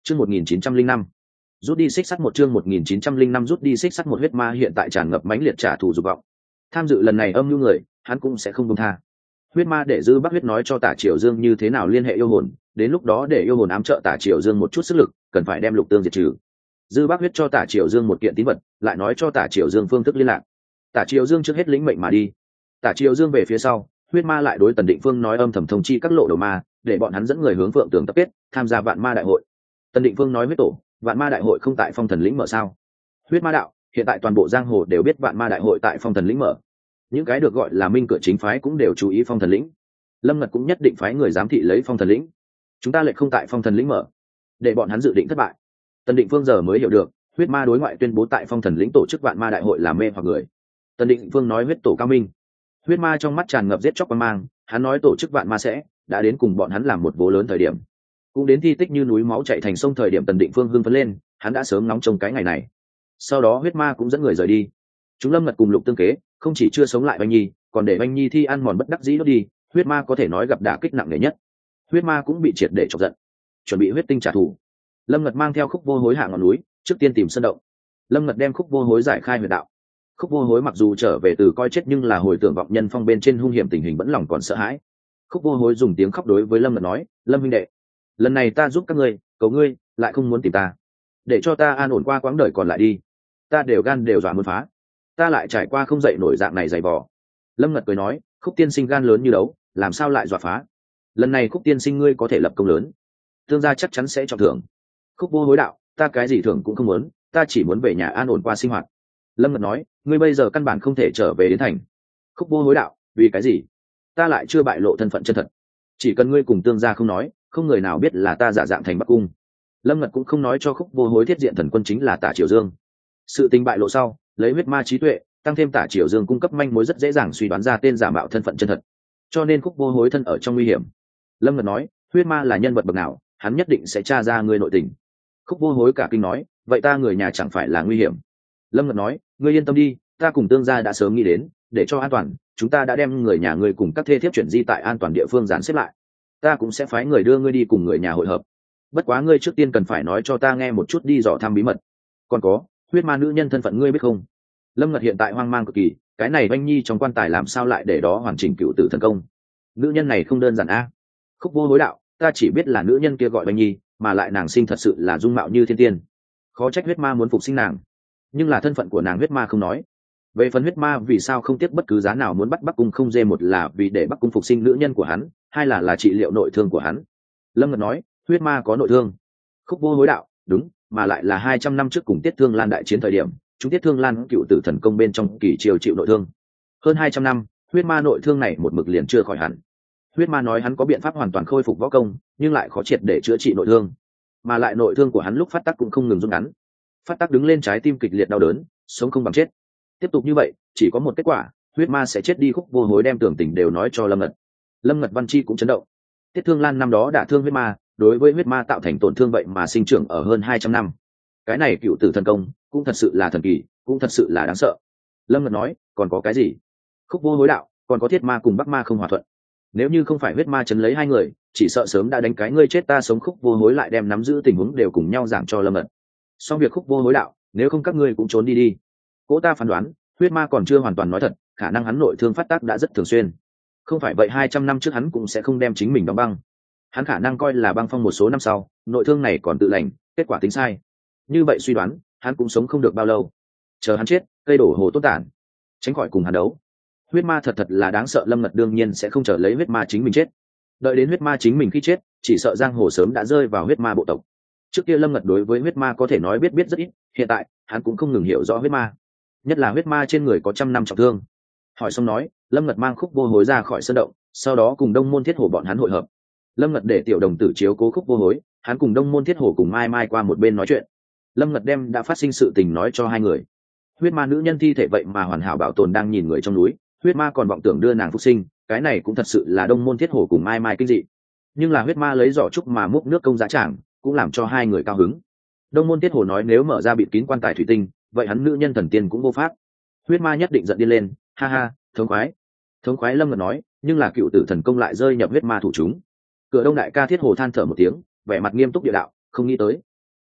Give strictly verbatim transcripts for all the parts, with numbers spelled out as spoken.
chương một nghìn chín trăm linh năm rút đi xích sắt một chương một nghìn chín trăm linh năm rút đi xích sắt một. Huyết ma hiện tại tràn ngập mãnh liệt trả thù dục vọng, tham dự lần này âm mưu người hắn cũng sẽ không công tha. Huyết ma để Dư Bắc Huyết nói cho Tả Triều Dương như thế nào liên hệ yêu hồn, đến lúc đó để yêu hồn ám trợ Tả Triều Dương một chút sức lực, cần phải đem Lục Tương diệt trừ. Dư Bắc Huyết cho Tả Triều Dương một kiện tín vật, lại nói cho Tả Triều Dương phương thức liên lạc. Tả Triều Dương trước hết lĩnh mệnh mà đi. Tả Triều Dương về phía sau, Huyết ma lại đối Tần Định Phương nói âm thầm thông chi các lộ đầu ma, để bọn hắn dẫn người hướng Phượng Tường tập kết, tham gia Vạn Ma đại hội. Tần Định Phương nói: Huyết tổ, Vạn Ma đại hội không tại Phong Thần lĩnh mở sao? Huyết ma đạo: hiện tại toàn bộ giang hồ đều biết Vạn Ma đại hội tại Phong Thần lĩnh mở, những cái được gọi là minh cửa chính phái cũng đều chú ý Phong Thần lĩnh. Lâm Ngật cũng nhất định phái người giám thị lấy Phong Thần lĩnh, chúng ta lại không tại Phong Thần lĩnh mở, để bọn hắn dự định thất bại. Tần Định Phương giờ mới hiểu được, Huyết ma đối ngoại tuyên bố tại Phong Thần lĩnh tổ chức Vạn Ma đại hội là mê hoặc người. Tần Định Phương nói: Huyết tổ cao minh. Huyết ma trong mắt tràn ngập giết chóc quan mang, hắn nói tổ chức Vạn Ma sẽ đã đến cùng bọn hắn làm một vố lớn thời điểm, cũng đến thi tích như núi máu chảy thành sông thời điểm. Tần Định Phương hưng phấn lên, hắn đã sớm nóng trông cái ngày này. Sau đó Huyết ma cũng dẫn người rời đi. Chúng Lâm Ngật cùng Lục Tương kế không chỉ chưa sống lại Oanh Nhi, còn để Oanh Nhi thi ăn mòn bất đắc dĩ đốt đi. Huyết ma có thể nói gặp đả kích nặng nề nhất. Huyết ma cũng bị triệt để chọc giận, chuẩn bị huyết tinh trả thù. Lâm Ngật mang theo Khúc Vô Hối hạ ngọn núi, trước tiên tìm sơn động. Lâm Ngật đem Khúc Vô Hối giải khai huyệt đạo. Khúc Vô Hối mặc dù trở về từ coi chết, nhưng là hồi tưởng vọng nhân phong bên trên hung hiểm tình hình vẫn lòng còn sợ hãi. Khúc Vô Hối dùng tiếng khóc đối với Lâm Ngật nói: Lâm huynh đệ, lần này ta giúp các ngươi, cầu ngươi lại không muốn tìm ta, để cho ta an ổn qua quãng đời còn lại đi. Ta đều gan đều dọa muốn phá, ta lại trải qua không dậy nổi dạng này dày vò. Lâm Ngật cười nói: Khúc tiên sinh gan lớn như đấu, làm sao lại dọa phá? Lần này Khúc tiên sinh ngươi có thể lập công lớn, tương gia chắc chắn sẽ trọng thưởng. Khúc Vô Hối đạo: ta cái gì thưởng cũng không muốn, ta chỉ muốn về nhà an ổn qua sinh hoạt. Lâm Ngật nói: ngươi bây giờ căn bản không thể trở về đến thành. Khúc Vô Hối đạo: vì cái gì? Ta lại chưa bại lộ thân phận chân thật, chỉ cần ngươi cùng tương gia không nói, không người nào biết là ta giả dạng thành Bắc Cung. Lâm Ngật cũng không nói cho Khúc Vô Hối thiết diện thần quân chính là Tả Triều Dương. Sự tình bại lộ sau, lấy huyết ma trí tuệ tăng thêm Tả Triều Dương cung cấp manh mối, rất dễ dàng suy đoán ra tên giả mạo thân phận chân thật, cho nên Khúc Vô Hối thân ở trong nguy hiểm. Lâm Ngật nói: huyết ma là nhân vật bậc nào, hắn nhất định sẽ tra ra ngươi nội tình. Khúc Vô Hối cả kinh nói: vậy ta người nhà chẳng phải là nguy hiểm? Lâm Ngật nói: ngươi yên tâm đi, ta cùng tương gia đã sớm nghĩ đến, để cho an toàn, chúng ta đã đem người nhà ngươi cùng các thê thiếp chuyển di tại an toàn địa phương dàn xếp lại. Ta cũng sẽ phái người đưa ngươi đi cùng người nhà hội hợp. Bất quá ngươi trước tiên cần phải nói cho ta nghe một chút đi dò thăm bí mật. Còn có, huyết ma nữ nhân thân phận ngươi biết không? Lâm Ngật hiện tại hoang mang cực kỳ, cái này Oanh Nhi trong quan tài làm sao lại để đó hoàn chỉnh cựu tử thần công? Nữ nhân này không đơn giản a. Khúc Vô Hối đạo: ta chỉ biết là nữ nhân kia gọi Oanh Nhi, mà lại nàng sinh thật sự là dung mạo như thiên tiên, khó trách huyết ma muốn phục sinh nàng. Nhưng là thân phận của nàng huyết ma không nói. Về phần huyết ma vì sao không tiếc bất cứ giá nào muốn bắt Bắc Cung không dê, một là vì để Bắc Cung phục sinh nữ nhân của hắn, hai là là trị liệu nội thương của hắn. Lâm Ngật nói: huyết ma có nội thương? Khúc Vô Hối đạo: đúng, mà lại là hai trăm năm trước cùng Tiết Thương Lan đại chiến thời điểm, chúng Tiết Thương Lan cựu tử thần công bên trong kỳ triều chịu nội thương. Hơn hai trăm năm, huyết ma nội thương này một mực liền chưa khỏi hẳn. Huyết ma nói hắn có biện pháp hoàn toàn khôi phục võ công, nhưng lại khó triệt để chữa trị nội thương, mà lại nội thương của hắn lúc phát tác cũng không ngừng rút ngắn, phát tác đứng lên trái tim kịch liệt đau đớn, sống không bằng chết. Tiếp tục như vậy chỉ có một kết quả, huyết ma sẽ chết đi. Khúc Vô Hối đem tưởng tình đều nói cho Lâm Ngật. Lâm Ngật văn chi cũng chấn động. Tiết Thương Lan năm đó đả thương huyết ma, đối với huyết ma tạo thành tổn thương, vậy mà sinh trưởng ở hơn hai trăm năm. Cái này cựu tử thần công cũng thật sự là thần kỳ, cũng thật sự là đáng sợ. Lâm Ngật nói: còn có cái gì? Khúc Vô Hối đạo: còn có thiết ma cùng bắc ma không hòa thuận, nếu như không phải huyết ma chấn lấy hai người, chỉ sợ sớm đã đánh cái ngươi chết ta sống. Khúc Vô Hối lại đem nắm giữ tình huống đều cùng nhau giảng cho Lâm Ngật. Xong việc Khúc Vô Hối đạo: nếu không các ngươi cũng trốn đi đi. Cỗ ta phán đoán huyết ma còn chưa hoàn toàn nói thật, khả năng hắn nội thương phát tác đã rất thường xuyên, không phải vậy hai trăm năm trước hắn cũng sẽ không đem chính mình đóng băng. Hắn khả năng coi là băng phong một số năm sau, nội thương này còn tự lành, kết quả tính sai. Như vậy suy đoán, hắn cũng sống không được bao lâu. Chờ hắn chết, cây đổ hồ tốt tản, tránh khỏi cùng hắn đấu. Huyết ma thật thật là đáng sợ. Lâm Ngật đương nhiên sẽ không chờ lấy huyết ma chính mình chết. Đợi đến huyết ma chính mình khi chết, chỉ sợ giang hồ sớm đã rơi vào huyết ma bộ tộc. Trước kia Lâm Ngật đối với huyết ma có thể nói biết biết rất ít, hiện tại hắn cũng không ngừng hiểu rõ huyết ma, nhất là huyết ma trên người có trăm năm trọng thương. Hỏi xong nói, Lâm Ngật mang Khúc Vô Hối ra khỏi sân động, sau đó cùng Đông Môn Thiết Hổ bọn hắn hội hợp. Lâm Ngật để tiểu đồng tử chiếu cố Khúc Vô Hối, hắn cùng Đông Môn Thiết Hổ cùng Mai Mai qua một bên nói chuyện. Lâm Ngật đem đã phát sinh sự tình nói cho hai người. Huyết ma nữ nhân thi thể vậy mà hoàn hảo bảo tồn đang nhìn người trong núi, huyết ma còn vọng tưởng đưa nàng phục sinh, cái này cũng thật sự là Đông Môn Thiết Hổ cùng Mai Mai kinh dị. Nhưng là huyết ma lấy giỏ trúc mà múc nước công giá trảng, cũng làm cho hai người cao hứng. Đông Môn Thiết Hổ nói nếu mở ra bịt kín quan tài thủy tinh, vậy hắn nữ nhân thần tiên cũng vô pháp. Huyết ma nhất định giận điên lên, ha ha, thống khoái. Thống khoái. Lâm Ngật nói, nhưng là cựu tử thần công lại rơi nhập huyết ma thủ chúng. Cửa Đông đại ca Thiết Hổ than thở một tiếng, vẻ mặt nghiêm túc địa đạo, không nghĩ tới,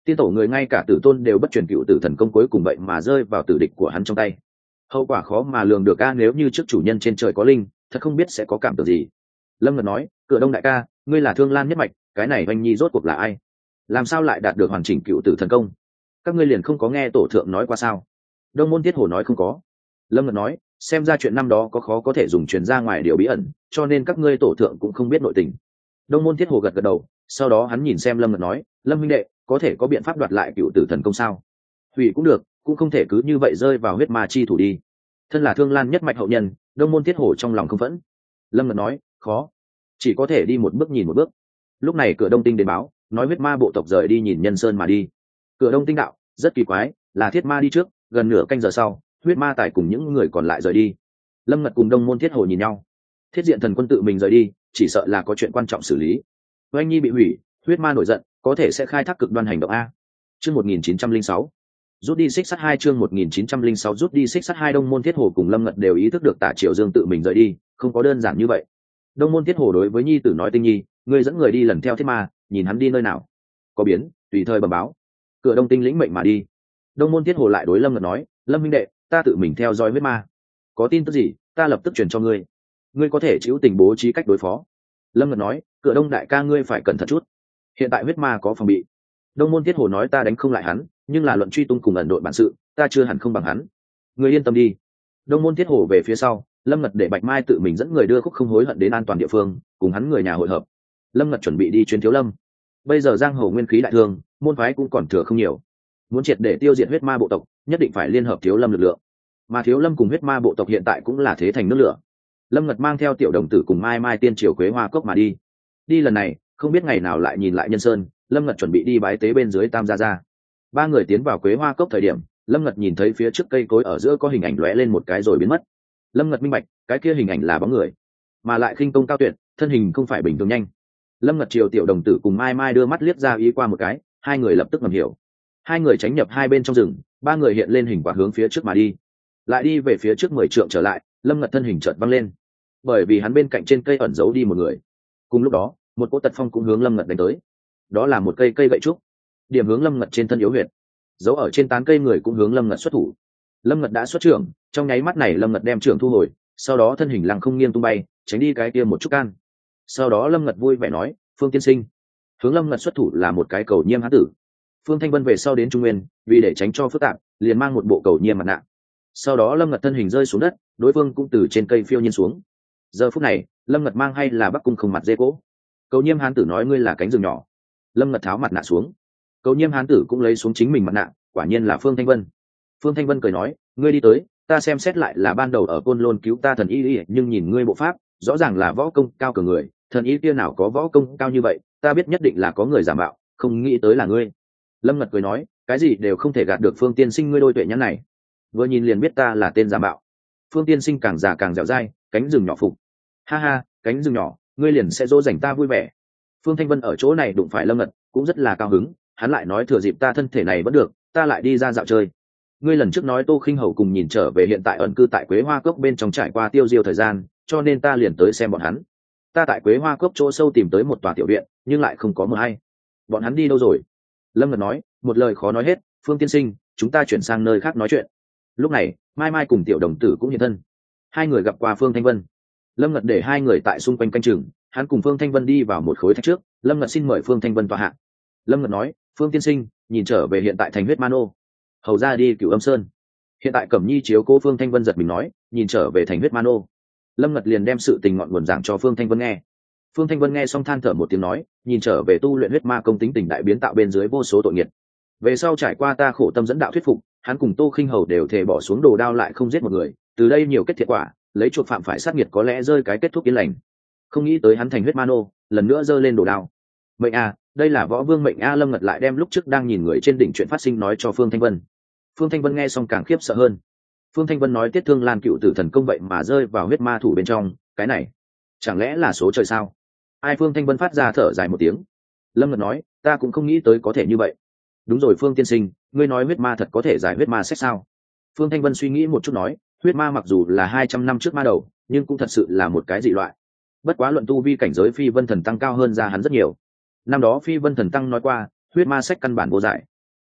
tiên tổ người ngay cả tử tôn đều bất truyền cựu tử thần công, cuối cùng vậy mà rơi vào tử địch của hắn trong tay, hậu quả khó mà lường được. A nếu như trước chủ nhân trên trời có linh, thật không biết sẽ có cảm tưởng gì. Lâm Ngật nói, Cửa Đông đại ca, ngươi là Thương Lan nhất mạch, cái này oanh nhi rốt cuộc là ai, làm sao lại đạt được hoàn chỉnh cựu tử thần công? Các ngươi liền không có nghe tổ thượng nói qua sao? Đông môn Thiết Hổ nói không có. Lâm Ngật nói, xem ra chuyện năm đó có khó có thể dùng truyền ra ngoài điều bí ẩn, cho nên các ngươi tổ thượng cũng không biết nội tình. Đông môn Thiết Hổ gật gật đầu, sau đó hắn nhìn xem Lâm Ngật nói, Lâm huynh đệ, có thể có biện pháp đoạt lại cựu tử thần công sao? Hủy cũng được, cũng không thể cứ như vậy rơi vào huyết ma chi thủ đi. Thân là Thương Lan nhất mạch hậu nhân, Đông môn Thiết Hổ trong lòng không phẫn. Lâm Ngật nói, khó, chỉ có thể đi một bước nhìn một bước. Lúc này Cửa Đông Tinh đến báo, nói huyết ma bộ tộc rời đi nhìn Nhân Sơn mà đi. Cửa Đông Tinh đạo, rất kỳ quái, là thiết ma đi trước, gần nửa canh giờ sau, huyết ma tài cùng những người còn lại rời đi. Lâm Ngật cùng Đông môn Thiết Hổ nhìn nhau. Thiết Diện Thần Quân tự mình rời đi, chỉ sợ là có chuyện quan trọng xử lý. Oanh nhi bị hủy, huyết ma nổi giận, có thể sẽ khai thác cực đoan hành động a. Chương một nghìn chín trăm lẻ sáu, rút đi xích sắt hai. Chương một nghìn chín trăm lẻ sáu rút đi xích sắt hai. Đông môn Thiết Hổ cùng Lâm Ngật đều ý thức được Tả Triều Dương tự mình rời đi, không có đơn giản như vậy. Đông môn Thiết Hổ đối với nhi tử nói, Tinh nhi, ngươi dẫn người đi lần theo thiết ma, nhìn hắn đi nơi nào, có biến tùy thời bẩm báo. Cửa Đông Tinh lĩnh mệnh mà đi. Đông môn Thiết Hổ lại đối Lâm Ngật nói, Lâm huynh đệ, ta tự mình theo dõi huyết ma, có tin tức gì ta lập tức truyền cho ngươi, ngươi có thể chịu tình bố trí cách đối phó. Lâm Ngật nói, Cửa Đông đại ca ngươi phải cẩn thận chút, hiện tại huyết ma có phòng bị. Đông môn Thiết Hổ nói, ta đánh không lại hắn, nhưng là luận truy tung cùng ẩn đội bản sự, ta chưa hẳn không bằng hắn, ngươi yên tâm đi. Đông môn Thiết Hổ về phía sau, Lâm Ngật để Bạch Mai tự mình dẫn người đưa Khúc Không Hối Hận đến an toàn địa phương, cùng hắn người nhà hội hợp. Lâm Ngật chuẩn bị đi chuyến Thiếu Lâm. Bây giờ giang hồ nguyên khí đại thương, môn phái cũng còn thừa không nhiều, muốn triệt để tiêu diệt huyết ma bộ tộc, nhất định phải liên hợp Thiếu Lâm lực lượng, mà Thiếu Lâm cùng huyết ma bộ tộc hiện tại cũng là thế thành nước lửa. Lâm Ngật mang theo Tiểu Đồng Tử cùng Mai Mai tiên triều Quế Hoa Cốc mà đi. Đi lần này không biết ngày nào lại nhìn lại Nhân Sơn, Lâm Ngật chuẩn bị đi bái tế bên dưới Tam Gia Gia. Ba người tiến vào Quế Hoa Cốc thời điểm, Lâm Ngật nhìn thấy phía trước cây cối ở giữa có hình ảnh lóe lên một cái rồi biến mất. Lâm Ngật minh bạch, cái kia hình ảnh là bóng người, mà lại khinh công cao tuyệt, thân hình không phải bình thường nhanh. Lâm Ngật chiều Tiểu Đồng Tử cùng Mai Mai đưa mắt liếc ra ý qua một cái, hai người lập tức ngầm hiểu. Hai người tránh nhập hai bên trong rừng, ba người hiện lên hình quả hướng phía trước mà đi. Lại đi về phía trước mười trượng trở lại, Lâm Ngật thân hình chợt văng lên, bởi vì hắn bên cạnh trên cây ẩn giấu đi một người. Cùng lúc đó, một cỗ tật phong cũng hướng Lâm Ngật đánh tới. Đó là một cây cây gậy trúc, điểm hướng Lâm Ngật trên thân yếu huyệt. Giấu ở trên tán cây người cũng hướng Lâm Ngật xuất thủ. Lâm Ngật đã xuất trưởng, trong nháy mắt này Lâm Ngật đem trưởng thu hồi, sau đó thân hình lăng không nghiêng tung bay, tránh đi cái kia một chút can. Sau đó Lâm Ngật vui vẻ nói, Phương tiên sinh. Hướng Lâm Ngật xuất thủ là một cái cầu nhiêm hán tử. Phương Thanh Vân về sau đến Trung Nguyên, vì để tránh cho phức tạp, liền mang một bộ cầu nhiêm mặt nạ. Sau đó Lâm Ngật thân hình rơi xuống đất, đối phương cũng từ trên cây phiêu nhiên xuống. Giờ phút này, Lâm Ngật mang hay là Bắc Cung không mặt dê cỗ. Cầu nhiêm hán tử nói, ngươi là cánh rừng nhỏ. Lâm Ngật tháo mặt nạ xuống. Cầu nhiêm hán tử cũng lấy xuống chính mình mặt nạ, quả nhiên là Phương Thanh Vân. Phương Thanh Vân cười nói, ngươi đi tới, ta xem xét lại là ban đầu ở Côn Lôn cứu ta thần y y, nhưng nhìn ngươi bộ pháp, rõ ràng là võ công cao cường người, thần y kia nào có võ công cao như vậy, ta biết nhất định là có người giả mạo, không nghĩ tới là ngươi. Lâm Ngật cười nói, cái gì đều không thể gạt được Phương tiên sinh ngươi đôi tuệ nhãn này, vừa nhìn liền biết ta là tên giả mạo. Phương tiên sinh càng già càng dẻo dai, cánh rừng nhỏ phục. Ha ha, cánh rừng nhỏ, ngươi liền sẽ dỗ dành ta vui vẻ. Phương Thanh Vân ở chỗ này đụng phải Lâm Ngật, cũng rất là cao hứng, hắn lại nói, thừa dịp ta thân thể này vẫn được, ta lại đi ra dạo chơi. Ngươi lần trước nói Tô Khinh Hầu cùng nhìn trở về hiện tại ẩn cư tại Quế Hoa Cốc bên trong trải qua tiêu diêu thời gian, cho nên ta liền tới xem bọn hắn. Ta tại Quế Hoa Cốc chỗ sâu tìm tới một tòa tiểu viện, nhưng lại không có mờ hay. Bọn hắn đi đâu rồi? Lâm Ngật nói, một lời khó nói hết, Phương tiên sinh, chúng ta chuyển sang nơi khác nói chuyện. Lúc này, Mai Mai cùng Tiểu Đồng Tử cũng hiện thân. Hai người gặp qua Phương Thanh Vân. Lâm Ngật để hai người tại xung quanh canh chừng, hắn cùng Phương Thanh Vân đi vào một khối thạch trước, Lâm Ngật xin mời Phương Thanh Vân tọa hạ. Lâm Ngật nói, Phương tiên sinh, nhìn trở về hiện tại thành huyết ma nô, hầu ra đi Cửu Âm Sơn. Hiện tại Cẩm Nhi chiếu cố Phương Thanh Vân giật mình nói, nhìn trở về thành huyết ma nô. Lâm Ngật liền đem sự tình ngọn nguồn giảng cho Phương Thanh Vân nghe. Phương Thanh Vân nghe xong than thở một tiếng nói, nhìn trở về tu luyện huyết ma công tính tình đại biến tạo bên dưới vô số tội nghiệt. Về sau trải qua ta khổ tâm dẫn đạo thuyết phục, hắn cùng Tô Khinh Hầu đều thể bỏ xuống đồ đao lại không giết một người, từ đây nhiều kết thiệt quả, lấy chuộc phạm phải sát nghiệt có lẽ rơi cái kết thúc yên lành. Không nghĩ tới hắn thành huyết ma nô, lần nữa giơ lên đồ đao. Mệnh a, đây là võ vương mệnh a. Lâm Ngật lại đem lúc trước đang nhìn người trên đỉnh chuyện phát sinh nói cho Phương Thanh Vân. Phương Thanh Vân nghe xong càng khiếp sợ hơn. Phương Thanh Vân nói, Tiết Thương Lan cựu tử thần công vậy mà rơi vào huyết ma thủ bên trong, cái này chẳng lẽ là số trời sao? Ai? Phương Thanh Vân phát ra thở dài một tiếng. Lâm Ngật nói, ta cũng không nghĩ tới có thể như vậy. Đúng rồi Phương tiên sinh, ngươi nói huyết ma thật có thể giải huyết ma sách sao? Phương Thanh Vân suy nghĩ một chút nói, huyết ma mặc dù là hai trăm năm trước ma đầu, nhưng cũng thật sự là một cái dị loại. Bất quá luận tu vi cảnh giới Phi Vân Thần Tăng cao hơn ra hắn rất nhiều. Năm đó Phi Vân Thần Tăng nói qua, huyết ma sách căn bản vô giải,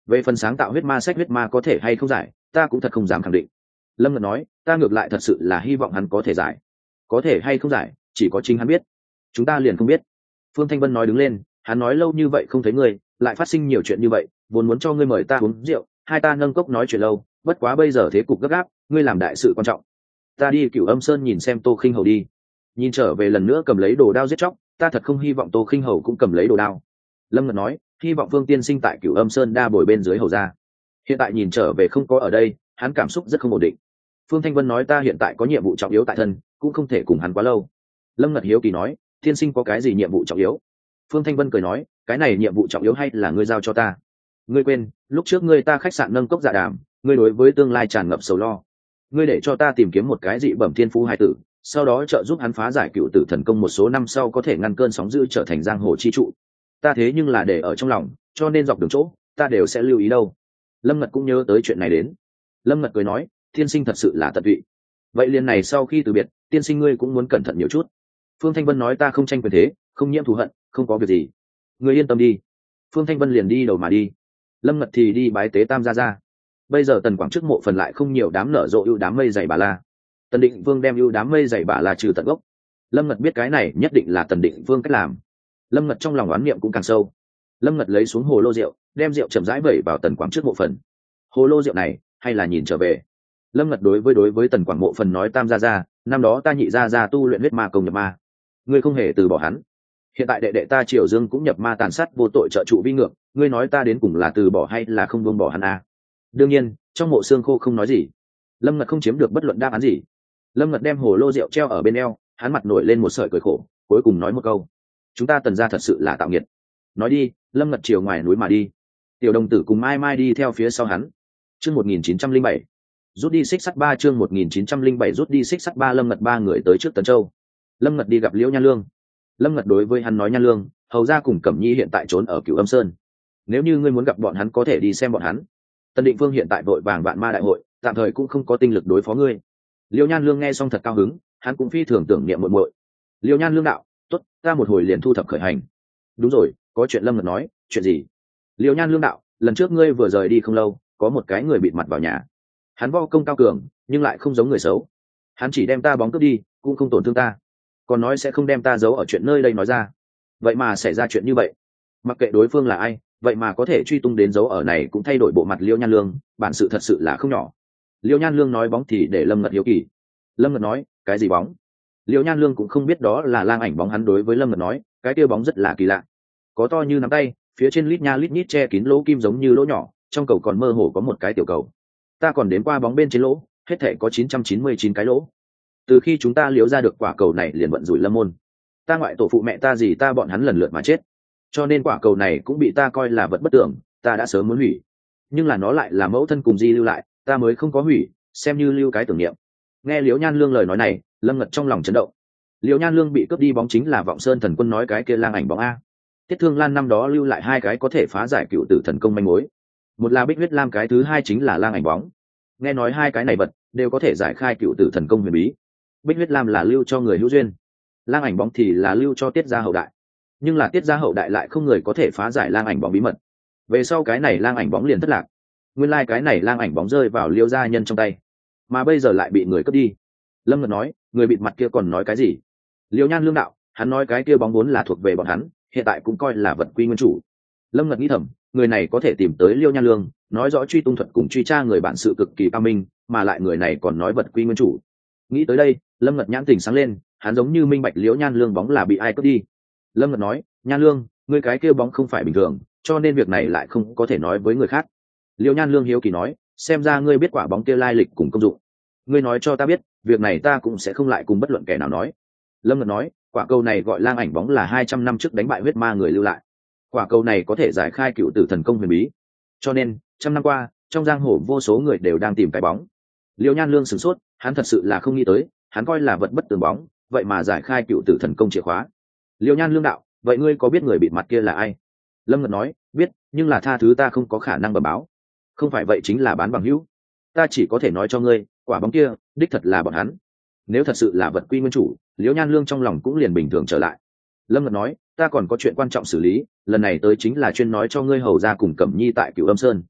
Về phần sáng tạo huyết ma sách huyết ma có thể hay không giải, ta cũng thật không dám khẳng định. Lâm Ngật nói, ta ngược lại thật sự là hy vọng hắn có thể giải. Có thể hay không giải, chỉ có chính hắn biết, chúng ta liền không biết. Phương Thanh Vân nói đứng lên, hắn nói lâu như vậy không thấy ngươi, lại phát sinh nhiều chuyện như vậy, vốn muốn cho ngươi mời ta uống rượu, hai ta nâng cốc nói chuyện lâu, bất quá bây giờ thế cục gấp gáp, ngươi làm đại sự quan trọng. Ta đi Cửu Âm Sơn nhìn xem Tô Khinh Hầu đi. Nhìn trở về lần nữa cầm lấy đồ đao giết chóc, ta thật không hy vọng Tô Khinh Hầu cũng cầm lấy đồ đao. Lâm Ngật nói, hy vọng Phương tiên sinh tại Cửu Âm Sơn đa bồi bên dưới hầu ra. Hiện tại nhìn trở về không có ở đây, hắn cảm xúc rất không ổn định. Phương Thanh Vân nói, ta hiện tại có nhiệm vụ trọng yếu tại thân, cũng không thể cùng hắn quá lâu. Lâm Ngật hiếu kỳ nói, tiên sinh có cái gì nhiệm vụ trọng yếu? Phương Thanh Vân cười nói, cái này nhiệm vụ trọng yếu hay là ngươi giao cho ta? Ngươi quên, lúc trước ngươi ta khách sạn nâng cốc dạ đàm, ngươi đối với tương lai tràn ngập sầu lo. Ngươi để cho ta tìm kiếm một cái dị bẩm thiên phú hài tử, sau đó trợ giúp hắn phá giải cựu tử thần công, một số năm sau có thể ngăn cơn sóng dữ trở thành giang hồ chi trụ. Ta thế nhưng là để ở trong lòng, cho nên dọc đường chỗ ta đều sẽ lưu ý đâu. Lâm Ngật cũng nhớ tới chuyện này đến. Lâm Ngật cười nói, tiên sinh thật sự là tận tụy. Vậy liền này sau khi từ biệt, tiên sinh ngươi cũng muốn cẩn thận nhiều chút. Phương Thanh Vân nói, ta không tranh quyền thế, không nhiễm thù hận, không có việc gì, ngươi yên tâm đi. Phương Thanh Vân liền đi đầu mà đi. Lâm Ngật thì đi bái tế Tam gia gia. Bây giờ Tần Quảng trước mộ phần lại không nhiều đám nở rộ ưu đám mây dày bà la. Tần Định Vương đem ưu đám mây dày bà la trừ tận gốc. Lâm Ngật biết cái này nhất định là Tần Định Vương cách làm. Lâm Ngật trong lòng oán niệm cũng càng sâu. Lâm Ngật lấy xuống hồ lô rượu, đem rượu chậm rãi vẩy vào Tần Quảng trước mộ phần. Hồ lô rượu này, hay là nhìn trở về. Lâm Ngật đối với đối với Tần Quảng mộ phần nói, Tam gia gia, năm đó ta nhị gia gia tu luyện huyết ma công nhập ma, ngươi không hề từ bỏ hắn. Hiện tại đệ đệ ta Triều Dương cũng nhập ma tàn sát vô tội trợ trụ vi ngược, ngươi nói ta đến cùng là từ bỏ hay là không buông bỏ hắn à? Đương nhiên, trong mộ xương khô không nói gì. Lâm Ngật không chiếm được bất luận đáp án gì. Lâm Ngật đem hồ lô rượu treo ở bên eo, hắn mặt nổi lên một sợi cười khổ, cuối cùng nói một câu, chúng ta Tần gia thật sự là tạo nghiệt. Nói đi, Lâm Ngật chiều ngoài núi mà đi. Tiểu đồng tử cùng Mai Mai đi theo phía sau hắn. Chương một nghìn chín trăm linh bảy, rút đi xích sắt ba. Chương một nghìn chín trăm linh bảy, rút đi xích sắt ba. Lâm Ngật ba người tới trước Tần Châu. Lâm Ngật đi gặp Liễu Nhan Lương. Lâm Ngật đối với hắn nói, Nhan Lương, hầu ra cùng Cẩm Nhi hiện tại trốn ở Cửu Âm Sơn, nếu như ngươi muốn gặp bọn hắn có thể đi xem bọn hắn. Tần Định Vương hiện tại vội vàng vạn ma đại hội, tạm thời cũng không có tinh lực đối phó ngươi. Liễu Nhan Lương nghe xong thật cao hứng, hắn cũng phi thường tưởng niệm muội muội. Liễu Nhan Lương đạo, tốt, ta một hồi liền thu thập khởi hành. Đúng rồi, có chuyện. Lâm Ngật nói, chuyện gì? Liễu Nhan Lương đạo, lần trước ngươi vừa rời đi không lâu, có một cái người bịt mặt vào nhà. Hắn võ công cao cường, nhưng lại không giống người xấu. Hắn chỉ đem ta bóng cướp đi, cũng không tổn thương ta, còn nói sẽ không đem ta giấu ở chuyện nơi đây nói ra. Vậy mà xảy ra chuyện như vậy, mặc kệ đối phương là ai, vậy mà có thể truy tung đến dấu ở này, cũng thay đổi bộ mặt Liễu Nhan Lương, bản sự thật sự là không nhỏ. Liễu Nhan Lương nói bóng thì để Lâm Ngật hiếu kỳ. Lâm Ngật nói, cái gì bóng? Liễu Nhan Lương cũng không biết đó là lang ảnh bóng. Hắn đối với Lâm Ngật nói, cái kia bóng rất là kỳ lạ, có to như nắm tay, phía trên lít nha lít nhít che kín lỗ kim giống như lỗ nhỏ, trong cầu còn mơ hồ có một cái tiểu cầu. Ta còn đến qua bóng bên trên lỗ, hết thể có chín trăm chín mươi chín cái lỗ. Từ khi chúng ta liếu ra được quả cầu này liền vận rủi lâm môn, ta ngoại tổ phụ mẹ ta gì ta bọn hắn lần lượt mà chết, cho nên quả cầu này cũng bị ta coi là vật bất tưởng, ta đã sớm muốn hủy, nhưng là nó lại là mẫu thân cùng di lưu lại, ta mới không có hủy, xem như lưu cái tưởng niệm. Nghe Liễu Nhan Lương lời nói này, Lâm Ngật trong lòng chấn động. Liễu Nhan Lương bị cướp đi bóng chính là Vọng Sơn Thần Quân nói cái kia lang ảnh bóng a. Tiết Thương Lan năm đó lưu lại hai cái có thể phá giải cựu tử thần công manh mối, một là Bích Huyết Lam, cái thứ hai chính là lang ảnh bóng. Nghe nói hai cái này vật đều có thể giải khai cựu tử thần công huyền bí. Bích Huyết Lam là lưu cho người hữu duyên, lang ảnh bóng thì là lưu cho Tiết gia hậu đại, nhưng là Tiết gia hậu đại lại không người có thể phá giải lang ảnh bóng bí mật. Về sau cái này lang ảnh bóng liền thất lạc, nguyên lai like cái này lang ảnh bóng rơi vào Liêu gia nhân trong tay, mà bây giờ lại bị người cướp đi. Lâm Ngật nói, người bịt mặt kia còn nói cái gì? Liêu Nhan Lương đạo, hắn nói cái kia bóng vốn là thuộc về bọn hắn, hiện tại cũng coi là vật quy nguyên chủ. Lâm Ngật nghĩ thầm, người này có thể tìm tới Liêu Nhan Lương, nói rõ truy tung thuật cùng truy tra người bản sự cực kỳ cao minh, mà lại người này còn nói vật quy nguyên chủ. Nghĩ tới đây, Lâm Ngật nhãn tình sáng lên, hắn giống như minh bạch Liễu Nhan Lương bóng là bị ai cướp đi. Lâm Ngật nói, Nhan Lương, ngươi cái kia bóng không phải bình thường, cho nên việc này lại không có thể nói với người khác. Liễu Nhan Lương hiếu kỳ nói, xem ra ngươi biết quả bóng kia lai lịch cùng công dụng, ngươi nói cho ta biết, việc này ta cũng sẽ không lại cùng bất luận kẻ nào nói. Lâm Ngật nói, quả cầu này gọi lang ảnh bóng là hai trăm năm trước đánh bại huyết ma người lưu lại, quả cầu này có thể giải khai cựu tử thần công huyền bí, cho nên trăm năm qua trong giang hồ vô số người đều đang tìm cái bóng. Liễu Nhan Lương sửng sốt, hắn thật sự là không nghĩ tới, hắn coi là vật bất tường bóng, vậy mà giải khai cựu tử thần công chìa khóa. Liễu Nhan Lương đạo, vậy ngươi có biết người bịt mặt kia là ai? Lâm Ngật nói, biết, nhưng là tha thứ ta không có khả năng bẩm báo. Không phải vậy chính là bán bằng hữu, ta chỉ có thể nói cho ngươi, quả bóng kia đích thật là bọn hắn. Nếu thật sự là vật quy nguyên chủ, Liễu Nhan Lương trong lòng cũng liền bình thường trở lại. Lâm Ngật nói, ta còn có chuyện quan trọng xử lý, lần này tới chính là chuyên nói cho ngươi hầu ra cùng Cẩm Nhi tại Cửu Âm Sơn,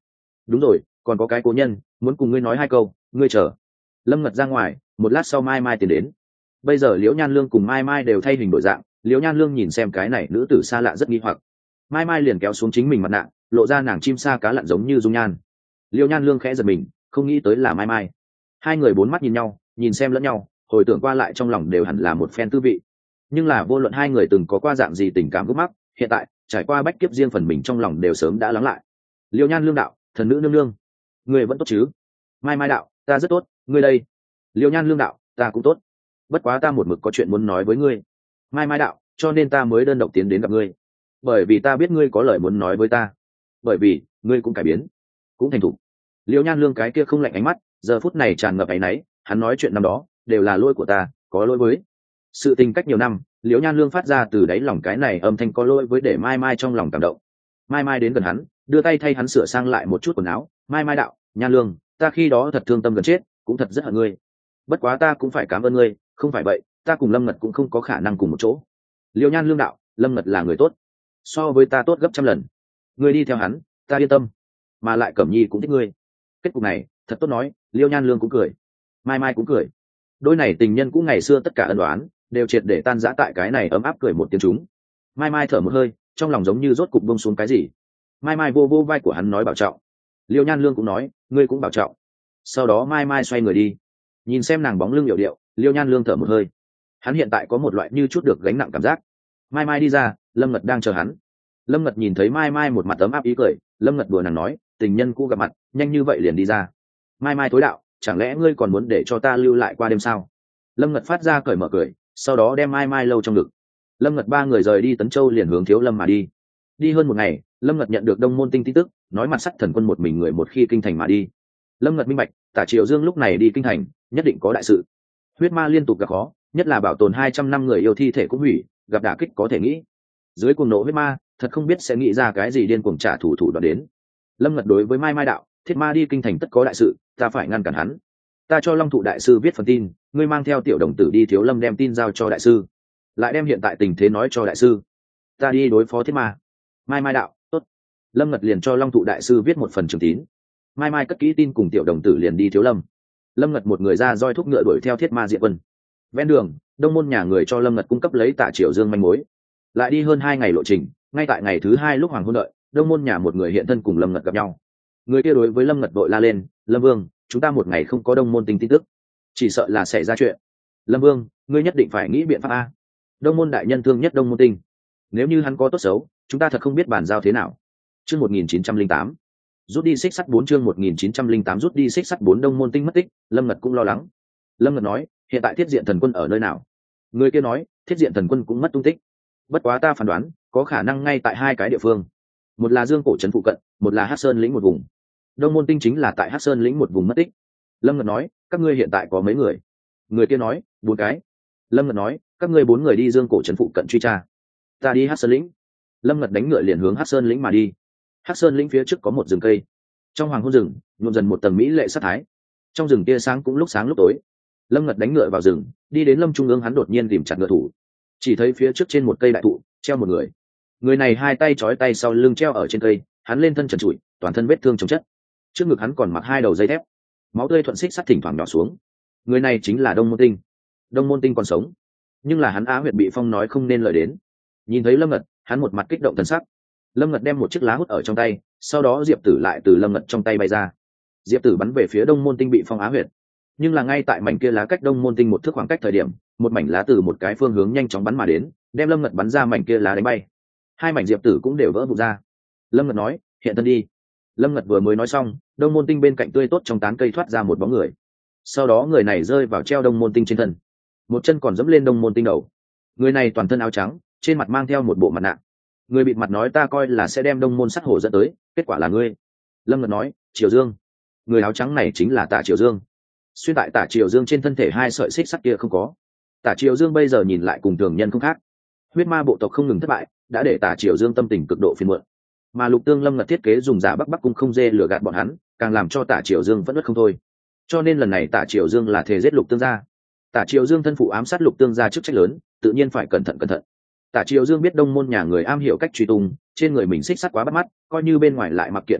đúng rồi, còn có cái cố nhân muốn cùng ngươi nói hai câu, ngươi chờ. Lâm Ngật ra ngoài, một lát sau mai mai tiến đến. Bây giờ liễu nhan lương cùng mai mai đều thay hình đổi dạng, liễu nhan lương nhìn xem cái này nữ tử xa lạ rất nghi hoặc. Mai mai liền kéo xuống chính mình mặt nạ, lộ ra nàng chim sa cá lặn giống như dung nhan. Liễu nhan lương khẽ giật mình, không nghĩ tới là mai mai. Hai người bốn mắt nhìn nhau, nhìn xem lẫn nhau, hồi tưởng qua lại trong lòng đều hẳn là một phen tư vị. Nhưng là vô luận hai người từng có qua dạng gì tình cảm gốc mắc, hiện tại trải qua bách kiếp riêng phần mình trong lòng đều sớm đã lắng lại. Liễu nhan lương đạo, thần nữ nương nương, ngươi vẫn tốt chứ? Mai mai đạo, ta rất tốt, ngươi đây? Liễu nhan lương đạo, ta cũng tốt, bất quá ta một mực có chuyện muốn nói với ngươi. Mai mai đạo, cho nên ta mới đơn độc tiến đến gặp ngươi, bởi vì ta biết ngươi có lời muốn nói với ta, bởi vì ngươi cũng cải biến, cũng thành thục. Liễu nhan lương cái kia không lạnh ánh mắt giờ phút này tràn ngập áy náy, hắn nói chuyện năm đó đều là lỗi của ta, có lỗi với. Sự tình cách nhiều năm, Liễu nhan lương phát ra từ đáy lòng cái này âm thanh có lỗi với để mai mai trong lòng cảm động. Mai mai đến gần hắn, đưa tay thay hắn sửa sang lại một chút quần áo. Mai mai đạo, nhan lương, ta khi đó thật thương tâm gần chết, cũng thật rất hận ngươi, bất quá ta cũng phải cảm ơn ngươi, không phải vậy ta cùng Lâm Ngật cũng không có khả năng cùng một chỗ. Liễu nhan lương đạo, Lâm Ngật là người tốt, so với ta tốt gấp trăm lần, ngươi đi theo hắn ta yên tâm, mà lại Cẩm Nhi cũng thích ngươi. Kết cục này thật tốt nói. Liễu nhan lương cũng cười, mai mai cũng cười. Đôi này tình nhân cũ ngày xưa tất cả ân đoán đều triệt để tan rã tại cái này ấm áp cười một tiếng chúng. Mai mai thở một hơi, trong lòng giống như rốt cục bông xuống cái gì. Mai mai vô vô vai của hắn nói bảo trọng. Liễu nhan lương cũng nói, ngươi cũng bảo trọng. Sau đó mai mai xoay người đi. Nhìn xem nàng bóng lưng hiệu điệu, Liễu nhan lương thở một hơi. Hắn hiện tại có một loại như chút được gánh nặng cảm giác. Mai mai đi ra, Lâm Ngật đang chờ hắn. Lâm Ngật nhìn thấy mai mai một mặt ấm áp ý cười, Lâm Ngật đùa nàng nói, tình nhân cũ gặp mặt nhanh như vậy liền đi ra. Mai mai thối đạo, chẳng lẽ ngươi còn muốn để cho ta lưu lại qua đêm sao? Lâm Ngật phát ra cởi mở cười, sau đó đem mai mai lâu trong ngực. Lâm Ngật ba người rời đi Tấn Châu liền hướng Thiếu Lâm mà đi. Đi hơn một ngày, Lâm Ngật nhận được Đông Môn Tinh tin tức, nói mặt sắt thần quân một mình người một khi kinh thành mà đi. Lâm Ngật minh bạch, Tả Triều Dương lúc này đi kinh thành nhất định có đại sự. Huyết ma liên tục gặp khó, nhất là bảo tồn hai trăm năm người yêu thi thể cũng hủy, gặp đả kích có thể nghĩ. Dưới cuồng nộ huyết ma, thật không biết sẽ nghĩ ra cái gì điên cuồng trả thù thủ đoạn đến. Lâm Ngật đối với Mai Mai đạo, Thiết ma đi kinh thành tất có đại sự, ta phải ngăn cản hắn. Ta cho Long Thụ đại sư viết phần tin, ngươi mang theo tiểu đồng tử đi Thiếu Lâm đem tin giao cho đại sư, lại đem hiện tại tình thế nói cho đại sư. Ta đi đối phó Thiết ma. Mai Mai đạo, tốt. Lâm Ngật liền cho Long Thụ đại sư viết một phần trường tín. Mai Mai cất kỹ tin cùng tiểu đồng tử liền đi Thiếu Lâm. Lâm Ngật một người ra roi thúc ngựa đuổi theo Thiết ma diện quân. Ven đường, Đông Môn nhà người cho Lâm Ngật cung cấp lấy Tả Triều Dương manh mối. Lại đi hơn hai ngày lộ trình, ngay tại ngày thứ hai lúc hoàng hôn đợi, Đông Môn nhà một người hiện thân cùng Lâm Ngật gặp nhau. Người kia đối với Lâm Ngật vội la lên, Lâm Vương, chúng ta một ngày không có Đông Môn Tinh tin tức, chỉ sợ là xảy ra chuyện. Lâm Vương, ngươi nhất định phải nghĩ biện pháp a. Đông Môn đại nhân thương nhất Đông Môn Tinh, nếu như hắn có tốt xấu, chúng ta thật không biết bàn giao thế nào. Chương một nghìn chín trăm linh tám, rút đi xích sắt bốn. Chương một nghìn chín trăm linh tám rút đi xích sắt bốn. Đông Môn Tinh mất tích, Lâm Ngật cũng lo lắng. Lâm Ngật nói, hiện tại Thiết Diện Thần Quân ở nơi nào? Người kia nói, Thiết Diện Thần Quân cũng mất tung tích, bất quá ta phán đoán có khả năng ngay tại hai cái địa phương, một là Dương Cổ trấn phụ cận, một là Hắc Sơn lĩnh một vùng. Đông Môn Tinh chính là tại Hắc Sơn lĩnh một vùng mất tích. Lâm Ngật nói, các ngươi hiện tại có mấy người? Người kia nói, bốn cái. Lâm Ngật nói, các ngươi bốn người đi Dương Cổ trấn phụ cận truy tra, ta đi Hắc Sơn lĩnh. Lâm Ngật đánh ngựa liền hướng Hắc Sơn lĩnh mà đi. Hắc Sơn lĩnh phía trước có một rừng cây, trong hoàng hôn rừng nhuộm dần một tầng mỹ lệ sắc thái, trong rừng tia sáng cũng lúc sáng lúc tối. Lâm Ngật đánh ngựa vào rừng, đi đến lâm trung ương, hắn đột nhiên tìm chặt ngựa thủ, chỉ thấy phía trước trên một cây đại thụ treo một người. Người này hai tay trói tay sau lưng treo ở trên cây, hắn lên thân trần trụi, toàn thân vết thương chồng chất, trước ngực hắn còn mặc hai đầu dây thép, máu tươi thuận xích sắt thỉnh thoảng nhỏ xuống. Người này chính là Đông Môn Tinh. Đông Môn Tinh còn sống, nhưng là hắn Á huyệt bị phong nói không nên lời đến. Nhìn thấy Lâm Ngật, hắn một mặt kích động thần sắc. Lâm Ngật đem một chiếc lá hút ở trong tay, sau đó Diệp Tử lại từ Lâm Ngật trong tay bay ra. Diệp Tử bắn về phía Đông Môn Tinh bị phong Á huyệt, nhưng là ngay tại mảnh kia lá cách Đông Môn Tinh một thước khoảng cách thời điểm, một mảnh lá từ một cái phương hướng nhanh chóng bắn mà đến, đem Lâm Ngật bắn ra mảnh kia lá đánh bay. Hai mảnh Diệp Tử cũng đều vỡ vụn ra. Lâm Ngật nói, hiện thân đi. Lâm Ngật vừa mới nói xong, Đông Môn Tinh bên cạnh tươi tốt trong tán cây thoát ra một bóng người. Sau đó người này rơi vào treo Đông Môn Tinh trên thân, một chân còn dẫm lên Đông Môn Tinh đầu. Người này toàn thân áo trắng, trên mặt mang theo một bộ mặt nạ. Người bịt mặt nói, ta coi là sẽ đem Đông Môn Sắt Hổ dẫn tới, kết quả là ngươi. Lâm Ngật nói, Triều Dương. Người áo trắng này chính là Tả Triều Dương. Xuyên tại Tả Triều Dương trên thân thể hai sợi xích sắt kia không có. Tả Triều Dương bây giờ nhìn lại cùng thường nhân không khác. Huyết ma bộ tộc không ngừng thất bại, đã để Tả Triều Dương tâm tình cực độ phiền muộn. Mà Lục Tương Lâm Ngật thiết kế dùng giả Bắc Bắc cung không dê lừa gạt bọn hắn, càng làm cho Tả Triều Dương vẫn uất không thôi. Cho nên lần này Tả Triều Dương là thề giết Lục Tương gia. Tả Triều Dương thân phụ ám sát Lục Tương gia chức trách lớn, tự nhiên phải cẩn thận cẩn thận. Tả Triều Dương biết Đông Môn nhà người am hiểu cách truy tung, trên người mình xích sắt quá bắt mắt, coi như bên ngoài lại mặc kiện quần áo,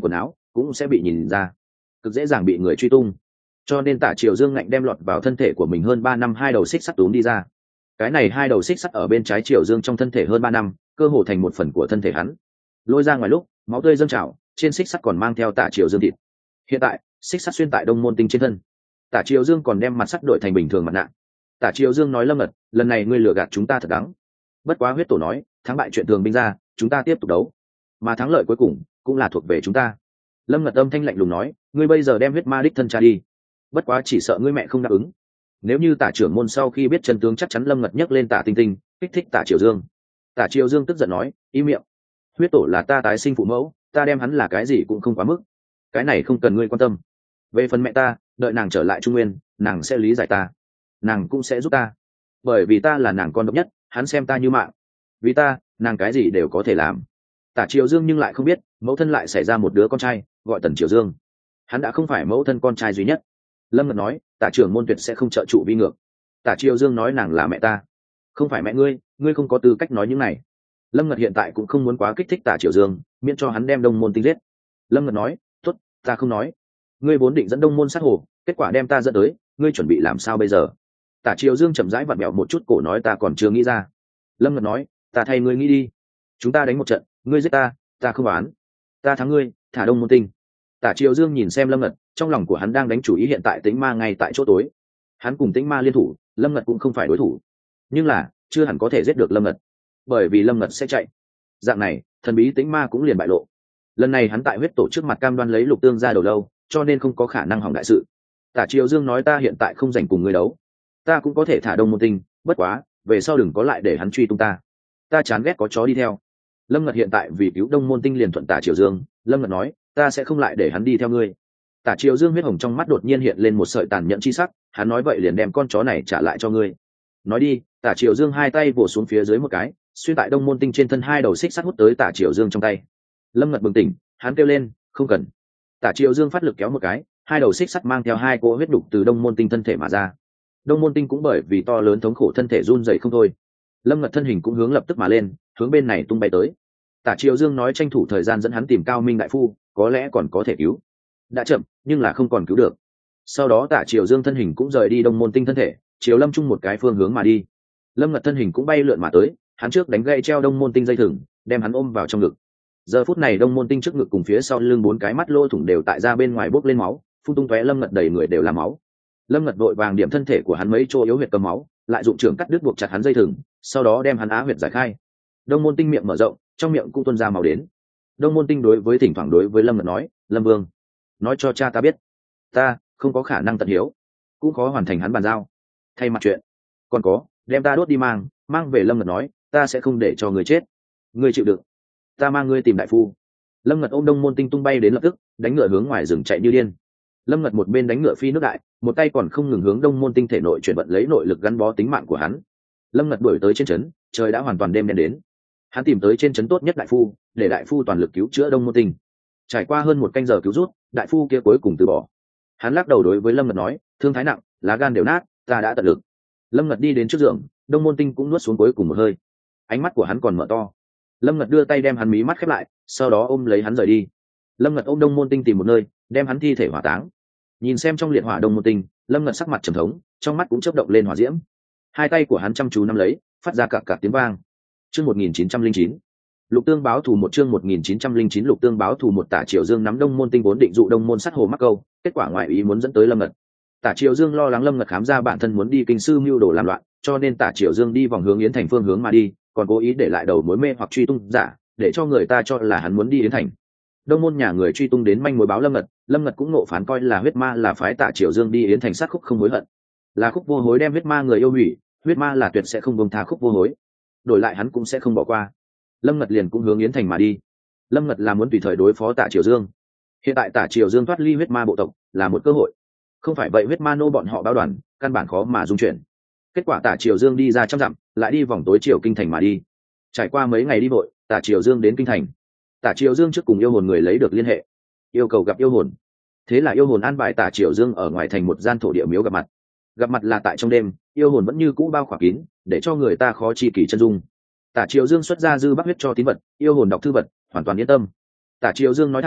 cũng sẽ bị nhìn ra, cực dễ dàng bị người truy tung. Cho nên Tả Triều Dương ngạnh đem lọt vào thân thể của mình hơn ba năm hai đầu xích sắt túm đi ra. Cái này hai đầu xích sắt ở bên trái Triều Dương trong thân thể hơn ba năm, cơ hồ thành một phần của thân thể hắn. Lôi ra ngoài lúc, máu tươi dâng trào, trên xích sắt còn mang theo Tả Triều Dương thịt. Hiện tại, xích sắt xuyên tại Đông Môn Tinh trên thân. Tả Triều Dương còn đem mặt sắt đổi thành bình thường mặt nạ. Tả Triều Dương nói Lâm Ngật, lần này ngươi lừa gạt chúng ta thật đáng. Bất quá huyết tổ nói, thắng bại chuyện thường binh ra, chúng ta tiếp tục đấu, mà thắng lợi cuối cùng cũng là thuộc về chúng ta. Lâm Ngật âm thanh lạnh lùng nói, ngươi bây giờ đem huyết ma đích thân cha đi. Bất quá chỉ sợ ngươi mẹ không đáp ứng. Nếu như Tả trưởng môn sau khi biết chân tướng chắc chắn Lâm Ngật nhấc lên Tả Tinh Tinh, kích thích Tả Triều Dương. Tả Triều Dương tức giận nói, im miệng. Huyết tổ là ta tái sinh phụ mẫu, ta đem hắn là cái gì cũng không quá mức. Cái này không cần ngươi quan tâm. Về phần mẹ ta, đợi nàng trở lại Trung Nguyên, nàng sẽ lý giải ta, nàng cũng sẽ giúp ta, bởi vì ta là nàng con độc nhất, hắn xem ta như mạng. Vì ta, nàng cái gì đều có thể làm. Tả Triều Dương nhưng lại không biết, mẫu thân lại xảy ra một đứa con trai, gọi Tần Triều Dương. Hắn đã không phải mẫu thân con trai duy nhất. Lâm Ngật nói, Tả trưởng môn tuyệt sẽ không trợ trụ vi ngược. Tả Triều Dương nói nàng là mẹ ta, không phải mẹ ngươi, ngươi không có tư cách nói những này. Lâm Ngật hiện tại cũng không muốn quá kích thích Tả Triều Dương, miễn cho hắn đem Đông Môn Tinh giết. Lâm Ngật nói, tốt, ta không nói. Ngươi vốn định dẫn Đông Môn sát hồ, kết quả đem ta dẫn tới, ngươi chuẩn bị làm sao bây giờ? Tả Triều Dương chậm rãi vặn mẹo một chút cổ nói, ta còn chưa nghĩ ra. Lâm Ngật nói, ta thay ngươi nghĩ đi. Chúng ta đánh một trận, ngươi giết ta, ta không bán. Ta thắng ngươi, thả Đông Môn Tinh. Tả Triều Dương nhìn xem Lâm Ngật, trong lòng của hắn đang đánh chủ ý hiện tại Tĩnh Ma ngay tại chỗ tối. Hắn cùng Tĩnh Ma liên thủ, Lâm Ngật cũng không phải đối thủ, nhưng là chưa hẳn có thể giết được Lâm Ngật, bởi vì Lâm Ngật sẽ chạy. Dạng này, thần bí Tĩnh Ma cũng liền bại lộ. Lần này hắn tại huyết tổ trước mặt cam đoan lấy Lục Tương ra đầu lâu, cho nên không có khả năng hỏng đại sự. Tả Triều Dương nói, ta hiện tại không rảnh cùng ngươi đấu, ta cũng có thể thả Đông Môn Tinh, bất quá về sau đừng có lại để hắn truy tung ta, ta chán ghét có chó đi theo. Lâm Ngật hiện tại vì cứu Đông Môn Tinh liền thuận Tả Triều Dương. Lâm Ngật nói, ta sẽ không lại để hắn đi theo ngươi. Tả Triều Dương huyết hồng trong mắt đột nhiên hiện lên một sợi tàn nhẫn chi sắc, hắn nói vậy liền đem con chó này trả lại cho ngươi. Nói đi. Tả Triều Dương hai tay vỗ xuống phía dưới một cái, xuyên tại Đông Môn Tinh trên thân hai đầu xích sắt hút tới Tả Triều Dương trong tay. Lâm Ngật bừng tỉnh, hắn kêu lên, không cần. Tả Triều Dương phát lực kéo một cái, hai đầu xích sắt mang theo hai cỗ huyết đục từ Đông Môn Tinh thân thể mà ra. Đông Môn Tinh cũng bởi vì to lớn thống khổ thân thể run rẩy không thôi. Lâm Ngật thân hình cũng hướng lập tức mà lên, hướng bên này tung bay tới. Tả Triều Dương nói tranh thủ thời gian dẫn hắn tìm Cao Minh đại phu, có lẽ còn có thể cứu. Đã chậm, nhưng là không còn cứu được. Sau đó Tả Triều Dương thân hình cũng rời đi Đông Môn Tinh thân thể, chiều Lâm Trung một cái phương hướng mà đi. Lâm Ngật thân hình cũng bay lượn mà tới, hắn trước đánh gãy treo Đông Môn Tinh dây thừng, đem hắn ôm vào trong ngực. Giờ phút này Đông Môn Tinh trước ngực cùng phía sau lưng bốn cái mắt lỗ thủng đều tại ra bên ngoài bốc lên máu, phun tung tóe. Lâm Ngật đầy người đều là máu. Lâm Ngật vội vàng điểm thân thể của hắn mấy chỗ yếu huyệt cầm máu, lại dụng trường cắt đứt buộc chặt hắn dây thừng, sau đó đem hắn á huyệt giải khai. Đông Môn Tinh miệng mở rộng, trong miệng cũng tuôn ra máu đến. Đông Môn Tinh đối với thỉnh thoảng đối với Lâm Ngật nói, Lâm Vương, nói cho cha ta biết, ta không có khả năng tận hiếu, cũng khó hoàn thành hắn bàn giao. Thay mặt chuyện, còn có, đem ta đốt đi mang, mang về. Lâm Ngật nói, ta sẽ không để cho người chết, ngươi chịu đựng, ta mang ngươi tìm đại phu. Lâm Ngật ôm Đông Môn Tinh tung bay đến lập tức, đánh ngựa hướng ngoài rừng chạy như điên. Lâm Ngật một bên đánh ngựa phi nước đại, một tay còn không ngừng hướng Đông Môn Tinh thể nội chuyển vận lấy nội lực gắn bó tính mạng của hắn. Lâm Ngật đuổi tới trên trấn, trời đã hoàn toàn đêm đen đến. Hắn tìm tới trên trấn tốt nhất đại phu, để đại phu toàn lực cứu chữa Đông Môn Tinh. Trải qua hơn một canh giờ cứu rút, đại phu kia cuối cùng từ bỏ. Hắn lắc đầu đối với Lâm Ngật nói, thương thái nặng, lá gan đều nát, ta đã tận lực. Lâm Ngật đi đến trước giường, Đông Môn Tinh cũng nuốt xuống cuối cùng một hơi. Ánh mắt của hắn còn mở to. Lâm Ngật đưa tay đem hắn mí mắt khép lại, sau đó ôm lấy hắn rời đi. Lâm Ngật ôm Đông Môn Tinh tìm một nơi, đem hắn thi thể hỏa táng. Nhìn xem trong liệt hỏa Đông Môn Tinh, Lâm Ngật sắc mặt trầm thống, trong mắt cũng chớp động lên hỏa diễm. Hai tay của hắn chăm chú nắm lấy, phát ra cạc cạc tiếng vang. Chương một nghìn chín trăm linh chín, Lục Tương báo thù. Một chương một nghìn chín trăm linh chín Lục Tương báo thù. Một Tả Triều Dương nắm Đông Môn Tinh vốn định dụ Đông Môn sát hồ mắc câu, kết quả ngoại ý muốn dẫn tới Lâm Ngật. Tả Triều Dương lo lắng Lâm Ngật khám ra bản thân muốn đi kinh sư mưu đồ làm loạn, cho nên Tả Triều Dương đi vòng hướng Yến Thành phương hướng mà đi, còn cố ý để lại đầu mối mê hoặc truy tung giả, để cho người ta cho là hắn muốn đi Yến Thành. Đông Môn nhà người truy tung đến manh mối báo Lâm Ngật, Lâm Ngật cũng nộ phán coi là huyết ma là phái Tả Triều Dương đi Yến Thành sát Khúc không hối hận, là Khúc vô hối đem huyết ma người yêu hủy, huyết ma là tuyệt sẽ không buông tha Khúc vô hối, đổi lại hắn cũng sẽ không bỏ qua. Lâm Ngật liền cũng hướng Yến Thành mà đi. Lâm Ngật là muốn tùy thời đối phó Tả Triều Dương. Hiện tại Tả Triều Dương thoát ly huyết ma bộ tộc là một cơ hội, không phải vậy huyết ma nô bọn họ báo đoàn căn bản khó mà dung chuyển. Kết quả Tả Triều Dương đi ra trăm dặm, lại đi vòng tối triều kinh thành mà đi. Trải qua mấy ngày đi vội, Tả Triều Dương đến kinh thành. Tả Triều Dương trước cùng yêu hồn người lấy được liên hệ, yêu cầu gặp yêu hồn. Thế là yêu hồn an bài Tả Triều Dương ở ngoài thành một gian thổ địa miếu gặp mặt. Gặp mặt là tại trong đêm, yêu hồn vẫn như cũ bao khỏa kín, để cho người ta khó chi kỷ chân dung. Tả Triều Dương xuất ra dư bắc huyết cho tín vật, yêu hồn đọc thư vật, hoàn toàn yên tâm. Tả Triều Dương nói thẳng,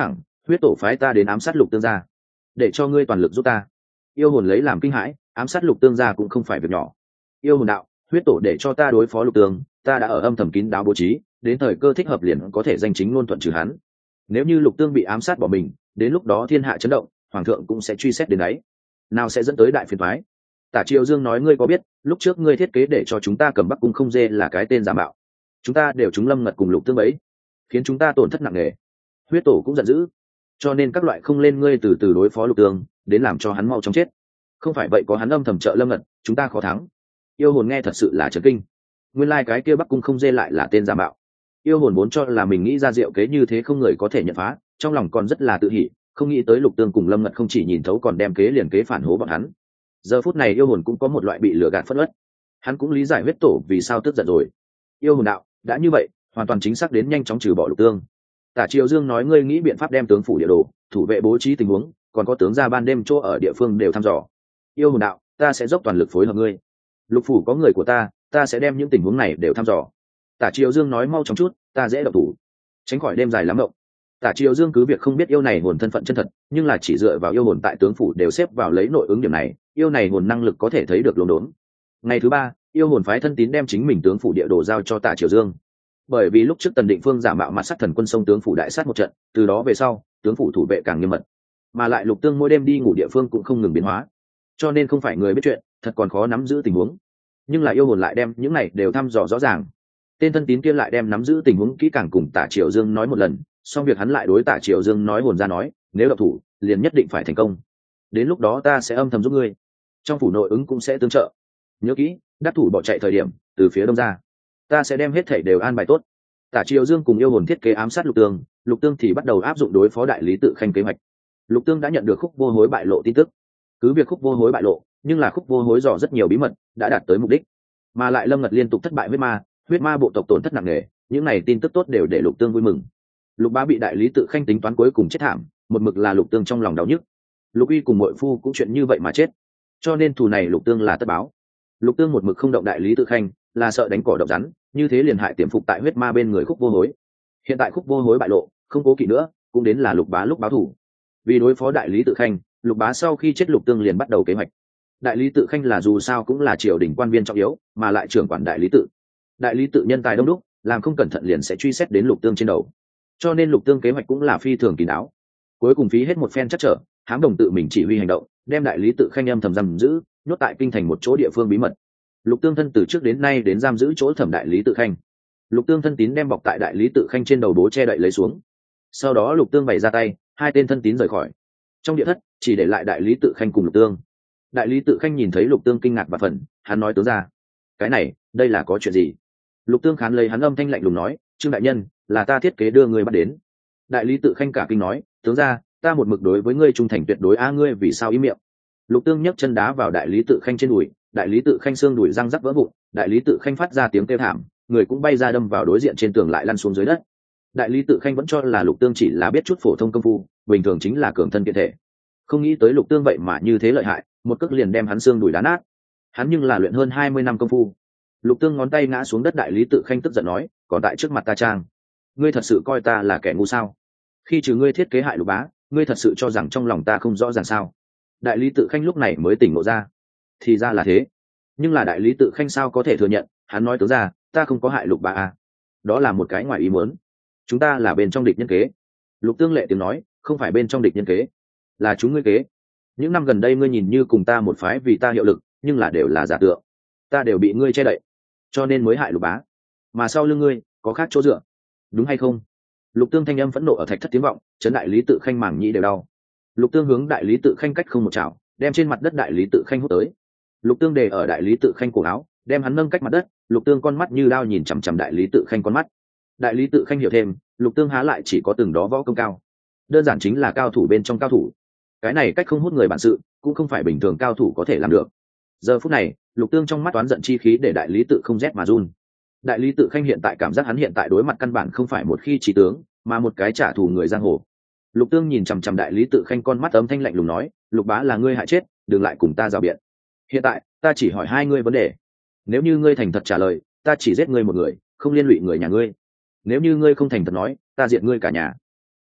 huyết tổ phái ta đến ám sát Lục Tương gia, để cho ngươi toàn lực giúp ta. Yêu hồn lấy làm kinh hãi, ám sát Lục Tương gia cũng không phải việc nhỏ. Yêu hồn đạo, huyết tổ để cho ta đối phó Lục Tương, ta đã ở âm thầm kín đáo bố trí, đến thời cơ thích hợp liền có thể danh chính ngôn thuận trừ hắn. Nếu như Lục Tương bị ám sát bỏ mình, đến lúc đó thiên hạ chấn động, hoàng thượng cũng sẽ truy xét đến đấy, nào sẽ dẫn tới đại phiền toái. Tả Triều Dương nói, ngươi có biết lúc trước ngươi thiết kế để cho chúng ta cầm Bắc Cung Không Dê là cái tên giả mạo, chúng ta đều chúng Lâm Ngật cùng Lục Tương bấy, khiến chúng ta tổn thất nặng nề. Huyết tổ cũng giận dữ, cho nên các loại không lên ngươi từ từ đối phó Lục Tương, đến làm cho hắn mau chóng chết. Không phải vậy có hắn âm thầm trợ Lâm Ngật, chúng ta khó thắng. Yêu hồn nghe thật sự là chấn kinh, nguyên lai like cái kia Bắc Cung Không Dê lại là tên giả mạo. Yêu hồn vốn cho là mình nghĩ ra diệu kế như thế không người có thể nhận phá, trong lòng còn rất là tự hỉ, không nghĩ tới Lục Tương cùng Lâm Ngật không chỉ nhìn thấu còn đem kế liền kế phản hố bọn hắn. Giờ phút này yêu hồn cũng có một loại bị lừa gạt phẫn uất, hắn cũng lý giải huyết tổ vì sao tức giận rồi. Yêu hồn đạo, đã như vậy hoàn toàn chính xác đến nhanh chóng trừ bỏ Lục Tương. Tả Triều Dương nói, ngươi nghĩ biện pháp đem tướng phủ địa đồ, thủ vệ bố trí tình huống, còn có tướng ra ban đêm chỗ ở địa phương đều thăm dò. Yêu hồn đạo, ta sẽ dốc toàn lực phối hợp ngươi. Lục phủ có người của ta, ta sẽ đem những tình huống này đều thăm dò. Tả Triều Dương nói, mau chóng chút, ta dễ động thủ, tránh khỏi đêm dài lắm động. Tả Triều Dương cứ việc không biết yêu này hồn thân phận chân thật, nhưng là chỉ dựa vào yêu hồn tại tướng phủ đều xếp vào lấy nội ứng điểm này, yêu này hồn năng lực có thể thấy được lồn đốn. Ngày thứ ba, yêu hồn phái thân tín đem chính mình tướng phủ địa đồ giao cho Tả Triều Dương. Bởi vì lúc trước Tần Định Phương giả mạo mặt sát thần quân sông tướng phủ đại sát một trận, từ đó về sau tướng phủ thủ vệ càng nghiêm mật, mà lại Lục Tương mỗi đêm đi ngủ địa phương cũng không ngừng biến hóa, cho nên không phải người biết chuyện thật còn khó nắm giữ tình huống. Nhưng là yêu hồn lại đem những này đều thăm dò rõ ràng, tên thân tín kia lại đem nắm giữ tình huống kỹ càng cùng Tả Triều Dương nói một lần, xong việc hắn lại đối Tả Triều Dương nói hồn ra nói, nếu độc thủ liền nhất định phải thành công, đến lúc đó ta sẽ âm thầm giúp ngươi, trong phủ nội ứng cũng sẽ tương trợ. Nhớ kỹ, đắc thủ bỏ chạy thời điểm từ phía đông ra, ta sẽ đem hết thảy đều an bài tốt. Tả Triều Dương cùng yêu hồn thiết kế ám sát Lục Tương, Lục Tương thì bắt đầu áp dụng đối phó đại lý tự khanh kế hoạch. Lục Tương đã nhận được Khúc Vô Hối bại lộ tin tức, cứ việc Khúc Vô Hối bại lộ, nhưng là Khúc Vô Hối dò rất nhiều bí mật, đã đạt tới mục đích, mà lại Lâm Ngật liên tục thất bại huyết ma, huyết ma bộ tộc tổn thất nặng nề, những này tin tức tốt đều để Lục Tương vui mừng. Lục Bá bị đại lý tự khanh tính toán cuối cùng chết thảm, một mực là Lục Tương trong lòng đau nhức. Lục Uy cùng muội phu cũng chuyện như vậy mà chết, cho nên thù này Lục Tương là tất báo. Lục Tương một mực không động đại lý tự khanh, là sợ đánh cỏ động rắn, như thế liền hại tiềm phục tại huyết ma bên người Khúc Vô Hối. Hiện tại Khúc Vô Hối bại lộ, không cố kỵ nữa, cũng đến là Lục Bá lúc báo thù. Vì đối phó đại lý tự khanh, Lục Bá sau khi chết Lục Tương liền bắt đầu kế hoạch. Đại lý tự khanh là dù sao cũng là triều đình quan viên trọng yếu, mà lại trưởng quản đại lý tự. Đại lý tự nhân tài đông đúc, làm không cẩn thận liền sẽ truy xét đến Lục Tương trên đầu, cho nên Lục Tương kế hoạch cũng là phi thường kín đáo. Cuối cùng phí hết một phen chắc trở, hám đồng tự mình chỉ huy hành động, đem đại lý tự khanh âm thầm giam giữ, nhốt tại kinh thành một chỗ địa phương bí mật. Lục Tương thân từ trước đến nay đến giam giữ chỗ thẩm đại lý tự khanh. Lục Tương thân tín đem bọc tại đại lý tự khanh trên đầu bố che đậy lấy xuống, sau đó Lục Tương bày ra tay, hai tên thân tín rời khỏi. Trong địa thất chỉ để lại đại lý tự khanh cùng Lục Tương. Đại lý tự khanh nhìn thấy Lục Tương kinh ngạc và phần, hắn nói tướng ra, cái này đây là có chuyện gì? Lục Tương khán lấy hắn âm thanh lạnh lùng nói, Trương đại nhân, là ta thiết kế đưa người bắt đến. Đại lý tự khanh cả kinh nói, tướng ra, ta một mực đối với ngươi trung thành tuyệt đối, a ngươi vì sao im miệng? Lục Tương nhấc chân đá vào đại lý tự khanh trên đùi, đại lý tự khanh xương đùi răng rắc vỡ vụn, đại lý tự khanh phát ra tiếng kêu thảm, người cũng bay ra đâm vào đối diện trên tường lại lăn xuống dưới đất. Đại lý tự khanh vẫn cho là Lục Tương chỉ là biết chút phổ thông công phu, bình thường chính là cường thân kiện thể, không nghĩ tới Lục Tương vậy mà như thế lợi hại, một cước liền đem hắn xương đùi đá nát. Hắn nhưng là luyện hơn hai mươi năm công phu. Lục Tương ngón tay ngã xuống đất, đại lý tự khanh tức giận nói, còn tại trước mặt ta trang, ngươi thật sự coi ta là kẻ ngu sao? Khi trừ ngươi thiết kế hại Lục Bá, ngươi thật sự cho rằng trong lòng ta không rõ ràng sao? Đại lý tự khanh lúc này mới tỉnh ngộ ra, thì ra là thế. Nhưng là đại lý tự khanh sao có thể thừa nhận? Hắn nói tướng ra, ta không có hại Lục Bá à? Đó là một cái ngoài ý muốn, chúng ta là bên trong địch nhân kế. Lục Tương lệ tiếng nói, không phải bên trong địch nhân kế, là chúng ngươi kế. Những năm gần đây ngươi nhìn như cùng ta một phái vì ta hiệu lực, nhưng là đều là giả tượng, ta đều bị ngươi che đậy, cho nên mới hại Lục Bá, mà sau lưng ngươi có khác chỗ dựa, đúng hay không? Lục Tương thanh âm phẫn nộ ở thạch thất tiếng vọng, chấn đại lý tự khanh mảng nhĩ đều đau. Lục Tương hướng đại lý tự khanh cách không một chảo, đem trên mặt đất đại lý tự khanh hút tới. Lục Tương để ở đại lý tự khanh cổ áo, đem hắn nâng cách mặt đất. Lục Tương con mắt như đao nhìn chằm chằm đại lý tự khanh con mắt. Đại lý tự khanh hiểu thêm, Lục Tương há lại chỉ có từng đó võ công cao, đơn giản chính là cao thủ bên trong cao thủ. Cái này cách không hút người bản sự, cũng không phải bình thường cao thủ có thể làm được. Giờ phút này, Lục Tương trong mắt toán giận chi khí để đại lý tự không rét mà run. Đại lý tự khanh hiện tại cảm giác hắn hiện tại đối mặt căn bản không phải một khi trí tướng, mà một cái trả thù người giang hồ. Lục Tương nhìn chằm chằm đại lý tự khanh con mắt âm thanh lạnh lùng nói, Lục Bá là ngươi hại chết, đừng lại cùng ta rào biện. Hiện tại ta chỉ hỏi hai ngươi vấn đề, nếu như ngươi thành thật trả lời, ta chỉ giết ngươi một người, không liên lụy người nhà ngươi. Nếu như ngươi không thành thật nói, ta diệt ngươi cả nhà.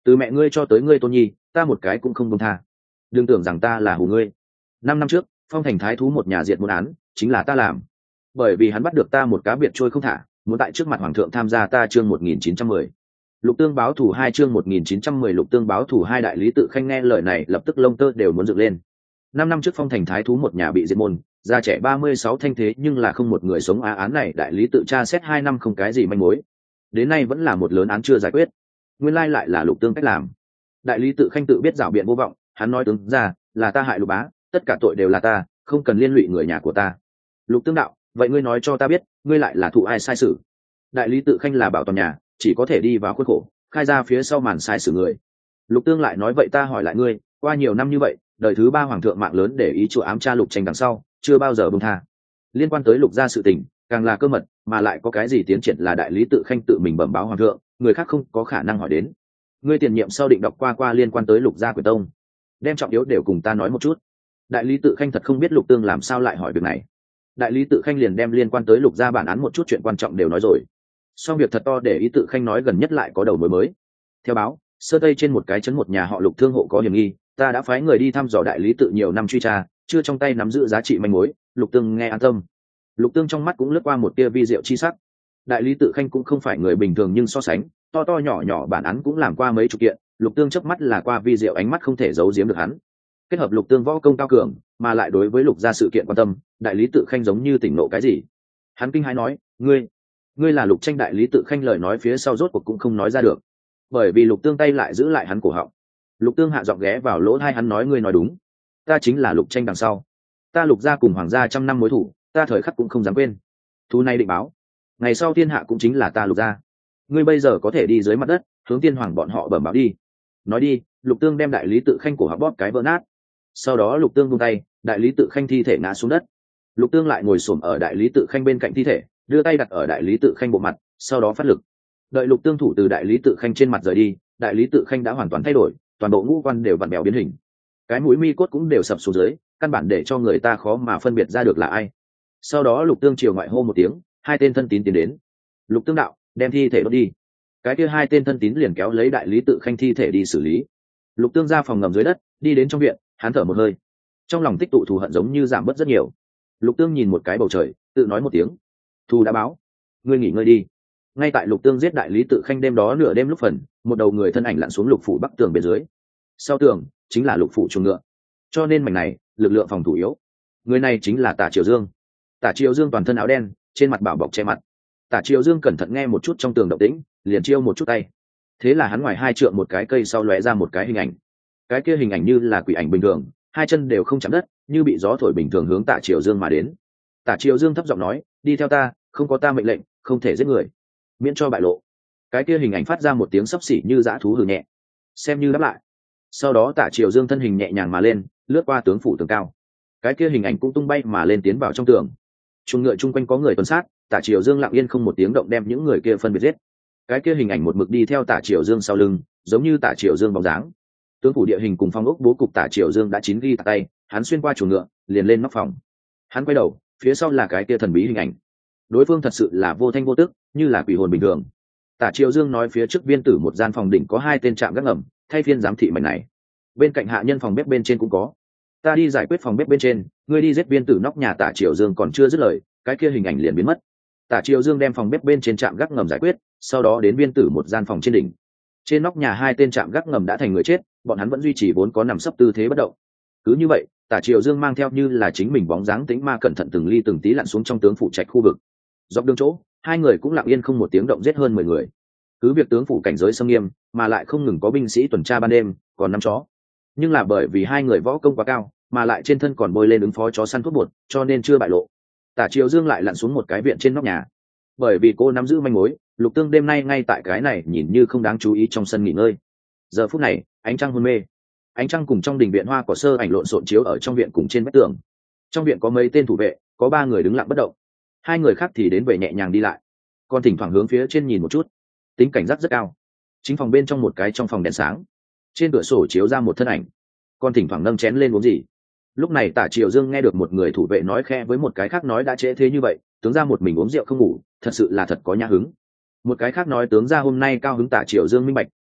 từ mẹ ngươi cho tới ngươi tôn nhi, ta một cái cũng không buông tha. Đừng tưởng rằng ta là hù ngươi. Năm năm trước phong thành thái thú một nhà diệt môn án chính là ta làm, bởi vì hắn bắt được ta một cá biệt trôi không thả, muốn tại trước mặt hoàng thượng tham gia ta chương một nghìn chín trăm mười lục tương báo thù hai chương một nghìn chín trăm mười lục tương báo thù hai. Đại lý tự khanh nghe lời này lập tức lông tơ đều muốn dựng lên. Năm năm trước phong thành thái thú một nhà bị diệt môn, già trẻ ba mươi sáu thanh thế nhưng là không một người sống. Á án này đại lý tự tra xét hai năm không cái gì manh mối, đến nay vẫn là một lớn án chưa giải quyết. Nguyên lai lại là lục tương cách làm. Đại lý tự khanh tự biết rảo biện vô vọng, hắn nói tướng ra là ta hại lục bá, tất cả tội đều là ta, không cần liên lụy người nhà của ta. Lục tương đạo, vậy ngươi nói cho ta biết, ngươi lại là thụ ai sai sử? Đại lý tự khanh là bảo toàn nhà, chỉ có thể đi vào khuôn khổ, khai ra phía sau màn sai sử người. Lục tương lại nói, vậy ta hỏi lại ngươi, qua nhiều năm như vậy, đời thứ ba hoàng thượng mạng lớn để ý chùa ám tra lục tranh đằng sau, chưa bao giờ buông tha. Liên quan tới lục gia sự tình, càng là cơ mật, mà lại có cái gì tiến triển là đại lý tự khanh tự mình bẩm báo hoàng thượng, người khác không có khả năng hỏi đến. Ngươi tiền nhiệm sau định đọc qua qua liên quan tới lục gia quyền tông, đem trọng yếu đều cùng ta nói một chút. Đại lý tự khanh thật không biết lục tương làm sao lại hỏi việc này. Đại lý tự khanh liền đem liên quan tới lục gia bản án một chút chuyện quan trọng đều nói rồi. Xong việc thật to để ý tự khanh nói gần nhất lại có đầu mối mới. Theo báo, sơ tây trên một cái trấn một nhà họ lục thương hộ có hiểm nghi, ta đã phái người đi thăm dò đại lý tự nhiều năm truy tra, chưa trong tay nắm giữ giá trị manh mối. Lục tương nghe an tâm. Lục tương trong mắt cũng lướt qua một tia vi diệu chi sắc. Đại lý tự khanh cũng không phải người bình thường, nhưng so sánh to to nhỏ nhỏ bản án cũng làm qua mấy chục kiện. Lục tương chớp mắt là qua vi diệu ánh mắt không thể giấu giếm được hắn. Kết hợp lục tương võ công cao cường, mà lại đối với lục gia sự kiện quan tâm, đại lý tự khanh giống như tỉnh nộ cái gì. Hắn kinh hãi nói, ngươi ngươi là lục tranh? Đại lý tự khanh lời nói phía sau rốt cuộc cũng không nói ra được, bởi vì lục tương tay lại giữ lại hắn cổ họng. Lục tương hạ giọng ghé vào lỗ tai hắn nói, ngươi nói đúng, ta chính là lục tranh đằng sau. Ta lục gia cùng hoàng gia trăm năm mối thủ, ta thời khắc cũng không dám quên. Thù này định báo, ngày sau thiên hạ cũng chính là ta lục gia. Ngươi bây giờ có thể đi dưới mặt đất hướng tiên hoàng bọn họ bẩm báo đi. Nói đi. Lục tương đem đại lý tự khanh cổ họng bóp cái vỡ nát. Sau đó lục tương buông tay, đại lý tự khanh thi thể ngã xuống đất. Lục tương lại ngồi xổm ở đại lý tự khanh bên cạnh thi thể, đưa tay đặt ở đại lý tự khanh bộ mặt, sau đó phát lực. Đợi lục tương thủ từ đại lý tự khanh trên mặt rời đi, đại lý tự khanh đã hoàn toàn thay đổi, toàn bộ ngũ quan đều vặn bèo biến hình, cái mũi mi cốt cũng đều sập xuống dưới, căn bản để cho người ta khó mà phân biệt ra được là ai. Sau đó lục tương chiều ngoại hô một tiếng, hai tên thân tín tiến đến. Lục tương đạo, đem thi thể đốt đi. Cái kia hai tên thân tín liền kéo lấy đại lý tự khanh thi thể đi xử lý. Lục tương ra phòng ngầm dưới đất, đi đến trong viện, hắn thở một hơi, trong lòng tích tụ thù hận giống như giảm bớt rất nhiều. Lục tương nhìn một cái bầu trời, tự nói một tiếng, thù đã báo, ngươi nghỉ ngơi đi. Ngay tại lục tương giết đại lý tự khanh đêm đó nửa đêm lúc phần, một đầu người thân ảnh lặn xuống lục phủ bắc tường bên dưới. Sau tường chính là lục phủ chuồng ngựa, cho nên mảnh này lực lượng phòng thủ yếu. Người này chính là Tả Triều Dương. Tả Triều Dương toàn thân áo đen, trên mặt bảo bọc che mặt. Tả Triều Dương cẩn thận nghe một chút trong tường động tĩnh, liền chiêu một chút tay. Thế là hắn ngoài hai trượng một cái cây sau lóe ra một cái hình ảnh. Cái kia hình ảnh như là quỷ ảnh bình thường, hai chân đều không chạm đất, như bị gió thổi bình thường hướng Tả Triều Dương mà đến. Tả Triều Dương thấp giọng nói, đi theo ta, không có ta mệnh lệnh không thể giết người, miễn cho bại lộ. Cái kia hình ảnh phát ra một tiếng xấp xỉ như dã thú hừ nhẹ, xem như đáp lại. Sau đó Tả Triều Dương thân hình nhẹ nhàng mà lên, lướt qua tướng phủ tường cao. Cái kia hình ảnh cũng tung bay mà lên tiến vào trong tường. Chuồng ngựa chung quanh có người tuần sát, Tả Triều Dương lặng yên không một tiếng động đem những người kia phân biệt giết. Cái kia hình ảnh một mực đi theo Tả Triều Dương sau lưng, giống như Tả Triều Dương bóng dáng. Tướng phủ địa hình cùng phong ốc bố cục Tả Triều Dương đã chín ghi tại tay, hắn xuyên qua chuồng ngựa, liền lên nóc phòng. Hắn quay đầu, phía sau là cái kia thần bí hình ảnh. Đối phương thật sự là vô thanh vô tức, như là quỷ hồn bình thường. Tả Triều Dương nói phía trước viên tử một gian phòng đỉnh có hai tên trạm gác ngầm, thay phiên giám thị mảnh này. Bên cạnh hạ nhân phòng bếp bên trên cũng có. Ta đi giải quyết phòng bếp bên trên, ngươi đi giết viên tử nóc nhà. Tả Triều Dương còn chưa dứt lời, cái kia hình ảnh liền biến mất. Tả Triều Dương đem phòng bếp bên trên trạm gác ngầm giải quyết, sau đó đến viên tử một gian phòng trên đỉnh. Trên nóc nhà hai tên trạm gác ngầm đã thành người chết, bọn hắn vẫn duy trì vốn có nằm sấp tư thế bất động. Cứ như vậy, Tả Triều Dương mang theo như là chính mình bóng dáng tĩnh ma cẩn thận từng ly từng tí lặn xuống trong tướng phủ trạch khu vực. Dọc đường chỗ, hai người cũng lặng yên không một tiếng động giết hơn mười người. Cứ việc tướng phủ cảnh giới xâm nghiêm, mà lại không ngừng có binh sĩ tuần tra ban đêm, còn năm chó. Nhưng là bởi vì hai người võ công quá cao, mà lại trên thân còn bôi lên ứng phó chó săn thuốc bột, cho nên chưa bại lộ. Tả Triều Dương lại lặn xuống một cái viện trên nóc nhà. Bởi vì cô nắm giữ manh mối, Lục Tương đêm nay ngay tại cái này nhìn như không đáng chú ý trong sân nghỉ ngơi. Giờ phút này, ánh trăng hôn mê. Ánh trăng cùng trong đình viện hoa cỏ sơ ảnh lộn xộn chiếu ở trong viện cùng trên vách tường. Trong viện có mấy tên thủ vệ, có ba người đứng lặng bất động. Hai người khác thì đến về nhẹ nhàng đi lại, còn thỉnh thoảng hướng phía trên nhìn một chút, tính cảnh giác rất cao. Chính phòng bên trong một cái trong phòng đèn sáng, trên cửa sổ chiếu ra một thân ảnh, còn thỉnh thoảng nâng chén lên uống gì. Lúc này Tả Triều Dương nghe được một người thủ vệ nói khe với một cái khác nói đã trễ thế như vậy, tướng ra một mình uống rượu không ngủ, thật sự là thật có nhã hứng. Một cái khác nói tướng ra hôm nay cao hứng. Tả Triều Dương minh bạch,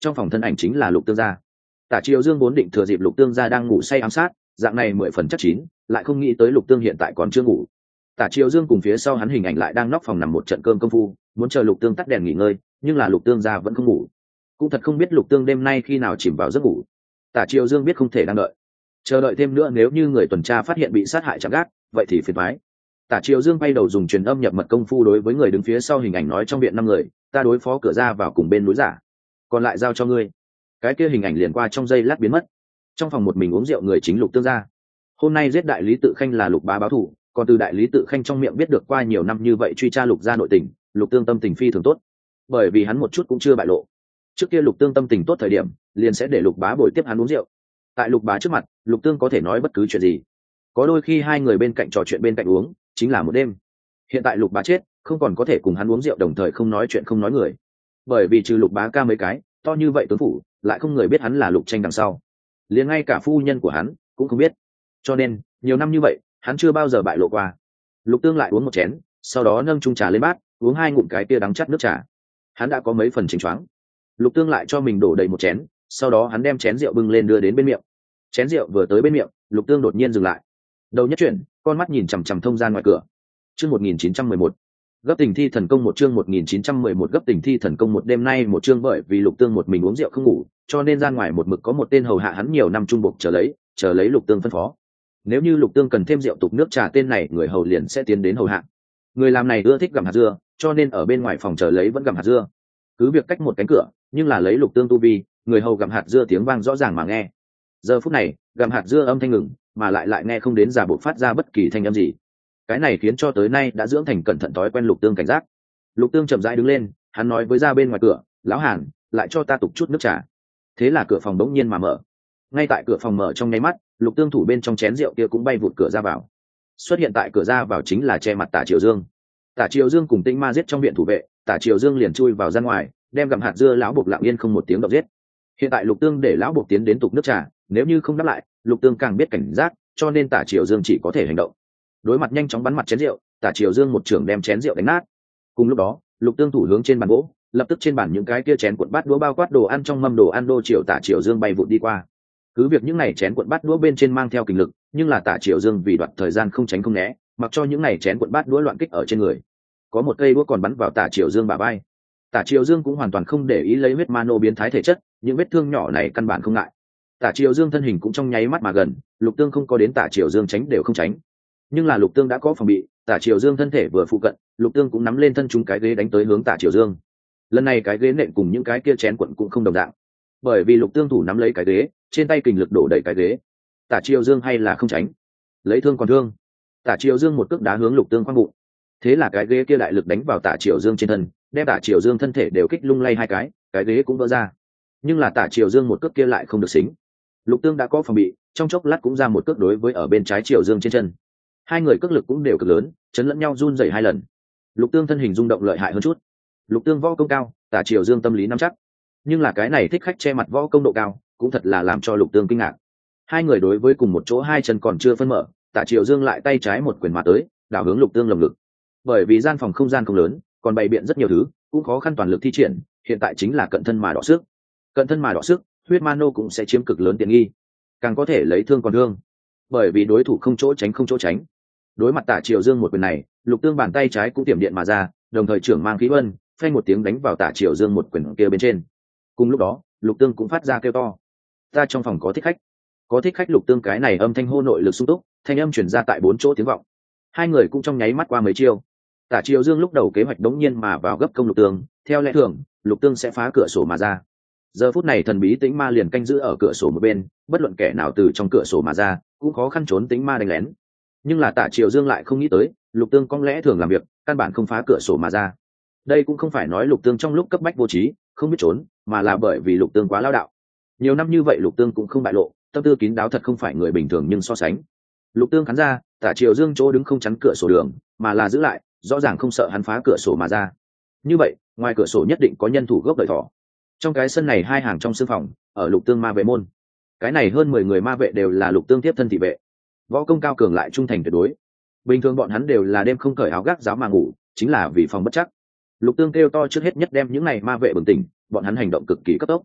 trong phòng thân ảnh chính là Lục Tương gia. Tả Triều Dương vốn định thừa dịp Lục Tương gia đang ngủ say ám sát, dạng này mười phần chắc chín, lại không nghĩ tới Lục Tương hiện tại còn chưa ngủ. Tả Triều Dương cùng phía sau hắn hình ảnh lại đang nóc phòng nằm một trận cơm công phu, muốn chờ Lục Tương tắt đèn nghỉ ngơi, nhưng là Lục Tương gia vẫn không ngủ. Cũng thật không biết Lục Tương đêm nay khi nào chìm vào giấc ngủ. Tả Triều Dương biết không thể đang đợi, chờ đợi thêm nữa nếu như người tuần tra phát hiện bị sát hại chạm gác, vậy thì phiền toái. Tả Triều Dương bay đầu dùng truyền âm nhập mật công phu đối với người đứng phía sau hình ảnh nói trong viện năm người, ta đối phó cửa ra vào cùng bên núi giả, còn lại giao cho ngươi. Cái kia hình ảnh liền qua trong giây lát biến mất. Trong phòng một mình uống rượu người chính Lục Tương gia. Hôm nay giết đại lý tự khanh là Lục bá báo thù, còn từ đại lý tự khanh trong miệng biết được qua nhiều năm như vậy truy tra Lục gia nội tình, Lục Tương tâm tình phi thường tốt, bởi vì hắn một chút cũng chưa bại lộ. Trước kia Lục Tương tâm tình tốt thời điểm, liền sẽ để Lục bá bồi tiếp hắn uống rượu. Tại Lục bá trước mặt, Lục Tương có thể nói bất cứ chuyện gì. Có đôi khi hai người bên cạnh trò chuyện bên cạnh uống, chính là một đêm. Hiện tại Lục bá chết, không còn có thể cùng hắn uống rượu đồng thời không nói chuyện không nói người, bởi vì trừ Lục bá ca mấy cái to như vậy tướng phủ, lại không người biết hắn là Lục Tranh đằng sau, liền ngay cả phu nhân của hắn cũng không biết. Cho nên nhiều năm như vậy hắn chưa bao giờ bại lộ qua. Lục Tương lại uống một chén, sau đó nâng chung trà lên bát, uống hai ngụm cái kia đắng chát nước trà. Hắn đã có mấy phần chỉnh choáng. Lục Tương lại cho mình đổ đầy một chén, sau đó hắn đem chén rượu bưng lên đưa đến bên miệng. Chén rượu vừa tới bên miệng, Lục Tương đột nhiên dừng lại, đầu nhất chuyển, con mắt nhìn chằm chằm thông ra ngoài cửa. Chương một nghìn chín trăm mười một, gấp tình thi thần công một chương một nghìn chín trăm mười một gấp tình thi thần công một đêm nay một chương bởi vì Lục Tương một mình uống rượu không ngủ, cho nên ra ngoài một mực có một tên hầu hạ hắn nhiều năm trung buộc chờ lấy, chờ lấy Lục Tương phân phó. Nếu như Lục Tương cần thêm rượu tục nước trà tên này người hầu liền sẽ tiến đến hầu hạ. Người làm này ưa thích gặm hạt dưa, cho nên ở bên ngoài phòng chờ lấy vẫn gặm hạt dưa. Cứ việc cách một cánh cửa, nhưng là lấy Lục Tương tu vi, người hầu gặm hạt dưa tiếng vang rõ ràng mà nghe. Giờ phút này, gặm hạt dưa âm thanh ngừng, mà lại lại nghe không đến giả bộ phát ra bất kỳ thanh âm gì. Cái này khiến cho tới nay đã dưỡng thành cẩn thận thói quen Lục Tương cảnh giác. Lục Tương chậm rãi đứng lên, hắn nói với ra bên ngoài cửa, lão Hàn, lại cho ta tục chút nước trà. Thế là cửa phòng đống nhiên mà mở. Ngay tại cửa phòng mở trong nháy mắt, Lục Tương thủ bên trong chén rượu kia cũng bay vụt cửa ra vào. Xuất hiện tại cửa ra vào chính là che mặt Tả Triều Dương. Tả Triều Dương cùng Tĩnh Ma giết trong viện thủ vệ, Tả Triều Dương liền chui vào ra ngoài, đem gặm hạt dưa lão buộc lặng yên không một tiếng động giết. Hiện tại Lục Tương để lão buộc tiến đến tục nước trà, nếu như không đáp lại, Lục Tương càng biết cảnh giác, cho nên Tả Triều Dương chỉ có thể hành động. Đối mặt nhanh chóng bắn mặt chén rượu, Tả Triều Dương một trưởng đem chén rượu đánh nát. Cùng lúc đó, Lục Tương thủ hướng trên bàn gỗ, lập tức trên bàn những cái kia chén cuộn bát đũa bao quát đồ ăn trong mâm đồ ăn đô triều Tả Triều Dương bay vụt đi qua. Cứ việc những này chén cuộn bát đũa bên trên mang theo kình lực, nhưng là Tả Triều Dương vì đoạt thời gian không tránh không né, mặc cho những này chén cuộn bát đũa loạn kích ở trên người. Có một cây đũa còn bắn vào Tả Triều Dương bả vai. Tả Triều Dương cũng hoàn toàn không để ý lấy huyết ma nô biến thái thể chất, những vết thương nhỏ này căn bản không ngại. Tả Triều Dương thân hình cũng trong nháy mắt mà gần, Lục Tương không có đến Tả Triều Dương tránh đều không tránh. Nhưng là Lục Tương đã có phòng bị, Tả Triều Dương thân thể vừa phụ cận, Lục Tương cũng nắm lên thân chúng cái ghế đánh tới hướng Tả Triều Dương. Lần này cái ghế nện cùng những cái kia chén cuộn cũng không đồng dạng, bởi vì Lục Tương thủ nắm lấy cái ghế, trên tay kình lực đổ đầy cái ghế. Tả Triều Dương hay là không tránh, lấy thương còn thương. Tả Triều Dương một cước đá hướng Lục Tương khoang bụng. Thế là cái ghế kia đại lực đánh vào Tả Triều Dương trên thân, đem Tả Triều Dương thân thể đều kích lung lay hai cái, cái ghế cũng vỡ ra. Nhưng là Tả Triều Dương một cước kia lại không được xính. Lục Tương đã có phòng bị, trong chốc lát cũng ra một cước đối với ở bên trái Triều Dương trên chân. Hai người cước lực cũng đều cực lớn, chấn lẫn nhau run rẩy hai lần. Lục Tương thân hình rung động lợi hại hơn chút. Lục Tương võ công cao, Tả Triều Dương tâm lý nắm chắc. Nhưng là cái này thích khách che mặt võ công độ cao, cũng thật là làm cho Lục Tương kinh ngạc. Hai người đối với cùng một chỗ hai chân còn chưa phân mở, Tả Triều Dương lại tay trái một quyền mà tới, đảo hướng Lục Tương lồng ngực. Bởi vì gian phòng không gian không lớn, còn bày biện rất nhiều thứ, cũng khó khăn toàn lực thi triển, hiện tại chính là cận thân mà đọ sức. Cận thân mà đọ sức, huyết ma nô cũng sẽ chiếm cực lớn tiện nghi, càng có thể lấy thương còn thương, bởi vì đối thủ không chỗ tránh không chỗ tránh. Đối mặt Tả Triều Dương một quyền này, Lục Tương bàn tay trái cũng tiềm điện mà ra, đồng thời trưởng mang khí vân, phanh một tiếng đánh vào Tả Triều Dương một quyền kia bên trên. Cùng lúc đó, Lục Tương cũng phát ra kêu to, ta trong phòng có thích khách. Có thích khách. Lục Tương cái này âm thanh hô nội lực sung túc, thanh âm truyền ra tại bốn chỗ tiếng vọng. Hai người cũng trong nháy mắt qua mấy chiêu. Tả Triều Dương lúc đầu kế hoạch đống nhiên mà vào gấp công Lục Tương, theo lẽ thường, Lục Tương sẽ phá cửa sổ mà ra. Giờ phút này thần bí Tĩnh Ma liền canh giữ ở cửa sổ một bên, bất luận kẻ nào từ trong cửa sổ mà ra, cũng khó khăn trốn Tĩnh Ma đánh lén. Nhưng là Tả Triều Dương lại không nghĩ tới, Lục Tương có lẽ thường làm việc, căn bản không phá cửa sổ mà ra. Đây cũng không phải nói Lục Tương trong lúc cấp bách vô trí, không biết trốn, mà là bởi vì Lục Tương quá lao đạo. Nhiều năm như vậy Lục Tương cũng không bại lộ, tâm tư kín đáo thật không phải người bình thường nhưng so sánh. Lục Tương cắn ra, Tả Triều Dương chỗ đứng không chắn cửa sổ đường, mà là giữ lại, rõ ràng không sợ hắn phá cửa sổ mà ra. Như vậy, ngoài cửa sổ nhất định có nhân thủ gốc đợi thỏ. Trong cái sân này hai hàng trong sương phòng, ở Lục Tương ma vệ môn. Cái này hơn mười người ma vệ đều là Lục Tương tiếp thân thị vệ. Võ công cao cường lại trung thành tuyệt đối. Bình thường bọn hắn đều là đêm không cởi áo gác giáo mà ngủ, chính là vì phòng bất chắc. Lục Tương kêu to trước hết nhất đem những này ma vệ bừng tỉnh, bọn hắn hành động cực kỳ cấp tốc.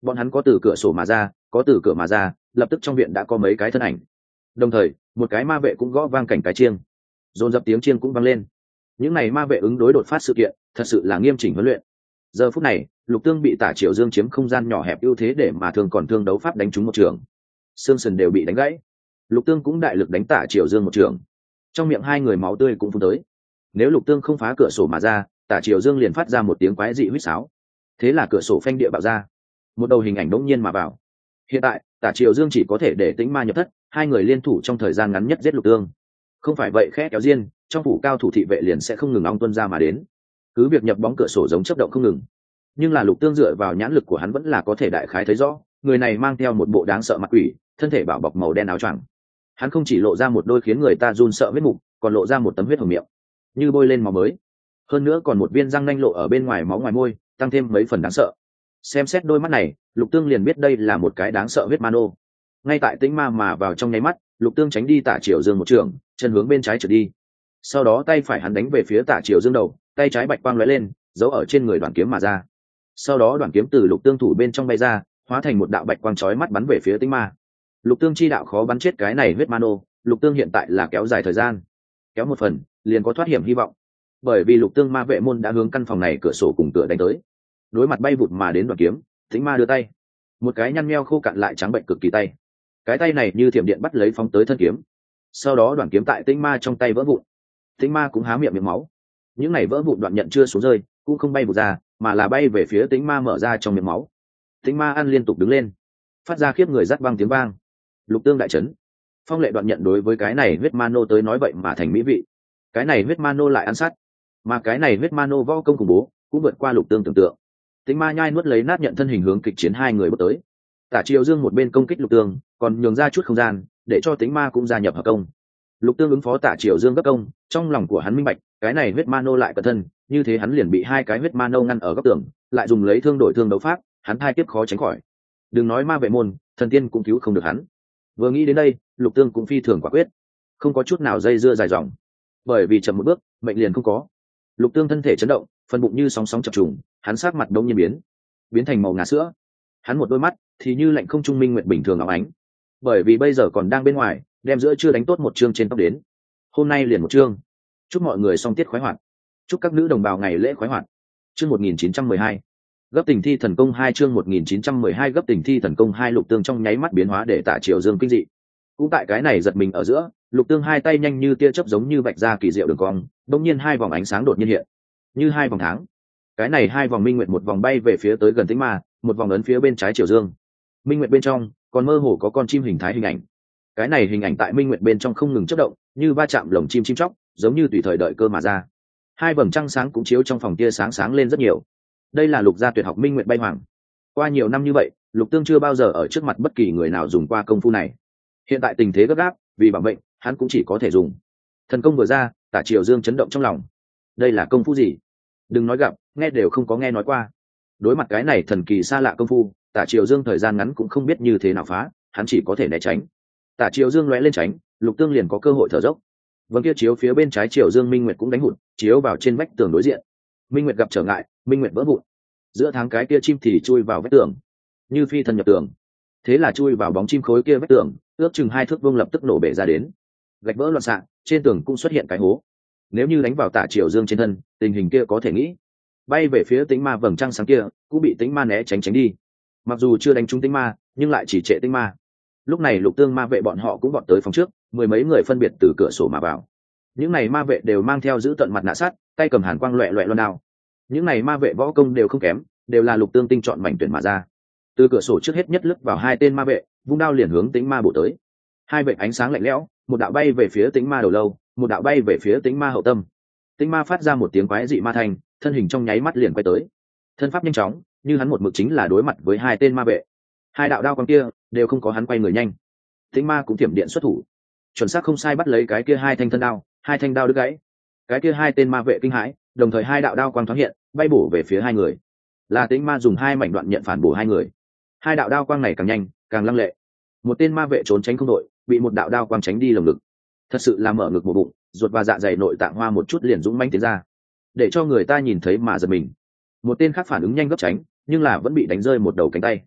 bọn hắn có từ cửa sổ mà ra, có từ cửa mà ra, lập tức trong viện đã có mấy cái thân ảnh. Đồng thời một cái ma vệ cũng gõ vang cảnh cái chiêng, dồn dập tiếng chiêng cũng vang lên. Những này ma vệ ứng đối đột phát sự kiện thật sự là nghiêm chỉnh huấn luyện. Giờ phút này Lục Tương bị Tả Triều Dương chiếm không gian nhỏ hẹp ưu thế để mà thường còn thương đấu pháp đánh trúng một trường, xương sườn đều bị đánh gãy. Lục Tương cũng đại lực đánh Tả Triều Dương một trường, trong miệng hai người máu tươi cũng phun tới. Nếu Lục Tương không phá cửa sổ mà ra, Tả Triều Dương liền phát ra một tiếng quái dị huýt sáo. Thế là cửa sổ phanh địa bạo ra, một đầu hình ảnh đống nhiên mà vào. Hiện tại Tả Triều Dương chỉ có thể để Tĩnh Ma nhập thất, hai người liên thủ trong thời gian ngắn nhất giết Lục Tương. Không phải vậy khẽ kéo diên, trong phủ cao thủ thị vệ liền sẽ không ngừng ong tuân ra mà đến. Cứ việc nhập bóng cửa sổ giống chớp động không ngừng, nhưng là Lục Tương dựa vào nhãn lực của hắn vẫn là có thể đại khái thấy rõ, người này mang theo một bộ đáng sợ mặt quỷ, thân thể bảo bọc màu đen áo choàng. Hắn không chỉ lộ ra một đôi khiến người ta run sợ huyết mục, còn lộ ra một tấm huyết hồng miệng, như bôi lên máu mới. Hơn nữa còn một viên răng nanh lộ ở bên ngoài máu ngoài môi, tăng thêm mấy phần đáng sợ. Xem xét đôi mắt này, Lục Tương liền biết đây là một cái đáng sợ huyết ma nô. Ngay tại Tĩnh Ma mà vào trong nháy mắt, Lục Tương tránh đi Tả Triều Dương một trường, chân hướng bên trái trượt đi. Sau đó tay phải hắn đánh về phía Tả Triều Dương đầu, tay trái bạch quang lóe lên, giấu ở trên người đoạn kiếm mà ra. Sau đó đoạn kiếm từ Lục Tương thủ bên trong bay ra, hóa thành một đạo bạch quang chói mắt bắn về phía Tĩnh Ma. Lục Tương chi đạo khó bắn chết cái này huyết ma nô, Lục Tương hiện tại là kéo dài thời gian, kéo một phần liền có thoát hiểm hy vọng. Bởi vì Lục Tương ma vệ môn đã hướng căn phòng này cửa sổ cùng cửa đánh tới. Đối mặt bay vụt mà đến đoạn kiếm, Tĩnh Ma đưa tay, một cái nhăn nheo khô cạn lại trắng bệnh cực kỳ tay, cái tay này như thiểm điện bắt lấy phóng tới thân kiếm. Sau đó đoạn kiếm tại Tĩnh Ma trong tay vỡ vụn, Tĩnh Ma cũng há miệng miệng máu. Những này vỡ vụn đoạn nhận chưa xuống rơi, cũng không bay vụt ra, mà là bay về phía Tĩnh Ma mở ra trong miệng máu. Tĩnh Ma ăn liên tục đứng lên, phát ra khiếp người rát vang tiếng vang. Lục Tương đại chấn, phong lệ đoạn nhận đối với cái này huyết ma nô tới nói vậy mà thành mỹ vị. Cái này huyết ma nô lại ăn sát, mà cái này huyết ma nô võ công khủng bố cũng vượt qua Lục Tương tưởng tượng. Tĩnh Ma nhai nuốt lấy nát nhận thân hình hướng kịch chiến hai người bước tới. Tả Triều Dương một bên công kích Lục Tương, còn nhường ra chút không gian để cho Tĩnh Ma cũng gia nhập hợp công. Lục Tương ứng phó Tả Triều Dương gấp công, trong lòng của hắn minh bạch, cái này huyết ma nô lại cẩn thân, như thế hắn liền bị hai cái huyết ma nô ngăn ở góc tường, lại dùng lấy thương đổi thương đấu pháp, hắn thai tiếp khó tránh khỏi. Đừng nói ma vệ môn, thần tiên cũng cứu không được hắn. Vừa nghĩ đến đây, Lục Tương cũng phi thường quả quyết, không có chút nào dây dưa dài dòng, bởi vì chậm một bước mệnh liền không có. Lục Tương thân thể chấn động, phần bụng như sóng sóng chập trùng, hắn sắc mặt đông nhiên biến biến thành màu ngà sữa. Hắn một đôi mắt thì như lạnh không trung minh nguyệt bình thường óng ánh, bởi vì bây giờ còn đang bên ngoài, đem giữa chưa đánh tốt một chương trên tóc đến. Hôm nay liền một chương, chúc mọi người song tiết khoái hoạt, chúc các nữ đồng bào ngày lễ khoái hoạt. Chương một nghìn chín trăm mười hai, gấp tình thi thần công hai, chương một nghìn chín trăm mười hai gấp tình thi thần công hai. Lục Tương trong nháy mắt biến hóa để Tả Triều Dương kinh dị. Cũng tại cái này giật mình ở giữa, Lục Tương hai tay nhanh như tia chớp giống như vạch ra kỳ diệu đường cong, đột nhiên hai vòng ánh sáng đột nhiên hiện, như hai vòng tháng. Cái này hai vòng minh nguyệt, một vòng bay về phía tới gần Tĩnh Ma, một vòng ấn phía bên trái Triều Dương. Minh nguyệt bên trong còn mơ hồ có con chim hình thái hình ảnh. Cái này hình ảnh tại minh nguyệt bên trong không ngừng chớp động, như va chạm lồng chim chim chóc, giống như tùy thời đợi cơ mà ra. Hai vầng trăng sáng cũng chiếu trong phòng tia sáng sáng lên rất nhiều. Đây là Lục gia tuyệt học minh nguyệt bay hoàng. Qua nhiều năm như vậy, Lục Tương chưa bao giờ ở trước mặt bất kỳ người nào dùng qua công phu này. Hiện tại tình thế gấp gáp, vì bảo mệnh, hắn cũng chỉ có thể dùng. Thần công vừa ra, Tả Triều Dương chấn động trong lòng. Đây là công phu gì? Đừng nói gặp, nghe đều không có nghe nói qua. Đối mặt cái này thần kỳ xa lạ công phu, Tả Triều Dương thời gian ngắn cũng không biết như thế nào phá, hắn chỉ có thể né tránh. Tả Triều Dương lóe lên tránh, Lục Tương liền có cơ hội thở dốc. Vâng kia chiếu phía bên trái Triều Dương minh nguyệt cũng đánh hụt, chiếu vào trên vách tường đối diện. Minh nguyệt gặp trở ngại, minh nguyệt vỡ vụn. Giữa tháng cái kia chim thì chui vào vách tường, như phi thân nhập tường. Thế là chui vào bóng chim khối kia vách tường, ước chừng hai thước vuông lập tức nổ bể ra đến. Gạch vỡ loạn xạ, trên tường cũng xuất hiện cái hố. Nếu như đánh vào Tả Triều Dương trên thân, tình hình kia có thể nghĩ. Bay về phía Tĩnh Ma vầng trăng sáng kia, cũng bị Tĩnh Ma né tránh tránh đi. Mặc dù chưa đánh trúng Tĩnh Ma, nhưng lại chỉ trệ Tĩnh Ma. Lúc này Lục Tương ma vệ bọn họ cũng vọt tới phòng trước, mười mấy người phân biệt từ cửa sổ mà vào. Những này ma vệ đều mang theo giữ tận mặt nạ sắt, tay cầm hàn quang loẹt loẹt loan đao. Những này ma vệ võ công đều không kém, đều là Lục Tương tinh chọn mảnh tuyển mà ra. Từ cửa sổ trước hết nhất lướt vào hai tên ma vệ, vung đao liền hướng Tĩnh Ma bổ tới. Hai vệ ánh sáng lạnh lẽo, một đạo bay về phía Tĩnh Ma đầu lâu, một đạo bay về phía Tĩnh Ma hậu tâm. Tĩnh Ma phát ra một tiếng quái dị ma thành, thân hình trong nháy mắt liền quay tới. Thân pháp nhanh chóng, như hắn một mực chính là đối mặt với hai tên ma vệ. Hai đạo đao con kia đều không có hắn quay người nhanh. Tĩnh Ma cũng thiểm điện xuất thủ, chuẩn xác không sai bắt lấy cái kia hai thanh thân đao, hai thanh đao đứt gãy. Cái kia hai tên ma vệ kinh hãi, đồng thời hai đạo đao quang thoáng hiện, bay bổ về phía hai người. Là Tĩnh Ma dùng hai mảnh đoạn nhận phản bổ hai người. Hai đạo đao quang này càng nhanh, càng lăng lệ. Một tên ma vệ trốn tránh không đội, bị một đạo đao quang tránh đi lồng ngực. Thật sự là mở ngực một bụng, ruột và dạ dày nội tạng hoa một chút liền dũng mãnh tiến ra, để cho người ta nhìn thấy mà giật mình. Một tên khác phản ứng nhanh gấp tránh, nhưng là vẫn bị đánh rơi một đầu cánh tay.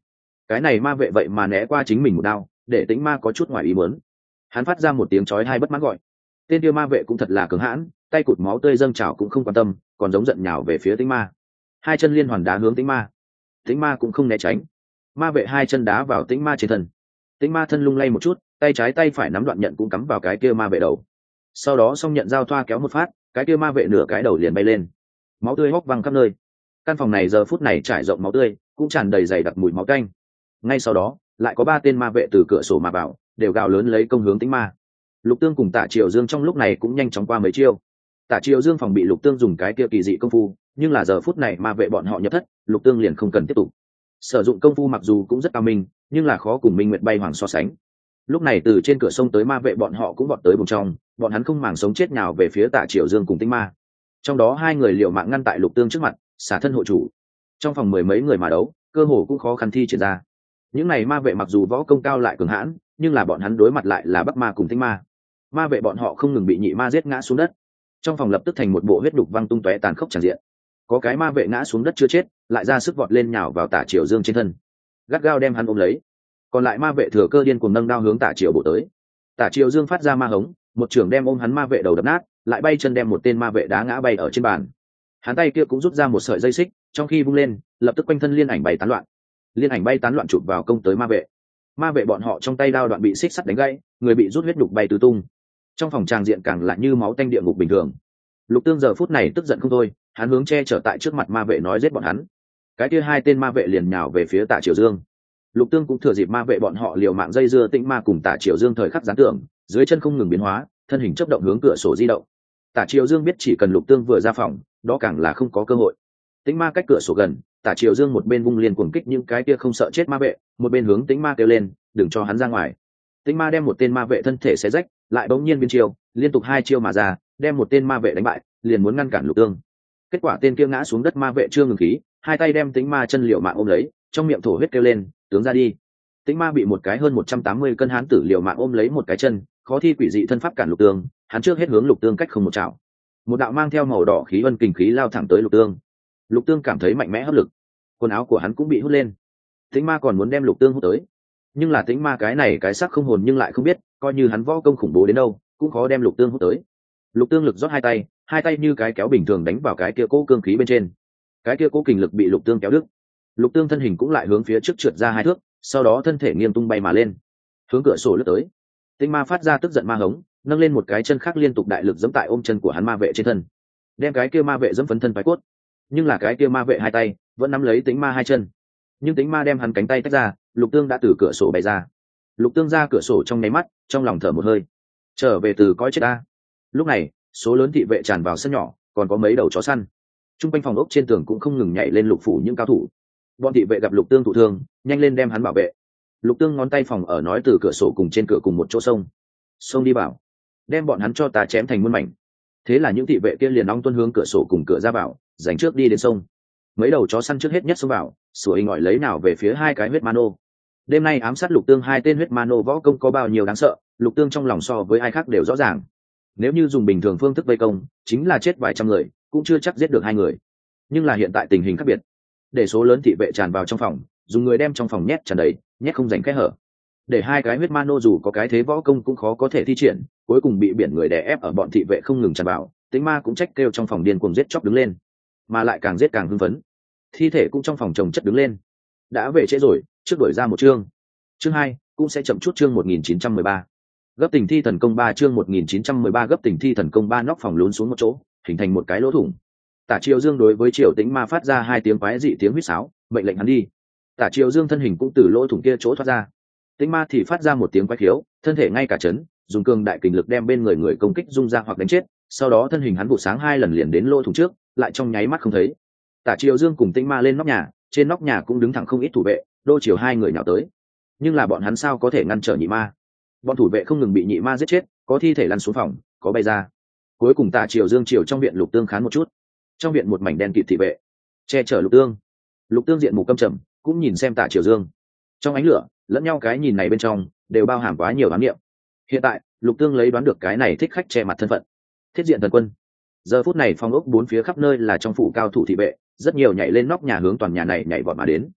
cái này ma vệ vậy mà né qua chính mình một đao, để Tĩnh Ma có chút ngoài ý muốn. Hắn phát ra một tiếng chói tai bất mãn gọi. Tên kia ma vệ cũng thật là cứng hãn, tay cụt máu tươi dâng trào cũng không quan tâm, còn giống giận nhào về phía Tĩnh Ma. Hai chân liên hoàn đá hướng Tĩnh Ma. Tĩnh Ma cũng không né tránh. Ma vệ hai chân đá vào Tĩnh Ma trên thân. Tĩnh Ma thân lung lay một chút, tay trái tay phải nắm đoạn nhận cũng cắm vào cái kia ma vệ đầu. Sau đó song nhận giao thoa kéo một phát, cái kia ma vệ nửa cái đầu liền bay lên. Máu tươi hốc văng khắp nơi. Căn phòng này giờ phút này trải rộng máu tươi, cũng tràn đầy dày đặc mùi máu tanh. Ngay sau đó, lại có ba tên ma vệ từ cửa sổ mà vào, đều gào lớn lấy công hướng Tĩnh Ma. Lục Tương cùng Tạ Triều Dương trong lúc này cũng nhanh chóng qua mấy chiêu. Tạ Triều Dương phòng bị Lục Tương dùng cái kia kỳ dị công phu, nhưng là giờ phút này ma vệ bọn họ nhập thất, Lục Tương liền không cần tiếp tục. Sử dụng công phu mặc dù cũng rất cao minh, nhưng là khó cùng Minh Nguyệt bay hoàng so sánh. Lúc này từ trên cửa sông tới ma vệ bọn họ cũng vọt tới vùng trong, bọn hắn không màng sống chết nào về phía Tạ Triều Dương cùng Tĩnh Ma. Trong đó hai người liều mạng ngăn tại Lục Tương trước mặt, xả thân hộ chủ. Trong phòng mười mấy người mà đấu, cơ hồ cũng khó khăn thi triển ra. Những này ma vệ mặc dù võ công cao lại cường hãn, nhưng là bọn hắn đối mặt lại là Bắc Ma cùng Tĩnh Ma. Ma vệ bọn họ không ngừng bị nhị ma giết ngã xuống đất. Trong phòng lập tức thành một bộ huyết đục văng tung tóe tàn khốc tràn diện. Có cái ma vệ ngã xuống đất chưa chết, lại ra sức vọt lên nhào vào Tạ Triều Dương trên thân, gắt gao đem hắn ôm lấy. Còn lại ma vệ thừa cơ điên cuồng nâng đao hướng Tạ Triều bổ tới. Tạ Triều Dương phát ra ma hống, một trưởng đem ôm hắn ma vệ đầu đập nát, lại bay chân đem một tên ma vệ đá ngã bay ở trên bàn. Hắn tay kia cũng rút ra một sợi dây xích, trong khi vung lên, lập tức quanh thân liên ảnh bay tán loạn. Liên ảnh bay tán loạn chụp vào công tới ma vệ. Ma vệ bọn họ trong tay đao đoạn bị xích sắt đánh gãy, người bị rút huyết đục bay tứ tung. Trong phòng tràng diện càng lại như máu tanh địa ngục bình thường. Lục Tương giờ phút này tức giận không thôi, hắn hướng che chở tại trước mặt ma vệ nói giết bọn hắn. Cái kia hai tên ma vệ liền nhào về phía Tạ Triều Dương. Lục Tương cũng thừa dịp ma vệ bọn họ liều mạng dây dưa Tĩnh Ma cùng Tạ Triều Dương thời khắc gián tưởng, dưới chân không ngừng biến hóa, thân hình chớp động hướng cửa sổ di động. Tạ Triều Dương biết chỉ cần Lục Tương vừa ra phòng, đó càng là không có cơ hội. Tĩnh Ma cách cửa sổ gần, Tạ Triều Dương một bên vung liền cuồng kích những cái kia không sợ chết ma vệ, một bên hướng Tĩnh Ma kêu lên, đừng cho hắn ra ngoài. Tĩnh Ma đem một tên ma vệ thân thể xé rách, lại bỗng nhiên biến chiêu, liên tục hai chiêu mà ra, đem một tên ma vệ đánh bại, liền muốn ngăn cản Lục Tương. Kết quả tên kia ngã xuống đất ma vệ chưa ngừng khí, hai tay đem Tĩnh Ma chân liều mạng ôm lấy, trong miệng thổ huyết kêu lên, tướng ra đi. Tĩnh Ma bị một cái hơn một trăm tám mươi cân hán tử liều mạng ôm lấy một cái chân, khó thi quỷ dị thân pháp cản Lục Tương, hắn trước hết hướng Lục Tương cách không một chảo. Một đạo mang theo màu đỏ khí ân kình khí lao thẳng tới Lục Tương. Lục Tương cảm thấy mạnh mẽ hấp lực, quần áo của hắn cũng bị hút lên. Tĩnh Ma còn muốn đem Lục Tương hút tới, nhưng là Tĩnh Ma cái này cái xác không hồn nhưng lại không biết, coi như hắn võ công khủng bố đến đâu, cũng khó đem Lục Tương hút tới. Lục Tương lực rót hai tay, hai tay như cái kéo bình thường đánh vào cái kia cố cương khí bên trên. Cái kia cố kình lực bị Lục Tương kéo đứt. Lục Tương thân hình cũng lại hướng phía trước trượt ra hai thước, sau đó thân thể nghiêng tung bay mà lên, hướng cửa sổ lướt tới. Tĩnh Ma phát ra tức giận ma hống, nâng lên một cái chân khác liên tục đại lực giẫm tại ôm chân của hắn ma vệ trên thân, đem cái kia ma vệ giẫm phấn thân phái cốt. Nhưng là cái kia ma vệ hai tay vẫn nắm lấy Tĩnh Ma hai chân, nhưng Tĩnh Ma đem hắn cánh tay tách ra, Lục Tương đã từ cửa sổ bay ra. Lục Tương ra cửa sổ trong nháy mắt, trong lòng thở một hơi, trở về từ cõi chết ta. Lúc này, số lớn thị vệ tràn vào sân nhỏ, còn có mấy đầu chó săn. Trung quanh phòng ốc trên tường cũng không ngừng nhảy lên lục phủ những cao thủ. Bọn thị vệ gặp Lục Tương thụ thương, nhanh lên đem hắn bảo vệ. Lục Tương ngón tay phòng ở nói từ cửa sổ cùng trên cửa cùng một chỗ sông, sông đi bảo, đem bọn hắn cho ta chém thành muôn mảnh. Thế là những thị vệ kia liền ong tuân hướng cửa sổ cùng cửa ra bảo, dành trước đi đến sông. Mấy đầu chó săn trước hết nhất xông vào, sủa hình gọi lấy nào về phía hai cái huyết ma nô. Đêm nay ám sát Lục Tương hai tên huyết ma nô võ công có bao nhiêu đáng sợ, Lục Tương trong lòng so với ai khác đều rõ ràng. Nếu như dùng bình thường phương thức vây công, chính là chết vài trăm người, cũng chưa chắc giết được hai người. Nhưng là hiện tại tình hình khác biệt, để số lớn thị vệ tràn vào trong phòng, dùng người đem trong phòng nhét tràn đầy, nhét không rảnh kẽ hở. Để hai cái huyết ma nô dù có cái thế võ công cũng khó có thể thi triển, cuối cùng bị biển người đè ép ở bọn thị vệ không ngừng tràn vào, Tĩnh Ma cũng trách kêu trong phòng điên cuồng giết chóc đứng lên, mà lại càng giết càng hưng phấn. Thi thể cũng trong phòng chồng chất đứng lên. Đã về trễ rồi, trước đổi ra một chương. Chương hai cũng sẽ chậm chút chương một nghìn chín trăm mười ba. Gấp tình thi thần công ba chương một nghìn chín trăm mười ba gấp tình thi thần công ba nóc phòng lún xuống một chỗ, hình thành một cái lỗ thủng. Tả Triều Dương đối với Triều Tĩnh Ma phát ra hai tiếng quái dị tiếng huýt sáo, mệnh lệnh hắn đi. Tả Triều Dương thân hình cũng từ lỗ thủng kia chỗ thoát ra. Tĩnh Ma thì phát ra một tiếng quái khiếu, thân thể ngay cả chấn, dùng cường đại kình lực đem bên người người công kích dung ra hoặc đánh chết, sau đó thân hình hắn vụ sáng hai lần liền đến lỗ thủng trước, lại trong nháy mắt không thấy. Tả Triều Dương cùng Tĩnh Ma lên nóc nhà, trên nóc nhà cũng đứng thẳng không ít thủ vệ, đô chiều hai người nhào tới. Nhưng là bọn hắn sao có thể ngăn trở nhị ma? Bọn thủ vệ không ngừng bị nhị ma giết chết, có thi thể lăn xuống phòng, có bay ra. Cuối cùng Tả Triều Dương chiều trong viện Lục Tương khán một chút. Trong viện một mảnh đen kịt thị vệ che chở Lục Tương. Lục Tương diện mục căm trầm, cũng nhìn xem Tả Triều Dương. Trong ánh lửa, lẫn nhau cái nhìn này bên trong đều bao hàm quá nhiều ám niệm. Hiện tại, Lục Tương lấy đoán được cái này thích khách che mặt thân phận. Thiết diện thần quân. Giờ phút này phong ốc bốn phía khắp nơi là trong phủ cao thủ thị vệ, rất nhiều nhảy lên nóc nhà hướng toàn nhà này nhảy vọt mà đến.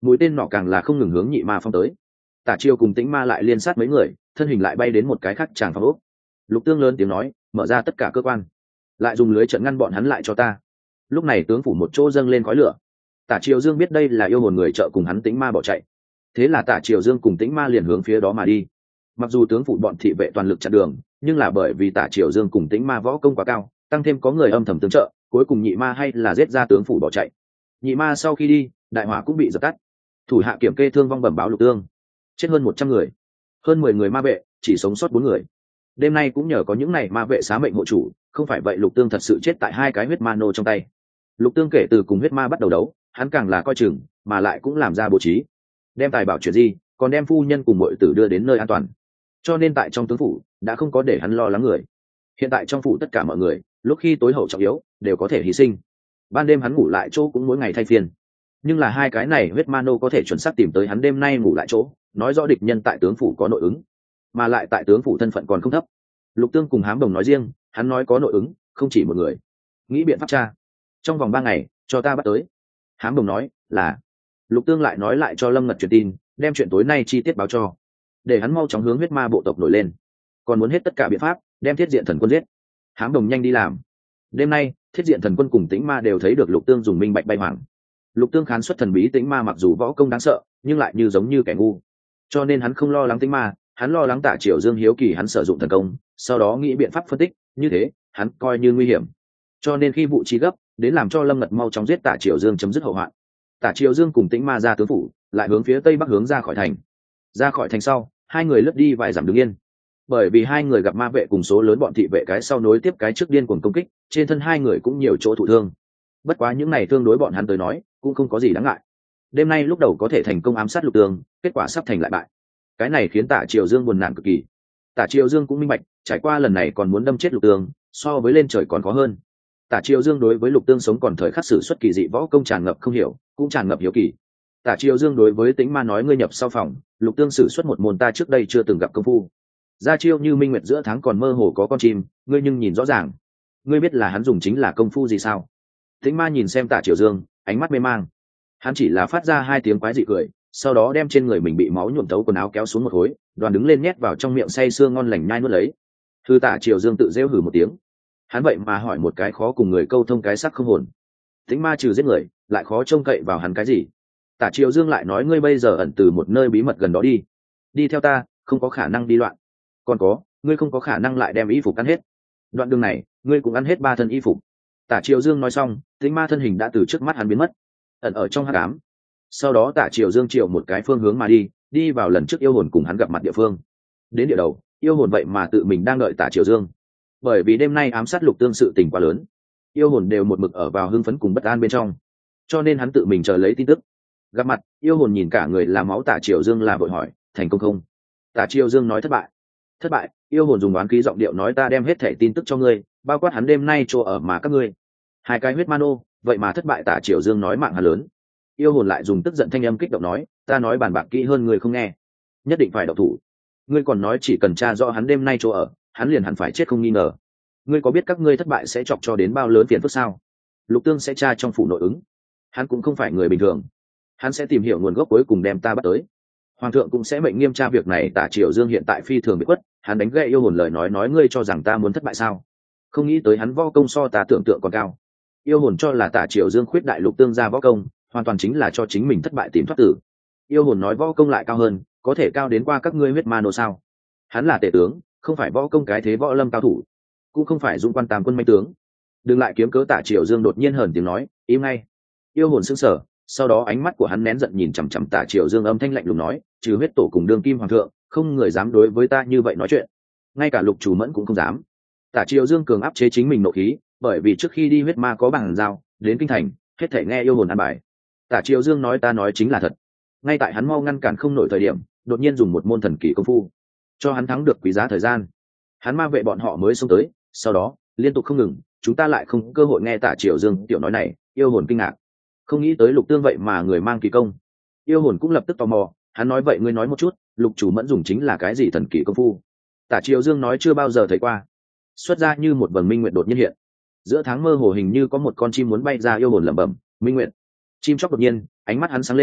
mũi tên nọ càng là không ngừng hướng nhị ma phong tới. Tả Chiêu cùng Tĩnh Ma lại liên sát mấy người, thân hình lại bay đến một cái khác tràng phòng ốc. Lục Tương lớn tiếng nói, mở ra tất cả cơ quan, lại dùng lưới trận ngăn bọn hắn lại cho ta. Lúc này tướng phủ một chỗ dâng lên khói lửa. Tả Triều Dương biết đây là yêu hồn người trợ cùng hắn Tĩnh Ma bỏ chạy, thế là Tả Triều Dương cùng Tĩnh Ma liền hướng phía đó mà đi. Mặc dù tướng phủ bọn thị vệ toàn lực chặn đường, nhưng là bởi vì Tả Triều Dương cùng Tĩnh Ma võ công quá cao, tăng thêm có người âm thầm tương trợ, cuối cùng nhị ma hay là giết ra tướng phủ bỏ chạy. Nhị ma sau khi đi, đại hỏa cũng bị dập tắt. Thủ hạ kiểm kê thương vong bẩm báo Lục Tương, chết hơn một trăm người, hơn mười người ma vệ, chỉ sống sót bốn người. Đêm nay cũng nhờ có những này ma vệ xá mệnh hộ chủ, không phải vậy Lục Tương thật sự chết tại hai cái huyết ma nô trong tay. Lục Tương kể từ cùng huyết ma bắt đầu đấu, hắn càng là coi chừng, mà lại cũng làm ra bố trí, đem tài bảo chuyện gì, còn đem phu nhân cùng mọi tử đưa đến nơi an toàn. Cho nên tại trong tướng phủ đã không có để hắn lo lắng người. Hiện tại trong phủ tất cả mọi người, lúc khi tối hậu trọng yếu, đều có thể hy sinh. Ban đêm hắn ngủ lại chỗ cũng mỗi ngày thay phiên. Nhưng là hai cái này huyết ma nô có thể chuẩn xác tìm tới hắn đêm nay ngủ lại chỗ, nói rõ địch nhân tại tướng phủ có nội ứng, mà lại tại tướng phủ thân phận còn không thấp. Lục Tương cùng Hám Đồng nói riêng, hắn nói có nội ứng, không chỉ một người. Nghĩ biện pháp tra, trong vòng ba ngày cho ta bắt tới. Hám Đồng nói là. Lục Tương lại nói lại cho Lâm Ngật truyền tin, đem chuyện tối nay chi tiết báo cho, để hắn mau chóng hướng huyết ma bộ tộc nổi lên, còn muốn hết tất cả biện pháp đem Thiết Diện Thần Quân giết. Hám Đồng nhanh đi làm. Đêm nay Thiết Diện Thần Quân cùng Tĩnh Ma đều thấy được Lục Tương dùng minh bạch bay hoàng. Lục Tương khán xuất thần bí Tĩnh Ma mặc dù võ công đáng sợ, nhưng lại như giống như kẻ ngu, cho nên hắn không lo lắng Tĩnh Ma, hắn lo lắng Tả Triều Dương hiếu kỳ hắn sử dụng thần công, sau đó nghĩ biện pháp phân tích, như thế hắn coi như nguy hiểm. Cho nên khi vụ chi gấp, đến làm cho Lâm Ngật mau chóng giết Tả Triều Dương chấm dứt hậu hoạn. Tả Triều Dương cùng Tĩnh Ma ra tướng phủ, lại hướng phía tây bắc hướng ra khỏi thành. Ra khỏi thành sau, hai người lướt đi vài dặm đứng yên, bởi vì hai người gặp ma vệ cùng số lớn bọn thị vệ cái sau nối tiếp cái trước điên cuồng công kích, trên thân hai người cũng nhiều chỗ thụ thương. Bất quá những này tương đối bọn hắn tới nói cũng không có gì đáng ngại. Đêm nay lúc đầu có thể thành công ám sát Lục Tương, kết quả sắp thành lại bại, cái này khiến Tả Triều Dương buồn nản cực kỳ. Tả Triều Dương cũng minh bạch, trải qua lần này còn muốn đâm chết Lục Tương, so với lên trời còn khó hơn. Tả Triều Dương đối với Lục Tương sống còn thời khắc sử xuất kỳ dị võ công tràn ngập không hiểu, cũng tràn ngập hiếu kỳ. Tả Triều Dương đối với Tĩnh Ma nói, ngươi nhập sau phòng, Lục Tương sử xuất một môn ta trước đây chưa từng gặp công phu. Ra chiêu như minh nguyệt giữa tháng còn mơ hồ có con chim, ngươi nhưng nhìn rõ ràng, ngươi biết là hắn dùng chính là công phu gì sao? Tĩnh Ma nhìn xem Tả Triều Dương, ánh mắt mê mang. Hắn chỉ là phát ra hai tiếng quái dị cười, sau đó đem trên người mình bị máu nhuộm thấu quần áo kéo xuống một khối, đoàn đứng lên nhét vào trong miệng say sưa ngon lành nhai nuốt lấy. Thư Tả Triều Dương tự rêu hừ một tiếng. Hắn vậy mà hỏi một cái khó cùng người câu thông cái sắc không hồn. Tĩnh Ma trừ giết người, lại khó trông cậy vào hắn cái gì. Tả Triều Dương lại nói, ngươi bây giờ ẩn từ một nơi bí mật gần đó đi, đi theo ta, không có khả năng đi loạn. Còn có, ngươi không có khả năng lại đem y phục ăn hết. Đoạn đường này, ngươi cũng ăn hết ba thân y phục. Tả Triều Dương nói xong, Tĩnh Ma thân hình đã từ trước mắt hắn biến mất, ẩn ở trong hắc ám. Sau đó Tả Triều Dương triệu một cái phương hướng mà đi, đi vào lần trước yêu hồn cùng hắn gặp mặt địa phương. Đến địa đầu, yêu hồn vậy mà tự mình đang đợi Tả Triều Dương. Bởi vì đêm nay ám sát Lục Tương sự tình quá lớn, yêu hồn đều một mực ở vào hưng phấn cùng bất an bên trong, cho nên hắn tự mình chờ lấy tin tức. Gặp mặt, yêu hồn nhìn cả người là máu Tả Triều Dương là vội hỏi, thành công không? Tả Triều Dương nói thất bại. Thất bại. Yêu hồn dùng đoán khí giọng điệu nói, ta đem hết thẻ tin tức cho ngươi, bao quát hắn đêm nay chỗ ở mà các ngươi hai cái huyết ma nô, vậy mà thất bại. Tả Triều Dương nói mạng hắn lớn. Yêu hồn lại dùng tức giận thanh âm kích động nói, ta nói bàn bạc kỹ hơn người không nghe, nhất định phải độc thủ. Ngươi còn nói chỉ cần tra rõ hắn đêm nay chỗ ở, hắn liền hẳn phải chết không nghi ngờ. Ngươi có biết các ngươi thất bại sẽ chọc cho đến bao lớn phiền phức sao? Lục Tương sẽ tra trong phủ nội ứng, hắn cũng không phải người bình thường, hắn sẽ tìm hiểu nguồn gốc cuối cùng đem ta bắt tới. Hoàng thượng cũng sẽ mệnh nghiêm tra việc này. Tả Triều Dương hiện tại phi thường bị quất, hắn đánh gậy yêu hồn lời nói, nói ngươi cho rằng ta muốn thất bại sao? Không nghĩ tới hắn võ công so ta tưởng tượng còn cao. Yêu hồn cho là Tả Triều Dương khuyết đại Lục Tương ra võ công, hoàn toàn chính là cho chính mình thất bại tìm thoát tử. Yêu hồn nói võ công lại cao hơn, có thể cao đến qua các ngươi huyết ma nô sao? Hắn là tể tướng, không phải võ công cái thế võ lâm cao thủ, cũng không phải dũng quan tam quân manh tướng. Đừng lại kiếm cớ. Tả Triều Dương đột nhiên hờn tiếng nói, im ngay. Yêu hồn sững sờ, sau đó ánh mắt của hắn nén giận nhìn chằm chằm Tả Triều Dương, âm thanh lạnh lùng nói, trừ huyết tổ cùng đương kim hoàng thượng, không người dám đối với ta như vậy nói chuyện, ngay cả Lục Chủ Mẫn cũng không dám. Tả Triều Dương cường áp chế chính mình nộ khí, bởi vì trước khi đi huyết ma có bằng giao đến kinh thành, hết thể nghe yêu hồn ăn bài. Tả Triều Dương nói, ta nói chính là thật. Ngay tại hắn mau ngăn cản không nổi thời điểm, đột nhiên dùng một môn thần kỳ công phu cho hắn thắng được quý giá thời gian. Hắn ma vệ bọn họ mới xông tới, sau đó liên tục không ngừng, chúng ta lại không cơ hội nghe Tả Triều Dương tiểu nói này. Yêu hồn kinh ngạc, không nghĩ tới Lục Tương vậy mà người mang kỳ công. Yêu hồn cũng lập tức tò mò, hắn nói, vậy ngươi nói một chút, Lục Chủ Mẫn dùng chính là cái gì thần kỳ công phu? Tả Triều Dương nói, chưa bao giờ thấy qua. Xuất ra như một vầng minh nguyệt đột nhiên hiện, giữa tháng mơ hồ hình như có một con chim muốn bay ra. Yêu hồn lẩm bẩm, minh nguyệt. Chim chóc đột nhiên, ánh mắt hắn sáng lên,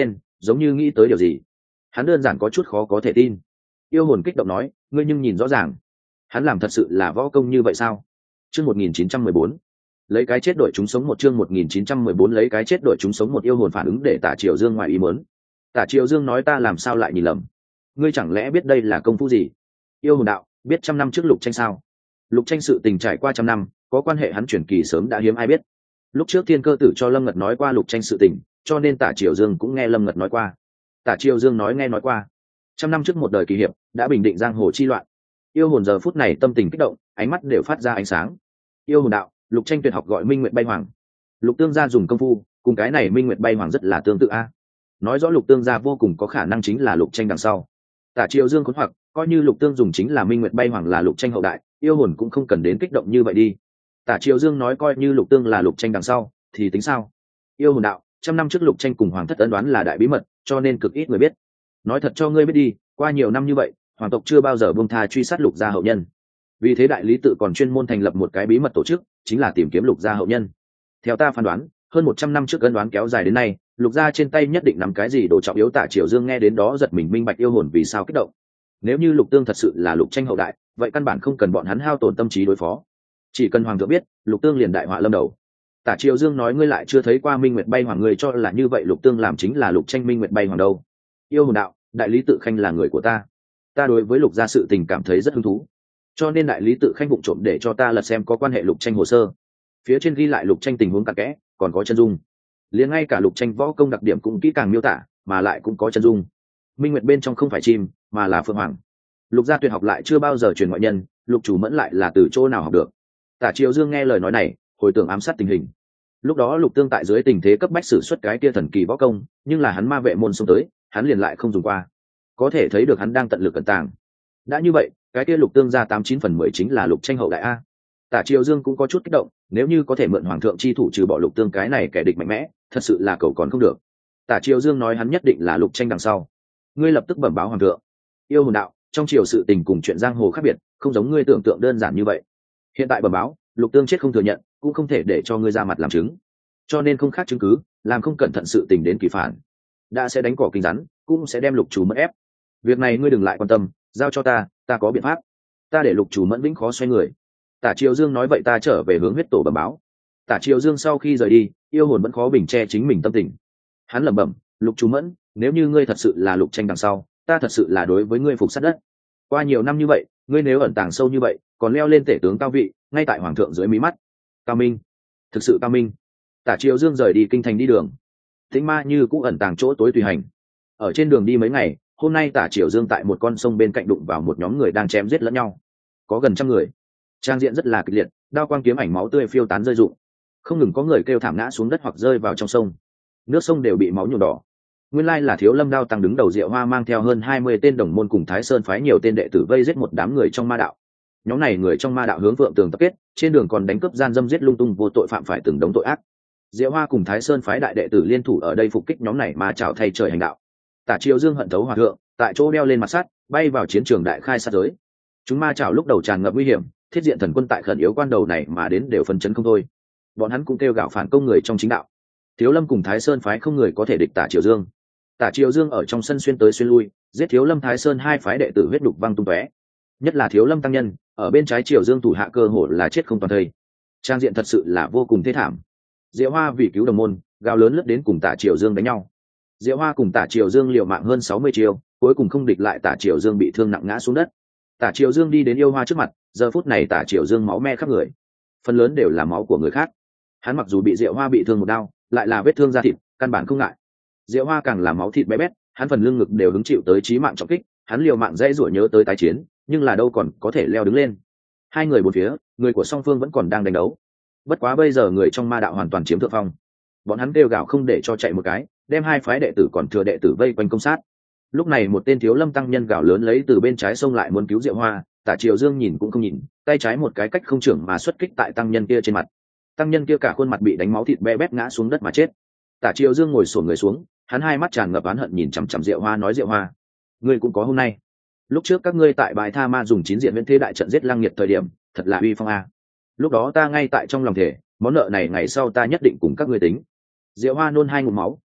giống như nghĩ tới điều gì. Hắn đơn giản có chút khó có thể tin. Yêu hồn kích động nói, ngươi nhưng nhìn rõ ràng, hắn làm thật sự là võ công như vậy sao? Chương một nghìn chín trăm mười bốn, lấy cái chết đổi chúng sống một chương một nghìn chín trăm mười bốn lấy cái chết đổi chúng sống một. Yêu hồn phản ứng để Tả Triều Dương ngoài ý muốn. Tả Triều Dương nói, ta làm sao lại nhìn lầm? Ngươi chẳng lẽ biết đây là công phu gì? Yêu hồn đạo, biết trăm năm trước Lục Tranh sao? Lục Tranh sự tình trải qua trăm năm, có quan hệ hắn truyền kỳ sớm đã hiếm ai biết. Lúc trước Thiên Cơ Tử cho Lâm Ngật nói qua Lục Tranh sự tình, cho nên Tả Triều Dương cũng nghe Lâm Ngật nói qua. Tả Triều Dương nói nghe nói qua. Trăm năm trước một đời kỳ hiệp đã bình định giang hồ chi loạn. Yêu hồn giờ phút này tâm tình kích động, ánh mắt đều phát ra ánh sáng. Yêu hồn đạo, Lục Tranh tuyệt học gọi Minh Nguyệt Bay Hoàng. Lục Tương gia dùng công phu, cùng cái này Minh Nguyệt Bay Hoàng rất là tương tự a. Nói rõ Lục Tương gia vô cùng có khả năng chính là Lục Tranh đằng sau. Tả Triều Dương khốn hoặc, coi như Lục Tương dùng chính là Minh Nguyệt Bay Hoàng là Lục Tranh hậu đại, yêu hồn cũng không cần đến kích động như vậy đi. Tả Triều Dương nói coi như Lục Tương là Lục Tranh đằng sau, thì tính sao? Yêu hồn đạo, trăm năm trước Lục Tranh cùng Hoàng thất ân đoán là đại bí mật, cho nên cực ít người biết. Nói thật cho ngươi biết đi, qua nhiều năm như vậy, hoàng tộc chưa bao giờ buông tha truy sát Lục gia hậu nhân. Vì thế đại lý tự còn chuyên môn thành lập một cái bí mật tổ chức, chính là tìm kiếm Lục gia hậu nhân. Theo ta phán đoán, hơn một trăm năm trước ân đoán kéo dài đến nay, Lục gia trên tay nhất định nắm cái gì đồ trọng yếu. Tả Triều Dương nghe đến đó giật mình minh bạch yêu hồn vì sao kích động. Nếu như Lục Tương thật sự là Lục Tranh hậu đại, vậy căn bản không cần bọn hắn hao tổn tâm trí đối phó. Chỉ cần hoàng thượng biết, Lục Tương liền đại họa lâm đầu. Tả Triều Dương nói, ngươi lại chưa thấy qua Minh Nguyệt Bay Hoàng, người cho là như vậy Lục Tương làm chính là Lục Tranh Minh Nguyệt Bay Hoàng đâu? Yêu hồn đạo, đại lý tự khanh là người của ta, ta đối với Lục gia sự tình cảm thấy rất hứng thú, cho nên đại lý tự khanh vụng trộm để cho ta lật xem có quan hệ Lục Tranh hồ sơ. Phía trên ghi lại Lục Tranh tình huống cặn kẽ, còn có chân dung, liền ngay cả Lục Tranh võ công đặc điểm cũng kỹ càng miêu tả, mà lại cũng có chân dung. Minh Nguyệt bên trong không phải chim, mà là phượng hoàng. Lục gia tuyệt học lại chưa bao giờ truyền ngoại nhân, Lục chủ mẫn lại là từ chỗ nào học được? Tả Triều Dương nghe lời nói này, hồi tưởng ám sát tình hình. Lúc đó Lục Tương tại dưới tình thế cấp bách sử xuất cái kia thần kỳ võ công, nhưng là hắn ma vệ môn xông tới, hắn liền lại không dùng qua. Có thể thấy được hắn đang tận lực cẩn tàng. Đã như vậy, cái kia Lục Tương ra tám chín phần mười chính là Lục Tranh hậu đại a. Tả Triều Dương cũng có chút kích động, nếu như có thể mượn hoàng thượng chi thủ trừ bỏ Lục Tương cái này kẻ địch mạnh mẽ, thật sự là cầu còn không được. Tả Triều Dương nói hắn nhất định là Lục Tranh đằng sau. Ngươi lập tức bẩm báo hoàng thượng. Yêu hồn đạo, trong triều sự tình cùng chuyện giang hồ khác biệt, không giống ngươi tưởng tượng đơn giản như vậy. Hiện tại bẩm báo, Lục Tương chết không thừa nhận, cũng không thể để cho ngươi ra mặt làm chứng, cho nên không khác chứng cứ, làm không cẩn thận sự tình đến kỳ phản, đã sẽ đánh cỏ kinh rắn, cũng sẽ đem Lục chủ mất ép. Việc này ngươi đừng lại quan tâm, giao cho ta, ta có biện pháp. Ta để Lục chủ mẫn vĩnh khó xoay người. Tả Triều Dương nói, vậy ta trở về hướng huyết tổ bẩm báo. Tả Triều Dương sau khi rời đi, yêu hồn vẫn khó bình che chính mình tâm tình. Hắn lẩm bẩm, Lục chủ mẫn, nếu như ngươi thật sự là Lục Tranh đằng sau, ta thật sự là đối với ngươi phục sát đất. Qua nhiều năm như vậy, ngươi nếu ẩn tàng sâu như vậy, còn leo lên tể tướng cao vị, ngay tại hoàng thượng dưới mí mắt. Cao minh, thực sự cao minh. Tả Triều Dương rời đi kinh thành đi đường, Tĩnh Ma như cũ ẩn tàng chỗ tối tùy hành. Ở trên đường đi mấy ngày, hôm nay Tả Triều Dương tại một con sông bên cạnh đụng vào một nhóm người đang chém giết lẫn nhau, có gần trăm người, trang diện rất là kịch liệt, đao quang kiếm ảnh máu tươi phiêu tán rơi rụng, không ngừng có người kêu thảm ngã xuống đất hoặc rơi vào trong sông, nước sông đều bị máu nhuộm đỏ. Nguyên lai là Thiếu Lâm Đao Tăng đứng đầu Diệu Hoa mang theo hơn hai mươi tên đồng môn cùng Thái Sơn phái nhiều tên đệ tử vây giết một đám người trong ma đạo. Nhóm này người trong ma đạo hướng Vượng Tường tập kết, trên đường còn đánh cướp gian dâm giết lung tung vô tội phạm phải từng đống tội ác. Diệu Hoa cùng Thái Sơn phái đại đệ tử liên thủ ở đây phục kích nhóm này ma chảo thay trời hành đạo. Tả Triều Dương hận thấu hòa thượng, tại chỗ đeo lên mặt sắt, bay vào chiến trường đại khai sát giới. Chúng ma chảo lúc đầu tràn ngập nguy hiểm, Thiết Diện Thần quân tại khẩn yếu quan đầu này mà đến đều phấn chấn không thôi. Bọn hắn cũng kêu gạo phản công người trong chính đạo. Thiếu Lâm cùng Thái Sơn phái không người có thể địch Tả Triều Dương. Tả Triều Dương ở trong sân xuyên tới xuyên lui, giết Thiếu Lâm Thái Sơn hai phái đệ tử huyết đục văng tung tóe. Nhất là Thiếu Lâm tăng nhân, ở bên trái Triều Dương thủ hạ cơ hồ là chết không toàn thây. Trang diện thật sự là vô cùng thê thảm. Diệu Hoa vì cứu đồng môn, gào lớn lướt đến cùng Tả Triều Dương đánh nhau. Diệu Hoa cùng Tả Triều Dương liều mạng hơn sáu mươi chiêu, cuối cùng không địch lại, Tả Triều Dương bị thương nặng ngã xuống đất. Tả Triều Dương đi đến Yêu Hoa trước mặt, giờ phút này Tả Triều Dương máu me khắp người, phần lớn đều là máu của người khác. Hắn mặc dù bị Diệu Hoa bị thương một đao, lại là vết thương da thịt, căn bản không ngại. Diệu Hoa càng là máu thịt bé bét, hắn phần lưng ngực đều hứng chịu tới chí mạng trọng kích, hắn liều mạng dãy rủa nhớ tới tái chiến, nhưng là đâu còn có thể leo đứng lên. Hai người bốn phía, người của song phương vẫn còn đang đánh đấu. Bất quá bây giờ người trong ma đạo hoàn toàn chiếm thượng phong, bọn hắn kêu gào không để cho chạy một cái, đem hai phái đệ tử còn thừa đệ tử vây quanh công sát. Lúc này một tên Thiếu Lâm tăng nhân gào lớn lấy từ bên trái sông lại muốn cứu Diệu Hoa, Tả Triều Dương nhìn cũng không nhìn, tay trái một cái cách không trưởng mà xuất kích tại tăng nhân kia trên mặt. Tăng nhân kia cả khuôn mặt bị đánh máu thịt be bét ngã xuống đất mà chết. Tả Triều Dương ngồi xổm người xuống, hắn hai mắt tràn ngập oán hận nhìn chằm chằm Diệu Hoa nói, Diệu Hoa, ngươi cũng có hôm nay. Lúc trước các ngươi tại Bái Tha Ma dùng chín diện viễn thế đại trận giết Lăng Nghiệt thời điểm, thật là uy phong a. Lúc đó ta ngay tại trong lòng thể, món nợ này ngày sau ta nhất định cùng các ngươi tính. Diệu Hoa nôn hai ngụm máu,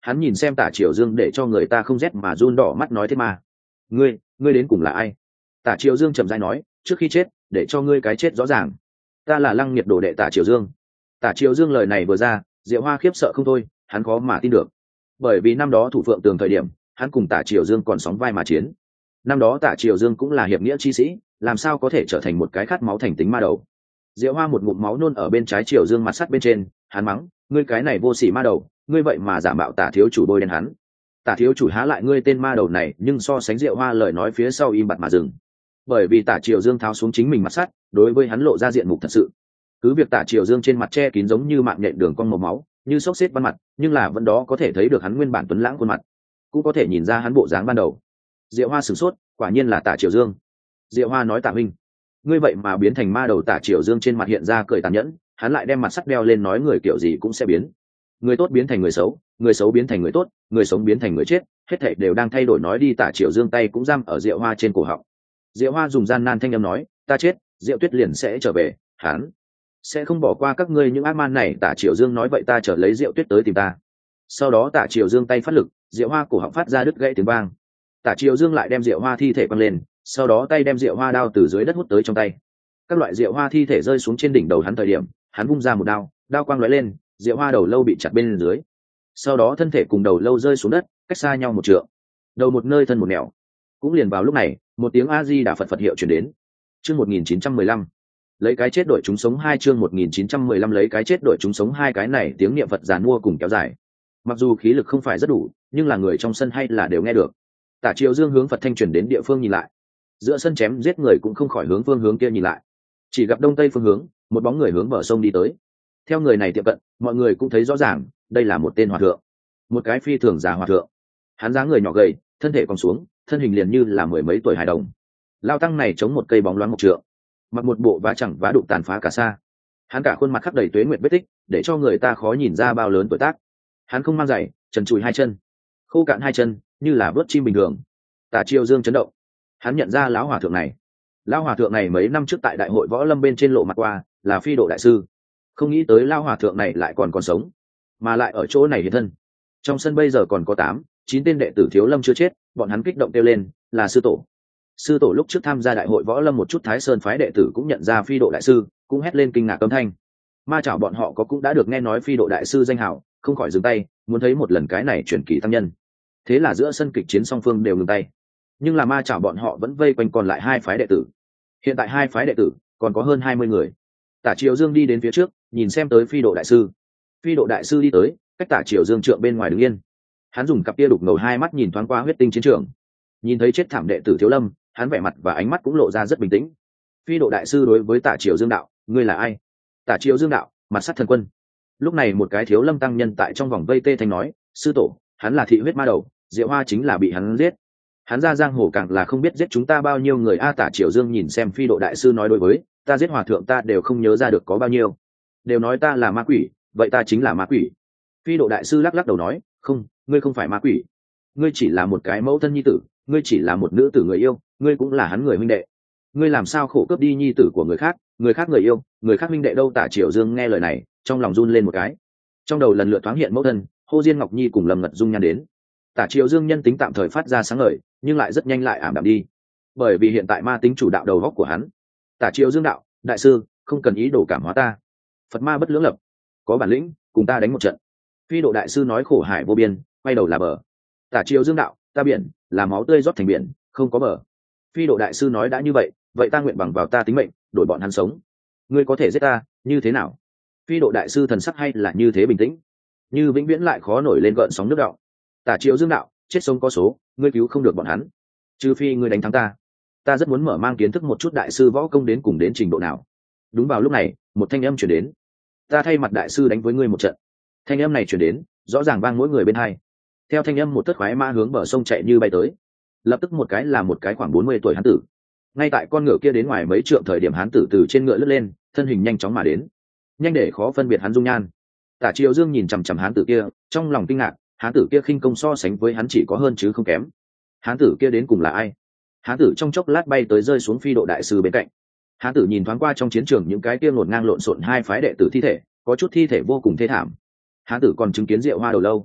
hắn nhìn xem Tả Triều Dương để cho người ta không rét mà run đỏ mắt nói thế mà. Ngươi, ngươi đến cùng là ai? Tả Triều Dương chậm rãi nói, trước khi chết, để cho ngươi cái chết rõ ràng. Ta là Lăng Nhiệt đồ đệ Tả Triều Dương. Tả Triều Dương lời này vừa ra, Diệu Hoa khiếp sợ không thôi, hắn khó mà tin được. Bởi vì năm đó thủ phượng tường thời điểm, hắn cùng Tả Triều Dương còn sóng vai mà chiến. Năm đó Tả Triều Dương cũng là hiệp nghĩa chi sĩ, làm sao có thể trở thành một cái khát máu thành tính ma đầu. Diệu Hoa một ngụm máu nôn ở bên trái Triều Dương mặt sắt bên trên, hắn mắng, ngươi cái này vô sỉ ma đầu, ngươi vậy mà giả mạo Tả thiếu chủ bôi đen hắn. Tả thiếu chủ há lại ngươi tên ma đầu này, nhưng so sánh Diệu Hoa lời nói phía sau im bặt mà dừng. Bởi vì Tả Triều Dương tháo xuống chính mình mặt sắt, đối với hắn lộ ra diện mục thật sự. Cứ việc Tả Triều Dương trên mặt che kín giống như mạng nhện đường cong màu máu, như xốc xếp văn mặt, nhưng là vẫn đó có thể thấy được hắn nguyên bản tuấn lãng khuôn mặt, cũng có thể nhìn ra hắn bộ dáng ban đầu. Diệu Hoa sửng sốt, quả nhiên là Tả Triều Dương. Diệu Hoa nói Tả huynh, ngươi vậy mà biến thành ma đầu. Tả Triều Dương trên mặt hiện ra cười tàn nhẫn, hắn lại đem mặt sắt đeo lên nói người kiểu gì cũng sẽ biến. Người tốt biến thành người xấu, người xấu biến thành người tốt, người sống biến thành người chết, hết thảy đều đang thay đổi. Nói đi, Tả Triều Dương tay cũng giam ở Diệu Hoa trên cổ họng. Diệu Hoa dùng gian nan thanh âm nói, ta chết, Diệu Tuyết liền sẽ trở về, hắn sẽ không bỏ qua các ngươi những ác man này. Tả Triều Dương nói vậy ta trở lấy Diệu Tuyết tới tìm ta. Sau đó Tả Triều Dương tay phát lực, Diệu Hoa cổ họng phát ra đứt gãy tiếng vang. Tả Triều Dương lại đem Diệu Hoa thi thể quăng lên, sau đó tay đem Diệu Hoa đao từ dưới đất hút tới trong tay. Các loại Diệu Hoa thi thể rơi xuống trên đỉnh đầu hắn thời điểm, hắn vung ra một đao, đao quang lóe lên, Diệu Hoa đầu lâu bị chặt bên dưới. Sau đó thân thể cùng đầu lâu rơi xuống đất, cách xa nhau một trượng. Đầu một nơi thân một nẻo. Cũng liền vào lúc này, một tiếng A Di Đà Phật Phật hiệu truyền đến. Chương một nghìn chín trăm mười lăm, lấy cái chết đổi chúng sống hai. Chương một nghìn chín trăm mười lăm lấy cái chết đổi chúng sống hai. Cái này tiếng niệm Phật giàn mua cùng kéo dài. Mặc dù khí lực không phải rất đủ, nhưng là người trong sân hay là đều nghe được. Tả Triều Dương hướng Phật thanh truyền đến địa phương nhìn lại. Giữa sân chém giết người cũng không khỏi hướng phương hướng kia nhìn lại. Chỉ gặp đông tây phương hướng, một bóng người hướng bờ sông đi tới. Theo người này tiệm cận, mọi người cũng thấy rõ ràng, đây là một tên hòa thượng, một cái phi thường già hòa thượng. Hắn dáng người nhỏ gầy, thân thể còn xuống, thân hình liền như là mười mấy tuổi hài đồng. Lao tăng này chống một cây bóng loáng một trượng, mặc một bộ vá chẳng vá đụng tàn phá cả xa. Hắn cả khuôn mặt khắc đầy tuế nguyệt vết tích, để cho người ta khó nhìn ra bao lớn tuổi tác. Hắn không mang giày, trần trụi hai chân, khô cạn hai chân, như là vớt chim bình thường. Tả Triều Dương chấn động, hắn nhận ra lão hòa thượng này. Lão hòa thượng này mấy năm trước tại đại hội võ lâm bên trên lộ mặt qua, là phi độ đại sư. Không nghĩ tới lão hòa thượng này lại còn còn sống, mà lại ở chỗ này hiện thân. Trong sân bây giờ còn có tám, chín tên đệ tử Thiếu Lâm chưa chết, bọn hắn kích động kêu lên, là sư tổ. Sư tổ lúc trước tham gia đại hội võ lâm một chút Thái Sơn phái đệ tử cũng nhận ra phi độ đại sư, cũng hét lên kinh ngạc âm thanh. Ma chảo bọn họ có cũng đã được nghe nói phi độ đại sư danh hào, không khỏi dừng tay, muốn thấy một lần cái này truyền kỳ tăng nhân. Thế là giữa sân kịch chiến song phương đều ngừng tay, nhưng là ma chảo bọn họ vẫn vây quanh còn lại hai phái đệ tử. Hiện tại hai phái đệ tử còn có hơn hai mươi người. Tả Triều Dương đi đến phía trước, nhìn xem tới phi độ đại sư. Phi độ đại sư đi tới, cách Tả Triều Dương trượng bên ngoài đứng yên. Hắn dùng cặp tia đục ngầu hai mắt nhìn thoáng qua huyết tinh chiến trường, nhìn thấy chết thảm đệ tử Thiếu Lâm, hắn vẻ mặt và ánh mắt cũng lộ ra rất bình tĩnh. Phi độ đại sư đối với Tả Triều Dương đạo, ngươi là ai? Tả Triều Dương đạo, mặt sắt thần quân. Lúc này một cái Thiếu Lâm tăng nhân tại trong vòng vây tê thanh nói, sư tổ, hắn là thị huyết ma đầu, Diệu Hoa chính là bị hắn giết. Hắn ra giang hồ càng là không biết giết chúng ta bao nhiêu người. A Tả Triều Dương nhìn xem phi độ đại sư nói đối với, ta giết hòa thượng ta đều không nhớ ra được có bao nhiêu, đều nói ta là ma quỷ, vậy ta chính là ma quỷ. Phi độ đại sư lắc lắc đầu nói, không, ngươi không phải ma quỷ, ngươi chỉ là một cái mẫu thân nhi tử, ngươi chỉ là một nữ tử người yêu, ngươi cũng là hắn người huynh đệ. Ngươi làm sao khổ cướp đi nhi tử của người khác, người khác người yêu, người khác huynh đệ đâu? Tả Triều Dương nghe lời này, trong lòng run lên một cái, trong đầu lần lượt thoáng hiện mẫu thân Hồ Diên Ngọc Nhi cùng Lâm Ngật Dung nhan đến. Tả Triều Dương nhân tính tạm thời phát ra sáng ngời, nhưng lại rất nhanh lại ảm đạm đi, bởi vì hiện tại ma tính chủ đạo đầu góc của hắn. Tả Triều Dương đạo, đại sư, không cần ý đồ cảm hóa ta, Phật ma bất lưỡng lập, có bản lĩnh cùng ta đánh một trận. Phi độ đại sư nói khổ hải vô biên, quay đầu là bờ. Tả Triều Dương đạo, ta biển là máu tươi rót thành biển, không có bờ. Phi độ đại sư nói đã như vậy, vậy ta nguyện bằng vào ta tính mệnh đổi bọn hắn sống. Ngươi có thể giết ta, như thế nào? Phi độ đại sư thần sắc hay là như thế bình tĩnh, như vĩnh viễn lại khó nổi lên gợn sóng nước đạo. Tả Triều Dương đạo, chết sống có số, ngươi cứu không được bọn hắn, trừ phi ngươi đánh thắng ta. Ta rất muốn mở mang kiến thức một chút đại sư võ công đến cùng đến trình độ nào. Đúng vào lúc này, một thanh âm chuyển đến, ta thay mặt đại sư đánh với ngươi một trận. Thanh âm này chuyển đến, rõ ràng vang mỗi người bên hai. Theo thanh âm một tấc khoái mã hướng bờ sông chạy như bay tới. Lập tức một cái là một cái khoảng bốn mươi tuổi hán tử. Ngay tại con ngựa kia đến ngoài mấy trượng thời điểm, hán tử từ trên ngựa lướt lên, thân hình nhanh chóng mà đến, nhanh để khó phân biệt hắn dung nhan. Tả Triều Dương nhìn chằm chằm hán tử kia, trong lòng kinh ngạc, hán tử kia khinh công so sánh với hắn chỉ có hơn chứ không kém. Hán tử kia đến cùng là ai? Hán tử trong chốc lát bay tới rơi xuống phi độ đại sư bên cạnh. Hán tử nhìn thoáng qua trong chiến trường những cái kia ngổn ngang lộn xộn hai phái đệ tử thi thể, có chút thi thể vô cùng thê thảm. Hán tử còn chứng kiến Diệu Hoa đầu lâu.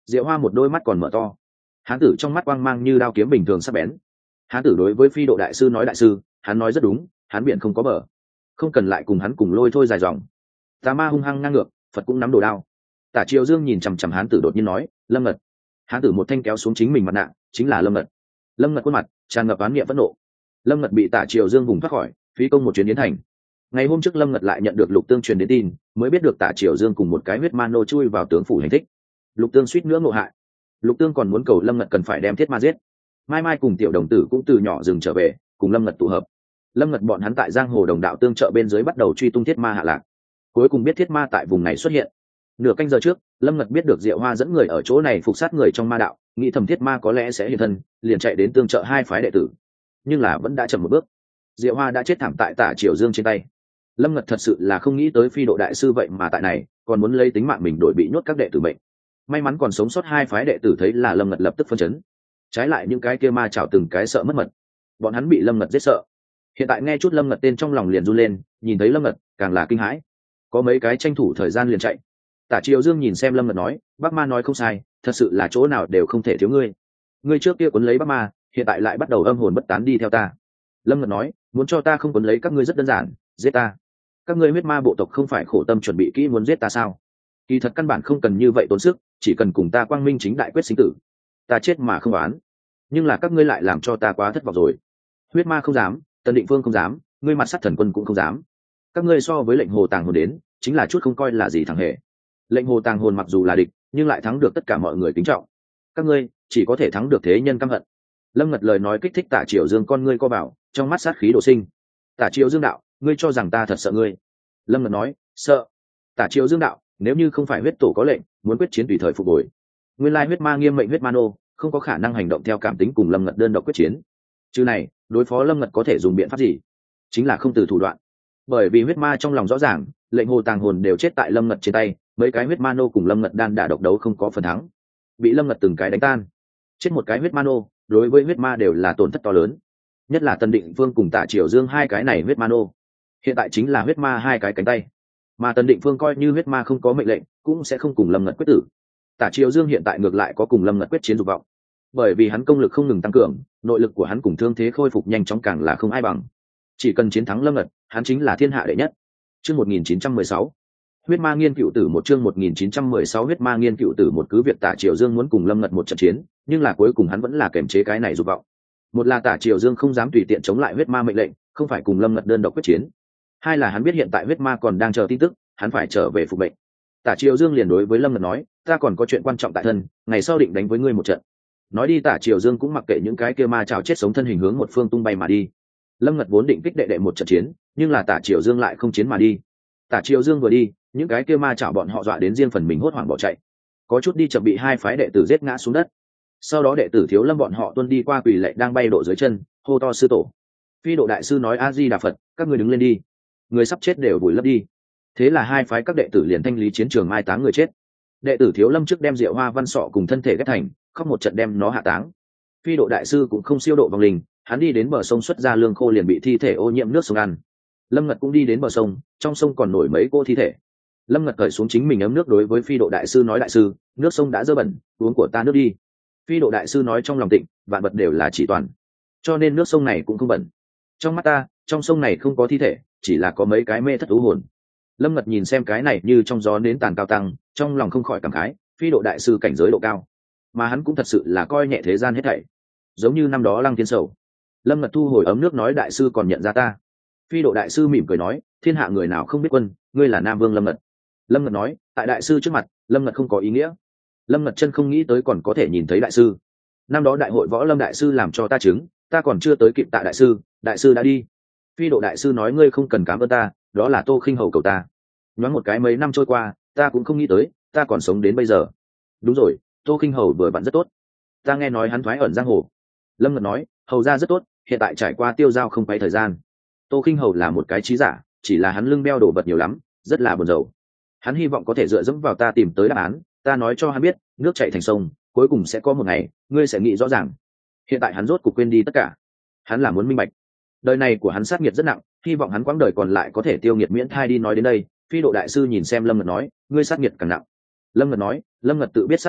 Diệu Hoa một đôi mắt còn mở to, hán tử trong mắt quang mang như đao kiếm bình thường sắc bén. Hán tử đối với phi độ đại sư nói: đại sư, hắn nói rất đúng, hắn biển không có bờ, không cần lại cùng hắn cùng lôi thôi dài dòng. Tà ma hung hăng ngang ngược, Phật cũng nắm đồ đao. Tả Triều Dương nhìn chằm chằm hán tử đột nhiên nói: Lâm Ngật. Hán tử một thanh kéo xuống chính mình mặt nạ, chính là Lâm Ngật. Lâm Ngật khuôn mặt tràn ngập oán niệm phẫn nộ. Lâm Ngật bị Tả Triều Dương vùng thoát khỏi, phí công một chuyến đến thành. Ngày hôm trước Lâm Ngật lại nhận được Lục Tương truyền đến tin, mới biết được Tả Triều Dương cùng một cái huyết ma nô chui vào tướng phủ hành thích. Lục Tương suýt nữa ngộ hại. Lục Tương còn muốn cầu Lâm Ngật cần phải đem thiết ma giết. Mai Mai cùng tiểu đồng tử cũng từ nhỏ dừng trở về, cùng Lâm Ngật tụ hợp. Lâm Ngật bọn hắn tại giang hồ đồng đạo tương trợ bên dưới bắt đầu truy tung thiết ma hạ lạc. Cuối cùng biết thiết ma tại vùng này xuất hiện. Nửa canh giờ trước, Lâm Ngật biết được Diệu Hoa dẫn người ở chỗ này phục sát người trong ma đạo, nghĩ thầm thiết ma có lẽ sẽ hiện thân, liền chạy đến tương trợ hai phái đệ tử. Nhưng là vẫn đã chậm một bước. Diệu Hoa đã chết thảm tại Tả Triều Dương trên tay. Lâm Ngật thật sự là không nghĩ tới phi độ đại sư vậy mà tại này còn muốn lấy tính mạng mình đổi bị nhốt các đệ tử mệnh. May mắn còn sống sót hai phái đệ tử thấy là Lâm Ngật lập tức phân chấn. Trái lại những cái kia ma chảo từng cái sợ mất mật, bọn hắn bị Lâm Ngật giết sợ. Hiện tại nghe chút Lâm Ngật tên trong lòng liền run lên, nhìn thấy Lâm Ngật càng là kinh hãi. Có mấy cái tranh thủ thời gian liền chạy. Tả Triều Dương nhìn xem Lâm Ngật nói: Bác Ma nói không sai, thật sự là chỗ nào đều không thể thiếu ngươi. Ngươi trước kia cuốn lấy Bác Ma, hiện tại lại bắt đầu âm hồn bất tán đi theo ta. Lâm Ngật nói: muốn cho ta không cuốn lấy các ngươi rất đơn giản, giết ta. Các ngươi huyết ma bộ tộc không phải khổ tâm chuẩn bị kỹ muốn giết ta sao? Kỳ thật căn bản không cần như vậy tốn sức, chỉ cần cùng ta quang minh chính đại quyết sinh tử. Ta chết mà không oán, nhưng là các ngươi lại làm cho ta quá thất vọng rồi. Huyết ma không dám, Tần Định Phương không dám, ngươi mặt sát thần quân cũng không dám. Các ngươi so với lệnh hồ tàng hồn đến, chính là chút không coi là gì thằng hề. Lệnh hồ tàng hồn mặc dù là địch, nhưng lại thắng được tất cả mọi người kính trọng. Các ngươi chỉ có thể thắng được thế nhân căm hận. Lâm Ngật lời nói kích thích Tả Triều Dương con ngươi co bảo, trong mắt sát khí đổ sinh. Tả Triều Dương đạo: ngươi cho rằng ta thật sợ ngươi? Lâm Ngật nói: sợ. Tả Triều Dương đạo: nếu như không phải huyết tổ có lệnh, muốn quyết chiến tùy thời phục hồi. Nguyên lai huyết ma nghiêm mệnh huyết ma nô, không có khả năng hành động theo cảm tính cùng Lâm Ngật đơn độc quyết chiến. Chứ này, đối phó Lâm Ngật có thể dùng biện pháp gì? Chính là không từ thủ đoạn. Bởi vì huyết ma trong lòng rõ ràng, lệnh hồ tàng hồn đều chết tại Lâm Ngật trên tay, mấy cái huyết ma nô cùng Lâm Ngật đan đả độc đấu không có phần thắng, bị Lâm Ngật từng cái đánh tan. Chết một cái huyết ma nô, đối với huyết ma đều là tổn thất to lớn. Nhất là Tần Định Phương cùng Tả Triều Dương hai cái này huyết ma nô, hiện tại chính là huyết ma hai cái cánh tay. Mà Tần Định Phương coi như huyết ma không có mệnh lệnh, cũng sẽ không cùng Lâm Ngật quyết tử. Tả Triều Dương hiện tại ngược lại có cùng Lâm Ngật quyết chiến dục vọng, bởi vì hắn công lực không ngừng tăng cường, nội lực của hắn cùng thương thế khôi phục nhanh chóng càng là không ai bằng. Chỉ cần chiến thắng Lâm Ngật, hắn chính là thiên hạ đệ nhất. Chương một nghìn chín trăm mười sáu, huyết ma nghiên cựu tử. Một chương một nghìn chín trăm mười sáu huyết ma nghiên cựu tử. Một cứ việc Tả Triều Dương muốn cùng Lâm Ngật một trận chiến, nhưng là cuối cùng hắn vẫn là kiềm chế cái này dục vọng. Một là Tả Triều Dương không dám tùy tiện chống lại huyết ma mệnh lệnh, không phải cùng Lâm Ngật đơn độc quyết chiến. Hai là hắn biết hiện tại huyết ma còn đang chờ tin tức, hắn phải trở về phục mệnh. Tả Triều Dương liền đối với Lâm Ngật nói: ta còn có chuyện quan trọng tại thân, ngày sau định đánh với ngươi một trận. Nói đi Tả Triều Dương cũng mặc kệ những cái kia ma chảo chết sống thân hình hướng một phương tung bay mà đi. Lâm Ngật vốn định kích đệ đệ một trận chiến, nhưng là Tả Triều Dương lại không chiến mà đi. Tả Triều Dương vừa đi, những cái kia ma chảo bọn họ dọa đến riêng phần mình hốt hoảng bỏ chạy, có chút đi chậm bị hai phái đệ tử giết ngã xuống đất. Sau đó đệ tử Thiếu Lâm bọn họ tuân đi qua quỳ lạy đang bay độ dưới chân, hô to sư tổ. Phi độ đại sư nói: A Di Đà Phật, các ngươi đứng lên đi, người sắp chết đều vùi lấp đi. Thế là hai phái các đệ tử liền thanh lý chiến trường mai táng người chết. Đệ tử Thiếu Lâm trước đem Diệu Hoa Văn Sọ cùng thân thể ghép thành, khóc một trận đem nó hạ táng. Phi độ đại sư cũng không siêu độ vong linh, hắn đi đến bờ sông xuất ra lương khô liền bị thi thể ô nhiễm nước sông ăn. Lâm Ngật cũng đi đến bờ sông, trong sông còn nổi mấy cô thi thể. Lâm Ngật cởi xuống chính mình ấm nước đối với Phi độ đại sư nói: đại sư, nước sông đã dơ bẩn, uống của ta nước đi. Phi độ đại sư nói trong lòng tịnh, vạn vật đều là chỉ toàn, cho nên nước sông này cũng không bẩn. Trong mắt ta, trong sông này không có thi thể, chỉ là có mấy cái mê thất thú hồn. Lâm Ngật nhìn xem cái này như trong gió nến tàn cao tăng, trong lòng không khỏi cảm khái, Phi độ đại sư cảnh giới độ cao, mà hắn cũng thật sự là coi nhẹ thế gian hết thảy, giống như năm đó Lăng Thiên Sầu. Lâm Ngật thu hồi ấm nước nói: đại sư còn nhận ra ta? Phi độ đại sư mỉm cười nói: thiên hạ người nào không biết quân, ngươi là Nam Vương Lâm Ngật. Lâm Ngật nói: tại đại sư trước mặt, Lâm Ngật không có ý nghĩa. Lâm Ngật chân không nghĩ tới còn có thể nhìn thấy đại sư. Năm đó đại hội võ lâm đại sư làm cho ta chứng, ta còn chưa tới kịp tạ đại sư, đại sư đã đi. Phi độ đại sư nói: ngươi không cần cảm ơn ta, đó là Tô Khinh Hầu cầu ta. Nhoáng một cái mấy năm trôi qua, ta cũng không nghĩ tới ta còn sống đến bây giờ. Đúng rồi, Tô Khinh Hầu vừa vặn rất tốt, ta nghe nói hắn thoái ẩn giang hồ. Lâm Ngật nói: hầu ra rất tốt, hiện tại trải qua tiêu giao không quay thời gian. Tô Khinh Hầu là một cái trí giả, chỉ là hắn lưng beo đổ vật nhiều lắm, rất là buồn rầu. Hắn hy vọng có thể dựa dẫm vào ta tìm tới đáp án, ta nói cho hắn biết, nước chảy thành sông, cuối cùng sẽ có một ngày ngươi sẽ nghĩ rõ ràng. Hiện tại hắn rốt cuộc quên đi tất cả, hắn là muốn minh bạch. Đời này của hắn sát nghiệt rất nặng, hy vọng hắn quãng đời còn lại có thể tiêu nghiệt miễn thai đi. Nói đến đây, Phi độ đại sư nhìn xem Lâm Ngật nói: ngươi sát nghiệt càng nặng. Lâm Ngật nói: Lâm Ngật tự biết sát nghiệt nặng,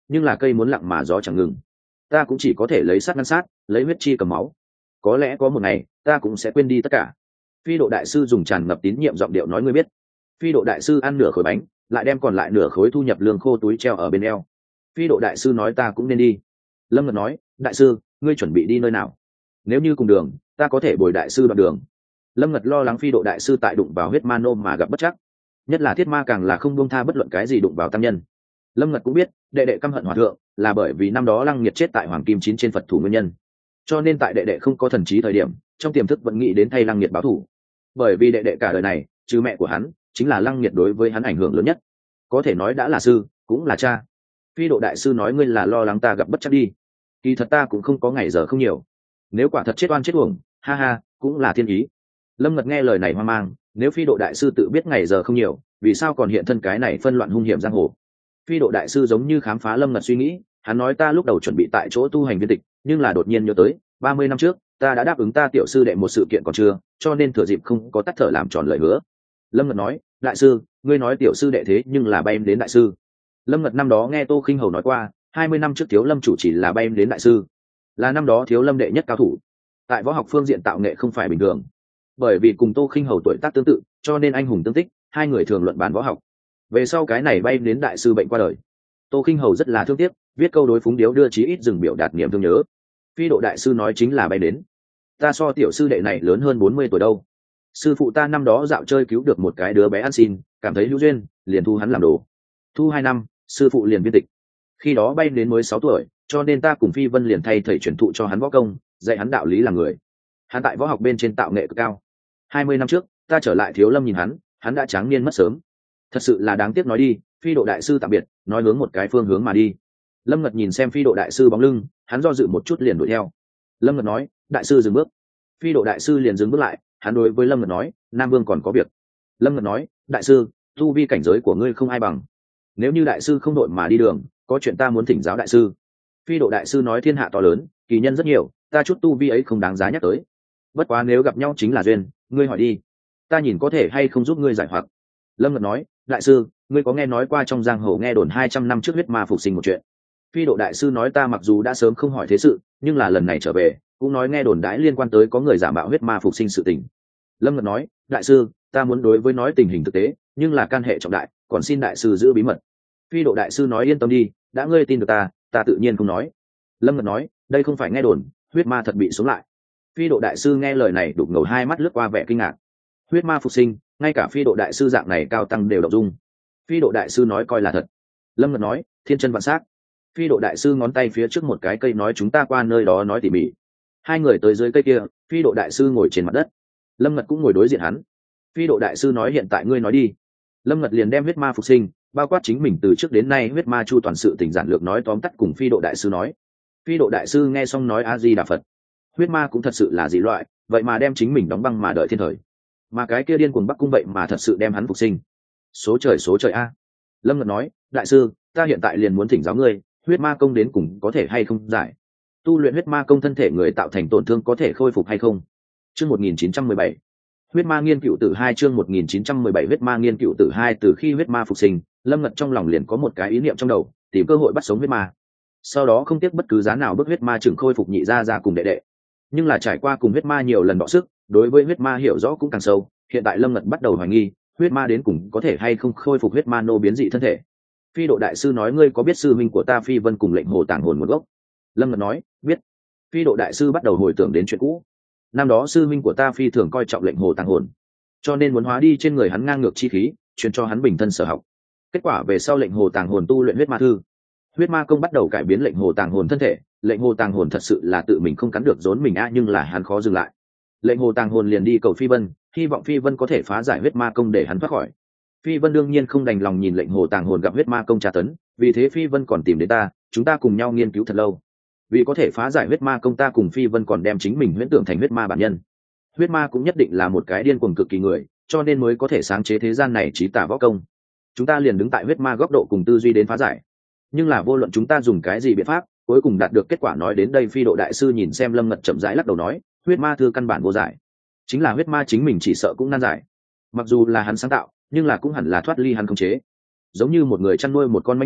nhưng là cây muốn lặng mà gió chẳng ngừng, ta cũng chỉ có thể lấy sát ngăn sát, lấy huyết chi cầm máu. Có lẽ có một ngày ta cũng sẽ quên đi tất cả. Phi độ đại sư dùng tràn ngập tín nhiệm giọng điệu nói ngươi biết. Phi độ đại sư ăn nửa khối bánh, lại đem còn lại nửa khối thu nhập lương khô túi treo ở bên eo. Phi độ đại sư nói ta cũng nên đi. Lâm Ngật nói, đại sư ngươi chuẩn bị đi nơi nào? Nếu như cùng đường, ta có thể bồi đại sư đoạn đường. Lâm Ngật lo lắng Phi độ đại sư tại đụng vào huyết ma nô mà gặp bất chắc, nhất là thiết ma càng là không buông tha bất luận cái gì đụng vào tăng nhân. Lâm Ngật cũng biết đệ đệ căm hận hòa thượng là bởi vì năm đó Lăng Nghiệt chết tại Hoàng Kim Chín trên Phật thủ nguyên nhân, cho nên tại đệ đệ không có thần trí thời điểm, trong tiềm thức vẫn nghĩ đến thay Lăng Nghiệt báo thù. Bởi vì đệ đệ cả đời này trừ mẹ của hắn chính là Lăng Nghiệt đối với hắn ảnh hưởng lớn nhất, có thể nói đã là sư cũng là cha. Phi độ đại sư nói ngươi là lo lắng ta gặp bất chắc đi, kỳ thật ta cũng không có ngày giờ không nhiều, nếu quả thật chết oan chết uổng, ha ha, cũng là thiên ý. Lâm Ngật nghe lời này hoang mang, nếu Phi độ đại sư tự biết ngày giờ không nhiều, vì sao còn hiện thân cái này phân loạn hung hiểm giang hồ? Phi độ đại sư giống như khám phá Lâm Ngật suy nghĩ, hắn nói ta lúc đầu chuẩn bị tại chỗ tu hành viên tịch, nhưng là đột nhiên nhớ tới ba mươi năm trước ta đã đáp ứng ta tiểu sư đệ một sự kiện còn chưa, cho nên thừa dịp không có tắt thở làm tròn lời hứa. Lâm Ngật nói, đại sư ngươi nói tiểu sư đệ thế nhưng là bay đến đại sư. Lâm Ngật năm đó nghe Tô Khinh Hầu nói qua, hai mươi năm trước Thiếu Lâm chủ chỉ là bay đến đại sư, là năm đó Thiếu Lâm đệ nhất cao thủ, tại võ học phương diện tạo nghệ không phải bình thường. Bởi vì cùng Tô Khinh Hầu tuổi tác tương tự, cho nên anh hùng tương tích, hai người thường luận bàn võ học. Về sau cái này bay đến đại sư bệnh qua đời, Tô Khinh Hầu rất là thương tiếc, viết câu đối phúng điếu đưa chí ít dừng biểu đạt niềm thương nhớ. Phi độ đại sư nói chính là bay đến, ta so tiểu sư đệ này lớn hơn bốn mươi tuổi đâu. Sư phụ ta năm đó dạo chơi cứu được một cái đứa bé ăn xin, cảm thấy hữu duyên, liền thu hắn làm đồ. Thu hai năm, sư phụ liền viên tịch. Khi đó bay đến mới sáu tuổi, cho nên ta cùng Phi Vân liền thay thầy truyền thụ cho hắn võ công, dạy hắn đạo lý làm người. Hắn tại võ học bên trên tạo nghệ cực cao. Hai mươi năm trước, ta trở lại Thiếu Lâm nhìn hắn, hắn đã tráng niên mất sớm. Thật sự là đáng tiếc nói đi. Phi độ đại sư tạm biệt, nói hướng một cái phương hướng mà đi. Lâm Ngật nhìn xem Phi độ đại sư bóng lưng, hắn do dự một chút liền đuổi theo. Lâm Ngật nói, đại sư dừng bước. Phi độ đại sư liền dừng bước lại, hắn đối với Lâm Ngật nói, Nam Vương còn có việc. Lâm Ngật nói, đại sư tu vi cảnh giới của ngươi không ai bằng, nếu như đại sư không đội mà đi đường, có chuyện ta muốn thỉnh giáo đại sư. Phi độ đại sư nói, thiên hạ to lớn, kỳ nhân rất nhiều, ta chút tu vi ấy không đáng giá nhắc tới, bất quá nếu gặp nhau chính là duyên, ngươi hỏi đi, ta nhìn có thể hay không giúp ngươi giải hoặc. Lâm Ngật nói, đại sư ngươi có nghe nói qua trong giang hồ nghe đồn hai trăm năm trước huyết ma phục sinh một chuyện? Phi độ đại sư nói, ta mặc dù đã sớm không hỏi thế sự, nhưng là lần này trở về cũng nói nghe đồn đãi liên quan tới có người giả mạo huyết ma phục sinh sự tình. Lâm Ngật nói, đại sư ta muốn đối với nói tình hình thực tế, nhưng là can hệ trọng đại, còn xin đại sư giữ bí mật. Phi độ đại sư nói, yên tâm đi, đã ngươi tin được ta, ta tự nhiên không nói. Lâm Ngật nói, đây không phải nghe đồn, huyết ma thật bị sống lại. Phi độ đại sư nghe lời này đục ngầu hai mắt lướt qua vẻ kinh ngạc. Huyết ma phục sinh, ngay cả Phi độ đại sư dạng này cao tăng đều động dung. Phi độ đại sư nói coi là thật. Lâm Ngật nói, thiên chân vạn s á c. Phi độ đại sư ngón tay phía trước một cái cây nói, chúng ta qua nơi đó nói tỉ mỉ. Hai người tới dưới cây kia, Phi độ đại sư ngồi trên mặt đất, Lâm Ngật cũng ngồi đối diện hắn. Phi độ đại sư nói, hiện tại ngươi nói đi. Lâm Ngật liền đem huyết ma phục sinh, bao quát chính mình từ trước đến nay huyết ma chu toàn sự tình giản lược nói tóm tắt cùng Phi độ đại sư nói. Phi độ đại sư nghe xong nói, a di đà Phật, huyết ma cũng thật sự là dị loại, vậy mà đem chính mình đóng băng mà đợi thiên thời, mà cái kia điên cuồng Bắc Cung vậy mà thật sự đem hắn phục sinh. Số trời số trời a. Lâm Ngật nói, đại sư ta hiện tại liền muốn thỉnh giáo ngươi, huyết ma công đến cùng có thể hay không giải? Tu luyện huyết ma công thân thể người tạo thành tổn thương có thể khôi phục hay không? Chương một nghìn chín trăm mười bảy, huyết ma nghiên cựu tử hai. Chương một nghìn chín trăm mười bảy, huyết ma nghiên cựu tử hai. Từ khi huyết ma phục sinh, Lâm Ngật trong lòng liền có một cái ý niệm trong đầu, tìm cơ hội bắt sống huyết ma, sau đó không tiếc bất cứ giá nào bức huyết ma chừng khôi phục nhị gia ra cùng đệ đệ. Nhưng là trải qua cùng huyết ma nhiều lần đọ sức, đối với huyết ma hiểu rõ cũng càng sâu, hiện tại Lâm Ngật bắt đầu hoài nghi huyết ma đến cùng có thể hay không khôi phục huyết ma nô biến dị thân thể. Phi độ đại sư nói, ngươi có biết sư minh của ta Phi Vân cùng lệnh hồ tàng hồn một gốc? Lâm Ngật nói, biết. Phi độ đại sư bắt đầu hồi tưởng đến chuyện cũ. Năm đó sư minh của ta Phi thường coi trọng lệnh hồ tàng hồn, cho nên muốn hóa đi trên người hắn ngang ngược chi khí, truyền cho hắn bình thân sở học. Kết quả về sau lệnh hồ tàng hồn tu luyện huyết ma thư, huyết ma công bắt đầu cải biến lệnh hồ tàng hồn thân thể. Lệnh hồ tàng hồn thật sự là tự mình không cắn được rốn mình a, nhưng là hắn khó dừng lại. Lệnh hồ tàng hồn liền đi cầu Phi Vân, hy vọng Phi Vân có thể phá giải huyết ma công để hắn thoát khỏi. Phi Vân đương nhiên không đành lòng nhìn lệnh hồ tàng hồn gặp huyết ma công tra tấn, vì thế Phi Vân còn tìm đến ta, chúng ta cùng nhau nghiên cứu thật lâu. Vì có thể phá giải huyết ma công, ta cùng Phi Vân còn đem chính mình huyễn tưởng thành huyết ma bản nhân. Huyết ma cũng nhất định là một cái điên cuồng cực kỳ người, cho nên mới có thể sáng chế thế gian này trí tả võ công. Chúng ta liền đứng tại huyết ma góc độ cùng tư duy đến phá giải. Nhưng là vô luận chúng ta dùng cái gì biện pháp, cuối cùng đạt được kết quả. Nói đến đây, Phi độ đại sư nhìn xem Lâm Ngật chậm rãi lắc đầu nói, huyết ma thư căn bản vô giải, chính là huyết ma chính mình chỉ sợ cũng nan giải. Mặc dù là hắn sáng tạo, nhưng là cũng hẳn là thoát ly hắn khống chế. Giống như một người chăn nuôi một con mãnh thú,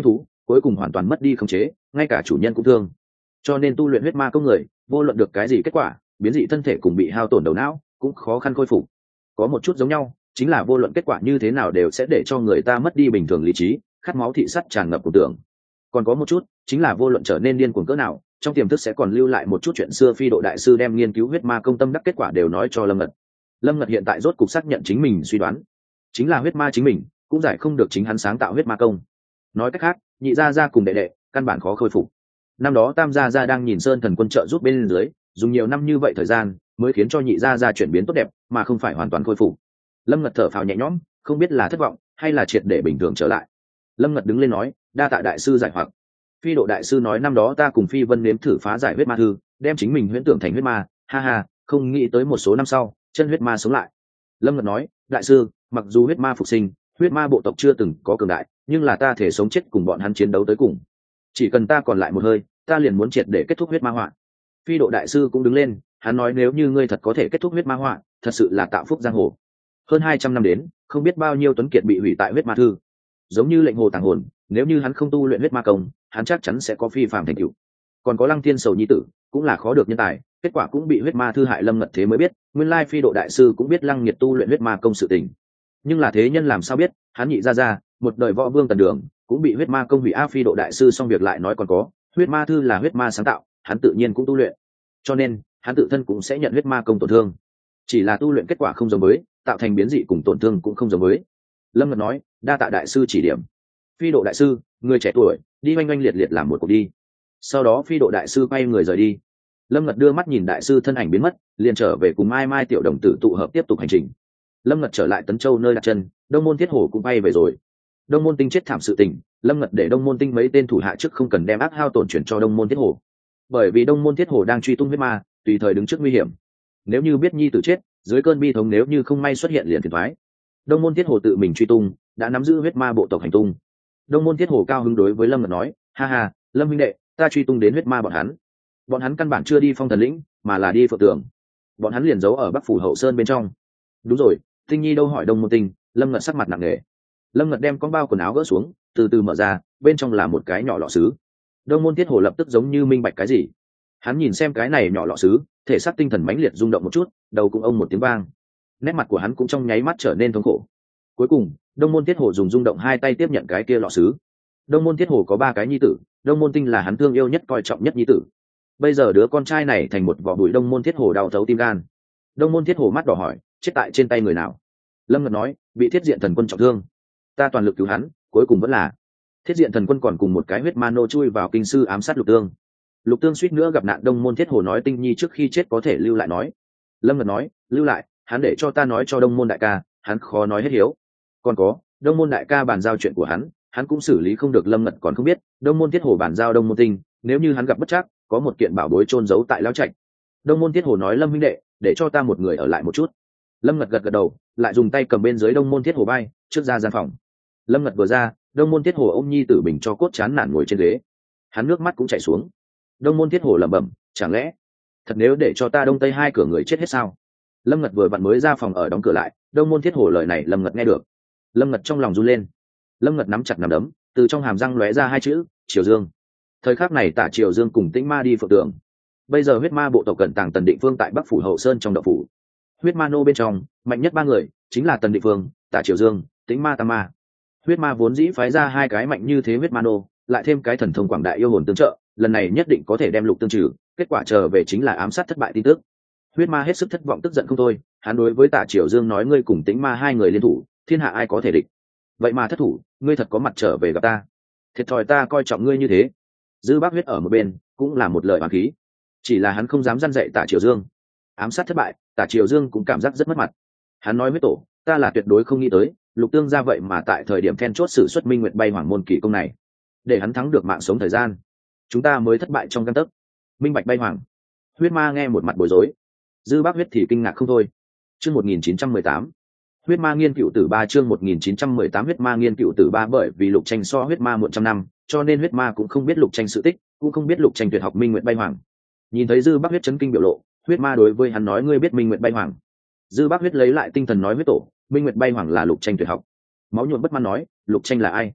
cuối cùng hoàn toàn mất đi khống chế, ngay cả chủ nhân cũng thương. Cho nên tu luyện huyết ma công người, vô luận được cái gì kết quả, biến dị thân thể cùng bị hao tổn đầu não cũng khó khăn khôi phục. Có một chút giống nhau, chính là vô luận kết quả như thế nào đều sẽ để cho người ta mất đi bình thường lý trí, khát máu thị sắt tràn ngập cùng tưởng. Còn có một chút chính là vô luận trở nên điên cuồng cỡ nào, trong tiềm thức sẽ còn lưu lại một chút chuyện xưa. Phi Độ đại sư đem nghiên cứu huyết ma công tâm đắc kết quả đều nói cho Lâm Ngật. Lâm Ngật hiện tại rốt cục xác nhận chính mình suy đoán, chính là huyết ma chính mình cũng giải không được chính hắn sáng tạo huyết ma công. Nói cách khác, nhị gia gia cùng đệ đệ căn bản khó khôi phục. Năm đó tam gia gia đang nhìn Sơn Thần Quân trợ giúp bên dưới, dùng nhiều năm như vậy thời gian mới khiến cho nhị gia gia chuyển biến tốt đẹp, mà không phải hoàn toàn khôi phục. Lâm Ngật thở phào nhẹ nhõm, không biết là thất vọng hay là triệt để bình thường trở lại. Lâm Ngật đứng lên nói, đa tạ đại sư giải hoặc. Phi Độ đại sư nói năm đó ta cùng Phi Vân nếm thử phá giải huyết ma thư, đem chính mình huyễn tưởng thành huyết ma, ha ha, không nghĩ tới một số năm sau chân huyết ma sống lại. Lâm Ngật nói, đại sư, mặc dù huyết ma phục sinh, huyết ma bộ tộc chưa từng có cường đại, nhưng là ta thể sống chết cùng bọn hắn chiến đấu tới cùng. Chỉ cần ta còn lại một hơi, ta liền muốn triệt để kết thúc huyết ma họa. Phi Độ đại sư cũng đứng lên, hắn nói nếu như ngươi thật có thể kết thúc huyết ma họa, thật sự là tạo phúc giang hồ. Hơn hai trăm năm đến, không biết bao nhiêu tuấn kiệt bị hủy tại huyết ma thư. Giống như lệnh hồ tàng hồn, nếu như hắn không tu luyện huyết ma công, hắn chắc chắn sẽ có phi phàm thành tựu. Còn có Lăng Thiên Sầu nhi tử, cũng là khó được nhân tài, kết quả cũng bị huyết ma thư hại. Lâm Ngật thế mới biết, nguyên lai Phi Độ đại sư cũng biết Lăng Nhiệt tu luyện huyết ma công sự tình. Nhưng là thế nhân làm sao biết, hắn nhị gia gia, một đời võ vương tần đường, cũng bị huyết ma công hủy. A Phi Độ đại sư xong việc lại nói còn có, huyết ma thư là huyết ma sáng tạo, hắn tự nhiên cũng tu luyện. Cho nên, hắn tự thân cũng sẽ nhận huyết ma công tổn thương. Chỉ là tu luyện kết quả không giống với, tạo thành biến dị cùng tổn thương cũng không giống với. Lâm Ngật nói, đa tạ đại sư chỉ điểm. Phi Độ đại sư, người trẻ tuổi, đi oanh oanh liệt liệt làm một cuộc đi. Sau đó Phi Độ đại sư quay người rời đi. Lâm Ngật đưa mắt nhìn đại sư thân ảnh biến mất, liền trở về cùng Mai Mai tiểu đồng tử tụ hợp tiếp tục hành trình. Lâm Ngật trở lại Tấn Châu nơi đặt chân, Đông Môn Thiết Hổ cũng bay về rồi. Đông Môn Tinh chết thảm sự tình, Lâm Ngật để Đông Môn Tinh mấy tên thủ hạ trước không cần đem ác hao tổn chuyển cho Đông Môn Thiết Hổ, bởi vì Đông Môn Thiết Hổ đang truy tung huyết ma, tùy thời đứng trước nguy hiểm. Nếu như biết nhi tử chết, dưới cơn bi thống nếu như không may xuất hiện liền phiền toái. Đông Môn Thiết Hổ tự mình truy tung, đã nắm giữ huyết ma bộ tộc hành tung. Đông Môn Thiết Hổ cao hứng đối với Lâm Ngật nói, ha ha, Lâm huynh đệ, ta truy tung đến huyết ma bọn hắn. Bọn hắn căn bản chưa đi Phong Thần lĩnh, mà là đi Phượng Tường. Bọn hắn liền giấu ở Bắc Phủ Hậu Sơn bên trong. Đúng rồi, Tinh Nhi đâu? Hỏi Đông Môn Tinh. Lâm Ngật sắc mặt nặng nề. Lâm Ngật đem con bao quần áo gỡ xuống, từ từ mở ra, bên trong là một cái nhỏ lọ sứ. Đông Môn Thiết Hổ lập tức giống như minh bạch cái gì. Hắn nhìn xem cái này nhỏ lọ sứ, thể xác tinh thần mãnh liệt rung động một chút, đầu cũng ông một tiếng vang. Nét mặt của hắn cũng trong nháy mắt trở nên thống khổ. Cuối cùng, Đông Môn Thiết Hổ dùng rung động hai tay tiếp nhận cái kia lọ sứ. Đông Môn Thiết Hổ có ba cái nhi tử, Đông Môn Tinh là hắn thương yêu nhất coi trọng nhất nhi tử. Bây giờ đứa con trai này thành một vỏ bụi. Đông Môn Thiết Hổ đau thấu tim gan. Đông Môn Thiết Hổ mắt đỏ hỏi, chết tại trên tay người nào? Lâm Ngật nói, bị Thiết Diện Thần Quân trọng thương, ta toàn lực cứu hắn, cuối cùng vẫn là Thiết Diện Thần Quân còn cùng một cái huyết ma nô chui vào kinh sư ám sát Lục Tương. Lục Tương suýt nữa gặp nạn. Đông Môn Thiết Hổ nói Tinh Nhi trước khi chết có thể lưu lại nói. Lâm Ngật nói, lưu lại, hắn để cho ta nói cho Đông Môn đại ca, hắn khó nói hết hiếu. Còn có, Đông Môn đại ca bàn giao chuyện của hắn, hắn cũng xử lý không được. Lâm Ngật còn không biết, Đông Môn Thiết Hổ bàn giao Đông Môn Tinh, nếu như hắn gặp bất trắc, có một kiện bảo bối chôn giấu tại lão trạch. Đông Môn Thiết Hổ nói, Lâm huynh đệ, để cho ta một người ở lại một chút. Lâm Ngật gật gật đầu, lại dùng tay cầm bên dưới Đông Môn Thiết Hổ bay trước ra gian phòng. Lâm Ngật vừa ra, Đông Môn Thiết Hổ ôm nhi tử bình cho cốt chán nản ngồi trên ghế, hắn nước mắt cũng chảy xuống. Đông Môn Thiết Hổ lẩm bẩm, chẳng lẽ thật nếu để cho ta đông tây hai cửa người chết hết sao? Lâm Ngật vừa vặn mới ra phòng ở đóng cửa lại, Đông Môn Thiết Hổ lời này Lâm Ngật nghe được. Lâm Ngật trong lòng run lên. Lâm Ngật nắm chặt nắm đấm, từ trong hàm răng lóe ra hai chữ, Triều Dương. Thời khắc này Tả Triều Dương cùng Tĩnh Ma đi Phượng Tường. Bây giờ huyết ma bộ tộc cận tàng Tần Định Phương tại Bắc Phủ Hậu Sơn trong động phủ. Huyết ma nô bên trong mạnh nhất ba người chính là Tần Định Phương, Tả Triều Dương, Tĩnh Ma Tam Ma. Huyết ma vốn dĩ phái ra hai cái mạnh như thế huyết ma nô, lại thêm cái thần thông quảng đại yêu hồn tương trợ, lần này nhất định có thể đem Lục Tương trừ. Kết quả trở về chính là ám sát thất bại tin tức. Huyết ma hết sức thất vọng tức giận không thôi, hắn đối với Tả Triều Dương nói, ngươi cùng Tĩnh Ma hai người liên thủ, thiên hạ ai có thể địch. Vậy mà thất thủ, ngươi thật có mặt trở về gặp ta. Thiệt thòi ta coi trọng ngươi như thế. Dư Bác Huyết ở một bên cũng là một lời oán khí, chỉ là hắn không dám răn dạy Tả Triều Dương. Ám sát thất bại, Tả Triều Dương cũng cảm giác rất mất mặt. Hắn nói với tổ, ta là tuyệt đối không nghĩ tới Lục Tương ra vậy mà tại thời điểm then chốt sử xuất Minh Nguyệt bay hoàng môn kỳ công này, để hắn thắng được mạng sống thời gian, chúng ta mới thất bại trong căn tấc. Minh Bạch bay hoàng. Huyết ma nghe một mặt bối rối, Dư Bác Huyết thì kinh ngạc không thôi. Chương một nghìn chín trăm mười tám, huyết ma nghiên cựu tử ba. Chương một nghìn chín trăm mười tám, huyết ma nghiên cựu tử ba. Bởi vì Lục Tranh so huyết ma muộn trăm năm, cho nên huyết ma cũng không biết Lục Tranh sự tích, cũng không biết Lục Tranh tuyệt học Minh Nguyệt bay hoàng. Nhìn thấy Dư Bác Huyết chấn kinh biểu lộ, huyết ma đối với hắn nói, ngươi biết Minh Nguyệt bay hoàng? Dư Bác Huyết lấy lại tinh thần nói, huyết tổ, Minh Nguyệt bay hoàng là Lục Tranh tuyệt học. Máu nhuộm bất mãn nói, Lục Tranh là ai?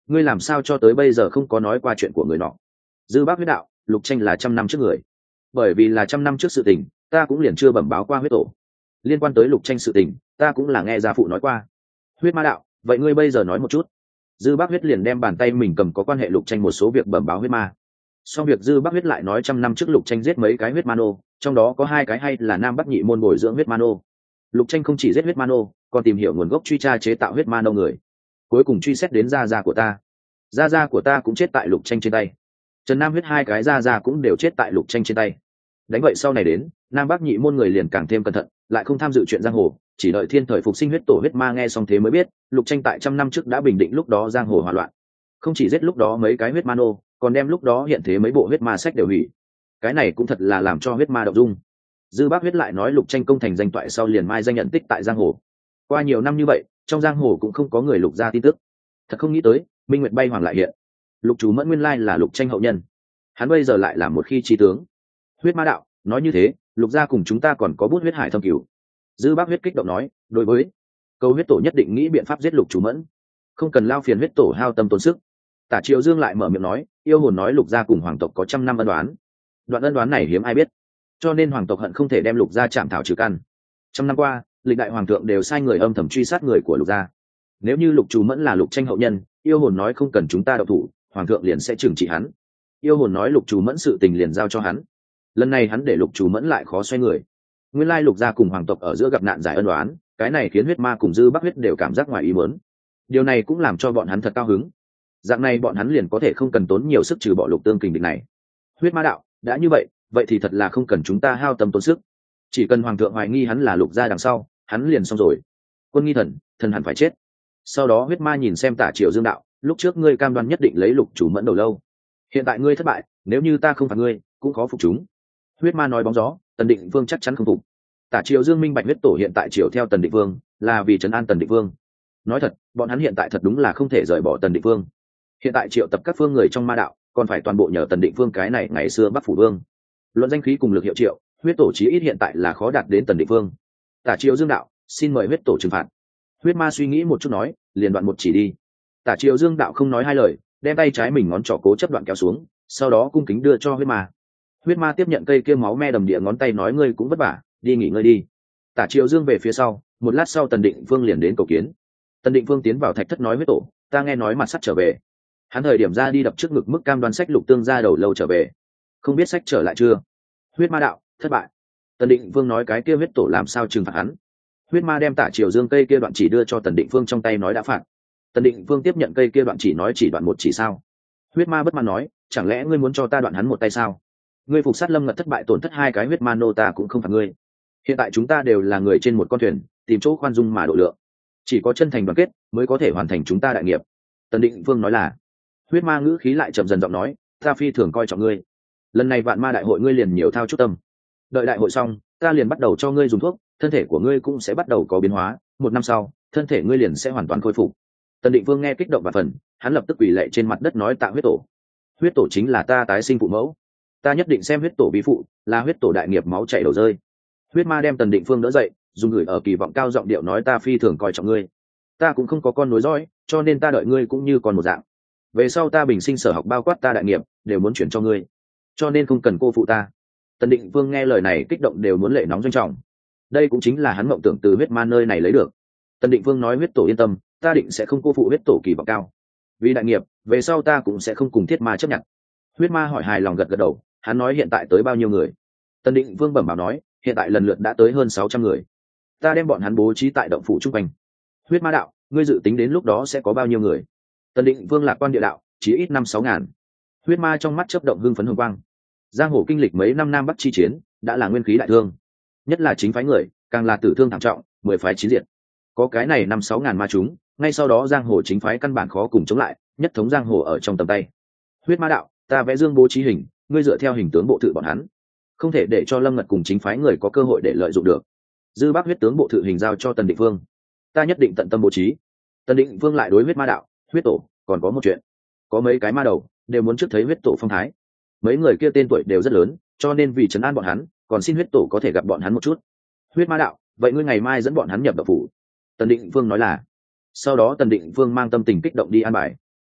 ngươi làm sao cho tới bây giờ không có nói qua chuyện của người nọ? Dư bác huyết đạo, Lục Tranh là trăm năm trước người, bởi vì là trăm năm trước sự tình, ta cũng liền chưa bẩm báo qua huyết tổ. Liên quan tới Lục Tranh sự tình, ta cũng là nghe gia phụ nói qua. Huyết ma đạo, vậy ngươi bây giờ nói một chút. Dư bác huyết liền đem bàn tay mình cầm có quan hệ Lục Tranh một số việc bẩm báo huyết ma. Sau việc Dư bác huyết lại nói trăm năm trước Lục Tranh giết mấy cái huyết ma nô, trong đó có hai cái hay là nam bắc nhị môn bồi dưỡng huyết ma nô. Lục Tranh không chỉ giết huyết ma nô, còn tìm hiểu nguồn gốc truy tra chế tạo huyết ma nô người, cuối cùng truy xét đến gia gia của ta. Gia gia của ta cũng chết tại Lục Tranh trên tay. Trần Nam huyết hai cái gia gia cũng đều chết tại Lục Tranh trên tay. Đánh vậy sau này đến, nam bắc nhị môn người liền càng thêm cẩn thận, lại không tham dự chuyện giang hồ, chỉ đợi thiên thời phục sinh huyết tổ huyết ma. Nghe xong thế mới biết, Lục Tranh tại trăm năm trước đã bình định lúc đó giang hồ hòa loạn, không chỉ giết lúc đó mấy cái huyết ma nô, còn đem lúc đó hiện thế mấy bộ huyết ma sách đều hủy. Cái này cũng thật là làm cho huyết ma động dung. Dư bác huyết lại nói Lục Tranh công thành danh toại sau liền mai danh nhận tích tại giang hồ. Qua nhiều năm như vậy, trong giang hồ cũng không có người Lục gia tin tức. Thật không nghĩ tới, Minh Nguyệt bay hoàng lại hiện. Lục Chú Mẫn nguyên lai là Lục Tranh hậu nhân, hắn bây giờ lại là một khi chi tướng. Huyết ma đạo, nói như thế, Lục gia cùng chúng ta còn có bút huyết hải thâm cửu. Dư bác huyết kích động nói, đối với câu huyết tổ nhất định nghĩ biện pháp giết Lục Chú Mẫn, không cần lao phiền huyết tổ hao tâm tốn sức. Tả Triệu Dương lại mở miệng nói, yêu hồn nói Lục gia cùng hoàng tộc có trăm năm ân đoán, đoạn ân đoán này hiếm ai biết, cho nên hoàng tộc hận không thể đem Lục gia chạm thảo trừ căn. Trăm năm qua, lịch đại hoàng thượng đều sai người âm thầm truy sát người của Lục gia. Nếu như Lục Chú Mẫn là Lục Tranh hậu nhân, yêu hồn nói không cần chúng ta động thủ, hoàng thượng liền sẽ trừng trị hắn. Yêu hồn nói Lục Chú Mẫn sự tình liền giao cho hắn. Lần này hắn để Lục Chú Mẫn lại khó xoay người. Nguyên lai Lục gia cùng hoàng tộc ở giữa gặp nạn giải ân đoán, cái này khiến huyết ma cùng Dư Bắc huyết đều cảm giác ngoài ý muốn. Điều này cũng làm cho bọn hắn thật cao hứng. Dạng này bọn hắn liền có thể không cần tốn nhiều sức trừ bỏ Lục Tương kình địch này. Huyết ma đạo, đã như vậy, vậy thì thật là không cần chúng ta hao tâm tốn sức. Chỉ cần hoàng thượng hoài nghi hắn là Lục gia đằng sau, hắn liền xong rồi. Quân nghi thần, thần hẳn phải chết. Sau đó huyết ma nhìn xem Tả Triệu Dương đạo, lúc trước ngươi cam đoan nhất định lấy Lục Chủ Mẫn đầu lâu, hiện tại ngươi thất bại, nếu như ta không phạt ngươi, cũng khó phục chúng. Huyết ma nói bóng gió, Tần Định Vương chắc chắn không phục. Tả Triệu Dương minh bạch huyết tổ hiện tại triều theo Tần Định Vương, là vì trấn an Tần Định Vương. Nói thật, bọn hắn hiện tại thật đúng là không thể rời bỏ Tần Định Vương. Hiện tại triệu tập các phương người trong ma đạo, còn phải toàn bộ nhờ Tần Định Vương cái này ngày xưa Bắc phủ vương. Luận danh khí cùng lực hiệu triệu, huyết tổ chí ít hiện tại là khó đạt đến Tần Định Vương. Tả Triệu Dương đạo, xin mời huyết tổ trừng phạt. Huyết ma suy nghĩ một chút nói, liền đoạn một chỉ đi. Tả Triệu Dương đạo không nói hai lời, đem tay trái mình ngón trỏ cố chấp đoạn kéo xuống, sau đó cung kính đưa cho huyết ma. Huyết ma tiếp nhận cây kia máu me đầm địa ngón tay nói, ngươi cũng vất vả, đi nghỉ ngơi đi. Tả Triệu Dương về phía sau, một lát sau Tần Định Vương liền đến cầu kiến. Tần Định Vương tiến vào thạch thất nói huyết tổ, ta nghe nói mặt sắt trở về. Hắn thời điểm ra đi đập trước ngực mức cam đoan sách Lục Tương ra đầu lâu trở về, không biết sách trở lại chưa. Huyết ma đạo, thất bại. Tần Định Vương nói cái kia huyết tổ làm sao trừng phạt hắn. Huyết ma đem Tả Triệu Dương cây kia đoạn chỉ đưa cho Tần Định Vương trong tay nói đã phạt. Tần Định Vương tiếp nhận cây kia đoạn chỉ nói chỉ đoạn một chỉ sao. Huyết ma bất mãn nói, chẳng lẽ ngươi muốn cho ta đoạn hắn một tay sao? Ngươi phục sát Lâm Ngật thất bại tổn thất hai cái huyết ma nô, ta cũng không phạt ngươi. Hiện tại chúng ta đều là người trên một con thuyền, tìm chỗ khoan dung mà độ lượng, chỉ có chân thành đoàn kết mới có thể hoàn thành chúng ta đại nghiệp. Tần Định Vương nói là. Huyết ma ngữ khí lại chậm dần giọng nói, ta phi thường coi trọng ngươi, lần này vạn ma đại hội ngươi liền nhiều thao chút tâm, đợi đại hội xong ta liền bắt đầu cho ngươi dùng thuốc, thân thể của ngươi cũng sẽ bắt đầu có biến hóa, một năm sau thân thể ngươi liền sẽ hoàn toàn khôi phục. Tần Định Vương nghe kích động và phần, hắn lập tức quỳ lạy trên mặt đất nói tạ huyết tổ. Huyết tổ chính là ta tái sinh phụ mẫu, ta nhất định xem huyết tổ vi phụ, là huyết tổ đại nghiệp máu chảy đầu rơi. Huyết ma đem Tần Định Vương đỡ dậy, dùng gửi ở kỳ vọng cao giọng điệu nói, ta phi thường coi trọng ngươi, ta cũng không có con nối dõi, cho nên ta đợi ngươi cũng như con một dạng. Về sau ta bình sinh sở học bao quát ta đại nghiệp đều muốn chuyển cho ngươi, cho nên không cần cô phụ ta. Tần Định Vương nghe lời này kích động đều muốn lệ nóng doanh trọng, đây cũng chính là hắn mộng tưởng từ huyết ma nơi này lấy được. Tần Định Vương nói huyết tổ yên tâm, ta định sẽ không cô phụ huyết tổ kỳ vọng cao, vì đại nghiệp về sau ta cũng sẽ không cùng thiết ma chấp nhận. Huyết ma hỏi hài lòng gật gật đầu, hắn nói hiện tại tới bao nhiêu người. Tần Định Vương bẩm bảo nói hiện tại lần lượt đã tới hơn sáu trăm người, ta đem bọn hắn bố trí tại động phủ trung quanh. Huyết ma đạo, ngươi dự tính đến lúc đó sẽ có bao nhiêu người? Tần Định Vương lạc quan địa đạo, chỉ ít năm sáu ngàn. Huyết ma trong mắt chớp động hưng phấn hồng quang. Giang hồ kinh lịch mấy năm nam bắc chi chiến, đã là nguyên khí đại thương, nhất là chính phái người càng là tử thương thảm trọng, mười phái chín diệt. Có cái này năm sáu ngàn ma chúng, ngay sau đó giang hồ chính phái căn bản khó cùng chống lại, nhất thống giang hồ ở trong tầm tay. Huyết ma đạo, ta vẽ dương bố trí hình, ngươi dựa theo hình tướng bộ thự bọn hắn, không thể để cho Lâm Ngật cùng chính phái người có cơ hội để lợi dụng được. Dư bác huyết tướng bộ thự hình giao cho Tần Định Vương, ta nhất định tận tâm bố trí. Tần Định Vương lại đối huyết ma đạo, huyết tổ còn có một chuyện, có mấy cái ma đầu đều muốn trước thấy huyết tổ phong thái, mấy người kia tên tuổi đều rất lớn, cho nên vì trấn an bọn hắn, còn xin huyết tổ có thể gặp bọn hắn một chút. Huyết ma đạo, vậy ngươi ngày mai dẫn bọn hắn nhập đập phủ. Tần Định Vương nói là. Sau đó Tần Định Vương mang tâm tình kích động đi an bài.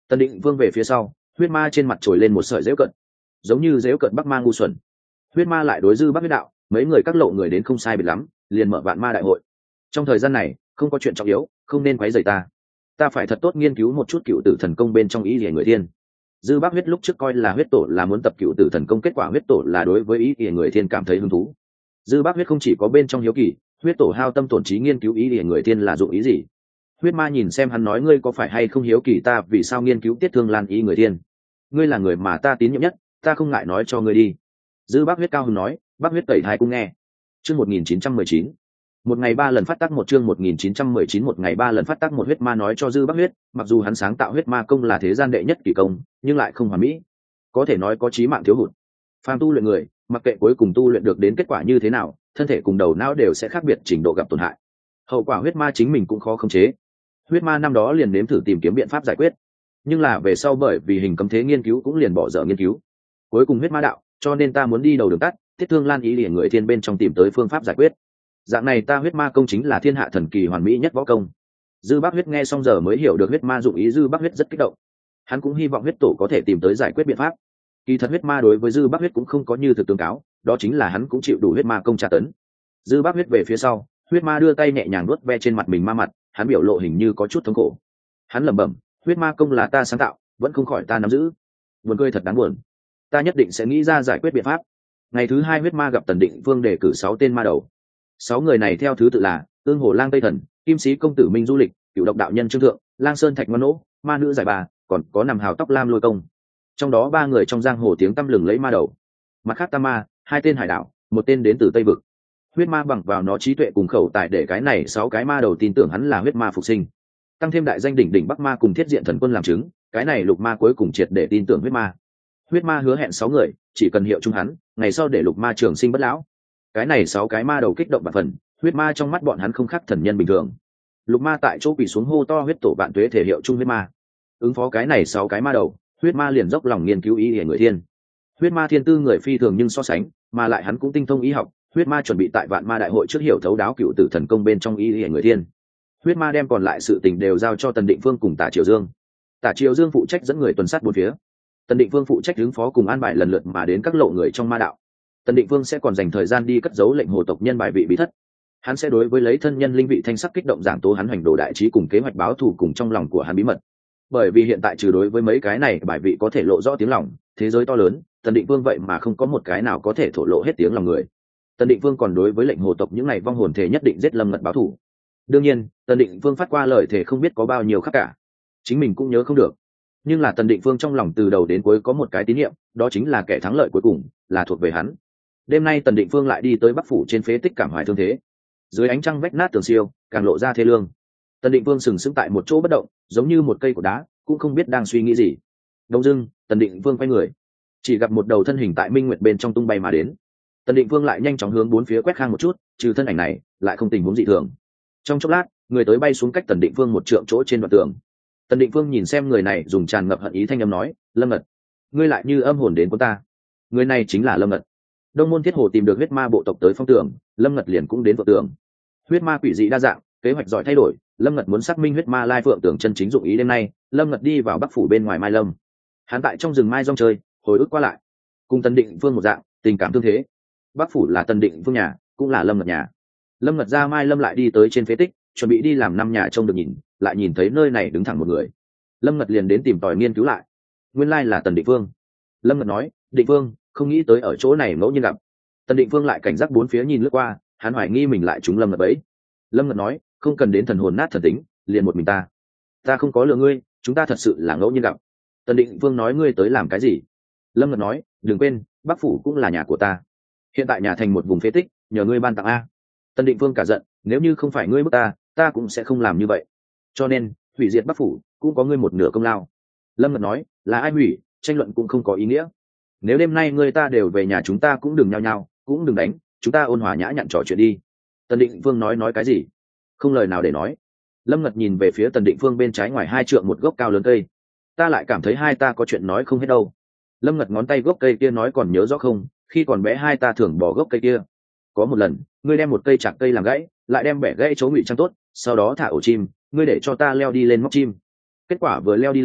Tần Định Vương về phía sau, huyết ma trên mặt trồi lên một sợi dễu cận, giống như dễu cận bắc ma ngu xuẩn. Huyết ma lại đối dư bắc huyết đạo, mấy người các lộ người đến không sai biệt lắm, liền mở vạn ma đại hội. Trong thời gian này không có chuyện trọng yếu, không nên quấy rầy ta. Ta phải thật tốt nghiên cứu một chút cựu tử thần công bên trong ý nghĩa người thiên. Dư Bác Huyết lúc trước coi là huyết tổ là muốn tập cựu tử thần công, kết quả huyết tổ là đối với ý nghĩa người thiên cảm thấy hứng thú. Dư Bác Huyết không chỉ có bên trong hiếu kỳ, huyết tổ hao tâm tổn trí nghiên cứu ý nghĩa người thiên là dụng ý gì. Huyết ma nhìn xem hắn nói, ngươi có phải hay không hiếu kỳ ta vì sao nghiên cứu tiết thương lan ý người thiên? Ngươi là người mà ta tín nhiệm nhất, ta không ngại nói cho ngươi đi. Dư Bác Huyết cao hứng nói. Bác Huyết tẩy thai cũng nghe. Chương một nghìn chín trăm mười chín. Một ngày ba lần phát tác một chương một nghìn chín trăm mười chín một ngày ba lần phát tác một. Huyết ma nói cho Dư Bác Huyết, mặc dù hắn sáng tạo huyết ma công là thế gian đệ nhất kỳ công, nhưng lại không hoàn mỹ, có thể nói có chí mạng thiếu hụt. Phàm tu luyện người, mặc kệ cuối cùng tu luyện được đến kết quả như thế nào, thân thể cùng đầu não đều sẽ khác biệt trình độ gặp tổn hại. Hậu quả huyết ma chính mình cũng khó khống chế. Huyết ma năm đó liền nếm thử tìm kiếm biện pháp giải quyết, nhưng là về sau bởi vì hình cấm thế nghiên cứu cũng liền bỏ dở nghiên cứu. Cuối cùng huyết ma đạo, cho nên ta muốn đi đầu đường tắt, Tiết Thương Lan ý liền người thiên bên trong tìm tới phương pháp giải quyết. Dạng này ta huyết ma công chính là thiên hạ thần kỳ hoàn mỹ nhất võ công. Dư Bác Huyết nghe xong giờ mới hiểu được huyết ma dụng ý. Dư Bác Huyết rất kích động, hắn cũng hy vọng huyết tổ có thể tìm tới giải quyết biện pháp. Kỳ thật huyết ma đối với Dư Bác Huyết cũng không có như thực tương cáo, đó chính là hắn cũng chịu đủ huyết ma công tra tấn. Dư Bác Huyết về phía sau, huyết ma đưa tay nhẹ nhàng nuốt ve trên mặt mình ma mặt, hắn biểu lộ hình như có chút thống khổ. Hắn lẩm bẩm, huyết ma công là ta sáng tạo, vẫn không khỏi ta nắm giữ. Buồn cười thật đáng buồn, ta nhất định sẽ nghĩ ra giải quyết biện pháp. Ngày thứ hai huyết ma gặp Tần Định Vương đề cử sáu tên ma đầu. Sáu người này theo thứ tự là Ương Hồ Lang Tây Thần, Kim Sĩ Công Tử Minh Du Lịch, Cửu Độc Đạo Nhân Trương Thượng, Lang Sơn Thạch Ngoan Nỗ, Ma Nữ Giải Bà, còn có nằm hào tóc lam Lôi Công. Trong đó ba người trong giang hồ tiếng tăm lừng lấy ma đầu. Mặt khác tam ma, hai tên hải đảo, một tên đến từ Tây Vực. Huyết ma bằng vào nó trí tuệ cùng khẩu tài để cái này sáu cái ma đầu tin tưởng hắn là huyết ma phục sinh. Tăng thêm đại danh đỉnh đỉnh Bắc Ma cùng Thiết Diện Thần Quân làm chứng, cái này lục ma cuối cùng triệt để tin tưởng huyết ma. Huyết ma hứa hẹn sáu người, chỉ cần hiệu chung hắn, ngày sau để lục ma trường sinh bất lão. Cái này sáu cái ma đầu kích động bạt phần, huyết ma trong mắt bọn hắn không khác thần nhân bình thường. Lục ma tại chỗ quỳ xuống hô to huyết tổ vạn tuế thể hiệu chung huyết ma. Ứng phó cái này sáu cái ma đầu, huyết ma liền dốc lòng nghiên cứu ý nghĩa người thiên. Huyết ma thiên tư người phi thường nhưng so sánh, mà lại hắn cũng tinh thông y học. Huyết ma chuẩn bị tại vạn ma đại hội trước hiểu thấu đáo cựu tử thần công bên trong ý nghĩa người thiên. Huyết ma đem còn lại sự tình đều giao cho Tần Định Phương cùng Tả Triều Dương. Tả Triều Dương phụ trách dẫn người tuần sát bốn phía, Tần Định Phương phụ trách ứng phó cùng an bài lần lượt mà đến các lộ người trong ma đạo. Tần Định Phương sẽ còn dành thời gian đi cất giấu lệnh hồ tộc nhân bài vị bí thất. Hắn sẽ đối với lấy thân nhân linh vị thanh sắc kích động giảng tố hắn hành đồ đại trí cùng kế hoạch báo thù cùng trong lòng của hắn bí mật. Bởi vì hiện tại trừ đối với mấy cái này bài vị có thể lộ rõ tiếng lòng, thế giới to lớn, Tần Định Phương vậy mà không có một cái nào có thể thổ lộ hết tiếng lòng người. Tần Định Phương còn đối với lệnh hồ tộc những này vong hồn thể nhất định giết Lâm Ngật báo thù. Đương nhiên, Tần Định Phương phát qua lời thể không biết có bao nhiêu khác cả, chính mình cũng nhớ không được. Nhưng là Tần Định Phương trong lòng từ đầu đến cuối có một cái tín nhiệm, đó chính là kẻ thắng lợi cuối cùng là thuộc về hắn. Đêm nay Tần Định Phương lại đi tới Bắc phủ trên phế tích cảm hoài thương thế. Dưới ánh trăng vách nát tường siêu, càng lộ ra thê lương. Tần Định Phương sừng sững tại một chỗ bất động, giống như một cây cột đá, cũng không biết đang suy nghĩ gì. Đông dưng, Tần Định Phương quay người, chỉ gặp một đầu thân hình tại minh nguyệt bên trong tung bay mà đến. Tần Định Phương lại nhanh chóng hướng bốn phía quét khang một chút, trừ thân ảnh này, lại không tình huống dị thường. Trong chốc lát, người tới bay xuống cách Tần Định Phương một trượng chỗ trên đoạn tường. Tần Định Phương nhìn xem người này, dùng tràn ngập hận ý thanh âm nói, Lâm Ngật, ngươi lại như âm hồn đến của ta. Người này chính là Lâm Ngật. Đông môn Thiết Hồ tìm được huyết ma bộ tộc tới phong tường, Lâm Ngật liền cũng đến vợ tường. Huyết ma quỷ dị đa dạng, kế hoạch giỏi thay đổi, Lâm Ngật muốn xác minh huyết ma lai phượng tường chân chính dụng ý. Đêm nay, Lâm Ngật đi vào Bắc phủ bên ngoài Mai Lâm. Hắn tại trong rừng mai rong chơi, hồi ức qua lại, cùng Tần Định Phương một dạng, tình cảm thương thế. Bắc phủ là Tần Định Phương nhà, cũng là Lâm Ngật nhà. Lâm Ngật ra Mai Lâm lại đi tới trên phế tích, chuẩn bị đi làm năm nhà trông được nhìn, lại nhìn thấy nơi này đứng thẳng một người. Lâm Ngật liền đến tìm tòi nghiên cứu lại, nguyên lai là Tần Định Phương. Lâm Ngật nói, Định Phương, không nghĩ tới ở chỗ này ngẫu nhiên gặp. Tần Định Phương lại cảnh giác bốn phía nhìn lướt qua, hắn hoài nghi mình lại trúng Lâm Ngật bẫy. Lâm Ngật nói, không cần đến thần hồn nát thần tính, liền một mình ta. Ta không có lừa ngươi, chúng ta thật sự là ngẫu nhiên gặp. Tần Định Phương nói, ngươi tới làm cái gì? Lâm Ngật nói, đừng quên, Bắc phủ cũng là nhà của ta. Hiện tại nhà thành một vùng phế tích, nhờ ngươi ban tặng a. Tần Định Phương cả giận, nếu như không phải ngươi bức ta, ta cũng sẽ không làm như vậy. Cho nên, hủy diệt Bắc phủ cũng có ngươi một nửa công lao. Lâm Ngật nói, là ai hủy, tranh luận cũng không có ý nghĩa. Nếu đêm nay ngươi ta đều về nhà, chúng ta cũng đừng nhao nhao, cũng đừng đánh, chúng ta ôn hòa nhã nhặn trò chuyện đi. Tần Định Phương nói nói cái gì? Không lời nào để nói. Lâm Ngật nhìn về phía Tần Định Phương bên trái ngoài hai trượng một gốc cao lớn cây. Ta lại cảm thấy hai ta có chuyện nói không hết đâu. Lâm Ngật ngón tay gốc cây kia nói, còn nhớ rõ không, khi còn bé hai ta thường bỏ gốc cây kia. Có một lần, ngươi đem một cây chạc cây làm gãy, lại đem bẻ gãy chỗ ngụy trang tốt, sau đó thả ổ chim, ngươi để cho ta leo đi lên móc chim. Kết quả vừa leo đi lên,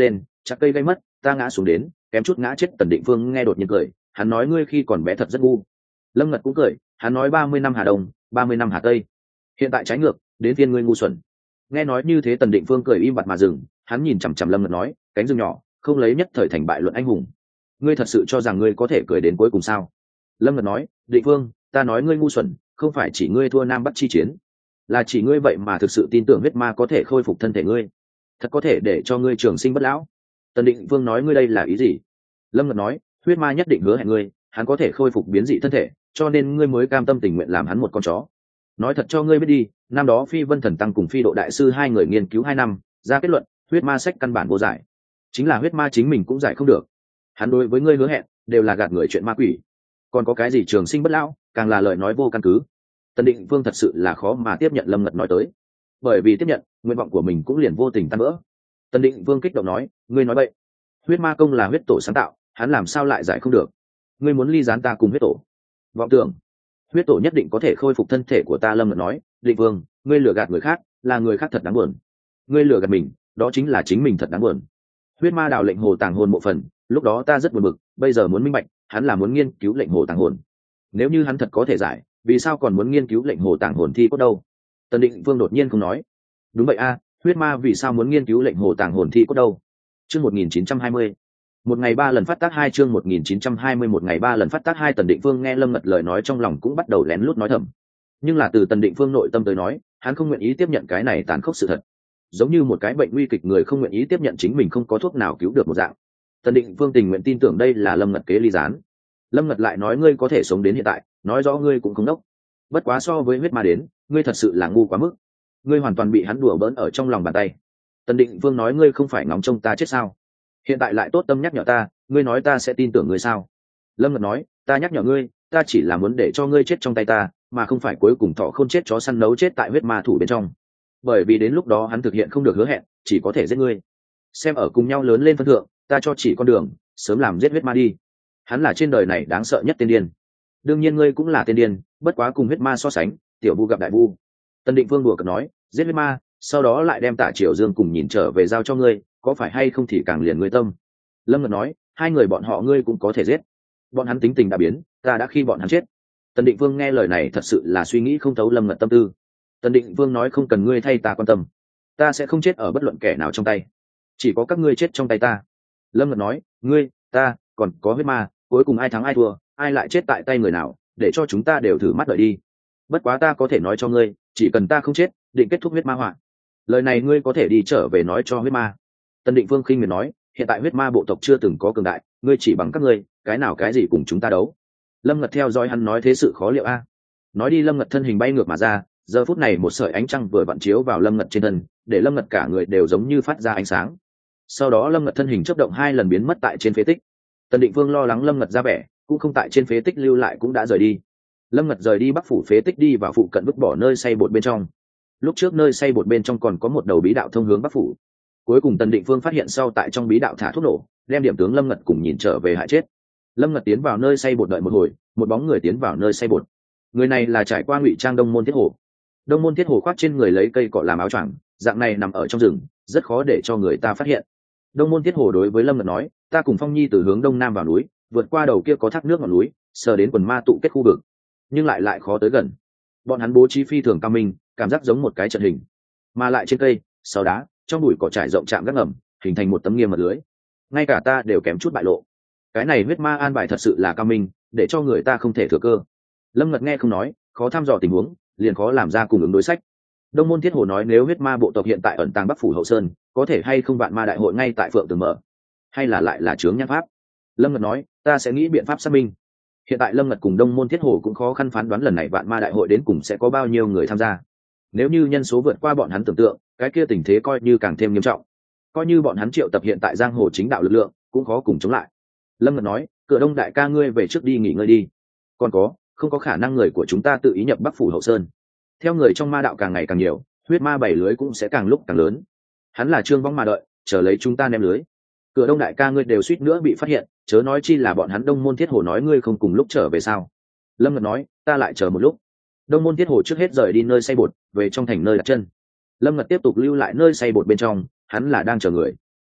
chặt cây gây mất, ta ngã xuống đến kém chút ngã chết. Tần Định Phương nghe đột nhiên cười, hắn nói ngươi khi còn bé thật rất ngu. Lâm Ngật cũng cười, hắn nói ba mươi năm Hà Đông, ba mươi năm Hà Tây, hiện tại trái ngược, đến phiên ngươi ngu xuẩn. Nghe nói như thế Tần Định Phương cười im bặt mà dừng, hắn nhìn chằm chằm Lâm Ngật nói, cánh rừng nhỏ không lấy nhất thời thành bại luận anh hùng, ngươi thật sự cho rằng ngươi có thể cười đến cuối cùng sao? Lâm Ngật nói, Định Phương, ta nói ngươi ngu xuẩn không phải chỉ ngươi thua Nam Bắc chi chiến, là chỉ ngươi vậy mà thực sự tin tưởng huyết ma có thể khôi phục thân thể ngươi, thật có thể để cho ngươi trường sinh bất lão. Tần Định Phương nói, ngươi đây là ý gì? Lâm Ngật nói, huyết ma nhất định hứa hẹn ngươi, hắn có thể khôi phục biến dị thân thể, cho nên ngươi mới cam tâm tình nguyện làm hắn một con chó. Nói thật cho ngươi biết đi, năm đó Phi Vân Thần Tăng cùng Phi Độ Đại Sư hai người nghiên cứu hai năm, ra kết luận huyết ma sách căn bản vô giải, chính là huyết ma chính mình cũng giải không được. Hắn đối với ngươi hứa hẹn đều là gạt người chuyện ma quỷ, còn có cái gì trường sinh bất lão, càng là lời nói vô căn cứ. Tần Định Phương thật sự là khó mà tiếp nhận Lâm Ngật nói tới, bởi vì tiếp nhận nguyện vọng của mình cũng liền vô tình tan vỡ. Tần Định Vương kích động nói, ngươi nói bậy, huyết ma công là huyết tổ sáng tạo, hắn làm sao lại giải không được? Ngươi muốn ly gián ta cùng huyết tổ? Vọng tưởng huyết tổ nhất định có thể khôi phục thân thể của ta. Lâm Ngật nói, Định Vương, ngươi lừa gạt người khác là người khác thật đáng buồn, ngươi lừa gạt mình đó chính là chính mình thật đáng buồn. Huyết ma đào lệnh hồ tàng hồn mộ phần, lúc đó ta rất buồn bực, bây giờ muốn minh bạch, hắn là muốn nghiên cứu lệnh hồ tàng hồn. Nếu như hắn thật có thể giải, vì sao còn muốn nghiên cứu lệnh hồ tàng hồn thi cốt đâu? Tần Định Vương đột nhiên không nói. Đúng vậy a, huyết ma vì sao muốn nghiên cứu lệnh hồ tàng hồn thi cốt đâu? Chương một nghìn chín trăm hai mươi, một ngày ba lần phát tác hai. Chương một nghìn chín trăm hai mươi, một ngày ba lần phát tác hai. Tần Định Vương nghe Lâm Ngật lời nói trong lòng cũng bắt đầu lén lút nói thầm, nhưng là từ Tần Định Vương nội tâm tới nói, hắn không nguyện ý tiếp nhận cái này tàn khốc sự thật, giống như một cái bệnh nguy kịch người không nguyện ý tiếp nhận chính mình không có thuốc nào cứu được một dạng. Tần Định Vương tình nguyện tin tưởng đây là Lâm Ngật kế ly gián. Lâm Ngật lại nói, ngươi có thể sống đến hiện tại, nói rõ ngươi cũng không đốc. Bất quá so với huyết ma đến, ngươi thật sự là ngu quá mức, ngươi hoàn toàn bị hắn đùa bỡn ở trong lòng bàn tay. Tần Định Vương nói, ngươi không phải ngóng trông ta chết sao? Hiện tại lại tốt tâm nhắc nhở ta, ngươi nói ta sẽ tin tưởng ngươi sao? Lâm Ngật nói, ta nhắc nhở ngươi, ta chỉ là muốn để cho ngươi chết trong tay ta, mà không phải cuối cùng thọ không chết chó săn nấu chết tại huyết ma thủ bên trong. Bởi vì đến lúc đó hắn thực hiện không được hứa hẹn, chỉ có thể giết ngươi. Xem ở cùng nhau lớn lên phân thượng, ta cho chỉ con đường, sớm làm giết huyết ma đi. Hắn là trên đời này đáng sợ nhất tên điên. Đương nhiên ngươi cũng là tên điên, bất quá cùng huyết ma so sánh, tiểu vu gặp đại vu. Tần Định Vương đùa cợt nói, giết huyết ma, sau đó lại đem Tạ Triều Dương cùng nhìn trở về giao cho ngươi, có phải hay không thì càng liền ngươi tâm. Lâm Ngật nói, hai người bọn họ ngươi cũng có thể giết, bọn hắn tính tình đã biến, ta đã khi bọn hắn chết. Tần Định Vương nghe lời này thật sự là suy nghĩ không thấu Lâm Ngật tâm tư. Tần Định Vương nói, không cần ngươi thay ta quan tâm, ta sẽ không chết ở bất luận kẻ nào trong tay, chỉ có các ngươi chết trong tay ta. Lâm Ngật nói, ngươi, ta, còn có huyết ma, cuối cùng ai thắng ai thua, ai lại chết tại tay người nào, để cho chúng ta đều thử mắt đợi đi. Bất quá ta có thể nói cho ngươi, chỉ cần ta không chết, định kết thúc huyết ma họa. Lời này ngươi có thể đi trở về nói cho huyết ma. Tần Định Vương khinh miệt nói, hiện tại huyết ma bộ tộc chưa từng có cường đại, ngươi chỉ bằng các ngươi, cái nào cái gì cùng chúng ta đấu. Lâm Ngật theo dõi hắn nói thế sự khó liệu a. Nói đi Lâm Ngật thân hình bay ngược mà ra, giờ phút này một sợi ánh trăng vừa vặn chiếu vào Lâm Ngật trên thân, để Lâm Ngật cả người đều giống như phát ra ánh sáng. Sau đó Lâm Ngật thân hình chớp động hai lần biến mất tại trên phế tích. Tần Định Vương lo lắng Lâm Ngật ra vẻ, cũng không tại trên phế tích lưu lại, cũng đã rời đi. Lâm Ngật rời đi Bắc phủ phế tích, đi vào phụ cận vứt bỏ nơi xây bột bên trong. Lúc trước nơi xây bột bên trong còn có một đầu bí đạo thông hướng Bắc phủ. Cuối cùng Tần Định Vương phát hiện sau tại trong bí đạo thả thuốc nổ, đem điểm tướng Lâm Ngật cùng nhìn trở về hại chết. Lâm Ngật tiến vào nơi xây bột đợi một hồi, một bóng người tiến vào nơi xây bột. Người này là trải qua ngụy trang Đông Môn Thiết Hổ. Đông Môn Thiết Hổ khoác trên người lấy cây cọ làm áo choàng, dạng này nằm ở trong rừng, rất khó để cho người ta phát hiện. Đông Môn Thiết Hổ đối với Lâm Ngật nói, ta cùng Phong Nhi từ hướng đông nam vào núi, vượt qua đầu kia có thác nước ngọn núi, sờ đến quần ma tụ kết khu vực, nhưng lại lại khó tới gần. Bọn hắn bố trí phi thường cao minh, cảm giác giống một cái trận hình, mà lại trên cây, sau đá, trong bụi cỏ trải rộng chạm gác ngầm, hình thành một tấm nghiêm mật lưới. Ngay cả ta đều kém chút bại lộ. Cái này huyết ma an bài thật sự là cao minh, để cho người ta không thể thừa cơ. Lâm Ngật nghe không nói, khó thăm dò tình huống, liền khó làm ra cùng ứng đối sách. Đông Môn Thiết Hổ nói, nếu huyết ma bộ tộc hiện tại ẩn tàng Bắc phủ hậu sơn, có thể hay không vạn ma đại hội ngay tại Phượng Tường mở, hay là lại là chướng nhãn pháp? Lâm Ngật nói, ta sẽ nghĩ biện pháp xác minh. Hiện tại Lâm Ngật cùng Đông Môn Thiết Hổ cũng khó khăn phán đoán lần này vạn ma đại hội đến cùng sẽ có bao nhiêu người tham gia. Nếu như nhân số vượt qua bọn hắn tưởng tượng, cái kia tình thế coi như càng thêm nghiêm trọng. Coi như bọn hắn triệu tập hiện tại giang hồ chính đạo lực lượng, cũng khó cùng chống lại. Lâm Ngật nói, Cửa Đông đại ca ngươi về trước đi nghỉ ngơi đi. Còn có, không có khả năng người của chúng ta tự ý nhập Bắc phủ hậu sơn. Theo người trong ma đạo càng ngày càng nhiều, huyết ma bảy lưới cũng sẽ càng lúc càng lớn. Hắn là Trương Vong mà đợi, chờ lấy chúng ta ném lưới. Cửa Đông đại ca ngươi đều suýt nữa bị phát hiện, chớ nói chi là bọn hắn Đông Môn Thiết Hổ nói ngươi không cùng lúc trở về sao? Lâm Ngật nói, ta lại chờ một lúc. Đông Môn Thiết Hổ trước hết rời đi nơi xây bột, về trong thành nơi đặt chân. Lâm Ngật tiếp tục lưu lại nơi xây bột bên trong, hắn là đang chờ người.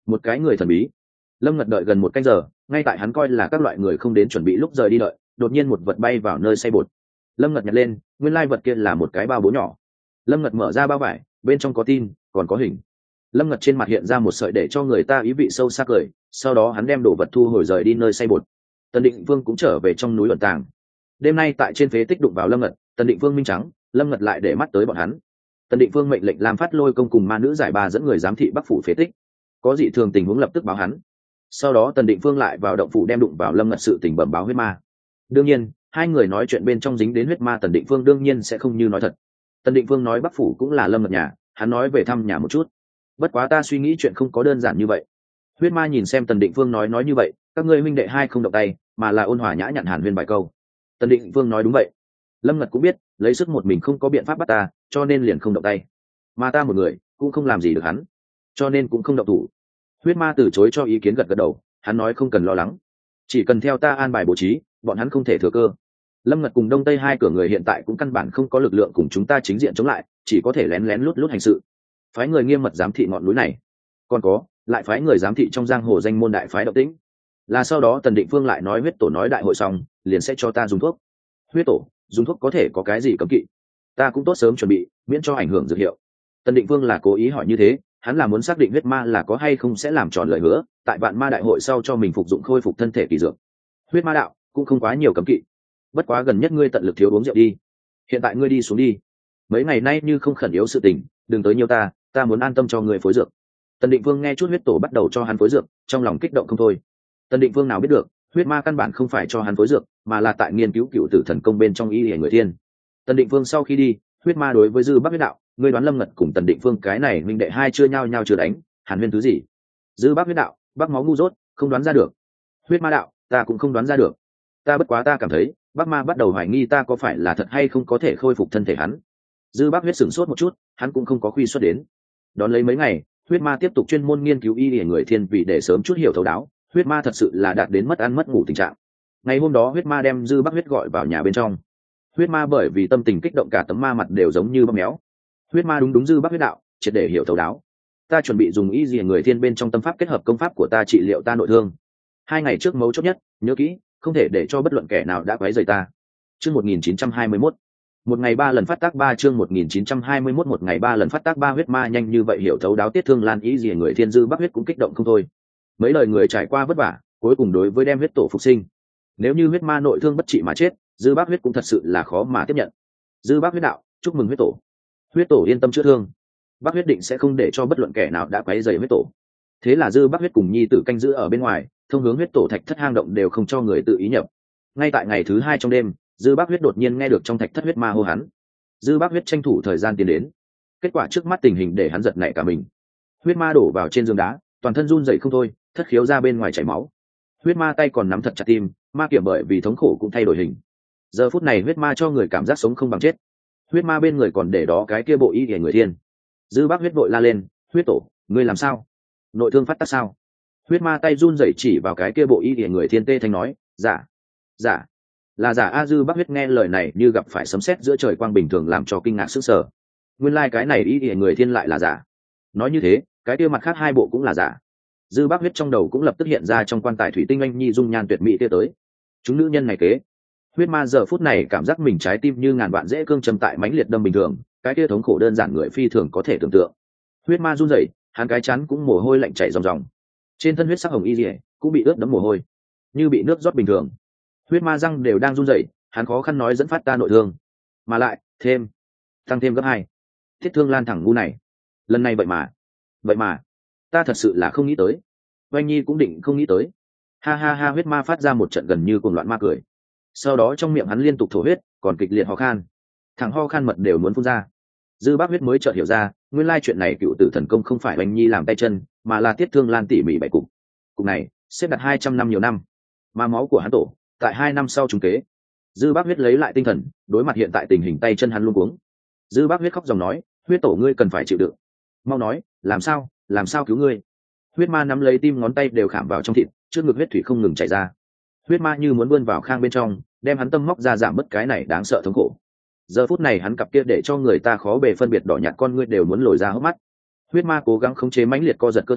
một cái người thần bí. Lâm Ngật đợi gần một canh giờ, ngay tại hắn coi là các loại người không đến chuẩn bị lúc rời đi đợi, đột nhiên một vật bay vào nơi xay bột. Lâm Ngật nhặt lên, nguyên lai vật kia là một cái bao bố nhỏ. Lâm Ngật mở ra bao vải, bên trong có tin, còn có hình. Lâm Ngật trên mặt hiện ra một sợi để cho người ta ý vị sâu sắc cười, sau đó hắn đem đồ vật thu hồi rời đi nơi xay bột. Tần Định Vương cũng trở về trong núi ẩn tàng. Đêm nay tại trên phế tích đụng vào Lâm Ngật, Tần Định Vương minh trắng, Lâm Ngật lại để mắt tới bọn hắn. Tần Định Vương mệnh lệnh làm phát lôi công cùng ma nữ giải ba dẫn người giám thị Bắc phủ phế tích. Có dị thường tình huống lập tức báo hắn. Sau đó Tần Định Vương lại vào động phủ đem đụng vào Lâm Ngật sự tình bẩm báo huyết ma. Đương nhiên, hai người nói chuyện bên trong dính đến huyết ma, Tần Định Vương đương nhiên sẽ không như nói thật. Tần Định Vương nói Bắc phủ cũng là Lâm Ngật nhà, hắn nói về thăm nhà một chút. Bất quá ta suy nghĩ chuyện không có đơn giản như vậy. Huyết ma nhìn xem Tần Định Vương nói nói như vậy, các ngươi huynh đệ hai không động tay, mà là ôn hòa nhã nhặn hàn huyên bài câu. Tần Định Vương nói đúng vậy. Lâm Ngật cũng biết, lấy sức một mình không có biện pháp bắt ta, cho nên liền không động tay. Mà ta một người cũng không làm gì được hắn, cho nên cũng không động thủ. Huyết ma từ chối cho ý kiến, gật gật đầu, hắn nói không cần lo lắng, chỉ cần theo ta an bài bố trí, bọn hắn không thể thừa cơ. Lâm Ngật cùng Đông Tây hai cửa người hiện tại cũng căn bản không có lực lượng cùng chúng ta chính diện chống lại, chỉ có thể lén lén lút lút hành sự. Phái người nghiêm mật giám thị ngọn núi này, còn có lại phái người giám thị trong giang hồ danh môn đại phái động tĩnh. Là sau đó Tần Định Phương lại nói huyết tổ nói đại hội xong liền sẽ cho ta dùng thuốc. Huyết tổ dùng thuốc có thể có cái gì cấm kỵ? Ta cũng tốt sớm chuẩn bị, miễn cho ảnh hưởng dược hiệu. Tần Định Phương là cố ý hỏi như thế, hắn là muốn xác định huyết ma là có hay không sẽ làm tròn lời hứa, tại vạn ma đại hội sau cho mình phục dụng khôi phục thân thể kỳ dược. Huyết ma đạo cũng không quá nhiều cấm kỵ, bất quá gần nhất ngươi tận lực thiếu uống rượu đi. Hiện tại ngươi đi xuống đi, mấy ngày nay như không khẩn yếu sự tình, đừng tới nhiều ta, ta muốn an tâm cho ngươi phối dược. Tần Định Vương nghe chút huyết tổ bắt đầu cho hắn phối dược, trong lòng kích động không thôi. Tần Định Vương nào biết được, huyết ma căn bản không phải cho hắn phối dược, mà là tại nghiên cứu cựu tử thần công bên trong y hề người thiên. Tần Định Vương sau khi đi, huyết ma đối với Dư Bắc huyết đạo, ngươi đoán Lâm Ngật cùng Tần Định Vương cái này minh đệ hai chưa nhau nhau chưa đánh, hàn huyên thứ gì? Dư Bắc huyết đạo, Bắc máu ngu dốt, không đoán ra được. Huyết ma đạo, ta cũng không đoán ra được. Ta bất quá ta cảm thấy, Bắc ma bắt đầu hoài nghi ta có phải là thật hay không có thể khôi phục thân thể hắn. Dư Bắc huyết sửng sốt một chút, hắn cũng không có khuy xuất đến. Đón lấy mấy ngày, huyết ma tiếp tục chuyên môn nghiên cứu y hề người thiên vì để sớm chút hiểu thấu đáo. Huyết ma thật sự là đạt đến mất ăn mất ngủ tình trạng. Ngày hôm đó huyết ma đem Dư Bắc huyết gọi vào nhà bên trong. Huyết ma bởi vì tâm tình kích động cả tấm ma mặt đều giống như bóp méo. Huyết ma đúng đúng Dư Bắc huyết đạo, triệt để hiểu thấu đáo. Ta chuẩn bị dùng y gì người thiên bên trong tâm pháp kết hợp công pháp của ta trị liệu ta nội thương. Hai ngày trước mấu chốt nhất, nhớ kỹ, không thể để cho bất luận kẻ nào đã quấy rầy ta. Chương một nghìn chín trăm hai mươi mốt. Một ngày ba lần phát tác ba chương một nghìn chín trăm hai mươi mốt một ngày ba lần phát tác ba huyết ma nhanh như vậy hiểu thấu đáo tiết thương lan ý gì người thiên Dư Bắc huyết cũng kích động không thôi. Mấy lời người trải qua vất vả, cuối cùng đối với đem huyết tổ phục sinh. Nếu như huyết ma nội thương bất trị mà chết, Dư Bắc huyết cũng thật sự là khó mà tiếp nhận. Dư Bắc huyết đạo, chúc mừng huyết tổ. Huyết tổ yên tâm chữa thương. Bắc huyết định sẽ không để cho bất luận kẻ nào đã quấy rầy huyết tổ. Thế là Dư Bắc huyết cùng nhi tử canh giữ ở bên ngoài, thông hướng huyết tổ thạch thất hang động đều không cho người tự ý nhập. Ngay tại ngày thứ hai trong đêm, Dư Bắc huyết đột nhiên nghe được trong thạch thất huyết ma hô hắn. Dư Bắc huyết tranh thủ thời gian tiến đến. Kết quả trước mắt tình hình để hắn giật nảy cả mình. Huyết ma đổ vào trên giường đá, toàn thân run rẩy không thôi, thất khiếu ra bên ngoài chảy máu. Huyết ma tay còn nắm thật chặt tim, ma kiểm bởi vì thống khổ cũng thay đổi hình. Giờ phút này huyết ma cho người cảm giác sống không bằng chết. Huyết ma bên người còn để đó cái kia bộ y để người thiên. Dư Bắc huyết vội la lên, huyết tổ, ngươi làm sao? Nội thương phát tác sao? Huyết ma tay run rẩy chỉ vào cái kia bộ y để người thiên tê thanh nói, giả, giả, là giả. A Dư Bắc huyết nghe lời này như gặp phải sấm sét giữa trời quang bình thường làm cho kinh ngạc sức sở. Nguyên lai like cái này y để người thiên lại là giả. Nói như thế, cái kia mặt khác hai bộ cũng là giả. Dư Bắc huyết trong đầu cũng lập tức hiện ra trong quan tài thủy tinh anh nhi dung nhan tuyệt mỹ kia tới. Chúng nữ nhân này kế. Huyết ma giờ phút này cảm giác mình trái tim như ngàn vạn dễ cương châm tại mãnh liệt đâm bình thường, cái kia thống khổ đơn giản người phi thường có thể tưởng tượng. Huyết ma run rẩy, hắn cái chắn cũng mồ hôi lạnh chảy ròng ròng. Trên thân huyết sắc hồng y liễu cũng bị ướt đẫm mồ hôi, như bị nước rót bình thường. Huyết ma răng đều đang run rẩy, hắn khó khăn nói dẫn phát ta nội thương, mà lại thêm tăng thêm gấp hai. Thiết Thương Lan thẳng ngu này, lần này vậy mà, vậy mà, ta thật sự là không nghĩ tới. Oanh Nhi cũng định không nghĩ tới. Ha ha ha, huyết ma phát ra một trận gần như cuồng loạn ma cười. Sau đó trong miệng hắn liên tục thổ huyết, còn kịch liệt ho khan, thằng ho khan mật đều muốn phun ra. Dư Bắc huyết mới chợt hiểu ra, nguyên lai chuyện này cựu tử thần công không phải Oanh Nhi làm tay chân, mà là Tiết Thương Lan tỉ mỉ bày cục. Cục này xếp đặt hai trăm năm nhiều năm, mà máu của hắn tổ tại hai năm sau trùng kế. Dư Bắc huyết lấy lại tinh thần, đối mặt hiện tại tình hình tay chân hắn luôn cuống. Dư Bắc huyết khóc dòng nói, huyết tổ ngươi cần phải chịu đựng. Mau nói, làm sao, làm sao cứu ngươi? Huyết ma nắm lấy tim ngón tay đều khảm vào trong thịt, trước ngực huyết thủy không ngừng chảy ra. Huyết ma như muốn vươn vào khang bên trong, đem hắn tâm móc ra giảm bớt cái này đáng sợ thống khổ. Giờ phút này hắn cặp kia để cho người ta khó bề phân biệt đỏ nhạt con ngươi đều muốn lồi ra hốc mắt. Huyết ma cố gắng khống chế mãnh liệt co giật cơ thể,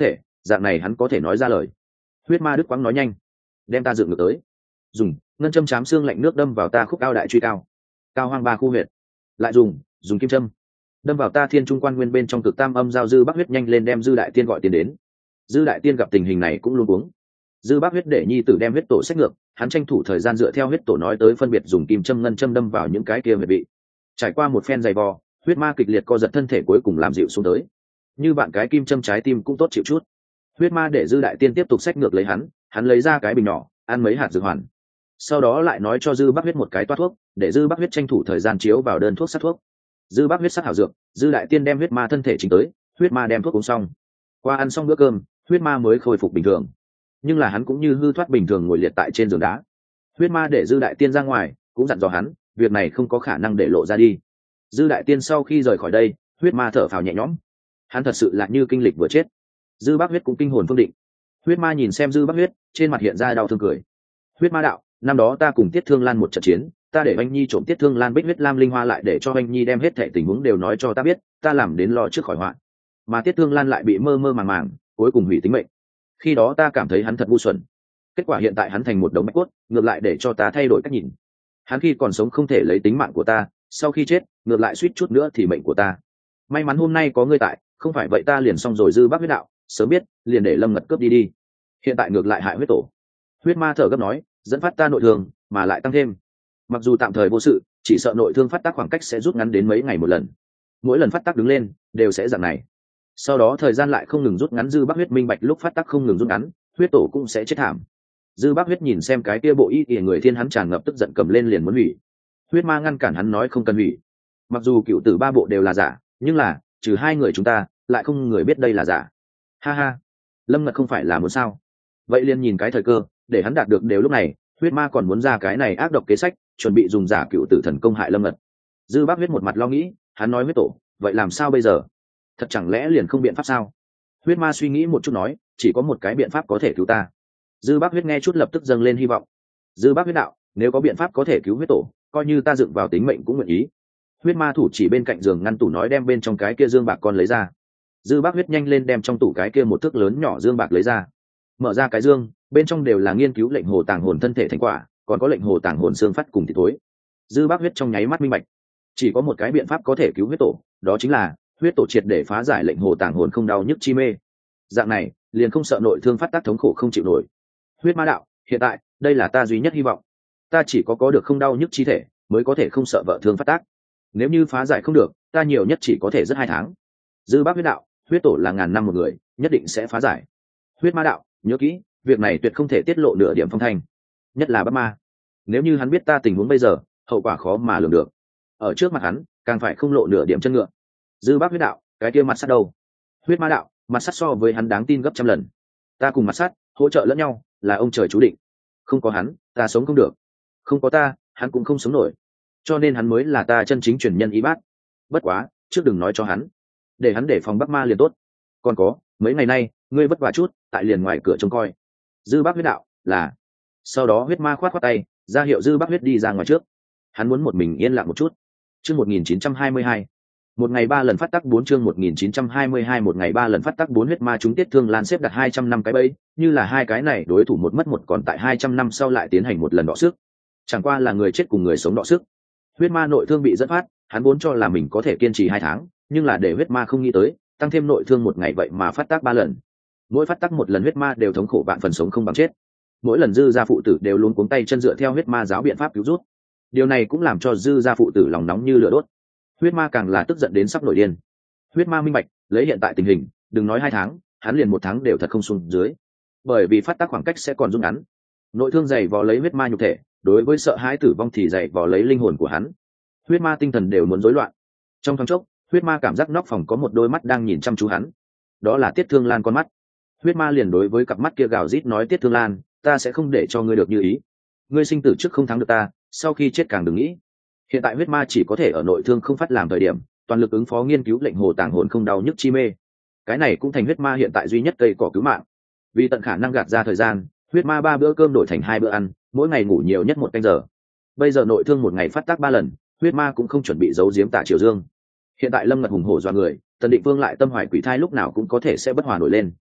dạng này hắn có thể nói ra lời. Huyết ma đức quáng nói nhanh, đem ta dựng ngược tới, dùng ngân châm chám xương lạnh nước đâm vào ta khúc cao đại truy cao cao hoang ba khu huyệt, lại dùng dùng kim châm đâm vào ta thiên trung quan nguyên bên trong cực tam âm giao. Dư Bắc Huyết nhanh lên đem Dư Đại Tiên gọi tiền đến. Dư Đại Tiên gặp tình hình này cũng luôn uống. Dư Bắc Huyết để nhi tử đem huyết tổ sách ngược, hắn tranh thủ thời gian dựa theo huyết tổ nói tới phân biệt dùng kim châm ngân châm đâm vào những cái kia huyệt vị. Trải qua một phen dày vò, huyết ma kịch liệt co giật thân thể cuối cùng làm dịu xuống tới. Như bạn cái kim châm trái tim cũng tốt chịu chút. Huyết ma để Dư Đại Tiên tiếp tục sách ngược lấy hắn, hắn lấy ra cái bình nhỏ, ăn mấy hạt dược hoàn. Sau đó lại nói cho Dư Bắc Huyết một cái toát thuốc, để Dư Bắc Huyết tranh thủ thời gian chiếu vào đơn thuốc sát thuốc. Dư Bắc Huyết sát hảo dược, Dư Đại Tiên đem huyết ma thân thể chỉnh tới, huyết ma đem thuốc uống xong. Qua ăn xong bữa cơm, huyết ma mới khôi phục bình thường, nhưng là hắn cũng như hư thoát bình thường ngồi liệt tại trên giường đá. Huyết ma để Dư Đại Tiên ra ngoài, cũng dặn dò hắn, việc này không có khả năng để lộ ra đi. Dư Đại Tiên sau khi rời khỏi đây, huyết ma thở phào nhẹ nhõm, hắn thật sự là như kinh lịch vừa chết. Dư Bắc Huyết cũng kinh hồn phương định. Huyết ma nhìn xem Dư Bắc Huyết, trên mặt hiện ra đau thương cười. Huyết ma đạo, năm đó ta cùng Tiết Thương Lan một trận chiến, ta để anh nhi trộm Tiết Thương Lan bích huyết lam linh hoa lại để cho anh nhi đem hết thảy tình huống đều nói cho ta biết, ta làm đến lo trước khỏi họa, mà Tiết Thương Lan lại bị mơ mơ màng màng, cuối cùng hủy tính mệnh. Khi đó ta cảm thấy hắn thật ngu xuẩn, kết quả hiện tại hắn thành một đống bạch cốt, ngược lại để cho ta thay đổi cách nhìn. Hắn khi còn sống không thể lấy tính mạng của ta, sau khi chết ngược lại suýt chút nữa thì mệnh của ta. May mắn hôm nay có ngươi tại, không phải vậy ta liền xong rồi. Dư Bắc Huyết đạo, sớm biết liền để Lâm Ngật cướp đi đi, hiện tại ngược lại hại huyết tổ. Huyết ma thở gấp nói, dẫn phát ta nội thương mà lại tăng thêm, mặc dù tạm thời vô sự, chỉ sợ nội thương phát tác khoảng cách sẽ rút ngắn đến mấy ngày một lần, mỗi lần phát tác đứng lên đều sẽ dạng này, sau đó thời gian lại không ngừng rút ngắn. Dư Bắc Huyết minh bạch lúc phát tác không ngừng rút ngắn, huyết tổ cũng sẽ chết thảm. Dư Bắc Huyết nhìn xem cái kia bộ y ỉa người thiên, hắn tràn ngập tức giận cầm lên liền muốn hủy. Huyết ma ngăn cản hắn nói không cần hủy, mặc dù cựu tử ba bộ đều là giả, nhưng là trừ hai người chúng ta lại không người biết đây là giả. Ha ha, Lâm Ngật không phải là muốn sao, vậy liền nhìn cái thời cơ để hắn đạt được. Đều lúc này huyết ma còn muốn ra cái này ác độc kế sách, chuẩn bị dùng giả cựu tử thần công hại Lâm Ngật. Dư Bắc Huyết một mặt lo nghĩ, hắn nói huyết tổ, vậy làm sao bây giờ, thật chẳng lẽ liền không biện pháp sao? Huyết ma suy nghĩ một chút nói, chỉ có một cái biện pháp có thể cứu ta. Dư Bắc Huyết nghe chút lập tức dâng lên hy vọng. Dư Bắc Huyết đạo, nếu có biện pháp có thể cứu huyết tổ, coi như ta dựng vào tính mệnh cũng nguyện ý. Huyết ma thủ chỉ bên cạnh giường ngăn tủ nói, đem bên trong cái kia dương bạc con lấy ra. Dư Bắc Huyết nhanh lên đem trong tủ cái kia một thước lớn nhỏ dương bạc lấy ra, mở ra cái dương, bên trong đều là nghiên cứu lệnh hồ tàng hồn thân thể thành quả, còn có lệnh hồ tàng hồn xương phát cùng thịt thối. Dư Bắc Huyết trong nháy mắt minh bạch, chỉ có một cái biện pháp có thể cứu huyết tổ, đó chính là huyết tổ triệt để phá giải lệnh hồ tàng hồn không đau nhức chi mê, dạng này liền không sợ nội thương phát tác thống khổ không chịu nổi. Huyết ma đạo, hiện tại đây là ta duy nhất hy vọng, ta chỉ có có được không đau nhức chi thể mới có thể không sợ vợ thương phát tác, nếu như phá giải không được, ta nhiều nhất chỉ có thể rất hai tháng. Dư Bắc Huyết đạo, huyết tổ là ngàn năm một người, nhất định sẽ phá giải. Huyết ma đạo, nhớ kỹ, việc này tuyệt không thể tiết lộ nửa điểm phong thanh, nhất là Bắc ma, nếu như hắn biết ta tình huống bây giờ, hậu quả khó mà lường được, ở trước mặt hắn càng phải không lộ nửa điểm chân ngựa. Dư Bắc Huyết đạo, cái kia mặt sắt đâu? Huyết ma đạo, mặt sắt so với hắn đáng tin gấp trăm lần, ta cùng mặt sắt hỗ trợ lẫn nhau, là ông trời chú định, không có hắn ta sống không được, không có ta hắn cũng không sống nổi, cho nên hắn mới là ta chân chính truyền nhân y bát. Bất quá trước đừng nói cho hắn, để hắn để phòng Bắc ma liền tốt. Còn có mấy ngày nay ngươi vất vả chút, tại liền ngoài cửa trông coi. Dư Bắc Huyết đạo, là. Sau đó huyết ma khoát khoát tay ra hiệu Dư Bắc Huyết đi ra ngoài trước, hắn muốn một mình yên lặng một chút. Chương một nghìn chín trăm hai mươi hai, một ngày ba lần phát tác bốn. Chương một nghìn chín trăm hai mươi hai, một ngày ba lần phát tác bốn. Huyết ma chúng Tiết Thương Lan xếp đặt hai trăm năm cái bẫy, như là hai cái này đối thủ một mất một còn, tại hai trăm năm sau lại tiến hành một lần đọ sức, chẳng qua là người chết cùng người sống đọ sức. Huyết ma nội thương bị dẫn phát, hắn vốn cho là mình có thể kiên trì hai tháng, nhưng là để huyết ma không nghĩ tới, tăng thêm nội thương một ngày vậy mà phát tác ba lần. Mỗi phát tác một lần huyết ma đều thống khổ vạn phần, sống không bằng chết. Mỗi lần Dư gia phụ tử đều luôn cuống tay chân dựa theo huyết ma giáo biện pháp cứu rút, điều này cũng làm cho Dư gia phụ tử lòng nóng như lửa đốt. Huyết ma càng là tức giận đến sắp nổi điên. Huyết ma minh bạch, lấy hiện tại tình hình, đừng nói hai tháng, hắn liền một tháng đều thật không xuống dưới, bởi vì phát tác khoảng cách sẽ còn rút ngắn. Nội thương dày vò lấy huyết ma nhục thể, đối với sợ hãi tử vong thì dày vò lấy linh hồn của hắn. Huyết ma tinh thần đều muốn rối loạn. Trong thoáng chốc, huyết ma cảm giác nóc phòng có một đôi mắt đang nhìn chăm chú hắn, đó là Tiết Thương Lan con mắt. Huyết ma liền đối với cặp mắt kia gào rít nói, Tiết Thương Lan, ta sẽ không để cho ngươi được như ý, ngươi sinh tử trước không thắng được ta, sau khi chết càng đừng nghĩ. Hiện tại huyết ma chỉ có thể ở nội thương không phát làm thời điểm toàn lực ứng phó nghiên cứu lệnh hồ tàng hồn không đau nhức chi mê, cái này cũng thành huyết ma hiện tại duy nhất cây cỏ cứu mạng. Vì tận khả năng gạt ra thời gian, huyết ma ba bữa cơm đổi thành hai bữa ăn, mỗi ngày ngủ nhiều nhất một canh giờ. Bây giờ nội thương một ngày phát tác ba lần, huyết ma cũng không chuẩn bị giấu giếm Tả Triều Dương. Hiện tại Lâm Ngật hùng hổ do người, Tần Định Vương lại tâm hoài quỷ thai, lúc nào cũng có thể sẽ bất hòa nổi lên.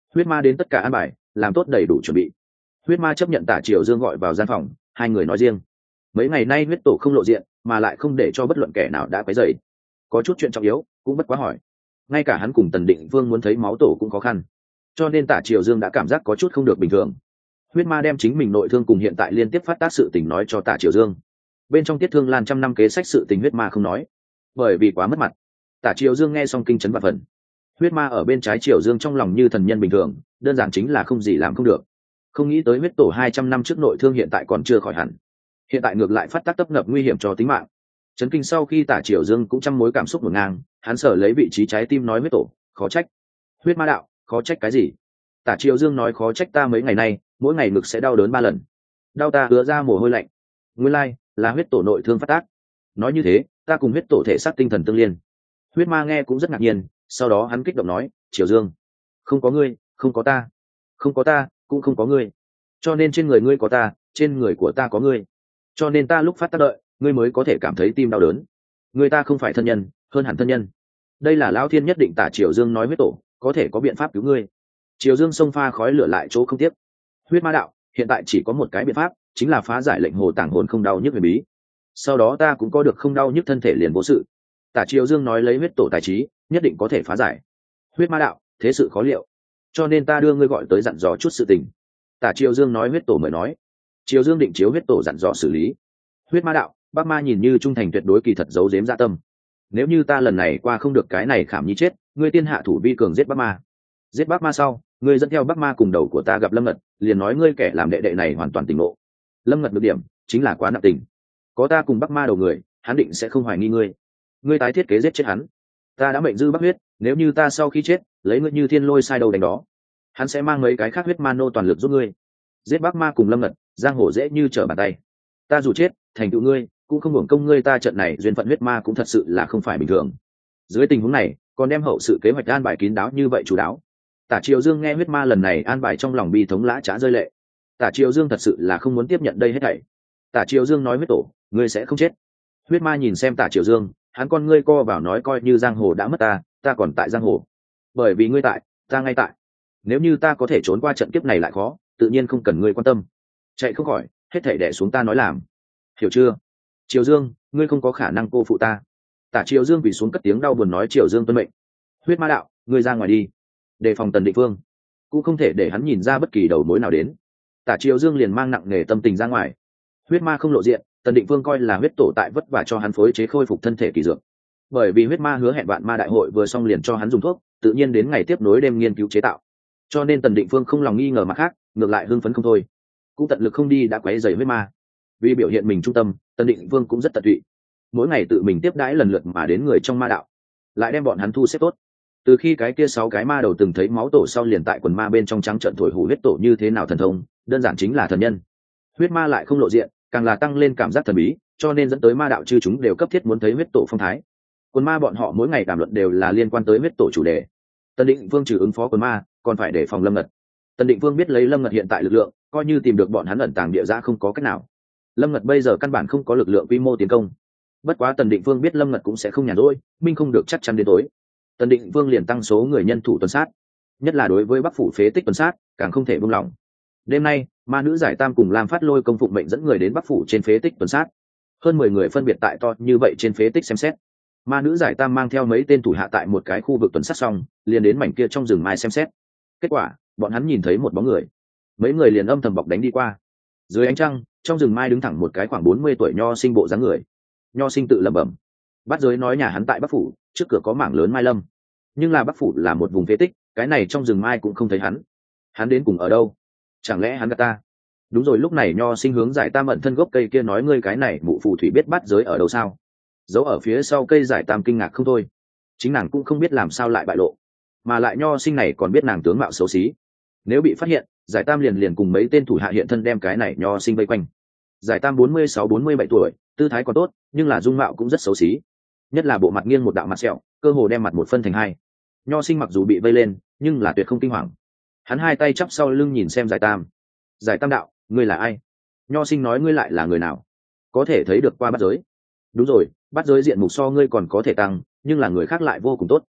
Huyết ma đến tất cả an bài, làm tốt đầy đủ chuẩn bị. Huyết ma chấp nhận Tả Triều Dương gọi vào gian phòng, hai người nói riêng. Mấy ngày nay huyết tổ không lộ diện, mà lại không để cho bất luận kẻ nào đã quấy rầy. Có chút chuyện trọng yếu, cũng bất quá hỏi. Ngay cả hắn cùng Tần Định Vương muốn thấy máu tổ cũng khó khăn, cho nên Tả Triều Dương đã cảm giác có chút không được bình thường. Huyết ma đem chính mình nội thương cùng hiện tại liên tiếp phát tác sự tình nói cho Tả Triều Dương. Bên trong tiết thương lan trăm năm kế sách sự tình huyết ma không nói, bởi vì quá mất mặt. Tả Triều Dương nghe xong kinh chấn vạn phần. Huyết ma ở bên trái Triều Dương trong lòng như thần nhân bình thường, đơn giản chính là không gì làm không được. Không nghĩ tới huyết tổ hai trăm năm trước nội thương hiện tại còn chưa khỏi hẳn, hiện tại ngược lại phát tác tấp nập nguy hiểm cho tính mạng. Chấn kinh sau khi Tả Triều Dương cũng trăm mối cảm xúc ngổn ngang, hắn sở lấy vị trí trái tim nói huyết tổ, khó trách. Huyết ma đạo, khó trách cái gì? Tả Triều Dương nói khó trách ta mấy ngày nay, mỗi ngày ngực sẽ đau đớn ba lần, đau ta ứa ra mồ hôi lạnh. Nguyên lai là huyết tổ nội thương phát tác. Nói như thế, ta cùng huyết tổ thể xác tinh thần tương liên. Huyết ma nghe cũng rất ngạc nhiên, sau đó hắn kích động nói, Triều Dương, không có ngươi, không có ta, không có ta, cũng không có ngươi. Cho nên trên người ngươi có ta, trên người của ta có ngươi. Cho nên ta lúc phát tác đợi, ngươi mới có thể cảm thấy tim đau đớn. Người ta không phải thân nhân, hơn hẳn thân nhân. Đây là Lão Thiên nhất định. Tả Triều Dương nói huyết tổ có thể có biện pháp cứu ngươi. Triều Dương xông pha khói lửa lại chỗ không tiếc. Huyết ma đạo, hiện tại chỉ có một cái biện pháp, chính là phá giải lệnh hồ tàng hồn không đau nhức huyền bí. Sau đó ta cũng có được không đau nhức thân thể liền vô sự. Tả Triều Dương nói lấy huyết tổ tài trí, nhất định có thể phá giải. Huyết ma đạo, thế sự khó liệu, cho nên ta đưa ngươi gọi tới dặn dò chút sự tình. Tả Triều Dương nói huyết tổ mới nói. Triều Dương định chiếu huyết tổ dặn dò xử lý. Huyết ma đạo, Bắc Ma nhìn như trung thành tuyệt đối, kỳ thật giấu giếm dạ tâm. Nếu như ta lần này qua không được cái này khảm nhi chết, ngươi tiên hạ thủ vi cường giết Bắc Ma. Giết Bắc Ma sau, ngươi dẫn theo Bắc Ma cùng đầu của ta gặp Lâm Ngật, liền nói ngươi kẻ làm đệ đệ này hoàn toàn tỉnh ngộ. Lâm Ngật được điểm chính là quá nặng tình, có ta cùng Bắc Ma đầu người, hắn định sẽ không hoài nghi ngươi. Ngươi tái thiết kế giết chết hắn, ta đã mệnh dư Bắc huyết, nếu như ta sau khi chết lấy ngươi như thiên lôi sai đầu đánh đó, hắn sẽ mang mấy cái khác huyết ma nô toàn lực giúp ngươi giết Bắc Ma cùng Lâm Ngật, giang hồ dễ như trở bàn tay. Ta dù chết thành tựu ngươi, cũng không hưởng công ngươi. Ta trận này duyên phận huyết ma cũng thật sự là không phải bình thường. Dưới tình huống này còn đem hậu sự kế hoạch an bài kín đáo như vậy, chú đáo. Tả Triều Dương nghe huyết ma lần này an bài trong lòng bi thống lã chã rơi lệ. Tả Triều Dương thật sự là không muốn tiếp nhận đây hết thảy. Tả Triều Dương nói huyết tổ, ngươi sẽ không chết. Huyết ma nhìn xem Tả Triều Dương, hắn con ngươi co vào nói, coi như giang hồ đã mất ta, ta còn tại giang hồ. Bởi vì ngươi tại, ta ngay tại. Nếu như ta có thể trốn qua trận kiếp này lại khó, tự nhiên không cần ngươi quan tâm. Chạy không khỏi, hết thảy đè xuống ta nói làm. Hiểu chưa? Triều Dương, ngươi không có khả năng cô phụ ta. Tả Triều Dương quỳ xuống cất tiếng đau buồn nói, Triều Dương tuân mệnh. Huyết ma đạo, ngươi ra ngoài đi, đề phòng Tần Định Vương, cũng không thể để hắn nhìn ra bất kỳ đầu mối nào đến. Tả Triều Dương liền mang nặng nề tâm tình ra ngoài. Huyết ma không lộ diện, Tần Định Vương coi là huyết tổ tại vất vả cho hắn phối chế khôi phục thân thể kỳ dược. Bởi vì huyết ma hứa hẹn vạn ma đại hội vừa xong liền cho hắn dùng thuốc, tự nhiên đến ngày tiếp nối đêm nghiên cứu chế tạo. Cho nên Tần Định Vương không lòng nghi ngờ mà khác, ngược lại hưng phấn không thôi, cũng tận lực không đi đã quấy rầy huyết ma. Vì biểu hiện mình trung tâm, Tần Định Vương cũng rất tận tụy, mỗi ngày tự mình tiếp đãi lần lượt mà đến người trong ma đạo, lại đem bọn hắn thu xếp tốt. Từ khi cái kia sáu cái ma đầu từng thấy máu tổ sau, liền tại quần ma bên trong trắng trận thổi hủ huyết tổ như thế nào thần thông, đơn giản chính là thần nhân. Huyết ma lại không lộ diện, càng là tăng lên cảm giác thần bí, cho nên dẫn tới ma đạo chư chúng đều cấp thiết muốn thấy huyết tổ phong thái. Quần ma bọn họ mỗi ngày đàm luận đều là liên quan tới huyết tổ chủ đề. Tần Định Vương trừ ứng phó quần ma, còn phải đề phòng Lâm Ngật. Tần Định Vương biết lấy Lâm Ngật hiện tại lực lượng, coi như tìm được bọn hắn ẩn tàng địa ra không có cách nào. Lâm Ngật bây giờ căn bản không có lực lượng quy mô tiến công. Bất quá Tần Định Vương biết Lâm Ngật cũng sẽ không nhàn rỗi, minh không được chắc chắn đến tối. Tần Định Vương liền tăng số người nhân thủ tuần sát, nhất là đối với Bắc phủ phế tích tuần sát, càng không thể buông lỏng. Đêm nay, ma nữ Giải Tam cùng Lam Phát Lôi công phụng mệnh dẫn người đến Bắc phủ trên phế tích tuần sát. Hơn mười người phân biệt tại to như vậy trên phế tích xem xét. Ma nữ Giải Tam mang theo mấy tên thủ hạ tại một cái khu vực tuần sát xong, liền đến mảnh kia trong rừng mai xem xét. Kết quả, bọn hắn nhìn thấy một bóng người, mấy người liền âm thầm bọc đánh đi qua. Dưới ánh trăng, trong rừng mai đứng thẳng một cái khoảng bốn mươi tuổi nho sinh bộ dáng người. Nho sinh tự lẩm bẩm, Bát Giới nói nhà hắn tại Bắc phủ, trước cửa có mảng lớn mai lâm, nhưng là Bắc phủ là một vùng phế tích, cái này trong rừng mai cũng không thấy hắn. Hắn đến cùng ở đâu? Chẳng lẽ hắn gạt ta? Đúng rồi, lúc này nho sinh hướng Giải Tam ẩn thân gốc cây kia nói, ngươi cái này mụ phù thủy biết Bát Giới ở đâu sao? Giấu ở phía sau cây. Giải Tam kinh ngạc không thôi, chính nàng cũng không biết làm sao lại bại lộ, mà lại nho sinh này còn biết nàng tướng mạo xấu xí. Nếu bị phát hiện, Giải Tam liền liền cùng mấy tên thủ hạ hiện thân đem cái này nho sinh vây quanh. Giải Tam bốn mươi sáu bốn mươi bảy tuổi, tư thái còn tốt, nhưng là dung mạo cũng rất xấu xí, nhất là bộ mặt nghiêng một đạo mặt sẹo, cơ hồ đem mặt một phân thành hai. Nho sinh mặc dù bị vây lên, nhưng là tuyệt không kinh hoàng. Hắn hai tay chắp sau lưng nhìn xem Giải Tam. Giải Tam đạo, ngươi là ai? Nho sinh nói, ngươi lại là người nào? Có thể thấy được qua Bát Giới. Đúng rồi, Bát Giới diện mục so ngươi còn có thể tăng, nhưng là người khác lại vô cùng tốt.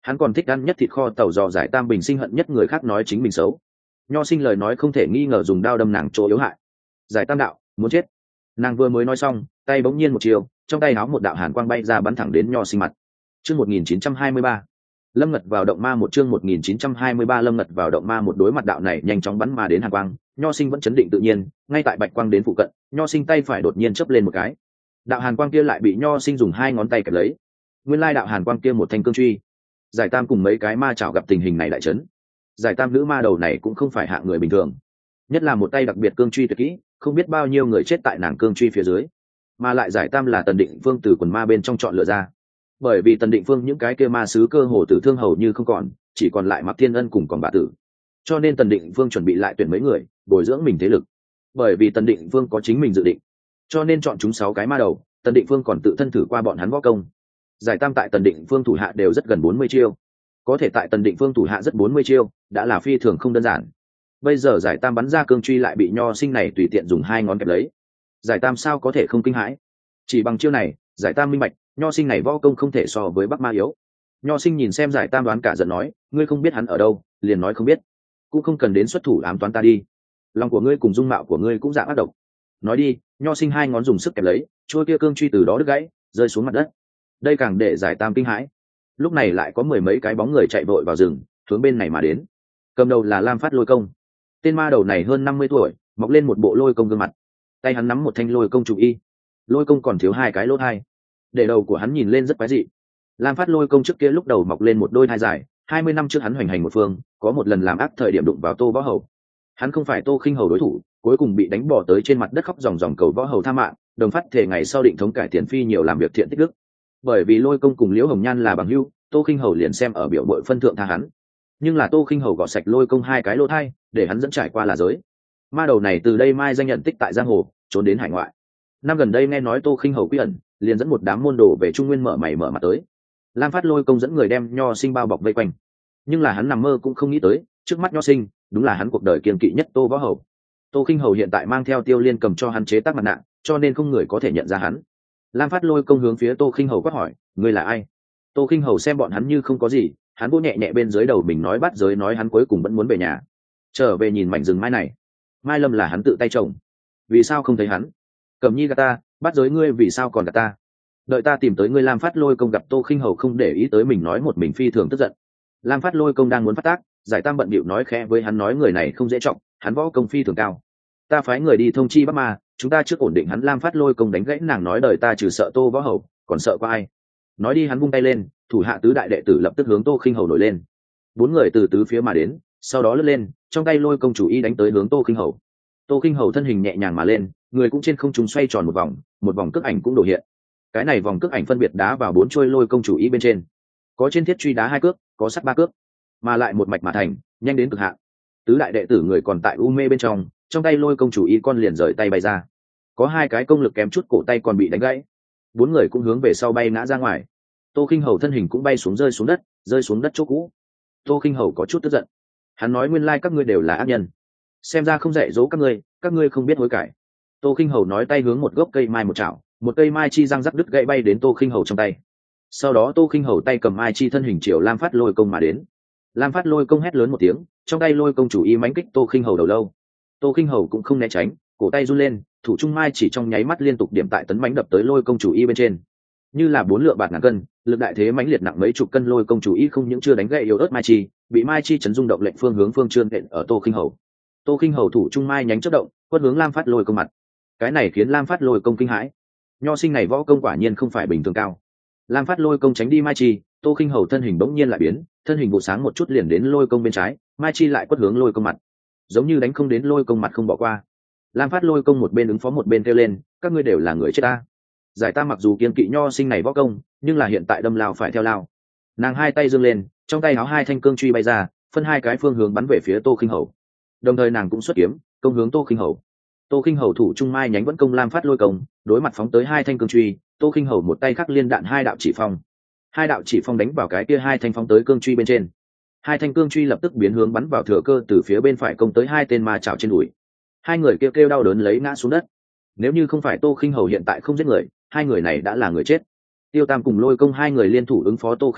hắn còn thích ăn nhất thịt kho tàu giò. Giải Tam bình sinh hận nhất người khác nói chính mình xấu. Nho Sinh lời nói không thể nghi ngờ dùng đao đâm nàng chỗ yếu hại. Giải Tam đạo, muốn chết. Nàng vừa mới nói xong, tay bỗng nhiên một chiều, trong tay áo một đạo hàn quang bay ra bắn thẳng đến Nho Sinh mặt. Chương một nghìn chín trăm hai mươi ba, Lâm Ngật vào động ma. Một chương một nghìn chín trăm hai mươi ba Lâm Ngật vào động ma. Một đối mặt đạo này nhanh chóng bắn mà đến hàn quang, Nho Sinh vẫn chấn định tự nhiên, ngay tại bạch quang đến phụ cận, Nho Sinh tay phải đột nhiên chớp lên một cái. Đạo hàn quang kia lại bị Nho Sinh dùng hai ngón tay kẹp lấy. Nguyên lai đạo hàn quang kia một thanh cương truy. Giải Tam cùng mấy cái ma chảo gặp tình hình này đại chấn. Giải Tam nữ ma đầu này cũng không phải hạng người bình thường, nhất là một tay đặc biệt cương truy tuyệt kỹ, không biết bao nhiêu người chết tại nàng cương truy phía dưới. Mà lại Giải Tam là Tần Định Phương từ quần ma bên trong chọn lựa ra, bởi vì Tần Định Phương những cái kia ma sứ cơ hồ tử thương hầu như không còn, chỉ còn lại Mạc Thiên Ân cùng còn bà tử, cho nên Tần Định Phương chuẩn bị lại tuyển mấy người bồi dưỡng mình thế lực. Bởi vì Tần Định Phương có chính mình dự định, cho nên chọn chúng sáu cái ma đầu. Tần Định Phương còn tự thân thử qua bọn hắn võ công. Giải Tam tại Tần Định Phương thủ hạ đều rất gần bốn mươi chiêu, có thể tại Tần Định Phương thủ hạ rất bốn mươi chiêu đã là phi thường không đơn giản. Bây giờ Giải Tam bắn ra cương truy lại bị Nho Sinh này tùy tiện dùng hai ngón kẹp lấy. Giải Tam sao có thể không kinh hãi? Chỉ bằng chiêu này, Giải Tam minh bạch, Nho Sinh này võ công không thể so với Bắc Ma yếu. Nho Sinh nhìn xem Giải Tam đoán cả giận nói, ngươi không biết hắn ở đâu, liền nói không biết, cũng không cần đến xuất thủ ám toán ta đi. Lòng của ngươi cùng dung mạo của ngươi cũng dạng ác độc. Nói đi. Nho Sinh hai ngón dùng sức kẹp lấy, trôi kia cương truy từ đó đứt gãy, rơi xuống mặt đất. Đây càng để Giải Tam kinh hãi. Lúc này lại có mười mấy cái bóng người chạy vội vào rừng, hướng bên này mà đến. Cầm đầu là Lam Phát Lôi Công. Tên ma đầu này hơn năm mươi tuổi, mọc lên một bộ lôi công gương mặt, tay hắn nắm một thanh lôi công chủ y. Lôi công còn thiếu hai cái lỗ thai, để đầu của hắn nhìn lên rất quái dị. Lam Phát Lôi Công trước kia lúc đầu mọc lên một đôi thai dài, hai mươi năm trước hắn hoành hành một phương, có một lần làm ác thời điểm đụng vào Tô Võ Hầu. Hắn không phải Tô Khinh Hầu đối thủ, cuối cùng bị đánh bỏ tới trên mặt đất khóc ròng ròng cầu Võ Hầu tha mạng, đồng phát thể ngày sau định thống cải tiền phi nhiều làm việc thiện tích đức. Bởi vì Lôi Công cùng Liễu Hồng Nhan là bằng hữu, Tô Khinh Hầu liền xem ở biểu bội phân thượng tha hắn. Nhưng là Tô Khinh Hầu gọt sạch Lôi Công hai cái lỗ thai, để hắn dẫn trải qua là giới. Ma đầu này từ đây mai danh nhận tích tại giang hồ, trốn đến hải ngoại. Năm gần đây nghe nói Tô Khinh Hầu quy ẩn, liền dẫn một đám môn đồ về Trung Nguyên mở mày mở mặt tới. Lam Phát Lôi Công dẫn người đem Nho Sinh bao bọc vây quanh, nhưng là hắn nằm mơ cũng không nghĩ tới, trước mắt Nho Sinh đúng là hắn cuộc đời kiên kỵ nhất Tô Võ Hầu. Tô Khinh Hầu hiện tại mang theo Tiêu Liên cầm cho hắn chế tác mặt nạ, cho nên không người có thể nhận ra hắn. Lam Phát Lôi Công hướng phía Tô Khinh Hầu quát hỏi, ngươi là ai? Tô Khinh Hầu xem bọn hắn như không có gì, hắn vỗ nhẹ nhẹ bên dưới đầu mình nói bắt giới, nói hắn cuối cùng vẫn muốn về nhà, trở về nhìn mảnh rừng mai này. Mai Lâm là hắn tự tay trồng, vì sao không thấy hắn? Cẩm Nhi gạt ta, bắt giới ngươi vì sao còn gạt ta? Đợi ta tìm tới ngươi. Lam Phát Lôi Công gặp Tô Khinh Hầu không để ý tới mình nói một mình phi thường tức giận. Lam Phát Lôi Công đang muốn phát tác, Giải Tam bận bịu nói khẽ với hắn nói người này không dễ trọng, hắn võ công phi thường cao, ta phái người đi thông chi Bắc Ma, chúng ta trước ổn định hắn. Lam Phát Lôi Công đánh gãy nàng nói, đời ta trừ sợ Tô Võ Hầu còn sợ có ai? Nói đi hắn vung tay lên, thủ hạ tứ đại đệ tử lập tức hướng Tô Khinh Hầu nổi lên. Bốn người từ tứ phía mà đến, sau đó lướt lên, trong tay lôi công chủ y đánh tới hướng Tô Khinh Hầu. Tô Khinh Hầu thân hình nhẹ nhàng mà lên, người cũng trên không trung xoay tròn một vòng, một vòng cước ảnh cũng đổ hiện. Cái này vòng cước ảnh phân biệt đá vào bốn trôi lôi công chủ y bên trên, có trên thiết truy đá hai cước, có sắt ba cước, mà lại một mạch mà thành, nhanh đến cực hạn. Tứ đại đệ tử người còn tại u mê bên trong, trong tay lôi công chủ y con liền rời tay bay ra, có hai cái công lực kém chút cổ tay còn bị đánh gãy. Bốn người cũng hướng về sau bay ngã ra ngoài. Tô Khinh Hầu thân hình cũng bay xuống, rơi xuống đất, rơi xuống đất chỗ cũ. Tô Khinh Hầu có chút tức giận, hắn nói nguyên lai các ngươi đều là ác nhân, xem ra không dạy dỗ các ngươi, các ngươi không biết hối cải. Tô Khinh Hầu nói tay hướng một gốc cây mai một chảo, một cây mai chi răng rắc đứt gãy bay đến Tô Khinh Hầu trong tay. Sau đó Tô Khinh Hầu tay cầm mai chi thân hình chiều Lam Phát Lôi Công mà đến. Lam Phát Lôi Công hét lớn một tiếng, trong tay lôi công chủ y mãnh kích Tô Khinh Hầu đầu lâu. Tô Khinh Hầu cũng không né tránh, cổ tay run lên, thủ trung mai chỉ trong nháy mắt liên tục điểm tại tấn mãnh đập tới lôi công chủ y bên trên, như là bốn lượng bạc ngàn cân, lực đại thế mãnh liệt nặng mấy chục cân. Lôi công chủ y không những chưa đánh gãy yếu ớt mai chi, bị mai chi chấn rung động lệnh phương hướng phương trương nện ở Tô Khinh Hầu. Tô Khinh Hầu thủ trung mai nhánh chớp động, quất hướng Lam Phát Lôi Công mặt. Cái này khiến Lam Phát Lôi Công kinh hãi, nho sinh này võ công quả nhiên không phải bình thường cao. Lam Phát Lôi Công tránh đi mai chi, Tô Khinh Hầu thân hình bỗng nhiên lại biến, thân hình vụ sáng một chút liền đến lôi công bên trái, mai chi lại quất hướng lôi công mặt, giống như đánh không đến lôi công mặt không bỏ qua. Lam Phát Lôi Công một bên ứng phó một bên kêu lên, các ngươi đều là người chết ta. Giải ta mặc dù kiên kỵ nho sinh này võ công, nhưng là hiện tại đâm lao phải theo lao. Nàng hai tay giương lên, trong tay áo hai thanh cương truy bay ra, phân hai cái phương hướng bắn về phía Tô Khinh Hầu. Đồng thời nàng cũng xuất kiếm, công hướng Tô Khinh Hầu. Tô Khinh Hầu thủ trung mai nhánh vẫn công Lam Phát Lôi Công, đối mặt phóng tới hai thanh cương truy, Tô Khinh Hầu một tay khắc liên đạn hai đạo chỉ phong. Hai đạo chỉ phong đánh vào cái kia hai thanh phóng tới cương truy bên trên. Hai thanh cương truy lập tức biến hướng bắn vào thừa cơ từ phía bên phải công tới hai tên ma chảo trên đùi. Hai người kêu kêu đau đớn lấy ngã xuống đất. Nếu như không phải Tô Khinh Hầu hiện tại không giết người, hai người này đã là người chết. Tiêu Tam cùng Lôi Công hai người liên thủ ứng phó Tô Khinh Hầu,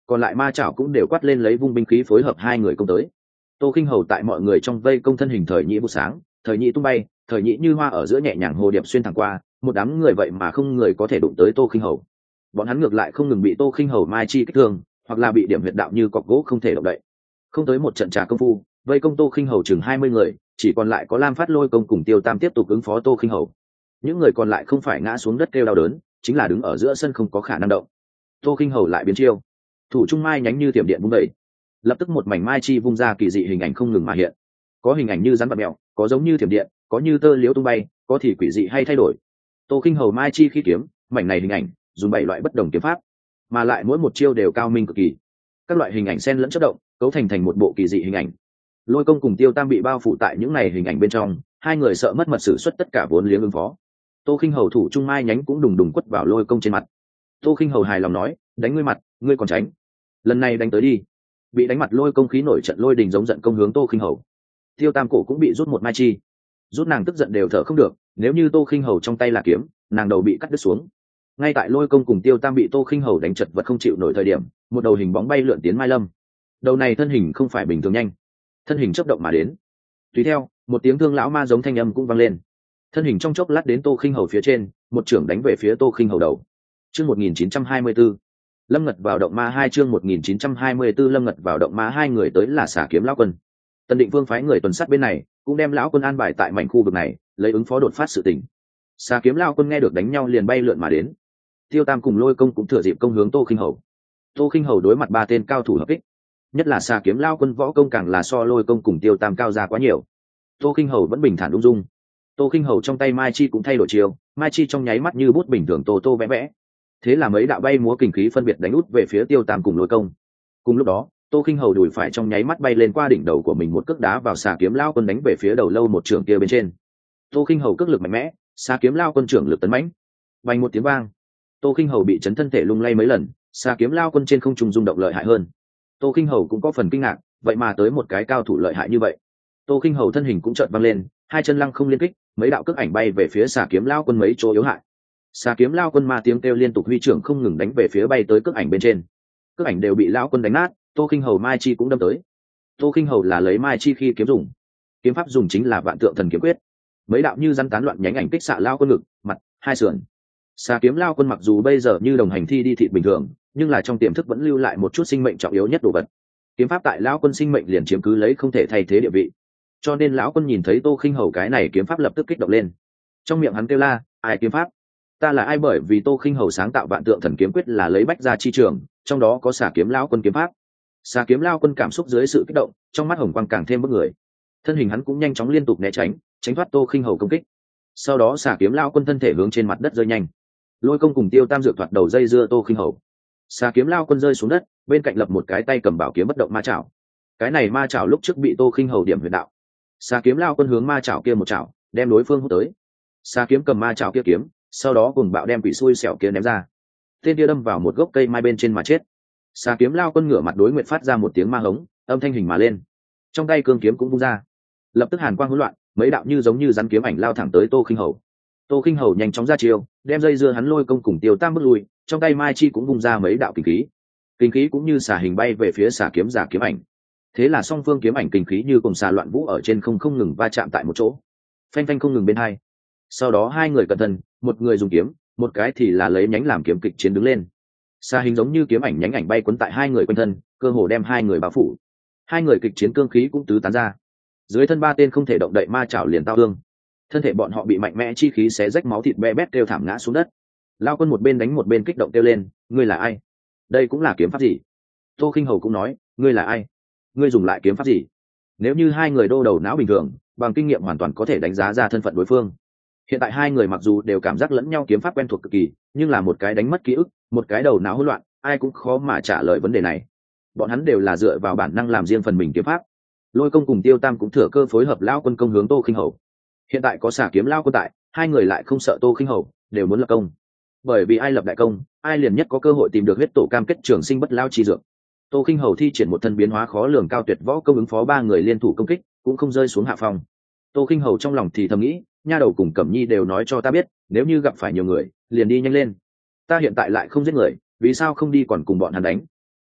còn lại ma chảo cũng đều quát lên lấy vung binh khí phối hợp hai người công tới. Tô Khinh Hầu tại mọi người trong vây công thân hình thời nhĩ vụ sáng, thời nhĩ tung bay, thời nhĩ như hoa ở giữa nhẹ nhàng hồ điệp xuyên thẳng qua, một đám người vậy mà không người có thể đụng tới Tô Khinh Hầu. Bọn hắn ngược lại không ngừng bị Tô Khinh Hầu mai chi kích thương, hoặc là bị điểm huyệt đạo như cọc gỗ không thể động đậy. Không tới một trận trà công phu, vây công Tô Khinh Hầu chừng hai mươi người, chỉ còn lại có Lam Phát Lôi công cùng Tiêu Tam tiếp tục ứng phó Tô Khinh Hầu. Những người còn lại không phải ngã xuống đất kêu đau đớn, chính là đứng ở giữa sân không có khả năng động. Tô Khinh Hầu lại biến chiêu, thủ trung mai nhánh như tiệm điện vung đẩy, lập tức một mảnh mai chi vung ra kỳ dị hình ảnh không ngừng mà hiện. Có hình ảnh như rắn bạc mèo, có giống như thiểm điện, có như tơ liễu tung bay, có thì quỷ dị hay thay đổi. Tô Khinh Hầu mai chi khi kiếm, mảnh này hình ảnh dùng bảy loại bất đồng kiếm pháp, mà lại mỗi một chiêu đều cao minh cực kỳ. Các loại hình ảnh xen lẫn chớp động, cấu thành thành một bộ kỳ dị hình ảnh. Lôi công cùng Tiêu Tam bị bao phủ tại những này hình ảnh bên trong, hai người sợ mất mật sử xuất tất cả vốn liếng ứng phó. Tô Khinh Hầu thủ trung mai nhánh cũng đùng đùng quất vào Lôi công trên mặt. Tô Khinh Hầu hài lòng nói, đánh ngươi mặt, ngươi còn tránh. Lần này đánh tới đi. Bị đánh mặt Lôi công khí nổi trận lôi đình giống giận công hướng Tô Khinh Hầu. Tiêu Tam cổ cũng bị rút một mai chi, rút nàng tức giận đều thở không được, nếu như Tô Khinh Hầu trong tay là kiếm, nàng đầu bị cắt đứt xuống. Ngay tại Lôi công cùng Tiêu Tam bị Tô Khinh Hầu đánh chật vật không chịu nổi thời điểm, một đầu hình bóng bay lượn tiến Mai Lâm. Đầu này thân hình không phải bình thường nhanh, thân hình chớp động mà đến. Tùy theo, một tiếng thương lão ma giống thanh âm cũng vang lên. Thân hình trong chốc lát đến Tô Khinh Hầu phía trên, một chưởng đánh về phía Tô Khinh Hầu đầu. Chương một nghìn chín trăm hai mươi tư, Lâm Ngật vào động ma hai chương một nghìn chín trăm hai mươi tư Lâm Ngật vào động ma hai người tới là Xà Kiếm lão quân. Tần Định Vương phái người tuần sát bên này, cũng đem lão quân an bài tại mảnh khu vực này, lấy ứng phó đột phát sự tình. Xà Kiếm lão quân nghe được đánh nhau liền bay lượn mà đến. Tiêu Tam cùng Lôi công cũng thừa dịp công hướng Tô Khinh Hầu. Tô Khinh Hầu đối mặt ba tên cao thủ hợp kích, nhất là Xà Kiếm lão quân võ công càng là so Lôi công cùng Tiêu Tam cao ra quá nhiều. Tô Khinh Hầu vẫn bình thản ung dung. Tô Khinh Hầu trong tay mai chi cũng thay đổi chiều, mai chi trong nháy mắt như bút bình thường tô tô vẽ vẽ. Thế là mấy đạo bay múa kình khí phân biệt đánh út về phía Tiêu Tam cùng Lôi công. Cùng lúc đó, Tô Khinh Hầu đùi phải trong nháy mắt bay lên qua đỉnh đầu của mình một cước đá vào Xà Kiếm lão quân đánh về phía đầu lâu một trường kia bên trên. Tô Khinh Hầu cước lực mạnh mẽ, Xà Kiếm lão quân trưởng lực tấn mãnh. Vang một tiếng vang, Tô Khinh Hầu bị chấn thân thể lung lay mấy lần, Xà Kiếm lão quân trên không trung rung động lợi hại hơn. Tô Khinh Hầu cũng có phần kinh ngạc, vậy mà tới một cái cao thủ lợi hại như vậy. Tô Khinh Hầu thân hình cũng chợt văng lên, hai chân lăng không liên kích, mấy đạo cước ảnh bay về phía Xà Kiếm lão quân mấy chỗ yếu hại. Xà Kiếm lão quân ma tiếng kêu liên tục huy trưởng không ngừng đánh về phía bay tới cước ảnh bên trên. Cước ảnh đều bị lão quân đánh nát, Tô Khinh Hầu mai chi cũng đâm tới. Tô Khinh Hầu là lấy mai chi khi kiếm dùng, kiếm pháp dùng chính là Vạn Tượng Thần Kiếm Quyết. Mấy đạo như rắn tán loạn nhánh ảnh kích xạ lao quân ngực, mặt, hai sườn. Xà Kiếm lao quân mặc dù bây giờ như đồng hành thi đi thịt bình thường, nhưng là trong tiềm thức vẫn lưu lại một chút sinh mệnh trọng yếu nhất đồ vật. Kiếm pháp tại lão quân sinh mệnh liền chiếm cứ lấy không thể thay thế địa vị. Cho nên lão quân nhìn thấy Tô Khinh Hầu cái này kiếm pháp lập tức kích động lên. Trong miệng hắn kêu la, ai kiếm pháp? Ta là ai? Bởi vì Tô Khinh Hầu sáng tạo Vạn Tượng Thần Kiếm Quyết là lấy bách gia chi trường, trong đó có Xà Kiếm lão quân kiếm pháp. Xà Kiếm lao quân cảm xúc dưới sự kích động, trong mắt hồng quang càng thêm bức người. Thân hình hắn cũng nhanh chóng liên tục né tránh, tránh thoát Tô Khinh Hầu công kích. Sau đó Xà Kiếm lao quân thân thể hướng trên mặt đất rơi nhanh. Lôi công cùng Tiêu Tam dược thoạt đầu dây dưa Tô Khinh Hầu. Xà Kiếm lao quân rơi xuống đất, bên cạnh lập một cái tay cầm bảo kiếm bất động ma chảo. Cái này ma chảo lúc trước bị Tô Khinh Hầu điểm huyệt đạo. Xà Kiếm lao quân hướng ma chảo kia một chảo, đem đối phương hút tới. Xà Kiếm cầm ma chảo kia kiếm, sau đó cùng bạo đem quỷ xui xẻo kia ném ra. Tên kia đâm vào một gốc cây mai bên trên mà chết. Xà Kiếm lao quân ngửa mặt đối nguyện phát ra một tiếng ma hống, âm thanh hình mà lên. Trong tay cương kiếm cũng vung ra, lập tức hàn quang hỗn loạn, mấy đạo như giống như rắn kiếm ảnh lao thẳng tới Tô Khinh Hầu. Tô Khinh Hầu nhanh chóng ra chiêu, đem dây dưa hắn Lôi công cùng Tiêu Tam bước lui, trong tay mai chi cũng vung ra mấy đạo kinh khí. Kinh khí cũng như xà hình bay về phía Xà Kiếm giả kiếm ảnh. Thế là song phương kiếm ảnh kinh khí như cùng xà loạn vũ ở trên không không ngừng va chạm tại một chỗ, phanh phanh không ngừng bên hai. Sau đó hai người cẩn thận, một người dùng kiếm, một cái thì là lấy nhánh làm kiếm kịch chiến đứng lên. Xà hình giống như kiếm ảnh nhánh ảnh bay cuốn tại hai người quanh thân, cơ hồ đem hai người bao phủ. Hai người kịch chiến cương khí cũng tứ tán ra. Dưới thân ba tên không thể động đậy ma chảo liền tao thương. Thân thể bọn họ bị mạnh mẽ chi khí xé rách máu thịt be bét kêu thảm ngã xuống đất. Lao quân một bên đánh một bên kích động kêu lên, ngươi là ai? Đây cũng là kiếm pháp gì? Tô Khinh Hầu cũng nói, ngươi là ai? Ngươi dùng lại kiếm pháp gì? Nếu như hai người đô đầu não bình thường, bằng kinh nghiệm hoàn toàn có thể đánh giá ra thân phận đối phương. Hiện tại hai người mặc dù đều cảm giác lẫn nhau kiếm pháp quen thuộc cực kỳ, nhưng là một cái đánh mất ký ức, một cái đầu não hỗn loạn, ai cũng khó mà trả lời vấn đề này. Bọn hắn đều là dựa vào bản năng làm riêng phần mình kiếm pháp. Lôi công cùng Tiêu Tam cũng thừa cơ phối hợp lão quân công hướng Tô Khinh Hầu. Hiện tại có Xà Kiếm lão quân tại, hai người lại không sợ Tô Khinh Hầu, đều muốn lập công. Bởi vì ai lập đại công, ai liền nhất có cơ hội tìm được huyết tổ cam kết trường sinh bất lao chi dược. Tô Khinh Hầu thi triển một thân biến hóa khó lường cao tuyệt võ công ứng phó ba người liên thủ công kích, cũng không rơi xuống hạ phong. Tô Khinh Hầu trong lòng thì thầm nghĩ, nha đầu cùng Cẩm Nhi đều nói cho ta biết, nếu như gặp phải nhiều người, liền đi nhanh lên. Ta hiện tại lại không giết người, vì sao không đi còn cùng bọn hắn đánh?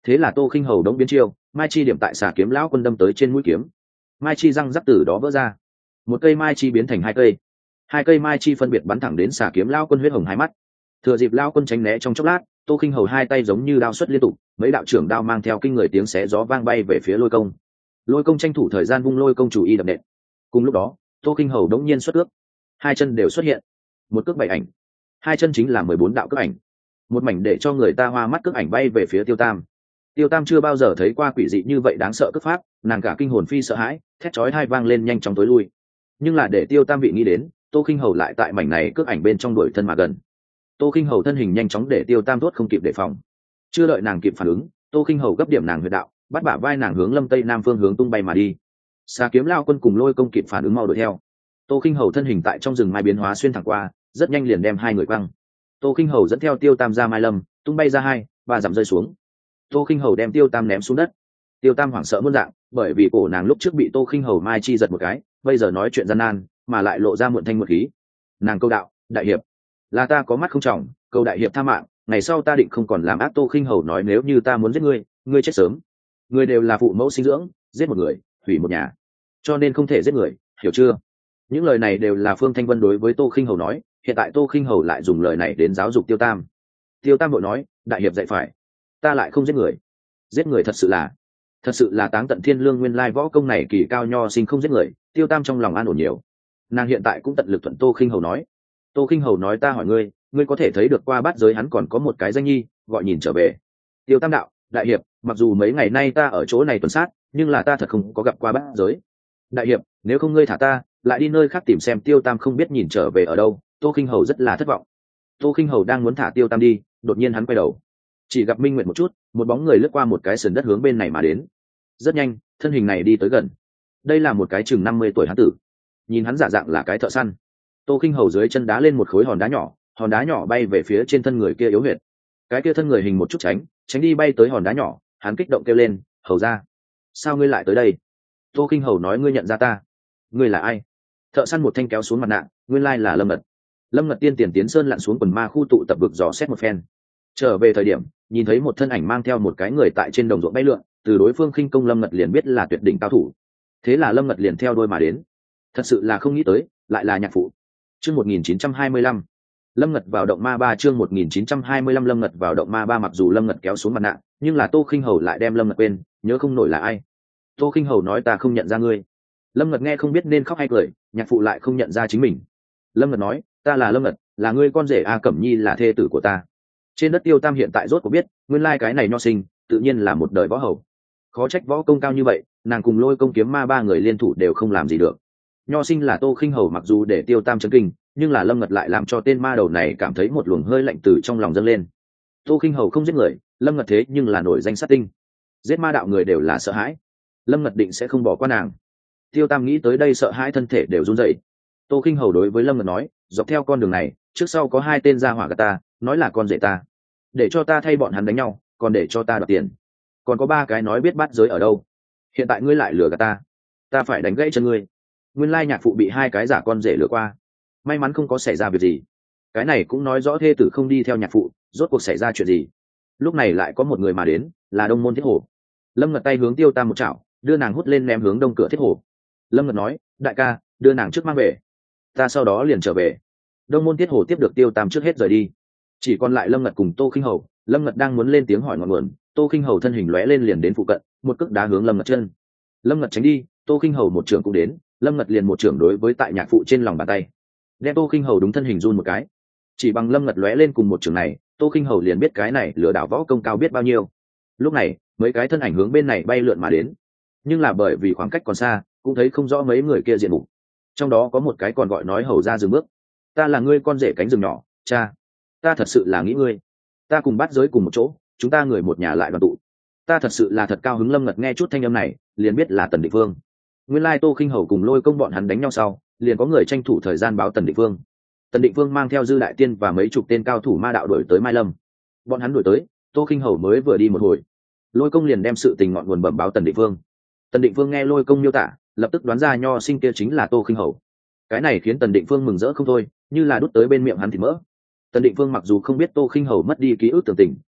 thế là tô khinh hầu đống biến chiêu, mai chi điểm tại xà kiếm lão quân đâm tới trên mũi kiếm, mai chi răng rắc từ đó vỡ ra, một cây mai chi biến thành hai cây, hai cây mai chi phân biệt bắn thẳng đến xà kiếm lão quân huyết hồng hai mắt. Thừa dịp lão quân tránh né trong chốc lát, tô khinh hầu hai tay giống như đao xuất liên tục, mấy đạo trưởng đao mang theo kinh người tiếng xé gió vang bay về phía lôi công. Lôi công tranh thủ thời gian vung lôi công chủ y đập nện. Cùng lúc đó tô khinh hầu đống nhiên xuất cước, hai chân đều xuất hiện, một cước bảy ảnh, hai chân chính là mười bốn đạo cước ảnh, một mảnh để cho người ta hoa mắt cước ảnh bay về phía tiêu tam. Tiêu tam chưa bao giờ thấy qua quỷ dị như vậy đáng sợ cước pháp, nàng cả kinh hồn phi sợ hãi, thét chói hai vang lên nhanh chóng tối lui. Nhưng là để tiêu tam vị nghĩ đến, tô khinh hầu lại tại mảnh này cước ảnh bên trong đuổi thân mà gần. Tô khinh hầu thân hình nhanh chóng để tiêu tam tuốt không kịp đề phòng, chưa đợi nàng kịp phản ứng, tô khinh hầu gấp điểm nàng huyệt đạo, bắt bả vai nàng hướng lâm tây nam phương hướng tung bay mà đi. Xà kiếm lao quân cùng lôi công kịp phản ứng mau đuổi theo. Tô khinh hầu thân hình tại trong rừng mai biến hóa xuyên thẳng qua, rất nhanh liền đem hai người quăng. Tô khinh hầu dẫn theo tiêu tam ra mai lâm, tung bay ra hai và giảm rơi xuống. Tô khinh hầu đem tiêu tam ném xuống đất. Tiêu tam hoảng sợ muôn dạng, bởi vì cổ nàng lúc trước bị tô khinh hầu mai chi giật một cái, bây giờ nói chuyện gian nan mà lại lộ ra muộn thanh muộn khí. Nàng câu đạo: đại hiệp, là ta có mắt không trọng, cầu đại hiệp tha mạng, ngày sau ta định không còn làm ác. Tô khinh hầu nói: nếu như ta muốn giết ngươi, ngươi chết sớm. Người đều là phụ mẫu sinh dưỡng, giết một người hủy một nhà, cho nên không thể giết người, hiểu chưa? Những lời này đều là Phương Thanh Vân đối với tô khinh hầu nói, hiện tại tô khinh hầu lại dùng lời này đến giáo dục tiêu tam. Tiêu tam vội nói: đại hiệp dạy phải, ta lại không giết người. Giết người thật sự là thật sự là táng tận thiên lương, nguyên lai võ công này kỳ cao nho sinh không giết người. Tiêu tam trong lòng an ổn nhiều, nàng hiện tại cũng tận lực thuận tô khinh hầu nói. Tô khinh hầu nói: ta hỏi ngươi, ngươi có thể thấy được qua bát giới hắn còn có một cái danh nhi gọi nhìn trở về. Tiêu tam đạo: đại hiệp, mặc dù mấy ngày nay ta ở chỗ này tuần sát, nhưng là ta thật không có gặp qua bát giới. Đại hiệp, nếu không ngươi thả ta lại đi nơi khác tìm xem. Tiêu tam không biết nhìn trở về ở đâu. Tô khinh hầu rất là thất vọng. Tô khinh hầu đang muốn thả tiêu tam đi, đột nhiên hắn quay đầu, chỉ gặp minh nguyện một chút, một bóng người lướt qua một cái sườn đất hướng bên này mà đến. Rất nhanh thân hình này đi tới gần, đây là một cái chừng năm mươi tuổi hán tử, nhìn hắn giả dạng là cái thợ săn. Tô khinh hầu dưới chân đá lên một khối hòn đá nhỏ, hòn đá nhỏ bay về phía trên thân người kia yếu huyệt. Cái kia thân người hình một chút tránh tránh đi bay tới hòn đá nhỏ, hắn kích động kêu lên: hầu ra, sao ngươi lại tới đây? Tô khinh hầu nói: ngươi nhận ra ta? Ngươi là ai? Thợ săn một thanh kéo xuống mặt nạ, nguyên lai là lâm ngật. Lâm ngật tiên tiền tiến sơn lặn xuống quần ma khu tụ tập vực dò xét một phen, trở về thời điểm nhìn thấy một thân ảnh mang theo một cái người tại trên đồng ruộng bay lượn, từ đối phương khinh công lâm ngật liền biết là tuyệt đỉnh cao thủ. Thế là lâm ngật liền theo đôi mà đến. Thật sự là không nghĩ tới lại là nhạc phụ. Chương một nghìn chín trăm hai mươi lăm lâm ngật vào động ma ba. Chương một nghìn chín trăm hai mươi lăm lâm ngật vào động ma ba. Mặc dù lâm ngật kéo xuống mặt nạ, nhưng là tô khinh hầu lại đem lâm ngật quên, nhớ không nổi là ai. Tô khinh hầu nói: ta không nhận ra ngươi. Lâm ngật nghe không biết nên khóc hay cười, nhạc phụ lại không nhận ra chính mình. Lâm ngật nói: ta là lâm ngật, là ngươi con rể A Cẩm Nhi, là thê tử của ta. Trên đất tiêu tam hiện tại rốt có biết, nguyên lai cái này nho sinh tự nhiên là một đời võ hầu. Khó trách võ công cao như vậy, nàng cùng lôi công kiếm ma ba người liên thủ đều không làm gì được. Nho sinh là tô khinh hầu, mặc dù để tiêu tam chấn kinh, nhưng là lâm ngật lại làm cho tên ma đầu này cảm thấy một luồng hơi lạnh từ trong lòng dâng lên. Tô khinh hầu không giết người, lâm ngật thế nhưng là nổi danh sát tinh, giết ma đạo người đều là sợ hãi, lâm ngật định sẽ không bỏ qua nàng. Tiêu tam nghĩ tới đây sợ hãi thân thể đều run rẩy. Tô khinh hầu đối với lâm ngật nói: dọc theo con đường này trước sau có hai tên gia hỏa gạt ta, nói là con rể ta, để cho ta thay bọn hắn đánh nhau, còn để cho ta đoạt tiền. Còn có ba cái nói biết bát giới ở đâu, hiện tại ngươi lại lừa gạt ta, ta phải đánh gãy chân ngươi. Nguyên lai nhạc phụ bị hai cái giả con rể lừa qua, may mắn không có xảy ra việc gì. Cái này cũng nói rõ thê tử không đi theo nhạc phụ, rốt cuộc xảy ra chuyện gì. Lúc này lại có một người mà đến, là Đông Môn Thiết Hổ. Lâm ngật tay hướng tiêu tam một chảo, đưa nàng hút lên ném hướng đông cửa Thiết Hổ. Lâm ngật nói: đại ca, đưa nàng trước mang về, ta sau đó liền trở về. Đông Môn Thiết Hổ tiếp được tiêu tam trước hết rời đi, chỉ còn lại lâm ngật cùng tô khinh hầu. Lâm ngật đang muốn lên tiếng hỏi ngọn nguồn, tô khinh hầu thân hình lóe lên liền đến phụ cận, một cước đá hướng lâm ngật chân. Lâm ngật tránh đi, tô khinh hầu một trưởng cũng đến, lâm ngật liền một trưởng đối với tại nhạc phụ trên lòng bàn tay, đem tô khinh hầu đúng thân hình run một cái. Chỉ bằng lâm ngật lóe lên cùng một trưởng này, tô khinh hầu liền biết cái này lừa đảo võ công cao biết bao nhiêu. Lúc này mấy cái thân ảnh hướng bên này bay lượn mà đến, nhưng là bởi vì khoảng cách còn xa, cũng thấy không rõ mấy người kia diện mục. Trong đó có một cái còn gọi nói: hầu ra dừng bước, ta là ngươi con rể cánh rừng nhỏ, cha, ta thật sự là nghĩ ngươi, ta cùng bát giới cùng một chỗ, chúng ta người một nhà lại đoàn tụ, ta thật sự là thật cao hứng. Lâm ngật nghe chút thanh âm này liền biết là Tần Định Vương. Nguyên lai tô khinh hầu cùng lôi công bọn hắn đánh nhau sau, liền có người tranh thủ thời gian báo Tần Định Vương. Tần Định Vương mang theo Dư Đại Tiên và mấy chục tên cao thủ ma đạo đuổi tới Mai Lâm. Bọn hắn đuổi tới, tô khinh hầu mới vừa đi một hồi, lôi công liền đem sự tình ngọn nguồn bẩm báo Tần Định Vương. Tần Định Vương nghe lôi công miêu tả, lập tức đoán ra nho sinh kia chính là tô khinh hầu. Cái này khiến Tần Định Vương mừng rỡ không thôi, như là đút tới bên miệng hắn thì mỡ. Tần Định Vương mặc dù không biết tô khinh hầu mất đi ký ức tưởng tình,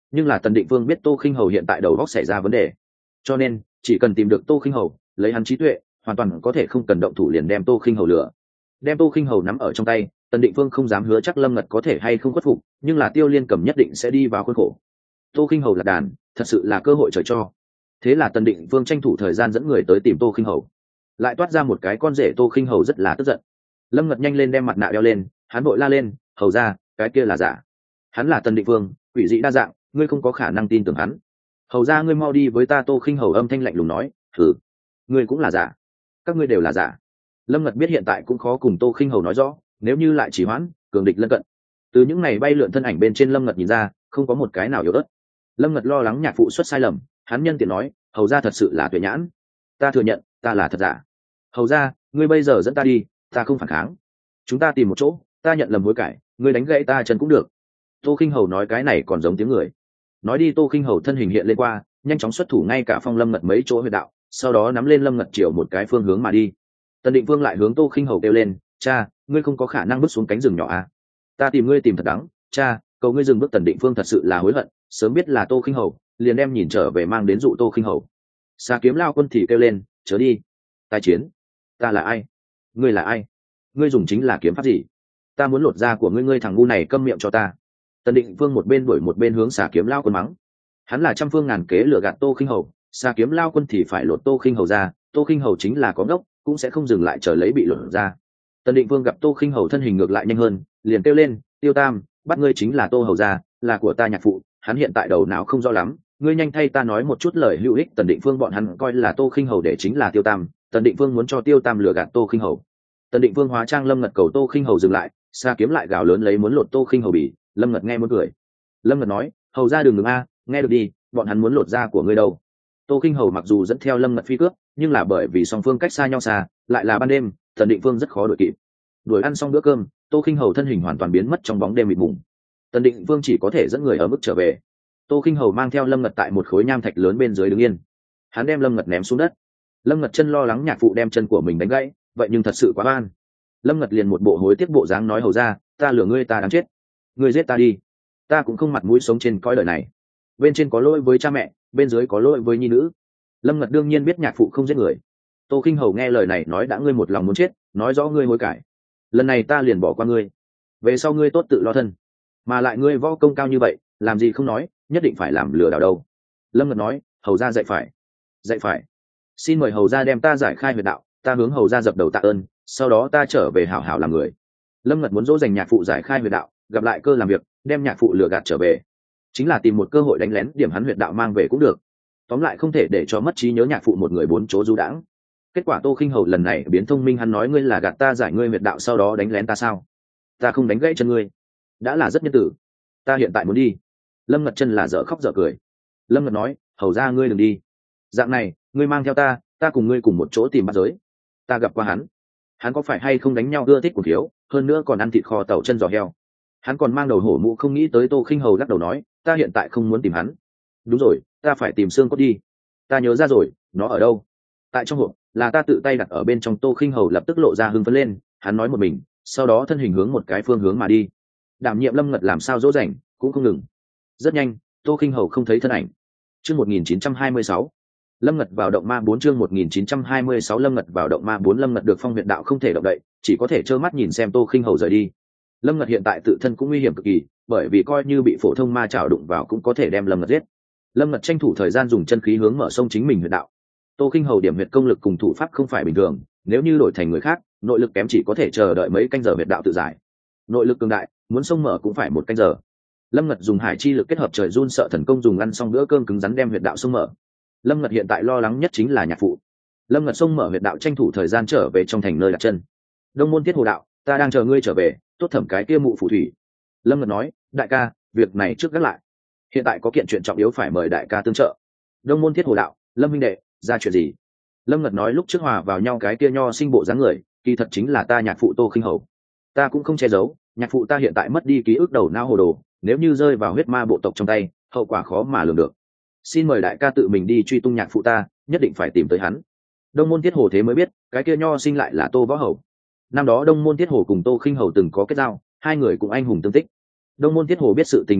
nhưng là Tần Định Vương biết Tô Khinh Hầu hiện tại đầu óc xảy ra vấn đề, cho nên chỉ cần tìm được Tô Khinh Hầu, lấy hắn trí tuệ hoàn toàn có thể không cần động thủ liền đem Tô Khinh Hầu lừa, đem Tô Khinh Hầu nắm ở trong tay. Tần Định Vương không dám hứa chắc Lâm Ngật có thể hay không khuất phục, nhưng là Tiêu Liên Cầm nhất định sẽ đi vào khuôn khổ. Tô Khinh Hầu là đàn, thật sự là cơ hội trời cho. Thế là Tần Định Vương tranh thủ thời gian dẫn người tới tìm Tô Khinh Hầu, lại toát ra một cái con rể. Tô Khinh Hầu rất là tức giận. Lâm Ngật nhanh lên đem mặt nạ đeo lên, hắn vội la lên, hầu ra, cái kia là giả, hắn là Tần Định Vương, quỷ dị đa dạng, ngươi không có khả năng tin tưởng hắn. Hầu ra ngươi mau đi với ta. Tô Khinh Hầu âm thanh lạnh lùng nói, thử, ngươi cũng là giả, các ngươi đều là giả. Lâm Ngật biết hiện tại cũng khó cùng Tô Khinh Hầu nói rõ, nếu như lại trì hoãn, cường địch lân cận. Từ những này bay lượn thân ảnh bên trên Lâm Ngật nhìn ra, không có một cái nào yếu ớt. Lâm Ngật lo lắng nhạc phụ xuất sai lầm, hắn nhân tiện nói, hầu ra thật sự là tuệ nhãn, ta thừa nhận ta là thật giả. Hầu ra, ngươi bây giờ dẫn ta đi, ta không phản kháng, chúng ta tìm một chỗ, ta nhận lầm hối cải, ngươi đánh gãy ta chân cũng được. Tô Khinh Hầu nói cái này còn giống tiếng người. Nói đi, Tô Khinh Hầu thân hình hiện lên qua, nhanh chóng xuất thủ ngay cả phong Lâm Ngật mấy chỗ huyệt đạo, sau đó nắm lên Lâm Ngật chiều một cái phương hướng mà đi. Tần Định Vương lại hướng Tô Khinh Hầu kêu lên, cha, ngươi không có khả năng bước xuống cánh rừng nhỏ à? Ta tìm ngươi tìm thật đắng, cha, cầu ngươi dừng bước. Tần Định Vương thật sự là hối hận, sớm biết là Tô Khinh Hầu, liền đem nhìn trở về mang đến dụ Tô Khinh Hầu. Xà Kiếm Lao Quân thì kêu lên, chớ đi, tai chiến, ta là ai? Ngươi là ai? Ngươi dùng chính là kiếm pháp gì? Ta muốn lột da của ngươi, ngươi thằng ngu này câm miệng cho ta. Tần Định Vương một bên đuổi một bên hướng Xà Kiếm Lao Quân mắng. Hắn là trăm phương ngàn kế lừa gạt Tô Khinh Hầu, Xà Kiếm Lao Quân thì phải lột Tô Khinh Hầu ra. Tô Khinh Hầu chính là có ngốc, cũng sẽ không dừng lại chờ lấy bị lột ra. Tần Định Vương gặp Tô Khinh Hầu thân hình ngược lại nhanh hơn, liền kêu lên, Tiêu Tam, bắt ngươi chính là Tô Hầu gia, là của ta nhạc phụ, hắn hiện tại đầu não không rõ lắm, ngươi nhanh thay ta nói một chút lời hữu ích. Tần Định Vương bọn hắn coi là Tô Khinh Hầu để chính là Tiêu Tam, Tần Định Vương muốn cho Tiêu Tam lừa gạt Tô Khinh Hầu. Tần Định Vương hóa trang Lâm Ngật cầu Tô Khinh Hầu dừng lại, Sa Kiếm lại gào lớn lấy muốn lột Tô Khinh Hầu bỉ. Lâm Ngật nghe muốn cười. Lâm Ngật nói, hầu ra đừng ngừng a, nghe được đi, bọn hắn muốn lột da của ngươi đâu. Tô Khinh Hầu mặc dù dẫn theo Lâm Ngật phi cướp, nhưng là bởi vì song phương cách xa nhau xa, lại là ban đêm, Tần Định Vương rất khó đuổi kịp. Đuổi ăn xong bữa cơm, Tô Khinh Hầu thân hình hoàn toàn biến mất trong bóng đêm mịt mùng. Tần Định Vương chỉ có thể dẫn người ở mức trở về. Tô Khinh Hầu mang theo Lâm Ngật tại một khối nham thạch lớn bên dưới đứng yên. Hắn đem Lâm Ngật ném xuống đất. Lâm Ngật chân lo lắng nhạc phụ đem chân của mình đánh gãy, vậy nhưng thật sự quá oan. Lâm Ngật liền một bộ hối tiếc bộ dáng nói, hầu ra, ta lừa ngươi, ta đáng chết, ngươi giết ta đi, ta cũng không mặt mũi sống trên cõi đời này. Bên trên có lỗi với cha mẹ, bên dưới có lỗi với nhi nữ. Lâm Ngật đương nhiên biết nhạc phụ không giết người. Tô Khinh Hầu nghe lời này nói, đã ngươi một lòng muốn chết, nói rõ ngươi hối cải, lần này ta liền bỏ qua ngươi, về sau ngươi tốt tự lo thân. Mà lại ngươi võ công cao như vậy, làm gì không nói, nhất định phải làm lừa đảo đâu. Lâm Ngật nói, hầu ra dạy phải, dạy phải, xin mời hầu ra đem ta giải khai huyệt đạo, ta hướng hầu ra dập đầu tạ ơn, sau đó ta trở về hảo hảo làm người. Lâm Ngật muốn dỗ dành nhạc phụ giải khai huyệt đạo, gặp lại cơ làm việc, đem nhạc phụ lừa gạt trở về, chính là tìm một cơ hội đánh lén điểm hắn huyệt đạo mang về cũng được. Tóm lại không thể để cho mất trí nhớ nhạc phụ một người bốn chỗ du đãng. Kết quả Tô Khinh Hầu lần này biến thông minh, hắn nói, ngươi là gạt ta giải ngươi huyệt đạo sau đó đánh lén ta sao? Ta không đánh gãy chân ngươi, đã là rất nhân tử, ta hiện tại muốn đi. Lâm Ngật chân là dở khóc dở cười. Lâm Ngật nói, hầu ra ngươi đừng đi, dạng này ngươi mang theo ta, ta cùng ngươi cùng một chỗ tìm bắt giới. Ta gặp qua hắn, hắn có phải hay không đánh nhau ưa thích của thiếu, hơn nữa còn ăn thịt kho tàu chân giò heo. Hắn còn mang đầu hổ mũ. Không nghĩ tới Tô Khinh Hầu lắc đầu nói, ta hiện tại không muốn tìm hắn. Đúng rồi, ta phải tìm xương cốt đi, ta nhớ ra rồi, nó ở đâu? Tại trong hộp, là ta tự tay đặt ở bên trong. Tô Khinh Hầu lập tức lộ ra hưng phấn lên, hắn nói một mình, sau đó thân hình hướng một cái phương hướng mà đi. Đảm nhiệm Lâm Ngật làm sao dỗ dành cũng không ngừng. Rất nhanh, Tô Khinh Hầu không thấy thân ảnh. Chương một nghìn chín trăm hai mươi sáu, Lâm Ngật vào động ma bốn. Chương một nghìn chín trăm hai mươi sáu, Lâm Ngật vào động ma bốn. Lâm Ngật được phong huyệt đạo không thể động đậy, chỉ có thể trơ mắt nhìn xem Tô Khinh Hầu rời đi. Lâm Ngật hiện tại tự thân cũng nguy hiểm cực kỳ, bởi vì coi như bị phổ thông ma chảo đụng vào cũng có thể đem Lâm Ngật giết. Lâm Ngật tranh thủ thời gian dùng chân khí hướng mở sông chính mình huyệt đạo. Tô Khinh Hầu điểm huyệt công lực cùng thủ pháp không phải bình thường, nếu như đổi thành người khác, nội lực kém chỉ có thể chờ đợi mấy canh giờ huyệt đạo tự giải. Nội lực cường đại, muốn sông mở cũng phải một canh giờ. Lâm Ngật dùng hải chi lực kết hợp trời run sợ thần công, dùng ăn xong bữa cơm cứng rắn đem huyệt đạo sông mở. Lâm Ngật hiện tại lo lắng nhất chính là nhạc phụ. Lâm Ngật sông mở huyệt đạo, tranh thủ thời gian trở về trong thành nơi đặt chân. Đông môn Thiết Hồ đạo, ta đang chờ ngươi trở về, tốt thẩm cái kia mụ phù thủy. Lâm Ngật nói, đại ca, việc này trước gác lại, hiện tại có kiện chuyện trọng yếu phải mời đại ca tương trợ. Đông môn Thiết Hồ đạo, Lâm minh đệ, ra chuyện gì? Lâm Ngật nói, lúc trước hòa vào nhau cái kia nho sinh bộ dáng người, kỳ thật chính là ta nhạc phụ Tô Khinh Hầu. Ta cũng không che giấu, nhạc phụ ta hiện tại mất đi ký ức, đầu não hồ đồ, nếu như rơi vào huyết ma bộ tộc trong tay, hậu quả khó mà lường được. Xin mời đại ca tự mình đi truy tung nhạc phụ ta, nhất định phải tìm tới hắn. Đông môn Thiết Hồ thế mới biết, cái kia nho sinh lại là Tô Võ Hầu. Năm đó Đông môn Thiết Hồ cùng Tô Khinh Hầu từng có kết giao, hai người cũng anh hùng tương tích. Đông môn Thiết Hồ biết sự tình nghiêm trọng,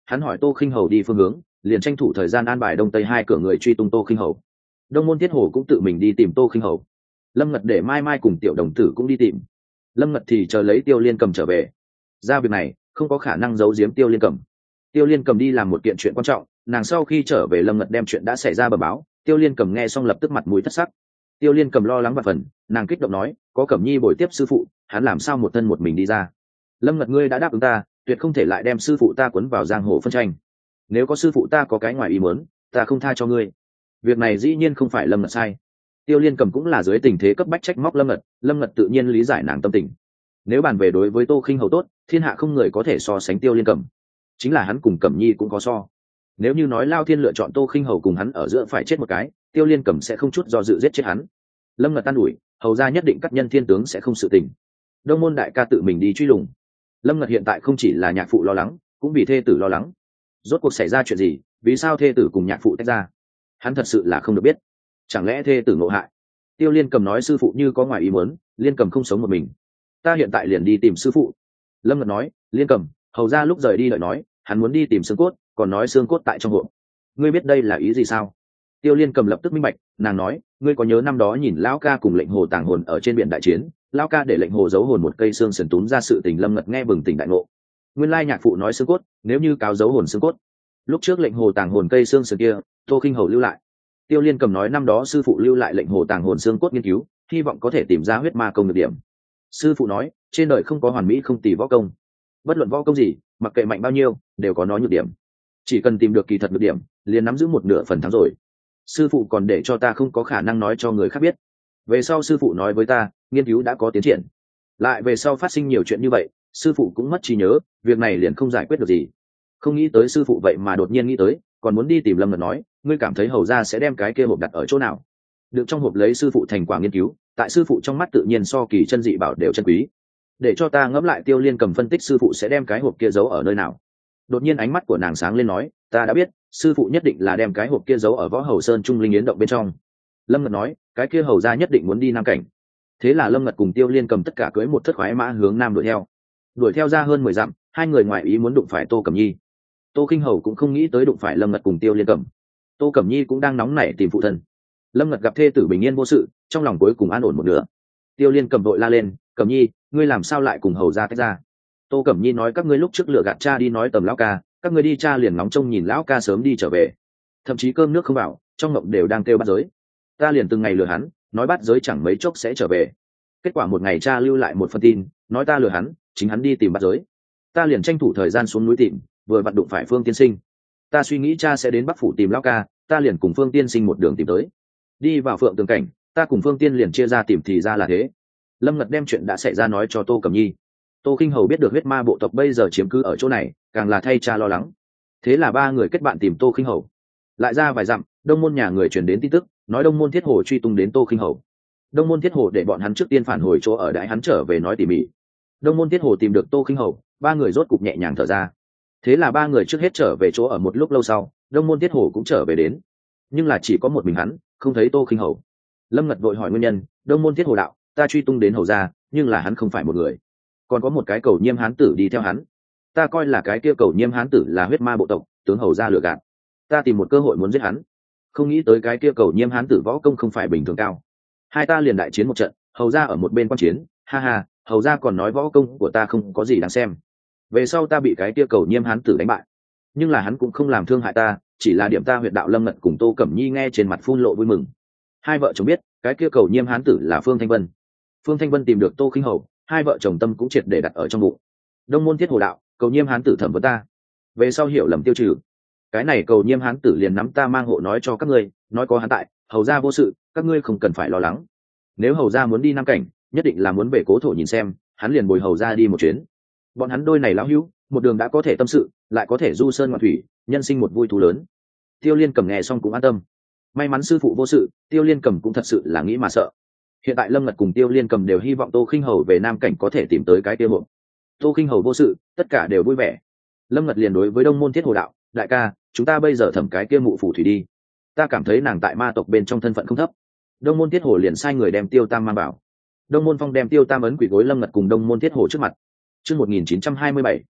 hắn hỏi tô khinh hầu đi phương hướng, liền tranh thủ thời gian an bài đông tây hai cửa người truy tung tô khinh hầu. Đông môn thiết hồ cũng tự mình đi tìm tô khinh hầu. Lâm Ngật để mai mai cùng tiểu đồng tử cũng đi tìm. Lâm Ngật thì chờ lấy Tiêu Liên Cầm trở về. Ra việc này không có khả năng giấu giếm Tiêu Liên Cầm. Tiêu Liên Cầm đi làm một kiện chuyện quan trọng, nàng sau khi trở về Lâm Ngật đem chuyện đã xảy ra bẩm báo. Tiêu Liên Cầm nghe xong lập tức mặt mũi thất sắc. Tiêu Liên Cầm lo lắng và phần, nàng kích động nói, có Cẩm Nhi bồi tiếp sư phụ, hắn làm sao một thân một mình đi ra? Lâm Ngật, ngươi đã đáp ứng ta, tuyệt không thể lại đem sư phụ ta cuốn vào giang hồ phân tranh. Nếu có sư phụ ta có cái ngoài ý muốn, ta không tha cho ngươi. Việc này dĩ nhiên không phải Lâm Ngật sai. Tiêu Liên Cầm cũng là dưới tình thế cấp bách trách móc Lâm Ngật, Lâm Ngật tự nhiên lý giải nàng tâm tình. Nếu bàn về đối với Tô Khinh Hầu tốt, thiên hạ không người có thể so sánh Tiêu Liên Cầm. Chính là hắn cùng Cẩm Nhi cũng có so. Nếu như nói Lao Thiên lựa chọn Tô Khinh Hầu cùng hắn ở giữa phải chết một cái, Tiêu Liên Cầm sẽ không chút do dự giết chết hắn. Lâm Ngật tan ủi, hầu ra nhất định các nhân thiên tướng sẽ không sự tình. Đông môn đại ca tự mình đi truy lùng. Lâm Ngật hiện tại không chỉ là nhạc phụ lo lắng, cũng vì thê tử lo lắng. Rốt cuộc xảy ra chuyện gì, vì sao thê tử cùng nhạc phụ tách ra? Hắn thật sự là không được biết. Chẳng lẽ thê tử ngộ hại? Tiêu Liên Cầm nói sư phụ như có ngoài ý muốn, Liên Cầm không sống một mình. Ta hiện tại liền đi tìm sư phụ. Lâm Ngật nói, Liên Cầm, hầu ra lúc rời đi đợi nói, hắn muốn đi tìm xương cốt, còn nói xương cốt tại trong hộp. Ngươi biết đây là ý gì sao? Tiêu Liên Cầm lập tức minh bạch, nàng nói, ngươi có nhớ năm đó nhìn lão ca cùng lệnh hồ tàng hồn ở trên biển đại chiến, lão ca để lệnh hồ giấu hồn một cây xương sườn túm ra sự tình. Lâm Ngật nghe bừng tỉnh đại ngộ. Nguyên lai nhạc phụ nói xương cốt, nếu như cáo giấu hồn xương cốt, lúc trước lệnh hồ tàng hồn cây xương sườn kia, Tô Khinh Hầu lưu lại. Tiêu Liên Cầm nói năm đó sư phụ lưu lại lệnh hồ tàng hồn xương cốt nghiên cứu, hy vọng có thể tìm ra huyết ma công được điểm. Sư phụ nói, trên đời không có hoàn mỹ không tỷ võ công, bất luận võ công gì, mặc kệ mạnh bao nhiêu, đều có nó nhược điểm. Chỉ cần tìm được kỳ thật nhược điểm, liền nắm giữ một nửa phần thắng rồi. Sư phụ còn để cho ta không có khả năng nói cho người khác biết. Về sau sư phụ nói với ta, nghiên cứu đã có tiến triển. Lại về sau phát sinh nhiều chuyện như vậy, sư phụ cũng mất trí nhớ, việc này liền không giải quyết được gì. Không nghĩ tới sư phụ vậy mà đột nhiên nghĩ tới, còn muốn đi tìm Lâm Ngật nói, ngươi cảm thấy hầu ra sẽ đem cái kia hộp đặt ở chỗ nào? Được trong hộp lấy sư phụ thành quả nghiên cứu, tại sư phụ trong mắt tự nhiên so kỳ chân dị bảo đều chân quý. Để cho ta ngẫm lại. Tiêu Liên Cầm phân tích sư phụ sẽ đem cái hộp kia giấu ở nơi nào. Đột nhiên ánh mắt của nàng sáng lên nói, ta đã biết, sư phụ nhất định là đem cái hộp kia giấu ở Võ Hầu Sơn Trung Linh Yến động bên trong. Lâm Ngật nói, cái kia hầu ra nhất định muốn đi Nam Cảnh. Thế là Lâm Ngật cùng Tiêu Liên Cầm tất cả cưỡi một thất khoái mã hướng nam đuổi theo. Đuổi theo ra hơn mười dặm, hai người ngoài ý muốn đụng phải Tô Cẩm Nhi. Tô Khinh Hầu cũng không nghĩ tới đụng phải Lâm Ngật cùng Tiêu Liên Cầm. Tô Cẩm Nhi cũng đang nóng nảy tìm phụ thân. Lâm Ngật gặp thê tử bình yên vô sự, trong lòng cuối cùng an ổn một nửa. Tiêu Liên Cầm vội la lên, Cẩm Nhi, ngươi làm sao lại cùng hầu ra tách ra? Tô Cẩm Nhi nói, các ngươi lúc trước lựa gạt cha đi nói tầm lão ca, các ngươi đi cha liền nóng trông nhìn lão ca sớm đi trở về, thậm chí cơm nước không vào, trong mộng đều đang kêu bắt giới. Ta liền từng ngày lừa hắn, nói bắt giới chẳng mấy chốc sẽ trở về. Kết quả một ngày cha lưu lại một phần tin, nói ta lừa hắn, chính hắn đi tìm bắt giới. Ta liền tranh thủ thời gian xuống núi tìm, vừa vặn đụng phải Phương tiên sinh. Ta suy nghĩ cha sẽ đến Bắc phủ tìm lão ca, ta liền cùng Phương tiên sinh một đường tìm tới. Đi vào Phượng Tường Cảnh, ta cùng Phương tiên liền chia ra tìm, thì ra là thế. Lâm Ngật đem chuyện đã xảy ra nói cho Tô Cẩm Nhi. Tô Khinh Hầu biết được huyết ma bộ tộc bây giờ chiếm cứ ở chỗ này, càng là thay cha lo lắng. Thế là ba người kết bạn tìm Tô Khinh Hầu. Lại ra vài dặm, đông môn nhà người truyền đến tin tức, nói đông môn thiết hồ truy tung đến Tô Khinh Hầu. Đông môn thiết hồ để bọn hắn trước tiên phản hồi chỗ ở đãi hắn trở về nói tỉ mỉ. Đông môn thiết hồ tìm được Tô Khinh Hầu, ba người rốt cục nhẹ nhàng thở ra. Thế là ba người trước hết trở về chỗ ở. Một lúc lâu sau, đông môn thiết hồ cũng trở về đến, nhưng là chỉ có một mình hắn, không thấy Tô Khinh Hầu. Lâm Ngật vội hỏi nguyên nhân. Đông môn thiết hồ đạo, ta truy tung đến hầu ra, nhưng là hắn không phải một người, còn có một cái cầu nhiêm hán tử đi theo hắn. Ta coi là cái kia cầu nhiêm hán tử là huyết ma bộ tộc, tướng hầu ra lừa gạt. Ta tìm một cơ hội muốn giết hắn, không nghĩ tới cái kia cầu nhiêm hán tử võ công không phải bình thường cao. Hai ta liền đại chiến một trận, hầu ra ở một bên quan chiến, ha ha, hầu ra còn nói võ công của ta không có gì đáng xem. Về sau ta bị cái kia cầu nhiêm hán tử đánh bại, nhưng là hắn cũng không làm thương hại ta, chỉ là điểm ta huyệt đạo. Lâm Ngật cùng Tô Cẩm Nhi nghe trên mặt phun lộ vui mừng. Hai vợ chồng biết cái kia cầu nhiêm hán tử là Phương Thanh Vân. Phương Thanh Vân tìm được Tô Khinh Hầu, hai vợ chồng tâm cũng triệt để đặt ở trong bụng. Đông môn thiết hồ đạo, cầu nhiêm hán tử thẩm vấn ta, về sau hiểu lầm tiêu trừ. Cái này cầu nhiêm hán tử liền nắm ta mang hộ nói cho các ngươi, nói có hắn tại, hầu ra vô sự, các ngươi không cần phải lo lắng. Nếu hầu ra muốn đi Nam Cảnh, nhất định là muốn về cố thổ nhìn xem, hắn liền bồi hầu ra đi một chuyến. Bọn hắn đôi này lão hữu, một đường đã có thể tâm sự, lại có thể du sơn ngoạn thủy, nhân sinh một vui thú lớn. Tiêu Liên Cầm nghe xong cũng an tâm. May mắn sư phụ vô sự, Tiêu Liên Cầm cũng thật sự là nghĩ mà sợ. Hiện tại Lâm Ngật cùng Tiêu Liên Cầm đều hy vọng Tô Khinh Hầu về Nam Cảnh có thể tìm tới cái tiêu hộp. Tô Khinh Hầu vô sự, tất cả đều vui vẻ. Lâm Ngật liền đối với đông môn thiết hồ đạo, đại ca, chúng ta bây giờ thẩm cái kia mụ phù thủy đi, ta cảm thấy nàng tại ma tộc bên trong thân phận không thấp. Đông môn thiết hồ liền sai người đem Tiêu Tam mang vào. Đông môn phong đem Tiêu Tam ấn quỳ gối Lâm Ngật cùng đông môn thiết hồ trước mặt. Chương một nghìn chín trăm hai mươi bảy,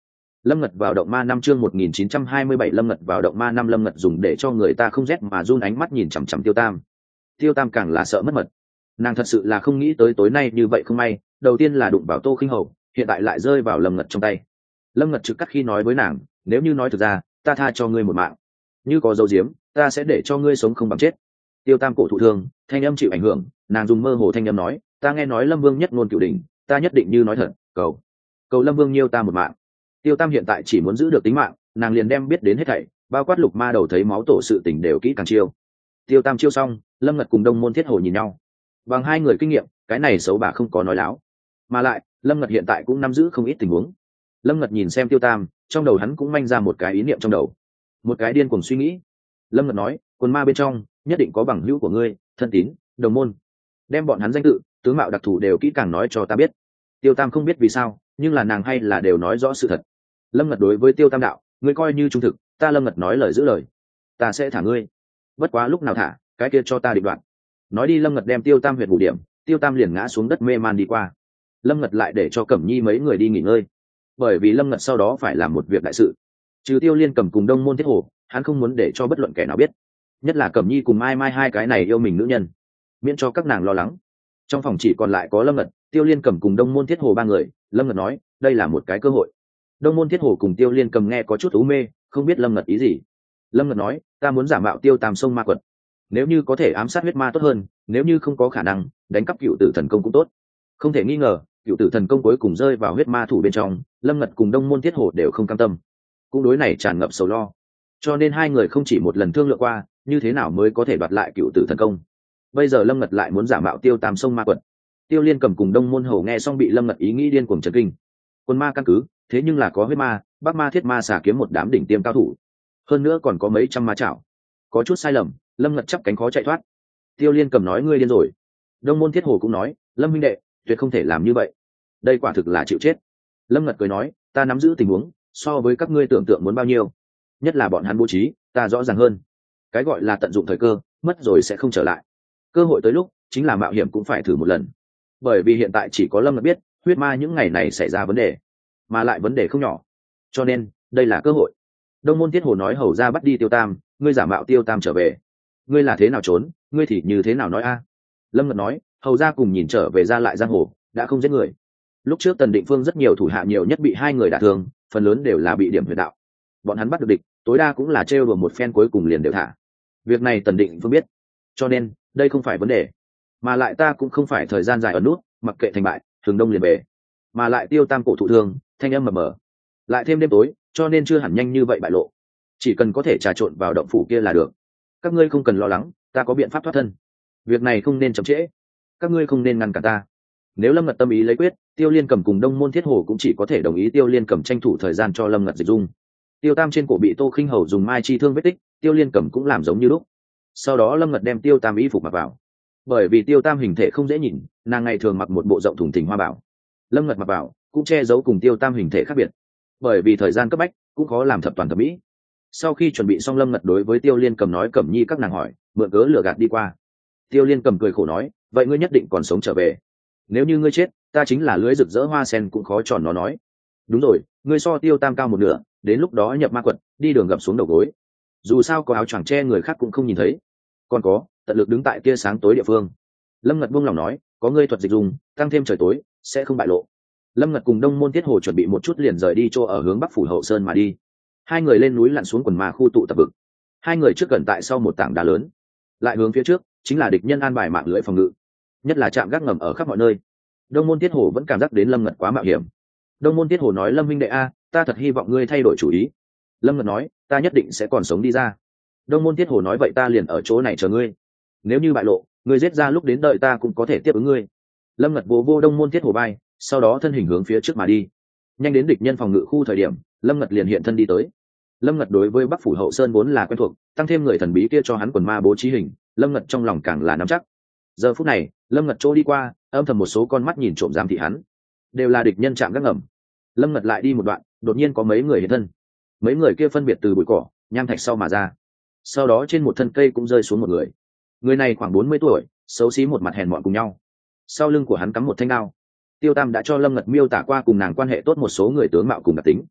Lâm Ngật vào động ma năm chương một nghìn chín trăm hai mươi bảy Lâm Ngật vào động ma năm Lâm Ngật dùng để cho người ta không rét mà run ánh mắt nhìn chằm chằm Tiêu Tam. Tiêu Tam càng là sợ mất mật. Nàng thật sự là không nghĩ tới tối nay như vậy không may, đầu tiên là đụng vào Tô Khinh Hầu, hiện tại lại rơi vào Lâm Ngật trong tay. Lâm Ngật trực cắt khi nói với nàng, nếu như nói thực ra, ta tha cho ngươi một mạng. Như có dấu diếm, ta sẽ để cho ngươi sống không bằng chết. Tiêu Tam cổ thụ thương, thanh âm chịu ảnh hưởng, nàng dùng mơ hồ thanh âm nói, ta nghe nói Lâm Vương nhất ngôn cửu đỉnh, ta nhất định như nói thật, cầu, cầu Lâm Vương nhiêu ta một mạng. Tiêu Tam hiện tại chỉ muốn giữ được tính mạng, nàng liền đem biết đến hết thảy, bao quát Lục Ma Đầu thấy máu tổ sự tình đều kỹ càng chiêu. Tiêu Tam chiêu xong, Lâm Ngật cùng Đông Môn Thiết Hồ nhìn nhau. Bằng hai người kinh nghiệm, cái này xấu bà không có nói láo. Mà lại, Lâm Ngật hiện tại cũng nắm giữ không ít tình huống. Lâm Ngật nhìn xem Tiêu Tam, trong đầu hắn cũng manh ra một cái ý niệm trong đầu, một cái điên cuồng suy nghĩ. Lâm Ngật nói, quần ma bên trong nhất định có bằng hữu của ngươi, thân tín, đồng môn, đem bọn hắn danh tự, tướng mạo đặc thù đều kỹ càng nói cho ta biết. Tiêu Tam không biết vì sao, nhưng là nàng hay là đều nói rõ sự thật. Lâm Ngật đối với Tiêu Tam đạo, ngươi coi như trung thực, ta Lâm Ngật nói lời giữ lời, ta sẽ thả ngươi. Bất quá lúc nào thả, cái kia cho ta định đoạn. Nói đi, Lâm Ngật đem Tiêu Tam huyệt bổ điểm, Tiêu Tam liền ngã xuống đất mê man đi qua. Lâm Ngật lại để cho Cẩm Nhi mấy người đi nghỉ ngơi, bởi vì Lâm Ngật sau đó phải làm một việc đại sự. Trừ Tiêu Liên Cầm cùng Đông Môn Thiết Hồ, hắn không muốn để cho bất luận kẻ nào biết, nhất là Cẩm Nhi cùng Mai Mai hai cái này yêu mình nữ nhân, miễn cho các nàng lo lắng. Trong phòng chỉ còn lại có Lâm Ngật, Tiêu Liên Cầm cùng Đông Môn Thiết Hồ ba người. Lâm Ngật nói, đây là một cái cơ hội. Đông Môn Thiết Hồ cùng Tiêu Liên Cầm nghe có chút u mê, không biết Lâm Ngật ý gì. Lâm Ngật nói, ta muốn giả mạo Tiêu Tam sông ma quật, nếu như có thể ám sát huyết ma tốt hơn, nếu như không có khả năng, đánh cắp cựu tử thần công cũng tốt. Không thể nghi ngờ, cựu tử thần công cuối cùng rơi vào huyết ma thủ bên trong, Lâm Ngật cùng Đông Môn Thiết Hồ đều không cam tâm, cũng đối này tràn ngập sầu lo, cho nên hai người không chỉ một lần thương lượng qua như thế nào mới có thể đoạt lại cựu tử thần công. Bây giờ Lâm Ngật lại muốn giả mạo Tiêu Tam sông ma quật. Tiêu Liên Cầm cùng Đông Môn Hầu nghe xong bị Lâm Ngật ý nghĩ điên cuồng chấn kinh. Quân ma căn cứ, thế nhưng là có huyết ma, bắc ma, thiết ma xả kiếm một đám đỉnh tiêm cao thủ, hơn nữa còn có mấy trăm ma chảo. Có chút sai lầm, Lâm Ngật chắp cánh khó chạy thoát. Tiêu Liên Cầm nói, ngươi điên rồi. Đông Môn Thiết Hồ cũng nói, Lâm huynh đệ, tuyệt không thể làm như vậy, đây quả thực là chịu chết. Lâm Ngật cười nói, ta nắm giữ tình huống so với các ngươi tưởng tượng muốn bao nhiêu, nhất là bọn hắn bố trí ta rõ ràng hơn. Cái gọi là tận dụng thời cơ, mất rồi sẽ không trở lại. Cơ hội tới lúc chính là mạo hiểm cũng phải thử một lần, bởi vì hiện tại chỉ có Lâm Ngật biết huyết ma những ngày này xảy ra vấn đề, mà lại vấn đề không nhỏ, cho nên đây là cơ hội. Đông Môn Thiết Hồ nói, hầu ra bắt đi Tiêu Tam, ngươi giả mạo Tiêu Tam trở về, ngươi là thế nào trốn, ngươi thì như thế nào nói a? Lâm Ngật nói, hầu ra cùng nhìn trở về ra lại giang hồ, đã không giết người. Lúc trước Tần Định Phương rất nhiều thủ hạ nhiều nhất bị hai người đả thương, phần lớn đều là bị điểm huyệt đạo. Bọn hắn bắt được địch, tối đa cũng là trêu đùa một phen cuối cùng liền đều thả. Việc này Tần Định Phương biết, cho nên đây không phải vấn đề. Mà lại ta cũng không phải thời gian dài ở nút, mặc kệ thành bại, thường đông liền về. Mà lại Tiêu Tam cổ thụ thương, thanh âm mờ mờ, lại thêm đêm tối, cho nên chưa hẳn nhanh như vậy bại lộ. Chỉ cần có thể trà trộn vào động phủ kia là được. Các ngươi không cần lo lắng, ta có biện pháp thoát thân. Việc này không nên chậm trễ, các ngươi không nên ngăn cản ta. Nếu Lâm Ngật tâm ý lấy quyết, Tiêu Liên Cầm cùng Đông Môn Thiết Hồ cũng chỉ có thể đồng ý. Tiêu Liên Cầm tranh thủ thời gian cho Lâm Ngật dịch dung. Tiêu Tam trên cổ bị Tô Khinh Hầu dùng mai chi thương vết tích, Tiêu Liên Cầm cũng làm giống như lúc. Sau đó Lâm Ngật đem Tiêu Tam y phục mặc vào, bởi vì Tiêu Tam hình thể không dễ nhìn, nàng ngày thường mặc một bộ rộng thùng thình hoa bảo. Lâm Ngật mặc vào cũng che giấu cùng Tiêu Tam hình thể khác biệt, bởi vì thời gian cấp bách cũng khó làm thập toàn thẩm mỹ. Sau khi chuẩn bị xong, Lâm Ngật đối với Tiêu Liên Cầm nói, Cẩm Nhi các nàng hỏi, mượn cớ lừa gạt đi qua. Tiêu Liên Cầm cười khổ nói, vậy ngươi nhất định còn sống trở về, nếu như ngươi chết, ta chính là lưới rực rỡ hoa sen cũng khó tròn nó nói. Đúng rồi, ngươi so Tiêu Tam cao một nửa, đến lúc đó nhập ma quật, đi đường gập xuống đầu gối, dù sao có áo choàng che người khác cũng không nhìn thấy. Còn có, tận lực đứng tại kia sáng tối địa phương. Lâm Ngật buông lòng nói, có ngươi thuật dịch dùng, tăng thêm trời tối sẽ không bại lộ. Lâm Ngật cùng Đông Môn Thiết Hồ chuẩn bị một chút liền rời đi chỗ ở hướng bắc phủ hậu sơn mà đi. Hai người lên núi lặn xuống quần ma khu tụ tập vực. Hai người trước gần tại sau một tảng đá lớn, lại hướng phía trước chính là địch nhân an bài mạng lưới phòng ngự, nhất là trạm gác ngầm ở khắp mọi nơi. Đông Môn Thiết Hồ vẫn cảm giác đến Lâm Ngật quá mạo hiểm. Đông Môn Thiết Hồ nói, Lâm huynh đệ a, ta thật hy vọng ngươi thay đổi chủ ý. Lâm Ngật nói, ta nhất định sẽ còn sống đi ra. Đông Môn Thiết Hồ nói, vậy ta liền ở chỗ này chờ ngươi, nếu như bại lộ, ngươi giết ra lúc đến đợi ta cũng có thể tiếp ứng ngươi. Lâm Ngật vô vô Đông Môn Thiết Hồ bay, sau đó thân hình hướng phía trước mà đi. Nhanh đến địch nhân phòng ngự khu thời điểm, Lâm Ngật liền hiện thân đi tới. Lâm Ngật đối với Bắc phủ hậu sơn vốn là quen thuộc, tăng thêm người thần bí kia cho hắn quần ma bố trí hình, Lâm Ngật trong lòng càng là nắm chắc. Giờ phút này, Lâm Ngật chỗ đi qua, âm thầm một số con mắt nhìn trộm giám thị hắn, đều là địch nhân chạm gác ngầm. Lâm Ngật lại đi một đoạn, đột nhiên có mấy người hiện thân. Mấy người kia phân biệt từ bụi cỏ, nham thạch sau mà ra. Sau đó trên một thân cây cũng rơi xuống một người. Người này khoảng bốn mươi tuổi, xấu xí, một mặt hèn mọn cùng nhau. Sau lưng của hắn cắm một thanh đao. Tiêu Tam đã cho Lâm Ngật miêu tả qua cùng nàng quan hệ tốt một số người tướng mạo cùng đặc tính.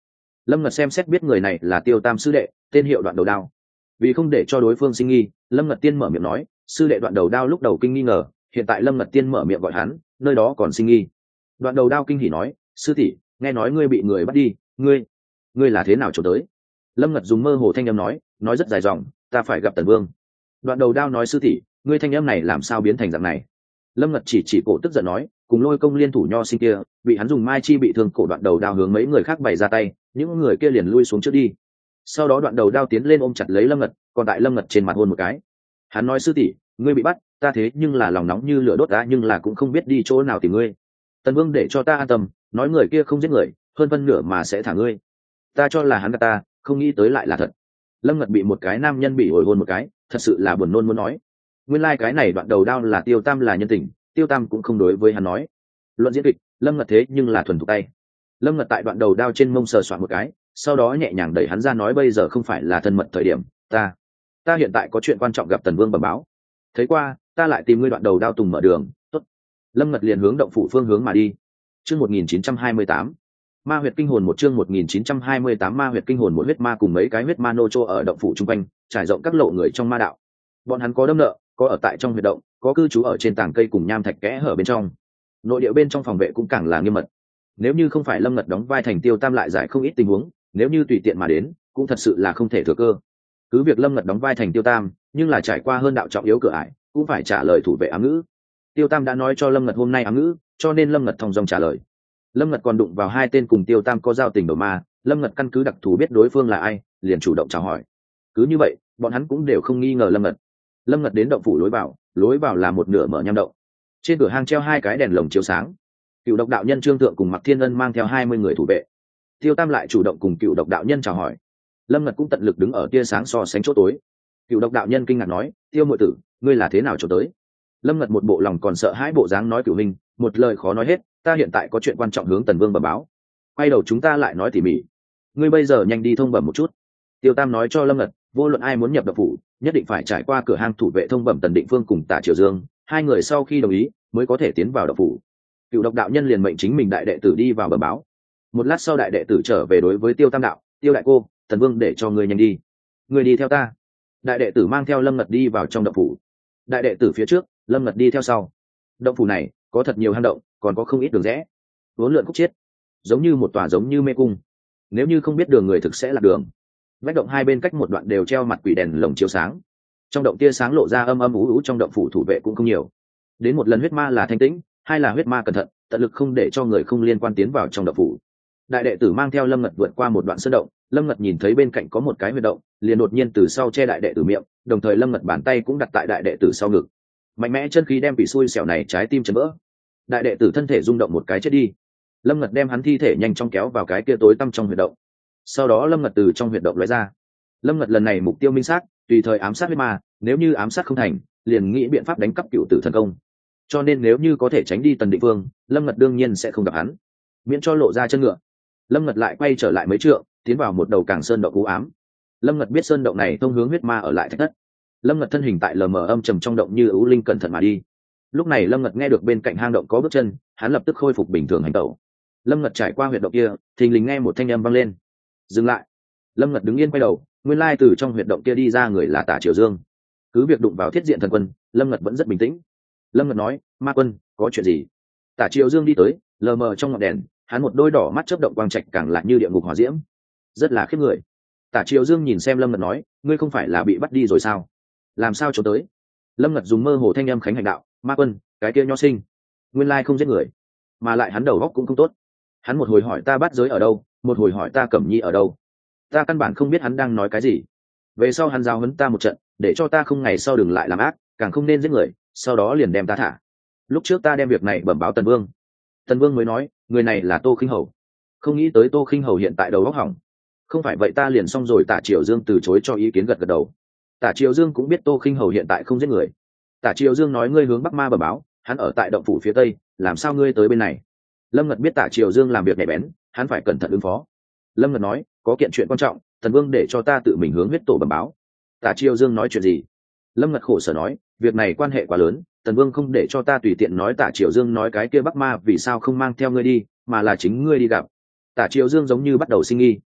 Lâm Ngật xem xét biết người này là Tiêu Tam sư đệ, tên hiệu Đoạn Đầu Đao. Vì không để cho đối phương sinh nghi, Lâm Ngật Tiên mở miệng nói, sư đệ Đoạn Đầu Đao lúc đầu kinh nghi ngờ, hiện tại Lâm Ngật Tiên mở miệng gọi hắn, nơi đó còn sinh nghi. Đoạn Đầu Đao kinh hỉ nói, sư tỷ, nghe nói ngươi bị người bắt đi, ngươi, ngươi là thế nào trốn tới? Lâm Ngật dùng mơ hồ thanh âm nói, nói rất dài dòng, ta phải gặp Tần Vương. Đoạn Đầu Đao nói, sư tỷ, ngươi thanh âm này làm sao biến thành dạng này? Lâm Ngật chỉ chỉ cổ tức giận nói, cùng Lôi Công liên thủ nho sinh kia, bị hắn dùng mai chi bị thương cổ. Đoạn Đầu Đao hướng mấy người khác bày ra tay, những người kia liền lui xuống trước đi. Sau đó Đoạn Đầu Đao tiến lên ôm chặt lấy Lâm Ngật, còn tại Lâm Ngật trên mặt hôn một cái. Hắn nói, sư tỷ, ngươi bị bắt, ta thế nhưng là lòng nóng như lửa đốt ta, nhưng là cũng không biết đi chỗ nào tìm ngươi. Tần Vương để cho ta an tâm, nói người kia không giết người, hơn phân nửa mà sẽ thả ngươi. Ta cho là hắn gạt ta, không nghĩ tới lại là thật. Lâm Ngật bị một cái nam nhân bị hồi hôn một cái, thật sự là buồn nôn muốn nói. Nguyên lai like cái này Đoạn Đầu Đao là Tiêu Tam là nhân tình, Tiêu Tam cũng không đối với hắn nói. Luận diễn kịch, Lâm Ngật thế nhưng là thuần thục tay. Lâm Ngật tại Đoạn Đầu Đao trên mông sờ soạn một cái, sau đó nhẹ nhàng đẩy hắn ra nói, bây giờ không phải là thân mật thời điểm, ta, ta hiện tại có chuyện quan trọng gặp Tần Vương bẩm báo. Thấy qua, ta lại tìm ngươi. Đoạn Đầu Đao tùng mở đường, tốt. Lâm Ngật liền hướng động phủ phương hướng mà đi. Chương một nghìn chín trăm hai mươi tám, Ma huyệt kinh hồn. Một chương một nghìn chín trăm hai mươi tám, Ma huyệt kinh hồn. Một huyết ma cùng mấy cái huyết ma nô chô ở động phủ trung quanh, trải rộng các lộ người trong ma đạo. Bọn hắn có đâm nợ, có ở tại trong huyệt động, có cư trú ở trên tảng cây cùng nham thạch kẽ hở bên trong. Nội địa bên trong phòng vệ cũng càng là nghiêm mật. Nếu như không phải Lâm Ngật đóng vai thành Tiêu Tam lại giải không ít tình huống, nếu như tùy tiện mà đến, cũng thật sự là không thể thừa cơ. Cứ việc Lâm Ngật đóng vai thành Tiêu Tam, nhưng là trải qua hơn đạo trọng yếu cửa ải, cũng phải trả lời thủ vệ ám ngữ. Tiêu Tam đã nói cho Lâm Ngật hôm nay ám ngữ, cho nên Lâm Ngật thong dong trả lời. Lâm Ngật còn đụng vào hai tên cùng Tiêu Tam có giao tình đầu ma, Lâm Ngật căn cứ đặc thù biết đối phương là ai, liền chủ động chào hỏi. Cứ như vậy, bọn hắn cũng đều không nghi ngờ Lâm Ngật. Lâm Ngật đến động phủ lối vào, lối vào là một nửa mở nham động. Trên cửa hang treo hai cái đèn lồng chiếu sáng. Cựu Độc đạo nhân Trương Thượng cùng Mạc Thiên Ân mang theo hai mươi người thủ vệ. Tiêu Tam lại chủ động cùng Cựu Độc đạo nhân chào hỏi. Lâm Ngật cũng tận lực đứng ở tia sáng so sánh chỗ tối. Cựu Độc đạo nhân kinh ngạc nói, Tiêu muội tử, ngươi là thế nào chỗ tới? Lâm Ngật một bộ lòng còn sợ hãi bộ dáng nói, Cửu Minh, một lời khó nói hết, ta hiện tại có chuyện quan trọng hướng Tần Vương bẩm báo. Quay đầu chúng ta lại nói tỉ mỉ. Ngươi bây giờ nhanh đi thông bẩm một chút. Tiêu Tam nói cho Lâm Ngật, vô luận ai muốn nhập động phủ, nhất định phải trải qua cửa hang thủ vệ thông bẩm Tần Định Phương cùng Tả Triều Dương, hai người sau khi đồng ý mới có thể tiến vào động phủ. Cựu Độc đạo nhân liền mệnh chính mình đại đệ tử đi vào bẩm báo. Một lát sau đại đệ tử trở về đối với Tiêu Tam đạo, Tiêu đại cô, Tần Vương để cho ngươi nhanh đi. Ngươi đi theo ta. Đại đệ tử mang theo Lâm Ngật đi vào trong động phủ. Đại đệ tử phía trước, Lâm Ngật đi theo sau. Động phủ này có thật nhiều hang động, còn có không ít đường rẽ, uốn lượn khúc chiết, giống như một tòa giống như mê cung. Nếu như không biết đường người thực sẽ lạc đường. Vách động hai bên cách một đoạn đều treo mặt quỷ đèn lồng chiếu sáng. Trong động tia sáng lộ ra âm âm ú ú, trong động phủ thủ vệ cũng không nhiều. Đến một lần huyết ma là thanh tĩnh, hai là huyết ma cẩn thận, tận lực không để cho người không liên quan tiến vào trong động phủ. Đại đệ tử mang theo Lâm Ngật vượt qua một đoạn sơn động, Lâm Ngật nhìn thấy bên cạnh có một cái huyệt động, liền đột nhiên từ sau che đại đệ tử miệng, đồng thời Lâm Ngật bàn tay cũng đặt tại đại đệ tử sau ngực. Mạnh mẽ chân khí đem bị xui xẻo này trái tim chấn vỡ. Đại đệ tử thân thể rung động một cái chết đi. Lâm Ngật đem hắn thi thể nhanh chóng kéo vào cái kia tối tăm trong huyệt động. Sau đó Lâm Ngật từ trong huyệt động lóe ra. Lâm Ngật lần này mục tiêu minh xác, tùy thời ám sát huyết ma, nếu như ám sát không thành, liền nghĩ biện pháp đánh cắp cựu tử thần công. Cho nên nếu như có thể tránh đi Tần Định Vương, Lâm Ngật đương nhiên sẽ không gặp hắn, miễn cho lộ ra chân ngựa. Lâm Ngật lại quay trở lại mấy trượng, tiến vào một đầu cảng sơn động u ám. Lâm Ngật biết sơn động này thông hướng huyết ma ở lại thạch thất. Lâm Ngật thân hình tại lờ mờ âm trầm trong động như ưu linh cẩn thận mà đi. Lúc này Lâm Ngật nghe được bên cạnh hang động có bước chân, hắn lập tức khôi phục bình thường hành tẩu. Lâm Ngật trải qua huyệt động kia, thình lình nghe một thanh âm vang lên. Dừng lại. Lâm Ngật đứng yên quay đầu, nguyên lai từ trong huyệt động kia đi ra người là Tả Triều Dương. Cứ việc đụng vào thiết diện thần quân, Lâm Ngật vẫn rất bình tĩnh. Lâm Ngật nói, Ma quân, có chuyện gì? Tả Triều Dương đi tới, lờ mờ trong ngọn đèn, hắn một đôi đỏ mắt chớp động quang trạch càng lại như địa ngục hỏa diễm, rất là khiếp người. Tả Triều Dương nhìn xem Lâm Ngật nói, ngươi không phải là bị bắt đi rồi sao? Làm sao trốn tới? Lâm Ngật dùng mơ hồ thanh âm khánh hành đạo, Ma quân, cái kia nho sinh, nguyên lai không giết người, mà lại hắn đầu óc cũng không tốt. Hắn một hồi hỏi ta Bát Giới ở đâu, một hồi hỏi ta Cẩm Nhi ở đâu, ta căn bản không biết hắn đang nói cái gì. Về sau hắn giao huấn ta một trận, để cho ta không ngày sau đừng lại làm ác, càng không nên giết người, sau đó liền đem ta thả. Lúc trước ta đem việc này bẩm báo Tần Vương, Tần Vương mới nói, người này là Tô Khinh Hầu. Không nghĩ tới Tô Khinh Hầu hiện tại đầu óc hỏng. Không phải vậy ta liền xong rồi. Tả Triều Dương từ chối cho ý kiến, gật gật đầu. Tả Triều Dương cũng biết Tô Khinh Hầu hiện tại không giết người. Tả Triều Dương nói, ngươi hướng Bắc Ma bẩm báo, hắn ở tại động phủ phía tây, làm sao ngươi tới bên này? Lâm Ngật biết Tả Triều Dương làm việc nhạy bén, hắn phải cẩn thận ứng phó. Lâm Ngật nói, có kiện chuyện quan trọng, Tần Vương để cho ta tự mình hướng huyết tổ bẩm báo. Tả Triều Dương nói, chuyện gì? Lâm Ngật khổ sở nói, việc này quan hệ quá lớn, Tần Vương không để cho ta tùy tiện nói. Tả Triều Dương nói, cái kia Bắc Ma vì sao không mang theo ngươi đi, mà là chính ngươi đi gặp? Tả Triều Dương giống như bắt đầu sinh nghi.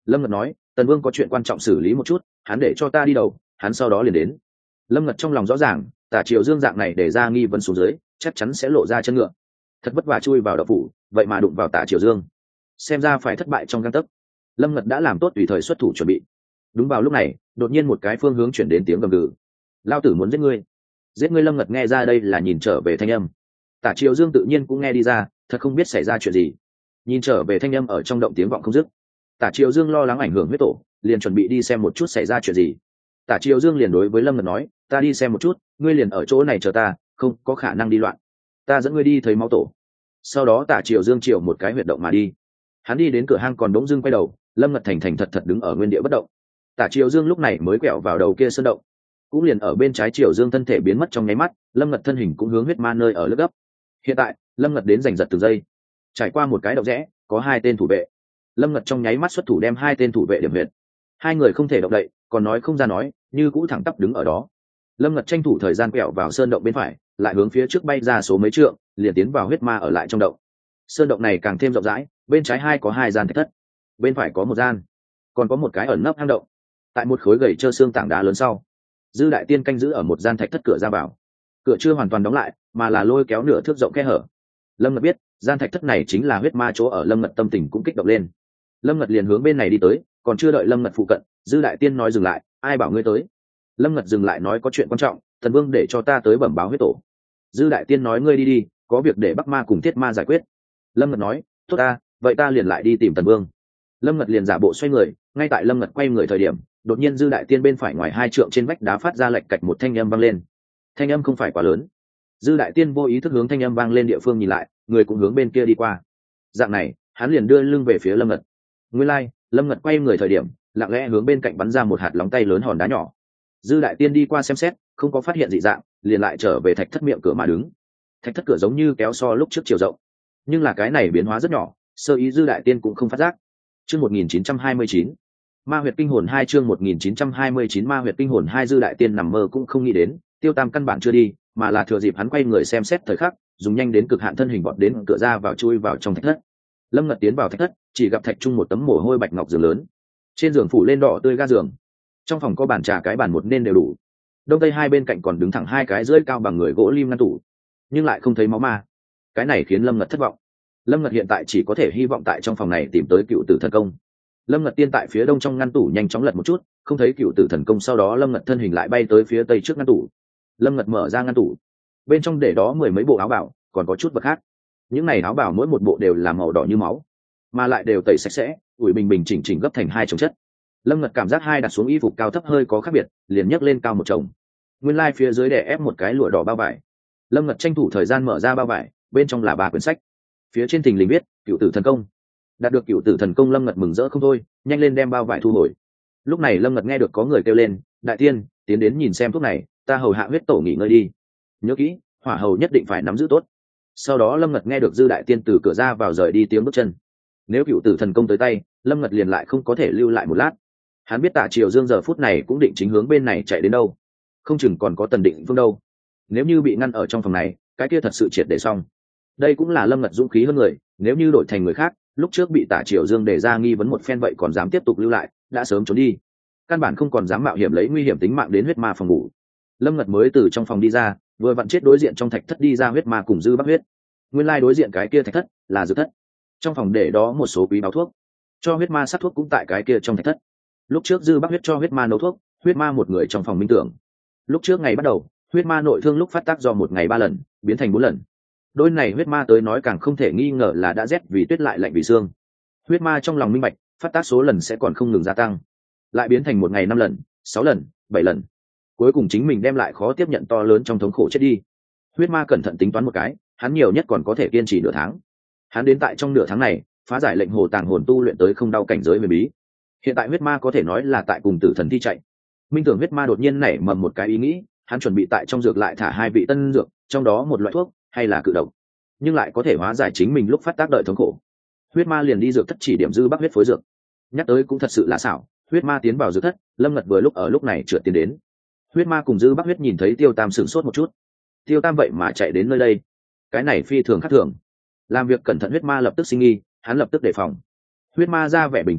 Lâm Ngật nói, tần vương có chuyện quan trọng xử lý một chút, hắn để cho ta đi đầu, hắn sau đó liền đến. Lâm Ngật trong lòng rõ ràng, Tả Triều Dương dạng này để ra nghi vấn xuống dưới, chắc chắn sẽ lộ ra chân ngựa. Thật vất vả chui vào đậu phủ, vậy mà đụng vào Tả Triều Dương, xem ra phải thất bại trong gang tấc. Lâm Ngật đã làm tốt tùy thời xuất thủ chuẩn bị. Đúng vào lúc này, đột nhiên một cái phương hướng chuyển đến tiếng gầm gừ. Lao tử muốn giết ngươi, giết ngươi! Lâm Ngật nghe ra đây là nhìn trở về thanh âm. Tả Triều Dương tự nhiên cũng nghe đi ra, thật không biết xảy ra chuyện gì. Nhìn trở về thanh âm ở trong động tiếng vọng không dứt. Tả Triều Dương lo lắng ảnh hưởng huyết tổ, liền chuẩn bị đi xem một chút xảy ra chuyện gì. Tả Triều Dương liền đối với Lâm Ngật nói, ta đi xem một chút, ngươi liền ở chỗ này chờ ta, không có khả năng đi loạn. Ta dẫn ngươi đi thấy máu tổ. Sau đó Tả Triều Dương chiều một cái huyệt động mà đi. Hắn đi đến cửa hang còn đống dưng quay đầu, Lâm Ngật thành thành thật thật đứng ở nguyên địa bất động. Tả Triều Dương lúc này mới quẹo vào đầu kia sơn động, cũng liền ở bên trái Triều Dương thân thể biến mất trong nháy mắt, Lâm Ngật thân hình cũng hướng huyết ma nơi ở lướt gấp. Hiện tại Lâm Ngật đến giành giật từng giây, trải qua một cái động rẽ, có hai tên thủ vệ. Lâm Ngật trong nháy mắt xuất thủ đem hai tên thủ vệ điểm huyệt. Hai người không thể động đậy, còn nói không ra nói, như cũ thẳng tắp đứng ở đó. Lâm Ngật tranh thủ thời gian quẹo vào sơn động bên phải, lại hướng phía trước bay ra số mấy trượng, liền tiến vào huyết ma ở lại trong động. Sơn động này càng thêm rộng rãi, bên trái hai có hai gian thạch thất, bên phải có một gian, còn có một cái ẩn nấp hang động. Tại một khối gầy trơ xương tảng đá lớn sau, Dư Đại Tiên canh giữ ở một gian thạch thất cửa ra vào. Cửa chưa hoàn toàn đóng lại, mà là lôi kéo nửa thước rộng khe hở. Lâm Ngật biết, gian thạch thất này chính là huyết ma chỗ ở. Lâm Ngật tâm tình cũng kích động lên. Lâm Ngật liền hướng bên này đi tới, còn chưa đợi Lâm Ngật phụ cận, Dư Đại Tiên nói dừng lại, ai bảo ngươi tới? Lâm Ngật dừng lại nói có chuyện quan trọng, Thần Vương để cho ta tới bẩm báo huyết tổ. Dư Đại Tiên nói ngươi đi đi, có việc để Bắc Ma cùng Thiết Ma giải quyết. Lâm Ngật nói, tốt ta, vậy ta liền lại đi tìm Thần Vương. Lâm Ngật liền giả bộ xoay người, ngay tại Lâm Ngật quay người thời điểm, đột nhiên Dư Đại Tiên bên phải ngoài hai trượng trên vách đá phát ra lạch cạch một thanh âm vang lên. Thanh âm không phải quá lớn. Dư Đại Tiên vô ý thức hướng thanh âm vang lên địa phương nhìn lại, người cũng hướng bên kia đi qua. Dạng này, hắn liền đưa lưng về phía Lâm Ngật. Nguyên lai, like, Lâm Ngật quay người thời điểm, lặng lẽ hướng bên cạnh bắn ra một hạt lóng tay lớn hòn đá nhỏ. Dư Đại Tiên đi qua xem xét, không có phát hiện dị dạng, liền lại trở về thạch thất miệng cửa mà đứng. Thạch thất cửa giống như kéo so lúc trước chiều rộng, nhưng là cái này biến hóa rất nhỏ, sơ ý Dư Đại Tiên cũng không phát giác. Chương một nghìn chín trăm hai mươi chín, Ma huyệt kinh hồn hai. Chương một nghìn chín trăm hai mươi chín Ma huyệt kinh hồn hai. Dư Đại Tiên nằm mơ cũng không nghĩ đến, Tiêu Tam căn bản chưa đi, mà là thừa dịp hắn quay người xem xét thời khắc, dùng nhanh đến cực hạn thân hình vọt đến cửa ra vào chui vào trong thạch thất. Lâm Ngật tiến vào thạch thất, chỉ gặp thạch trung một tấm mồ hôi bạch ngọc giường lớn, trên giường phủ lên đỏ tươi ga giường. Trong phòng có bàn trà cái bàn một nên đều đủ. Đông tây hai bên cạnh còn đứng thẳng hai cái rưỡi cao bằng người gỗ lim ngăn tủ, nhưng lại không thấy máu ma. Cái này khiến Lâm Ngật thất vọng. Lâm Ngật hiện tại chỉ có thể hy vọng tại trong phòng này tìm tới cựu tử thần công. Lâm Ngật tiên tại phía đông trong ngăn tủ nhanh chóng lật một chút, không thấy cựu tử thần công. Sau đó Lâm Ngật thân hình lại bay tới phía tây trước ngăn tủ. Lâm Ngật mở ra ngăn tủ, bên trong để đó mười mấy bộ áo bào, còn có chút vật khác. Những này áo bào mỗi một bộ đều là màu đỏ như máu, mà lại đều tẩy sạch sẽ, ủi bình bình chỉnh chỉnh gấp thành hai chồng chất. Lâm Ngật cảm giác hai đặt xuống y phục cao thấp hơi có khác biệt, liền nhấc lên cao một chồng. Nguyên lai phía dưới để ép một cái lụa đỏ bao vải. Lâm Ngật tranh thủ thời gian mở ra bao vải, bên trong là ba quyển sách. Phía trên thình lình viết cựu tử thần công. Đạt được cựu tử thần công, Lâm Ngật mừng rỡ không thôi, nhanh lên đem bao vải thu hồi. Lúc này Lâm Ngật nghe được có người kêu lên, đại tiên, tiến đến nhìn xem thuốc này, ta hầu hạ huyết tổ nghỉ ngơi đi. Nhớ kỹ, hỏa hầu nhất định phải nắm giữ tốt. Sau đó Lâm Ngật nghe được Dư Đại Tiên từ cửa ra vào rời đi tiếng bước chân. Nếu cựu tử thần công tới tay, Lâm Ngật liền lại không có thể lưu lại một lát. Hắn biết Tạ Triều Dương giờ phút này cũng định chính hướng bên này chạy đến đâu, không chừng còn có Tần Định Vương đâu. Nếu như bị ngăn ở trong phòng này, cái kia thật sự triệt để xong. Đây cũng là Lâm Ngật dũng khí hơn người, nếu như đổi thành người khác, lúc trước bị Tạ Triều Dương đề ra nghi vấn một phen vậy còn dám tiếp tục lưu lại, đã sớm trốn đi, căn bản không còn dám mạo hiểm lấy nguy hiểm tính mạng đến huyết ma phòng ngủ. Lâm Ngật mới từ trong phòng đi ra, vừa vặn chết đối diện trong thạch thất đi ra huyết ma cùng Dư Bắc Huyết. Nguyên lai đối diện cái kia thạch thất là dược thất, trong phòng để đó một số quý báu thuốc, cho huyết ma sát thuốc cũng tại cái kia trong thạch thất. Lúc trước Dư Bắc Huyết cho huyết ma nấu thuốc, huyết ma một người trong phòng minh tưởng. Lúc trước ngày bắt đầu, huyết ma nội thương lúc phát tác do một ngày ba lần biến thành bốn lần. Đôi này huyết ma tới nói càng không thể nghi ngờ là đã rét vì tuyết lại lạnh vì xương. Huyết ma trong lòng minh bạch, phát tác số lần sẽ còn không ngừng gia tăng, lại biến thành một ngày năm lần, sáu lần, bảy lần, cuối cùng chính mình đem lại khó tiếp nhận to lớn trong thống khổ chết đi. Huyết ma cẩn thận tính toán một cái, hắn nhiều nhất còn có thể kiên trì nửa tháng. Hắn đến tại trong nửa tháng này phá giải lệnh hồ tàng hồn tu luyện tới không đau cảnh giới huyền bí. Hiện tại huyết ma có thể nói là tại cùng tử thần thi chạy. Minh tưởng huyết ma đột nhiên nảy mầm một cái ý nghĩ, hắn chuẩn bị tại trong dược lại thả hai vị tân dược, trong đó một loại thuốc hay là cự độc, nhưng lại có thể hóa giải chính mình lúc phát tác đợi thống khổ. Huyết ma liền đi dược thất chỉ điểm Dư Bắc Huyết phối dược. Nhắc tới cũng thật sự là xảo, huyết ma tiến vào dược thất, Lâm Ngật vừa lúc ở lúc này trượt tiến đến. Huyết ma cùng Dư Bắc Huyết nhìn thấy Tiêu Tam sửng sốt một chút. Tiêu Tam vậy mà chạy đến nơi đây, cái này phi thường khác thường. Làm việc cẩn thận huyết ma lập tức sinh nghi, hắn lập tức đề phòng. Huyết ma ra vẻ bình tĩnh nói,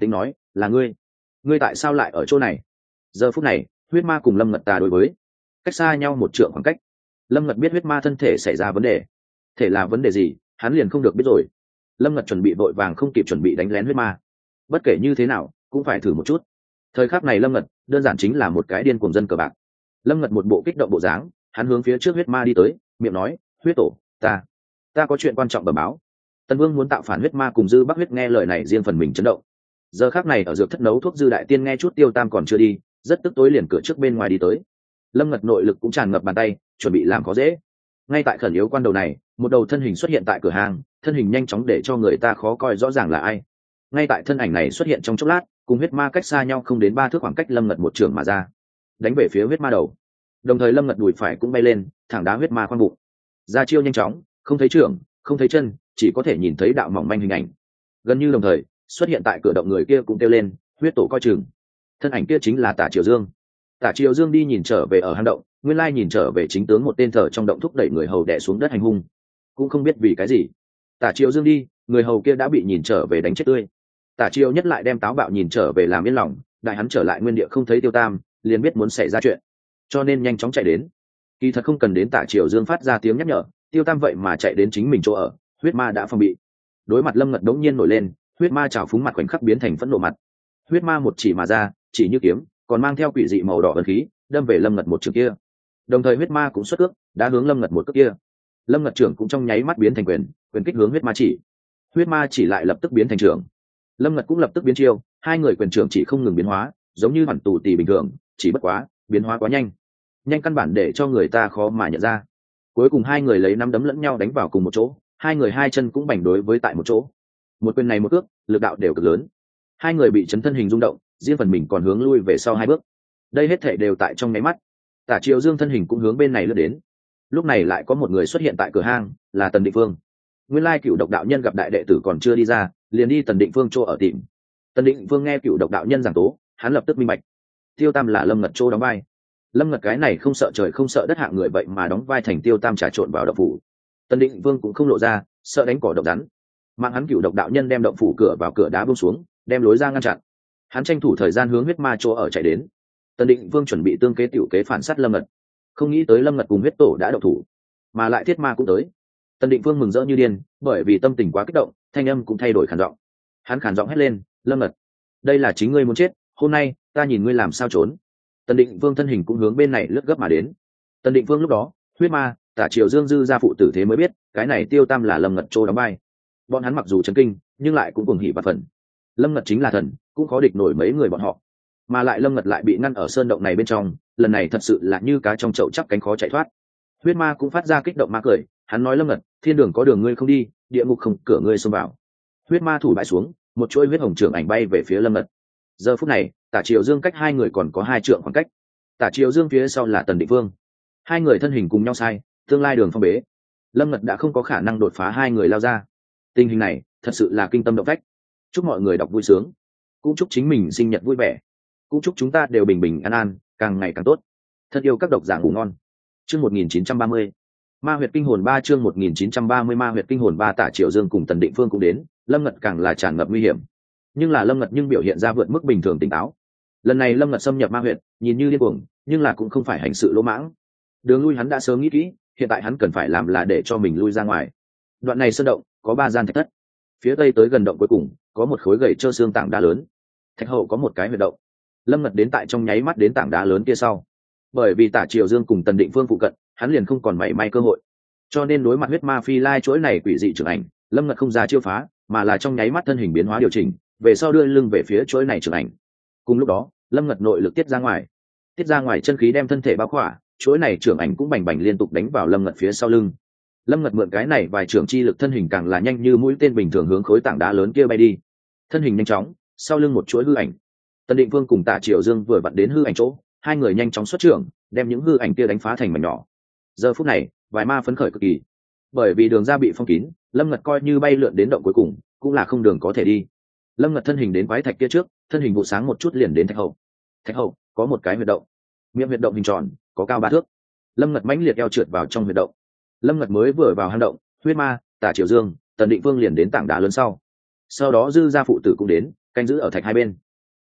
là ngươi ngươi tại sao lại ở chỗ này? Giờ phút này huyết ma cùng lâm ngật ta đối với cách xa nhau một trượng khoảng cách. Lâm ngật biết huyết ma thân thể xảy ra vấn đề, thể là vấn đề gì hắn liền không được biết rồi. Lâm ngật chuẩn bị vội vàng không kịp chuẩn bị đánh lén huyết ma, bất kể như thế nào cũng phải thử một chút. Thời khắc này lâm ngật đơn giản chính là một cái điên cuồng dân cờ bạc. Lâm ngật một bộ kích động bộ dáng, hắn hướng phía trước huyết ma đi tới, miệng nói: huyết tổ, ta ta có chuyện quan trọng bẩm báo. Tần Vương muốn tạo phản huyết ma cùng Dư Bắc Huyết nghe lời này riêng phần mình chấn động. Giờ khắc này ở dược thất nấu thuốc Dư đại tiên nghe chút Tiêu Tam còn chưa đi, rất tức tối liền cửa trước bên ngoài đi tới. Lâm ngật nội lực cũng tràn ngập bàn tay, chuẩn bị làm khó dễ. Ngay tại khẩn yếu quan đầu này, một đầu thân hình xuất hiện tại cửa hàng, thân hình nhanh chóng để cho người ta khó coi rõ ràng là ai. Ngay tại thân ảnh này xuất hiện trong chốc lát, cùng huyết ma cách xa nhau không đến ba thước khoảng cách, Lâm ngật một trường mà ra, đánh về phía huyết ma đầu. Đồng thời Lâm ngật đùi phải cũng bay lên, thẳng đá huyết ma khoang bụng. Ra chiêu nhanh chóng, không thấy trưởng, không thấy chân, chỉ có thể nhìn thấy đạo mỏng manh hình ảnh. Gần như đồng thời, xuất hiện tại cửa động người kia cũng kêu lên: huyết tổ coi chừng. Thân ảnh kia chính là Tả Triều Dương. Tả Triều Dương đi nhìn trở về ở hang động, nguyên lai nhìn trở về chính tướng một tên thờ trong động thúc đẩy người hầu đè xuống đất hành hung, cũng không biết vì cái gì. Tả Triều Dương đi, người hầu kia đã bị nhìn trở về đánh chết tươi. Tả Triều nhất lại đem táo bạo nhìn trở về làm yên lòng, đại hắn trở lại nguyên địa không thấy Tiêu Tam, liền biết muốn xảy ra chuyện, cho nên nhanh chóng chạy đến. Kỳ thật không cần đến Tả Triều Dương phát ra tiếng nhắc nhở, Tiêu Tam vậy mà chạy đến chính mình chỗ ở, huyết ma đã phòng bị. Đối mặt Lâm ngật đống nhiên nổi lên, huyết ma trào phúng mặt khoảnh khắc biến thành phẫn nộ mặt. Huyết ma một chỉ mà ra, chỉ như kiếm, còn mang theo quỷ dị màu đỏ ấn khí, đâm về Lâm ngật một trường kia. Đồng thời huyết ma cũng xuất cước, đã hướng Lâm ngật một cước kia. Lâm ngật trưởng cũng trong nháy mắt biến thành quyền, quyền kích hướng huyết ma chỉ. Huyết ma chỉ lại lập tức biến thành trưởng. Lâm ngật cũng lập tức biến chiêu, hai người quyền trưởng chỉ không ngừng biến hóa, giống như hoàn tù tì bình thường, chỉ bất quá biến hóa quá nhanh, nhanh căn bản để cho người ta khó mà nhận ra. Cuối cùng hai người lấy nắm đấm lẫn nhau đánh vào cùng một chỗ, hai người hai chân cũng bành đối với tại một chỗ. Một quyền này một cước, lực đạo đều cực lớn. Hai người bị chấn thân hình rung động, riêng phần mình còn hướng lui về sau hai bước. Đây hết thể đều tại trong nháy mắt. Tả Triều Dương thân hình cũng hướng bên này lướt đến. Lúc này lại có một người xuất hiện tại cửa hang, là Tần Định Phương. Nguyên lai Cửu Độc đạo nhân gặp đại đệ tử còn chưa đi ra, liền đi Tần Định Phương chỗ ở tìm. Tần Định Phương nghe Cửu Độc đạo nhân giảng tố, hắn lập tức minh bạch, Tiêu Tam là Lâm ngật chỗ đóng vai. Lâm ngật cái này không sợ trời không sợ đất hạng người vậy mà đóng vai thành Tiêu Tam trà trộn vào động phủ. Tần Định Vương cũng không lộ ra, sợ đánh cỏ độc rắn. Mạng hắn Cửu Độc đạo nhân đem động phủ cửa vào cửa đá buông xuống, đem lối ra ngăn chặn. Hắn tranh thủ thời gian hướng huyết ma chỗ ở chạy đến. Tần Định Vương chuẩn bị tương kế tiểu kế phản sát Lâm ngật, không nghĩ tới Lâm ngật cùng huyết tổ đã động thủ, mà lại thiết ma cũng tới. Tần Định Vương mừng rỡ như điên, bởi vì tâm tình quá kích động, thanh âm cũng thay đổi khàn giọng. Hắn khàn giọng hét lên: Lâm ngật, đây là chính ngươi muốn chết, hôm nay ta nhìn ngươi làm sao trốn. Tần Định Vương thân hình cũng hướng bên này lướt gấp mà đến. Tần Định Vương lúc đó, huyết ma, Tả Triều Dương Dư gia phụ tử thế mới biết, cái này Tiêu Tam là Lâm ngật chỗ đóng vai. Bọn hắn mặc dù chấn kinh, nhưng lại cũng cuồng hỉ và phần. Lâm ngật chính là thần, cũng khó địch nổi mấy người bọn họ. Mà lại Lâm ngật lại bị ngăn ở sơn động này bên trong, lần này thật sự là như cá trong chậu chắp cánh khó chạy thoát. Huyết ma cũng phát ra kích động ma cười, hắn nói: Lâm ngật, thiên đường có đường ngươi không đi, địa ngục không cửa ngươi xông vào. Huyết ma thủ bãi xuống, một chuỗi huyết hồng trường ảnh bay về phía Lâm ngật. Giờ phút này, Tả Triều Dương cách hai người còn có hai trượng khoảng cách. Tả Triều Dương phía sau là Tần Định Vương, hai người thân hình cùng nhau sai, tương lai đường phong bế. Lâm ngật đã không có khả năng đột phá hai người lao ra. Tình hình này thật sự là kinh tâm động phách. Chúc mọi người đọc vui sướng, cũng chúc chính mình sinh nhật vui vẻ, cũng chúc chúng ta đều bình bình an an, càng ngày càng tốt. Thật yêu các độc giả ngủ ngon. Chương một nghìn chín trăm ba mươi, Ma huyệt kinh hồn ba. Chương một nghìn chín trăm ba mươi, Ma huyệt kinh hồn ba. Tả Triều Dương cùng Tần Định Phương cũng đến, Lâm ngật càng là tràn ngập nguy hiểm. Nhưng là Lâm ngật nhưng biểu hiện ra vượt mức bình thường tỉnh táo. Lần này Lâm ngật xâm nhập ma huyệt, nhìn như điên cuồng, nhưng là cũng không phải hành sự lỗ mãng. Đường lui hắn đã sớm nghĩ kỹ, hiện tại hắn cần phải làm là để cho mình lui ra ngoài. Đoạn này sơn động có ba gian thạch thất, phía tây tới gần động cuối cùng có một khối gậy trơ xương tảng đá lớn, thạch hậu có một cái huyệt động. Lâm ngật đến tại trong nháy mắt đến tảng đá lớn kia sau, bởi vì Tả Triều Dương cùng Tần Định Phương phụ cận, hắn liền không còn mảy may cơ hội. Cho nên đối mặt huyết ma phi lai chuỗi này quỷ dị trưởng ảnh, Lâm ngật không ra chiêu phá, mà là trong nháy mắt thân hình biến hóa điều chỉnh, về sau đưa lưng về phía chuỗi này trưởng ảnh. Cùng lúc đó, Lâm ngật nội lực tiết ra ngoài, tiết ra ngoài chân khí đem thân thể bao khỏa, chuỗi này trưởng ảnh cũng bành bành liên tục đánh vào Lâm ngật phía sau lưng. Lâm ngật mượn cái này vài trưởng chi lực, thân hình càng là nhanh như mũi tên bình thường hướng khối tảng đá lớn kia bay đi. Thân hình nhanh chóng, sau lưng một chuỗi hư ảnh. Tần Định Vương cùng Tả Triều Dương vừa vặn đến hư ảnh chỗ, hai người nhanh chóng xuất trưởng, đem những hư ảnh kia đánh phá thành mảnh nhỏ. Giờ phút này, vài ma phấn khởi cực kỳ, bởi vì đường ra bị phong kín, Lâm ngật coi như bay lượn đến động cuối cùng, cũng là không đường có thể đi. Lâm ngật thân hình đến quái thạch kia trước, thân hình vụ sáng một chút liền đến thạch hậu. Thạch hậu có một cái huyệt động, miệng huyệt động hình tròn, có cao ba thước. Lâm ngật mãnh liệt eo trượt vào trong huyệt động. Lâm ngật mới vừa vào hang động, huyết ma, Tả Triều Dương, Tần Định Vương liền đến tảng đá lớn sau. Sau đó Dư gia phụ tử cũng đến, canh giữ ở thạch hai bên.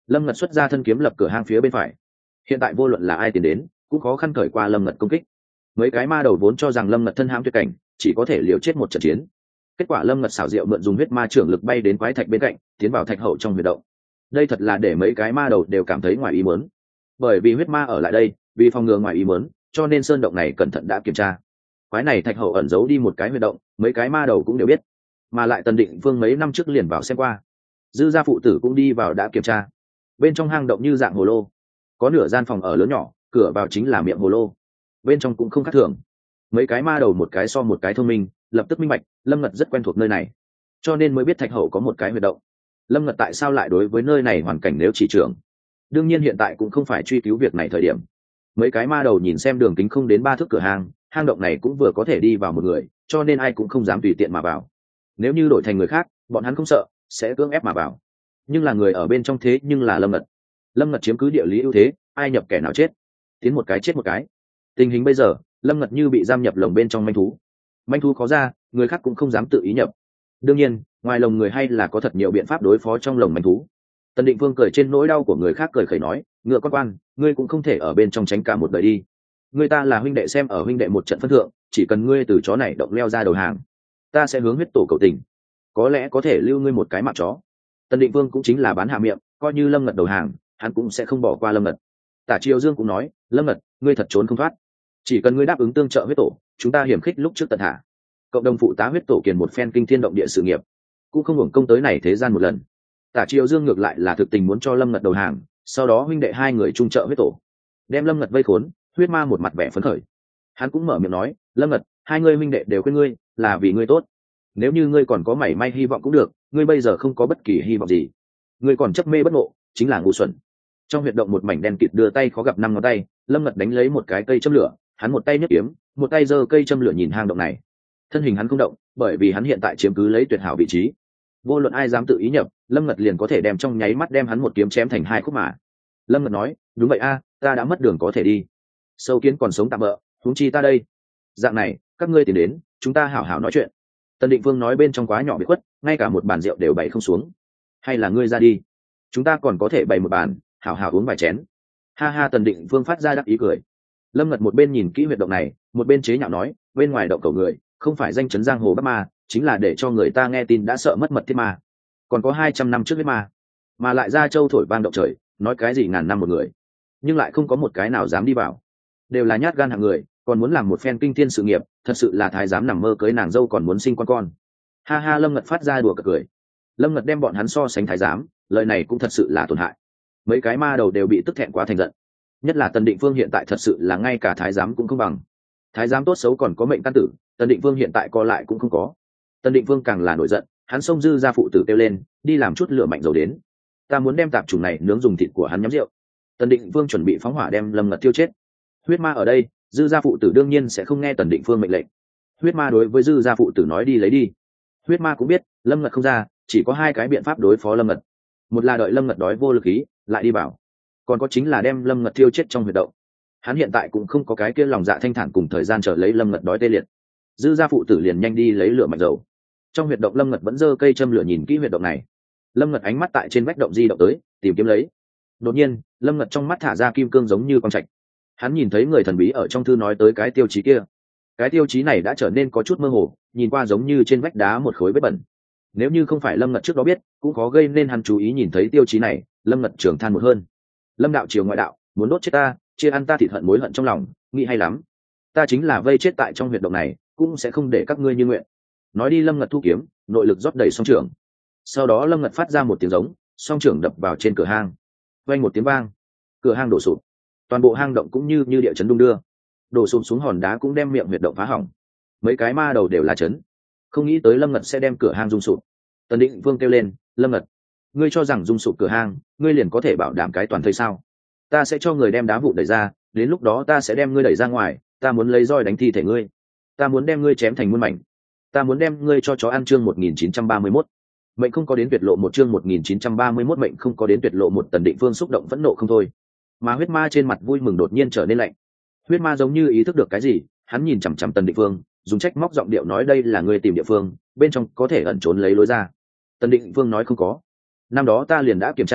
Lâm Ngật xuất ra thân kiếm lập cửa hang phía bên phải. Hiện tại vô luận là ai tiến đến cũng khó khăn cởi qua Lâm Ngật công kích. Mấy cái ma đầu vốn cho rằng Lâm Ngật thân hãm tuyệt cảnh, chỉ có thể liều chết một trận chiến. Kết quả Lâm Ngật xảo diệu mượn dùng huyết ma trưởng lực bay đến quái thạch bên cạnh, tiến vào thạch hậu trong huyệt động. Đây thật là để mấy cái ma đầu đều cảm thấy ngoài ý muốn. Bởi vì huyết ma ở lại đây, vì phòng ngừa ngoài ý muốn, cho nên sơn động này cẩn thận đã kiểm tra. Quái này thạch hậu ẩn giấu đi một cái huyệt động, mấy cái ma đầu cũng đều biết. Mà lại Tần Định Vương mấy năm trước liền vào xem qua. Dư gia phụ tử cũng đi vào đã kiểm tra. Bên trong hang động như dạng hồ lô, có nửa gian phòng ở lớn nhỏ, cửa vào chính là miệng hồ lô. Bên trong cũng không khác thường. Mấy cái ma đầu một cái so một cái thông minh, lập tức minh bạch, Lâm Ngật rất quen thuộc nơi này, cho nên mới biết thạch hậu có một cái huyệt động. Lâm Ngật tại sao lại đối với nơi này hoàn cảnh nếu chỉ trưởng? Đương nhiên hiện tại cũng không phải truy cứu việc này thời điểm. Mấy cái ma đầu nhìn xem đường kính không đến ba thước cửa hàng, hang động này cũng vừa có thể đi vào một người, cho nên ai cũng không dám tùy tiện mà vào. Nếu như đổi thành người khác, bọn hắn không sợ, sẽ cưỡng ép mà vào. Nhưng là người ở bên trong thế nhưng là Lâm Ngật. Lâm Ngật chiếm cứ địa lý ưu thế, ai nhập kẻ nào chết, tiến một cái chết một cái. Tình hình bây giờ, Lâm Ngật như bị giam nhập lồng bên trong manh thú. Manh thú khó ra, người khác cũng không dám tự ý nhập. Đương nhiên, ngoài lồng người hay là có thật nhiều biện pháp đối phó trong lồng manh thú. Tần Định Vương cười trên nỗi đau của người khác, cười khẩy nói, ngựa quan quan, ngươi cũng không thể ở bên trong tránh cả một đời đi. Người ta là huynh đệ, xem ở huynh đệ một trận phân thượng, chỉ cần ngươi từ chó này động leo ra đầu hàng, ta sẽ hướng huyết tổ cầu tình, có lẽ có thể lưu ngươi một cái mạng chó. Tần Định Vương cũng chính là bán hạ miệng, coi như Lâm Ngật đầu hàng, hắn cũng sẽ không bỏ qua Lâm Ngật. Tả Triều Dương cũng nói, Lâm Ngật, ngươi thật trốn không thoát, chỉ cần ngươi đáp ứng tương trợ huyết tổ, chúng ta hiểm khích lúc trước tận hạ, cộng đồng phụ tá huyết tổ kiền một phen kinh thiên động địa sự nghiệp, cũng không hưởng công tới này thế gian một lần. Tả Triều Dương ngược lại là thực tình muốn cho Lâm Ngật đầu hàng, sau đó huynh đệ hai người chung trợ huyết tổ, đem Lâm Ngật vây khốn. Huyết ma một mặt vẻ phấn khởi, hắn cũng mở miệng nói, Lâm Ngật, hai ngươi huynh đệ đều khuyên ngươi, là vì ngươi tốt. Nếu như ngươi còn có mảy may hy vọng cũng được, ngươi bây giờ không có bất kỳ hy vọng gì, ngươi còn chấp mê bất ngộ, chính là ngu xuẩn. Trong huyệt động một mảnh đen kịt, đưa tay khó gặp năm ngón tay, Lâm Ngật đánh lấy một cái cây châm lửa, hắn một tay nhấc kiếm, một tay giơ cây châm lửa nhìn hang động này. Thân hình hắn không động, bởi vì hắn hiện tại chiếm cứ lấy tuyệt hảo vị trí. Vô luận ai dám tự ý nhập, Lâm Ngật liền có thể đem trong nháy mắt đem hắn một kiếm chém thành hai khúc mà. Lâm Ngật nói, đúng vậy a, ta đã mất đường có thể đi. Sâu kiến còn sống tạm bỡ, huống chi ta đây. Dạng này, các ngươi tìm đến, chúng ta hảo hảo nói chuyện. Tần Định Vương nói bên trong quá nhỏ bị khuất, ngay cả một bàn rượu đều bày không xuống. Hay là ngươi ra đi, chúng ta còn có thể bày một bàn, hảo hảo uống vài chén. Ha ha, Tần Định Vương phát ra đắc ý cười. Lâm Ngật một bên nhìn kỹ huyệt động này, một bên chế nhạo nói, bên ngoài động cầu người, không phải danh chấn giang hồ Bắc Ma, chính là để cho người ta nghe tin đã sợ mất mật thiết ma. Còn có hai trăm năm trước huyết ma, mà lại ra châu thổi vang động trời, nói cái gì ngàn năm một người, nhưng lại không có một cái nào dám đi vào. Đều là nhát gan hạng người, còn muốn làm một phen kinh thiên sự nghiệp, thật sự là thái giám nằm mơ cưới nàng dâu còn muốn sinh con con. Ha ha, Lâm Ngật phát ra đùa cợt cười. Lâm Ngật đem bọn hắn so sánh thái giám, lời này cũng thật sự là tổn hại. Mấy cái ma đầu đều bị tức thẹn quá thành giận. Nhất là Tần Định Vương hiện tại thật sự là ngay cả thái giám cũng không bằng. Thái giám tốt xấu còn có mệnh căn tử, Tần Định Vương hiện tại co lại cũng không có. Tần Định Vương càng là nổi giận, hắn xông Dư gia phụ tử kêu lên, đi làm chút lửa mạnh dầu đến, ta muốn đem tạp chủng này nướng dùng thịt của hắn nhắm rượu. Tần Định Vương chuẩn bị phóng hỏa đem Lâm Ngật tiêu chết. Huyết ma ở đây, Dư gia phụ tử đương nhiên sẽ không nghe Tần Định Vương mệnh lệnh. Huyết ma đối với Dư gia phụ tử nói đi lấy đi. Huyết ma cũng biết Lâm Ngật không ra, chỉ có hai cái biện pháp đối phó Lâm Ngật. Một là đợi Lâm Ngật đói vô lực khí lại đi vào, còn có chính là đem Lâm Ngật tiêu chết trong huyệt động. Hắn hiện tại cũng không có cái kia lòng dạ thanh thản cùng thời gian chờ lấy Lâm Ngật đói tê liệt. Dư gia phụ tử liền nhanh đi lấy lửa mạnh dầu. Trong huyệt động Lâm Ngật vẫn giơ cây châm lửa nhìn kỹ huyệt động này. Lâm Ngật ánh mắt tại trên vách động di động tới, tìm kiếm lấy. Đột nhiên, Lâm Ngật trong mắt thả ra kim cương giống như quang trạch. Hắn nhìn thấy người thần bí ở trong thư nói tới cái tiêu chí kia. Cái tiêu chí này đã trở nên có chút mơ hồ, nhìn qua giống như trên vách đá một khối vết bẩn. Nếu như không phải Lâm Ngật trước đó biết, cũng khó gây nên hắn chú ý nhìn thấy tiêu chí này. Lâm Ngật trưởng than một hơn. Lâm đạo triều ngoại đạo, muốn đốt chết ta, chia ăn ta thịt hận mối hận trong lòng, nghĩ hay lắm. Ta chính là vây chết tại trong huyệt động này, cũng sẽ không để các ngươi như nguyện. Nói đi, Lâm Ngật thu kiếm, nội lực rót đầy song trưởng. Sau đó Lâm Ngật phát ra một tiếng giống, song trưởng đập vào trên cửa hang, vang một tiếng vang, cửa hang đổ sụp, toàn bộ hang động cũng như như địa chấn đung đưa, đổ sụp xuống hòn đá cũng đem miệng huyệt động phá hỏng. Mấy cái ma đầu đều là chấn, không nghĩ tới Lâm Ngật sẽ đem cửa hang rung sụp. Tần Định Vương kêu lên, Lâm Ngật, ngươi cho rằng rung sụp cửa hang, ngươi liền có thể bảo đảm cái toàn thây sao? Ta sẽ cho người đem đá vụn đẩy ra, đến lúc đó ta sẽ đem ngươi đẩy ra ngoài, ta muốn lấy roi đánh thi thể ngươi, ta muốn đem ngươi chém thành muôn mảnh, ta muốn đem ngươi cho chó ăn. Chương một nghìn chín trăm ba mươi mốt, mệnh không có đến tuyệt lộ một. Chương một nghìn chín trăm ba mươi mốt, mệnh không có đến tuyệt lộ một. Tần Định Vương xúc động phẫn nộ không thôi, mà huyết ma trên mặt vui mừng đột nhiên trở nên lạnh. Huyết ma giống như ý thức được cái gì, hắn nhìn chằm chằm Tần Định Vương, dùng trách móc giọng điệu nói, đây là ngươi tìm địa phương, bên trong có thể ẩn trốn lấy lối ra. Tần Định Vương nói, không có, năm đó ta liền đã kiểm tra,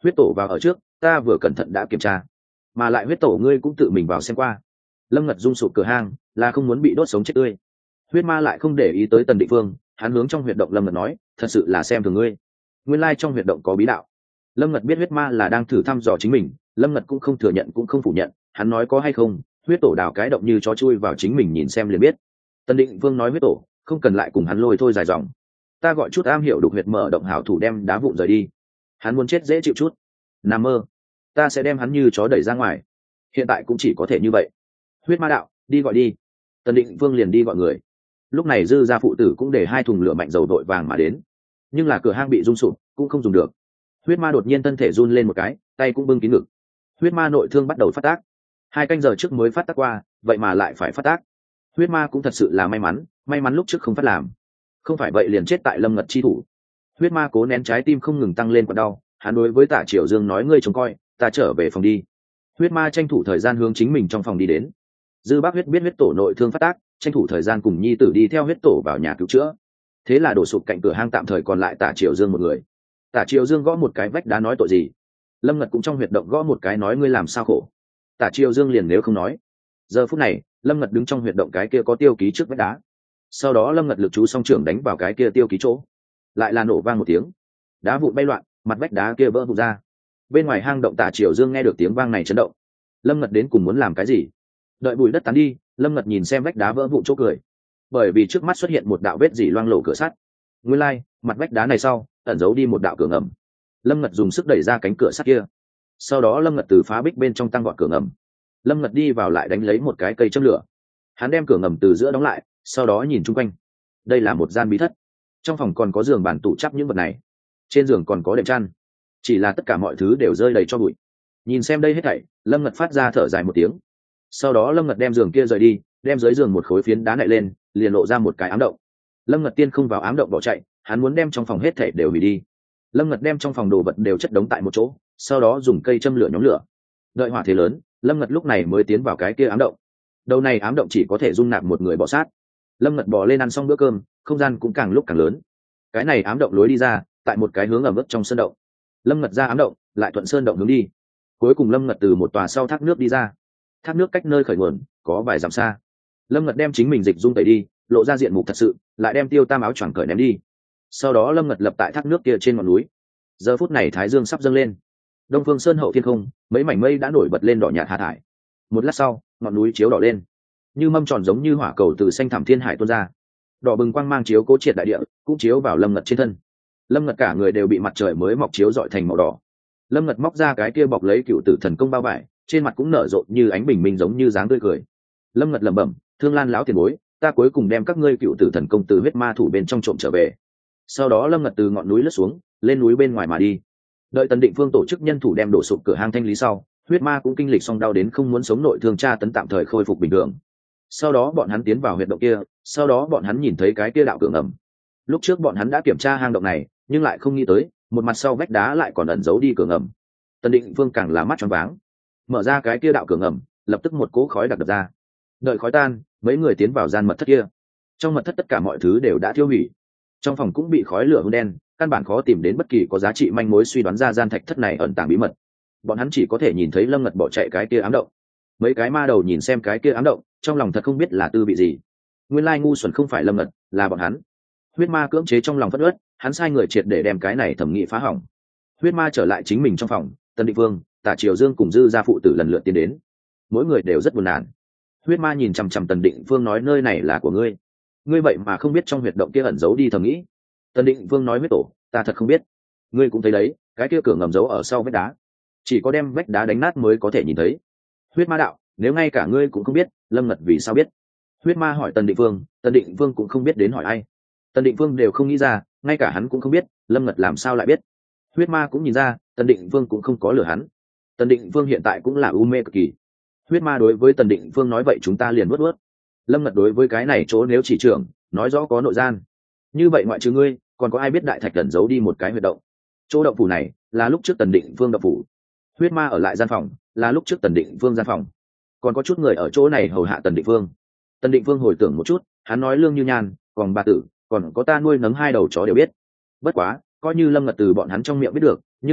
huyết tổ vào ở trước, ta vừa cẩn thận đã kiểm tra, mà lại huyết tổ ngươi cũng tự mình vào xem qua. Lâm Ngật rung sụp cửa hang là không muốn bị đốt sống chết tươi. Huyết ma lại không để ý tới Tần Định Phương, hắn hướng trong huyệt động Lâm Ngật nói, thật sự là xem thường ngươi, nguyên lai trong huyệt động có bí đạo. Lâm Ngật biết huyết ma là đang thử thăm dò chính mình, Lâm Ngật cũng không thừa nhận cũng không phủ nhận, hắn nói có hay không, huyết tổ đào cái động như chó chui vào chính mình nhìn xem liền biết. Tần Định Vương nói huyết tổ không cần lại cùng hắn lôi thôi dài dòng, ta gọi chút am hiểu đục huyệt mở động hảo thủ đem đá vụn rời đi, hắn muốn chết dễ chịu chút. Nằm mơ, ta sẽ đem hắn như chó đẩy ra ngoài, hiện tại cũng chỉ có thể như vậy. Huyết ma đạo, đi gọi đi. Tần Định Vương liền đi gọi người. Lúc này dư gia phụ tử cũng để hai thùng lửa mạnh dầu đội vàng mà đến, nhưng là cửa hang bị rung sụp cũng không dùng được. Huyết ma đột nhiên thân thể run lên một cái, tay cũng bưng kín ngực. Huyết ma nội thương bắt đầu phát tác, hai canh giờ trước mới phát tác qua, vậy mà lại phải phát tác. Huyết ma cũng thật sự là may mắn, may mắn lúc trước không phát làm, không phải vậy liền chết tại Lâm Ngật chi thủ. Huyết ma cố nén trái tim không ngừng tăng lên còn đau, hắn đối với Tạ Triều Dương nói, ngươi trông coi, ta trở về phòng đi. Huyết ma tranh thủ thời gian hướng chính mình trong phòng đi đến. Dư Bác Huyết biết huyết tổ nội thương phát tác, tranh thủ thời gian cùng nhi tử đi theo huyết tổ vào nhà cứu chữa. Thế là đổ sụp cạnh cửa hang tạm thời còn lại Tạ Triều Dương một người. Tạ Triều Dương gõ một cái vách đá nói tội gì. Lâm Ngật cũng trong huyệt động gõ một cái nói ngươi làm sao khổ. Tạ Triều Dương liền nếu không nói. Giờ phút này Lâm Ngật đứng trong huyệt động cái kia có tiêu ký trước vách đá. Sau đó Lâm Ngật lực chú song trưởng đánh vào cái kia tiêu ký chỗ, lại là nổ vang một tiếng, đá vụn bay loạn, mặt vách đá kia vỡ vụn ra. Bên ngoài hang động Tạ Triều Dương nghe được tiếng vang này chấn động. Lâm Ngật đến cùng muốn làm cái gì? Đợi bụi đất tán đi, Lâm Ngật nhìn xem vách đá vỡ vụn chỗ cười, bởi vì trước mắt xuất hiện một đạo vết dỉ loang lổ cửa sắt. Nguyên lai, like, mặt vách đá này sau ẩn giấu đi một đạo cửa ngầm. Lâm Ngật dùng sức đẩy ra cánh cửa sắt kia, sau đó Lâm Ngật từ phá bích bên trong tăng gọn cửa ngầm. Lâm Ngật đi vào lại đánh lấy một cái cây châm lửa, hắn đem cửa ngầm từ giữa đóng lại, sau đó nhìn chung quanh. Đây là một gian bí thất, trong phòng còn có giường bàn tủ chắp những vật này, trên giường còn có đệm chăn, chỉ là tất cả mọi thứ đều rơi đầy cho bụi. Nhìn xem đây hết thảy, Lâm Ngật phát ra thở dài một tiếng. Sau đó Lâm Ngật đem giường kia rời đi, đem dưới giường một khối phiến đá nạy lên, liền lộ ra một cái ám động. Lâm Ngật tiên không vào ám động bỏ chạy, hắn muốn đem trong phòng hết thảy đều hủy đi. Lâm Ngật đem trong phòng đồ vật đều chất đống tại một chỗ, sau đó dùng cây châm lửa nhóm lửa. Đợi hỏa thế lớn, Lâm Ngật lúc này mới tiến vào cái kia ám động. Đầu này ám động chỉ có thể dung nạp một người bò sát. Lâm Ngật bò lên ăn xong bữa cơm, không gian cũng càng lúc càng lớn. Cái này ám động lối đi ra tại một cái hướng ẩm ướt trong sơn động. Lâm Ngật ra ám động, lại thuận sơn động hướng đi. Cuối cùng Lâm Ngật từ một tòa sau thác nước đi ra. Thác nước cách nơi khởi nguồn có vài dặm xa. Lâm Ngật đem chính mình dịch dung tẩy đi, lộ ra diện mục thật sự, lại đem tiêu tam áo choàng cởi ném đi. Sau đó Lâm Ngật lập tại thác nước kia trên ngọn núi. Giờ phút này thái dương sắp dâng lên, đông phương sơn hậu thiên không mấy mảnh mây đã nổi bật lên đỏ nhạt hạ thải. Một lát sau ngọn núi chiếu đỏ lên, như mâm tròn giống như hỏa cầu từ xanh thẳm thiên hải tuôn ra, đỏ bừng quang mang chiếu cố triệt đại địa, cũng chiếu vào Lâm Ngật trên thân. Lâm Ngật cả người đều bị mặt trời mới mọc chiếu rọi thành màu đỏ. Lâm Ngật móc ra cái kia bọc lấy cựu tử thần công bao vải, trên mặt cũng nở rộ như ánh bình minh giống như dáng tươi cười. Lâm Ngật lẩm bẩm, Thương Lan lão tiền bối, ta cuối cùng đem các ngươi cựu tử thần công từ huyết ma thủ bên trong trộm trở về. Sau đó Lâm Ngật từ ngọn núi lướt xuống, lên núi bên ngoài mà đi. Đợi Tần Định Phương tổ chức nhân thủ đem đổ sụp cửa hang thanh lý sau, huyết ma cũng kinh lịch xong đau đến không muốn sống nội thương tra tấn tạm thời khôi phục bình thường. Sau đó bọn hắn tiến vào huyệt động kia, sau đó bọn hắn nhìn thấy cái kia đạo cửa ngầm. Lúc trước bọn hắn đã kiểm tra hang động này, nhưng lại không nghĩ tới, một mặt sau vách đá lại còn ẩn giấu đi cửa ngầm. Tần Định Phương càng là mắt tròn váng. Mở ra cái kia đạo cửa ngầm, lập tức một cỗ khói đặc đập ra. Đợi khói tan, mấy người tiến vào gian mật thất kia. Trong mật thất tất cả mọi thứ đều đã thiêu hủy, trong phòng cũng bị khói lửa hôn đen, căn bản khó tìm đến bất kỳ có giá trị manh mối suy đoán ra gian thạch thất này ẩn tàng bí mật. Bọn hắn chỉ có thể nhìn thấy Lâm Ngật bỏ chạy cái kia ám động. Mấy cái ma đầu nhìn xem cái kia ám động, trong lòng thật không biết là tư vị gì. Nguyên lai ngu xuẩn không phải Lâm Ngật, là bọn hắn. Huyết ma cưỡng chế trong lòng phất ớt, hắn sai người triệt để đem cái này thẩm nghị phá hỏng. Huyết ma trở lại chính mình trong phòng, Tần Định Vương, Tạ Triều Dương cùng dư gia phụ tử lần lượt tiến đến. Mỗi người đều rất buồn nản. Huyết ma nhìn chằm chằm Tần Định Vương nói, nơi này là của ngươi, ngươi vậy mà không biết trong huyệt động kia ẩn giấu đi thầm nghĩ. Tần Định Vương nói, huyết tổ, ta thật không biết. Ngươi cũng thấy đấy, cái kia cửa ngầm giấu ở sau vách đá, chỉ có đem vách đá đánh nát mới có thể nhìn thấy. Huyết ma đạo, nếu ngay cả ngươi cũng không biết, Lâm Ngật vì sao biết? Huyết ma hỏi Tần Định Vương, Tần Định Vương cũng không biết đến hỏi ai. Tần Định Vương đều không nghĩ ra, ngay cả hắn cũng không biết, Lâm Ngật làm sao lại biết? Huyết ma cũng nhìn ra, Tần Định Vương cũng không có lừa hắn. Tần Định Vương hiện tại cũng là u mê cực kỳ. Huyết ma đối với Tần Định Vương nói, vậy chúng ta liền nuốt nuốt. Lâm Ngật đối với cái này chỗ nếu chỉ trưởng, nói rõ có nội gian. Như vậy ngoại trừ ngươi, còn có ai biết đại thạch ẩn giấu đi một cái huyệt động? Chỗ động phủ này là lúc trước Tần Định Vương động phủ. Huyết ma ở lại gian phòng là lúc trước Tần Định Vương gian phòng. Còn có chút người ở chỗ này hầu hạ Tần Định Vương. Tần Định Vương hồi tưởng một chút, hắn nói Lương Như Nhan, còn bà tử, còn có ta nuôi nấng hai đầu chó đều biết. Bất quá, coi như Lâm Ngật từ bọn hắn trong miệng biết được, nhưng là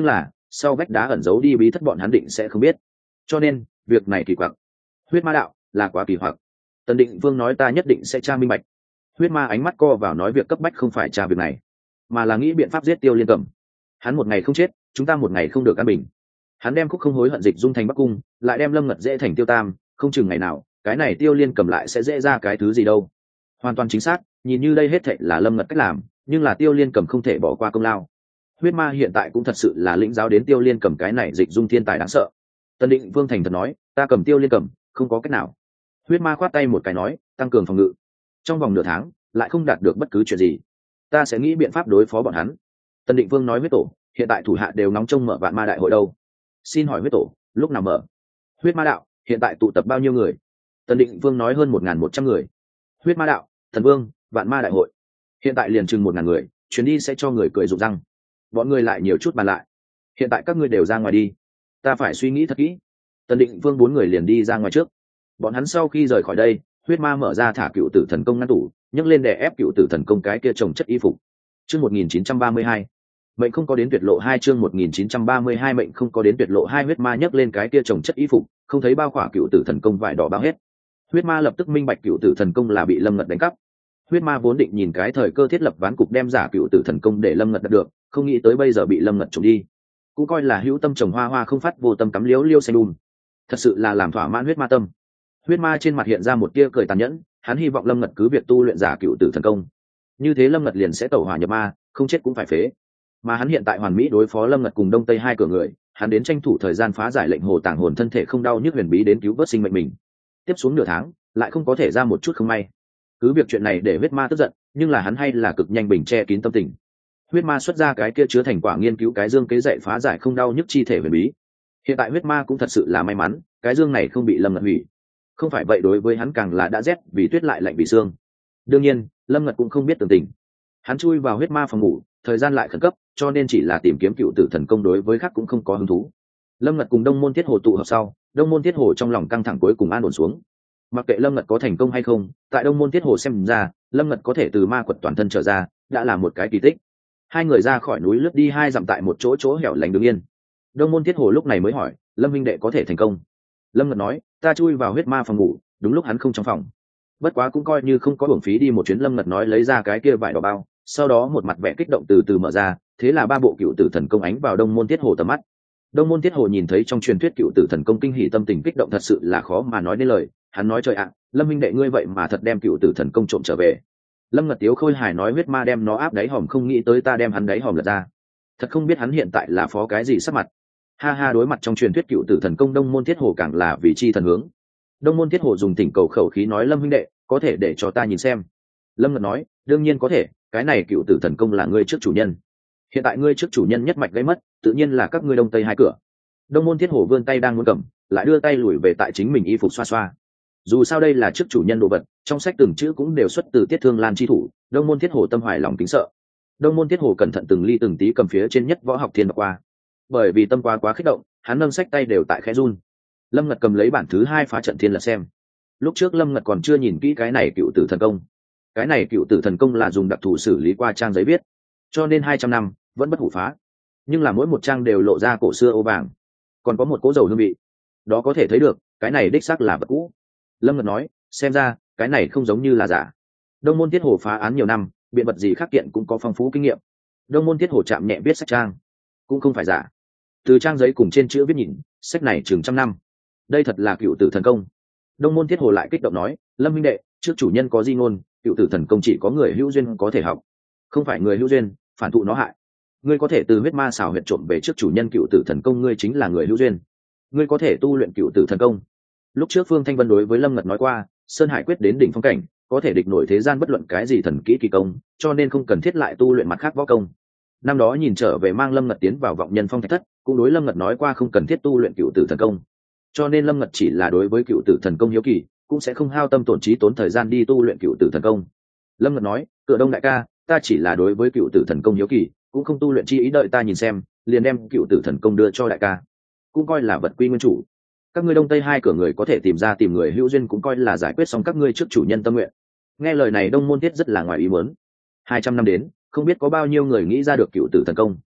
sau vách đá ẩn giấu đi bí thất bọn hắn định sẽ không biết, cho nên việc này kỳ quặc. Huyết ma đạo là quá kỳ hoặc. Tần Định Vương nói ta nhất định sẽ tra minh bạch. Huyết ma ánh mắt co vào nói việc cấp bách không phải tra việc này, mà là nghĩ biện pháp giết Tiêu Liên Cầm. Hắn một ngày không chết, chúng ta một ngày không được an bình. Hắn đem khúc không hối hận dịch dung thành Bắc Cung, lại đem Lâm Ngật dễ thành Tiêu Tam, không chừng ngày nào cái này Tiêu Liên Cầm lại sẽ dễ ra cái thứ gì đâu. Hoàn toàn chính xác, nhìn như đây hết thảy là Lâm Ngật cách làm, nhưng là Tiêu Liên Cầm không thể bỏ qua công lao. Huyết ma hiện tại cũng thật sự là lĩnh giáo đến Tiêu Liên Cầm cái này dịch dung thiên tài đáng sợ. Tần Định Vương thành thật nói, ta cầm Tiêu Liên Cầm không có cách nào. Huyết ma khoát tay một cái nói, tăng cường phòng ngự, trong vòng nửa tháng lại không đạt được bất cứ chuyện gì, ta sẽ nghĩ biện pháp đối phó bọn hắn. Tần Định Vương nói huyết tổ hiện tại thủ hạ đều nóng trông mở vạn ma đại hội đâu, xin hỏi huyết tổ lúc nào mở? Huyết ma đạo hiện tại tụ tập bao nhiêu người? Tần Định Vương nói hơn một n g h n một trăm người. Huyết ma đạo thần vương vạn ma đại hội hiện tại liền chừng một ngàn người, chuyến đi sẽ cho người cười rụng răng. Bọn người lại nhiều chút bàn lại, hiện tại các ngươi đều ra ngoài đi, ta phải suy nghĩ thật kỹ. Tần Định Vương bốn người liền đi ra ngoài trước. Bọn hắn sau khi rời khỏi đây, huyết ma mở ra thả cựu tử thần công ngăn tủ, nhấc lên để ép cựu tử thần công cái kia trồng chất y phục. Chương một nghìn chín trăm ba mươi hai mệnh không có đến tuyệt lộ hai chương một nghìn chín trăm ba mươi hai mệnh không có đến tuyệt lộ hai huyết ma nhấc lên cái kia trồng chất y phục, không thấy bao khỏa cựu tử thần công vải đỏ bao hết. Huyết ma lập tức minh bạch cựu tử thần công là bị Lâm Ngật đánh cắp. Huyết ma vốn định nhìn cái thời cơ thiết lập ván cục đem giả cựu tử thần công để Lâm Ngật đạt được, không nghĩ tới bây giờ bị Lâm Ngật trộm đi. Cũng coi là hữu tâm trồng hoa hoa không phát vô tâm cắm liếu liêu xanh đùm. Thật sự là làm thỏa mãn huyết ma tâm. Huyết ma trên mặt hiện ra một tia cười tàn nhẫn, hắn hy vọng Lâm Ngật cứ việc tu luyện giả cựu tử thần công, như thế Lâm Ngật liền sẽ tẩu hỏa nhập ma, không chết cũng phải phế. Mà hắn hiện tại hoàn mỹ đối phó Lâm Ngật cùng Đông Tây hai cửa người, hắn đến tranh thủ thời gian phá giải lệnh hồ tàng hồn thân thể không đau nhức huyền bí đến cứu vớt sinh mệnh mình. Tiếp xuống nửa tháng lại không có thể ra một chút không may, cứ việc chuyện này để huyết ma tức giận, nhưng là hắn hay là cực nhanh bình che kín tâm tình. Huyết ma xuất ra cái kia chứa thành quả nghiên cứu cái dương kế dạy phá giải không đau nhức chi thể huyền bí. Hiện tại huyết ma cũng thật sự là may mắn, cái dương này không bị Lâm Ngật hủy, không phải vậy đối với hắn càng là đã rét vì tuyết lại lạnh vì xương. Đương nhiên Lâm Ngật cũng không biết tường tình, hắn chui vào huyết ma phòng ngủ, thời gian lại khẩn cấp, cho nên chỉ là tìm kiếm cựu tử thần công, đối với khác cũng không có hứng thú. Lâm Ngật cùng Đông Môn Thiết Hồ tụ họp sau, Đông Môn Thiết Hồ trong lòng căng thẳng cuối cùng an ổn xuống. Mặc kệ Lâm Ngật có thành công hay không, tại Đông Môn Thiết Hồ xem ra, Lâm Ngật có thể từ ma quật toàn thân trở ra, đã là một cái kỳ tích. Hai người ra khỏi núi lướt đi hai dặm tại một chỗ chỗ hẻo lánh đứng yên. Đông Môn Thiết Hồ lúc này mới hỏi, Lâm huynh đệ có thể thành công? Lâm Ngật nói, ta chui vào huyết ma phòng ngủ, đúng lúc hắn không trong phòng, bất quá cũng coi như không có uổng phí đi một chuyến. Lâm Ngật nói lấy ra cái kia vải đỏ bao, sau đó một mặt vẻ kích động từ từ mở ra, thế là ba bộ cựu tử thần công ánh vào Đông Môn Thiết Hồ tầm mắt. Đông Môn Thiết Hồ nhìn thấy trong truyền thuyết cựu tử thần công, kinh hỉ tâm tình kích động thật sự là khó mà nói nên lời. Hắn nói trời ạ, Lâm huynh đệ ngươi vậy mà thật đem cựu tử thần công trộm trở về. Lâm Ngật tiếu khôi hài nói huyết ma đem nó áp đáy hòm, không nghĩ tới ta đem hắn đáy hòm lật ra, thật không biết hắn hiện tại là phó cái gì sắc mặt. Ha ha, đối mặt trong truyền thuyết cựu tử thần công, Đông Môn Thiết Hồ càng là vì chi thần hướng. Đông Môn Thiết Hồ dùng thỉnh cầu khẩu khí nói, Lâm huynh đệ có thể để cho ta nhìn xem? Lâm Ngật nói, đương nhiên có thể, cái này cựu tử thần công là ngươi trước chủ nhân, hiện tại ngươi trước chủ nhân nhất mạch gây mất, tự nhiên là các ngươi Đông Tây hai cửa. Đông Môn Thiết Hồ vươn tay đang muốn cầm, lại đưa tay lùi về tại chính mình y phục xoa xoa. Dù sao đây là trước chủ nhân đồ vật, trong sách từng chữ cũng đều xuất từ Tiết Thương Lan chi thủ. Đông Môn Thiết Hồ tâm hoài lòng kính sợ. Đông Môn Thiết Hồ cẩn thận từng ly từng tí cầm phía trên nhất võ học thiên đọc qua, bởi vì tâm quá quá kích động, hắn nâng sách tay đều tại khẽ run. Lâm Ngật cầm lấy bản thứ hai phá trận thiên lật xem. Lúc trước Lâm Ngật còn chưa nhìn kỹ cái này cựu tử thần công, cái này cựu tử thần công là dùng đặc thù xử lý qua trang giấy viết, cho nên hai trăm năm vẫn bất hủ phá, nhưng là mỗi một trang đều lộ ra cổ xưa ô vàng, còn có một cỗ dầu hương vị, đó có thể thấy được cái này đích xác là vật cũ. Lâm Ngật nói, xem ra cái này không giống như là giả. Đông Môn Thiết Hồ phá án nhiều năm, biện vật gì khác kiện cũng có phong phú kinh nghiệm. Đông Môn Thiết Hồ chạm nhẹ viết sách trang, cũng không phải giả. Từ trang giấy cùng trên chữ viết nhìn, sách này chừng trăm năm, đây thật là cựu tử thần công. Đông Môn Thiết Hồ lại kích động nói, Lâm huynh đệ, trước chủ nhân có di ngôn, cựu tử thần công chỉ có người hữu duyên có thể học, không phải người hữu duyên phản thụ nó hại. Ngươi có thể từ huyết ma xảo huyệt trộm về trước chủ nhân cựu tử thần công, ngươi chính là người hữu duyên, ngươi có thể tu luyện cựu tử thần công. Lúc trước Phương Thanh Vân đối với Lâm Ngật nói qua, Sơn Hải quyết đến đỉnh phong cảnh, có thể địch nổi thế gian bất luận cái gì thần kỹ kỳ công, cho nên không cần thiết lại tu luyện mặt khác võ công. Năm đó nhìn trở về mang Lâm Ngật tiến vào vọng nhân phong thạch thất, cũng đối Lâm Ngật nói qua không cần thiết tu luyện cựu tử thần công, cho nên Lâm Ngật chỉ là đối với cựu tử thần công hiếu kỳ, cũng sẽ không hao tâm tổn trí tốn thời gian đi tu luyện cựu tử thần công. Lâm Ngật nói, Cửa Đông đại ca, ta chỉ là đối với cựu tử thần công hiếu kỳ, cũng không tu luyện chi ý, đợi ta nhìn xem liền đem cựu tử thần công đưa cho đại ca, cũng coi là vật quy nguyên chủ. Các ngươi Đông Tây hai cửa người có thể tìm ra tìm người hữu duyên, cũng coi là giải quyết xong các ngươi trước chủ nhân tâm nguyện. Nghe lời này Đông Môn Thiết rất là ngoài ý muốn. Hai trăm năm đến, không biết có bao nhiêu người nghĩ ra được cựu tử thần công.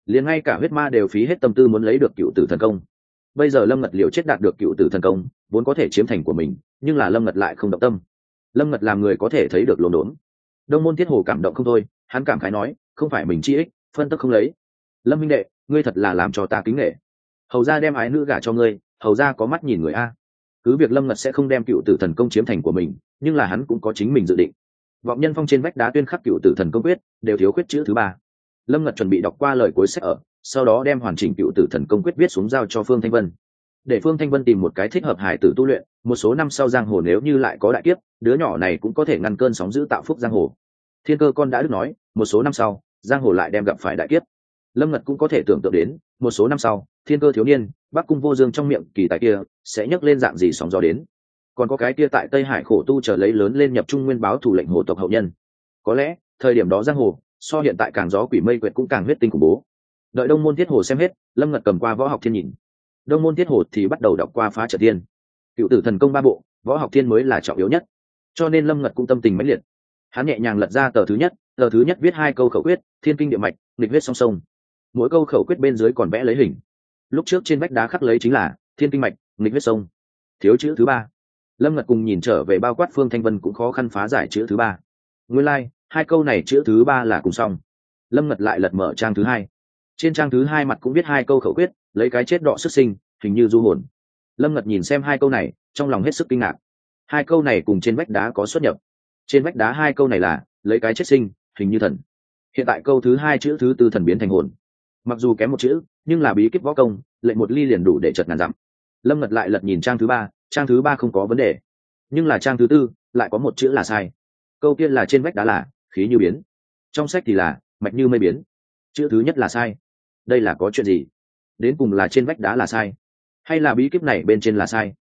liền ngay cả huyết ma đều phí hết tâm tư muốn lấy được cựu tử thần công. Bây giờ Lâm Ngật liều chết đạt được cựu tử thần công, vốn có thể chiếm thành của mình, nhưng là Lâm Ngật lại không động tâm. Lâm Ngật làm người có thể thấy được lồn đốn. Đông Môn Thiết Hồ cảm động không thôi, hắn cảm khái nói, không phải mình chi ích, phân tức không lấy. Lâm minh đệ, ngươi thật là làm cho ta kính nể. Hầu gia đem ái nữ gả cho ngươi, hầu gia có mắt nhìn người a. Cứ việc Lâm Ngật sẽ không đem cựu tử thần công chiếm thành của mình, nhưng là hắn cũng có chính mình dự định. Vọng Nhân Phong trên vách đá tuyên khắc cựu tử thần công quyết, đều thiếu khuyết chữ thứ ba. Lâm Ngật chuẩn bị đọc qua lời cuối sách ở, sau đó đem hoàn chỉnh cựu tử thần công quyết viết xuống giao cho Phương Thanh Vân, để Phương Thanh Vân tìm một cái thích hợp hải tử tu luyện. Một số năm sau giang hồ nếu như lại có đại kiếp, đứa nhỏ này cũng có thể ngăn cơn sóng dữ tạo phúc giang hồ. Thiên Cơ con đã được nói, một số năm sau giang hồ lại đem gặp phải đại kiếp. Lâm Ngật cũng có thể tưởng tượng đến, một số năm sau Thiên Cơ thiếu niên, Bắc Cung Vô Dương trong miệng kỳ tài kia sẽ nhấc lên dạng gì sóng gió đến. Còn có cái kia tại Tây Hải khổ tu chờ lấy lớn lên nhập trung nguyên báo thủ lệnh hồ tộc hậu nhân, có lẽ thời điểm đó giang hồ so hiện tại càng gió quỷ mây quyệt cũng càng huyết tinh khủng bố. Đợi Đông Môn Thiết Hồ xem hết, Lâm Ngật cầm qua Võ Học Thiên nhìn. Đông Môn Thiết Hồ thì bắt đầu đọc qua Phá Trận Thiên. Cựu tử thần công ba bộ, Võ Học Thiên mới là trọng yếu nhất, cho nên Lâm Ngật cũng tâm tình mãnh liệt. Hắn nhẹ nhàng lật ra tờ thứ nhất, tờ thứ nhất viết hai câu khẩu quyết, thiên kinh địa mạch, nghịch huyết song song. Mỗi câu khẩu quyết bên dưới còn vẽ lấy hình. Lúc trước trên vách đá khắc lấy chính là thiên kinh mạch, nghịch huyết sông. Thiếu chữ thứ ba. Lâm Ngật cùng nhìn trở về bao quát Phương Thanh Vân cũng khó khăn phá giải chữ thứ ba. Nguyên lai, hai câu này chữ thứ ba là cùng song. Lâm Ngật lại lật mở trang thứ hai. Trên trang thứ hai mặt cũng viết hai câu khẩu quyết, lấy cái chết đọ sức sinh, hình như du hồn. Lâm Ngật nhìn xem hai câu này, trong lòng hết sức kinh ngạc. Hai câu này cùng trên vách đá có xuất nhập. Trên vách đá hai câu này là lấy cái chết sinh, hình như thần. Hiện tại câu thứ hai chữ thứ tư thần biến thành hồn. Mặc dù kém một chữ, nhưng là bí kíp võ công, lệnh một ly liền đủ để chợt ngàn dặm. Lâm Ngật lại lật nhìn trang thứ ba, trang thứ ba không có vấn đề, nhưng là trang thứ tư lại có một chữ là sai. Câu kia là trên vách đá là khí như biến, trong sách thì là mạch như mây biến. Chữ thứ nhất là sai. Đây là có chuyện gì? Đến cùng là trên vách đá là sai, hay là bí kíp này bên trên là sai?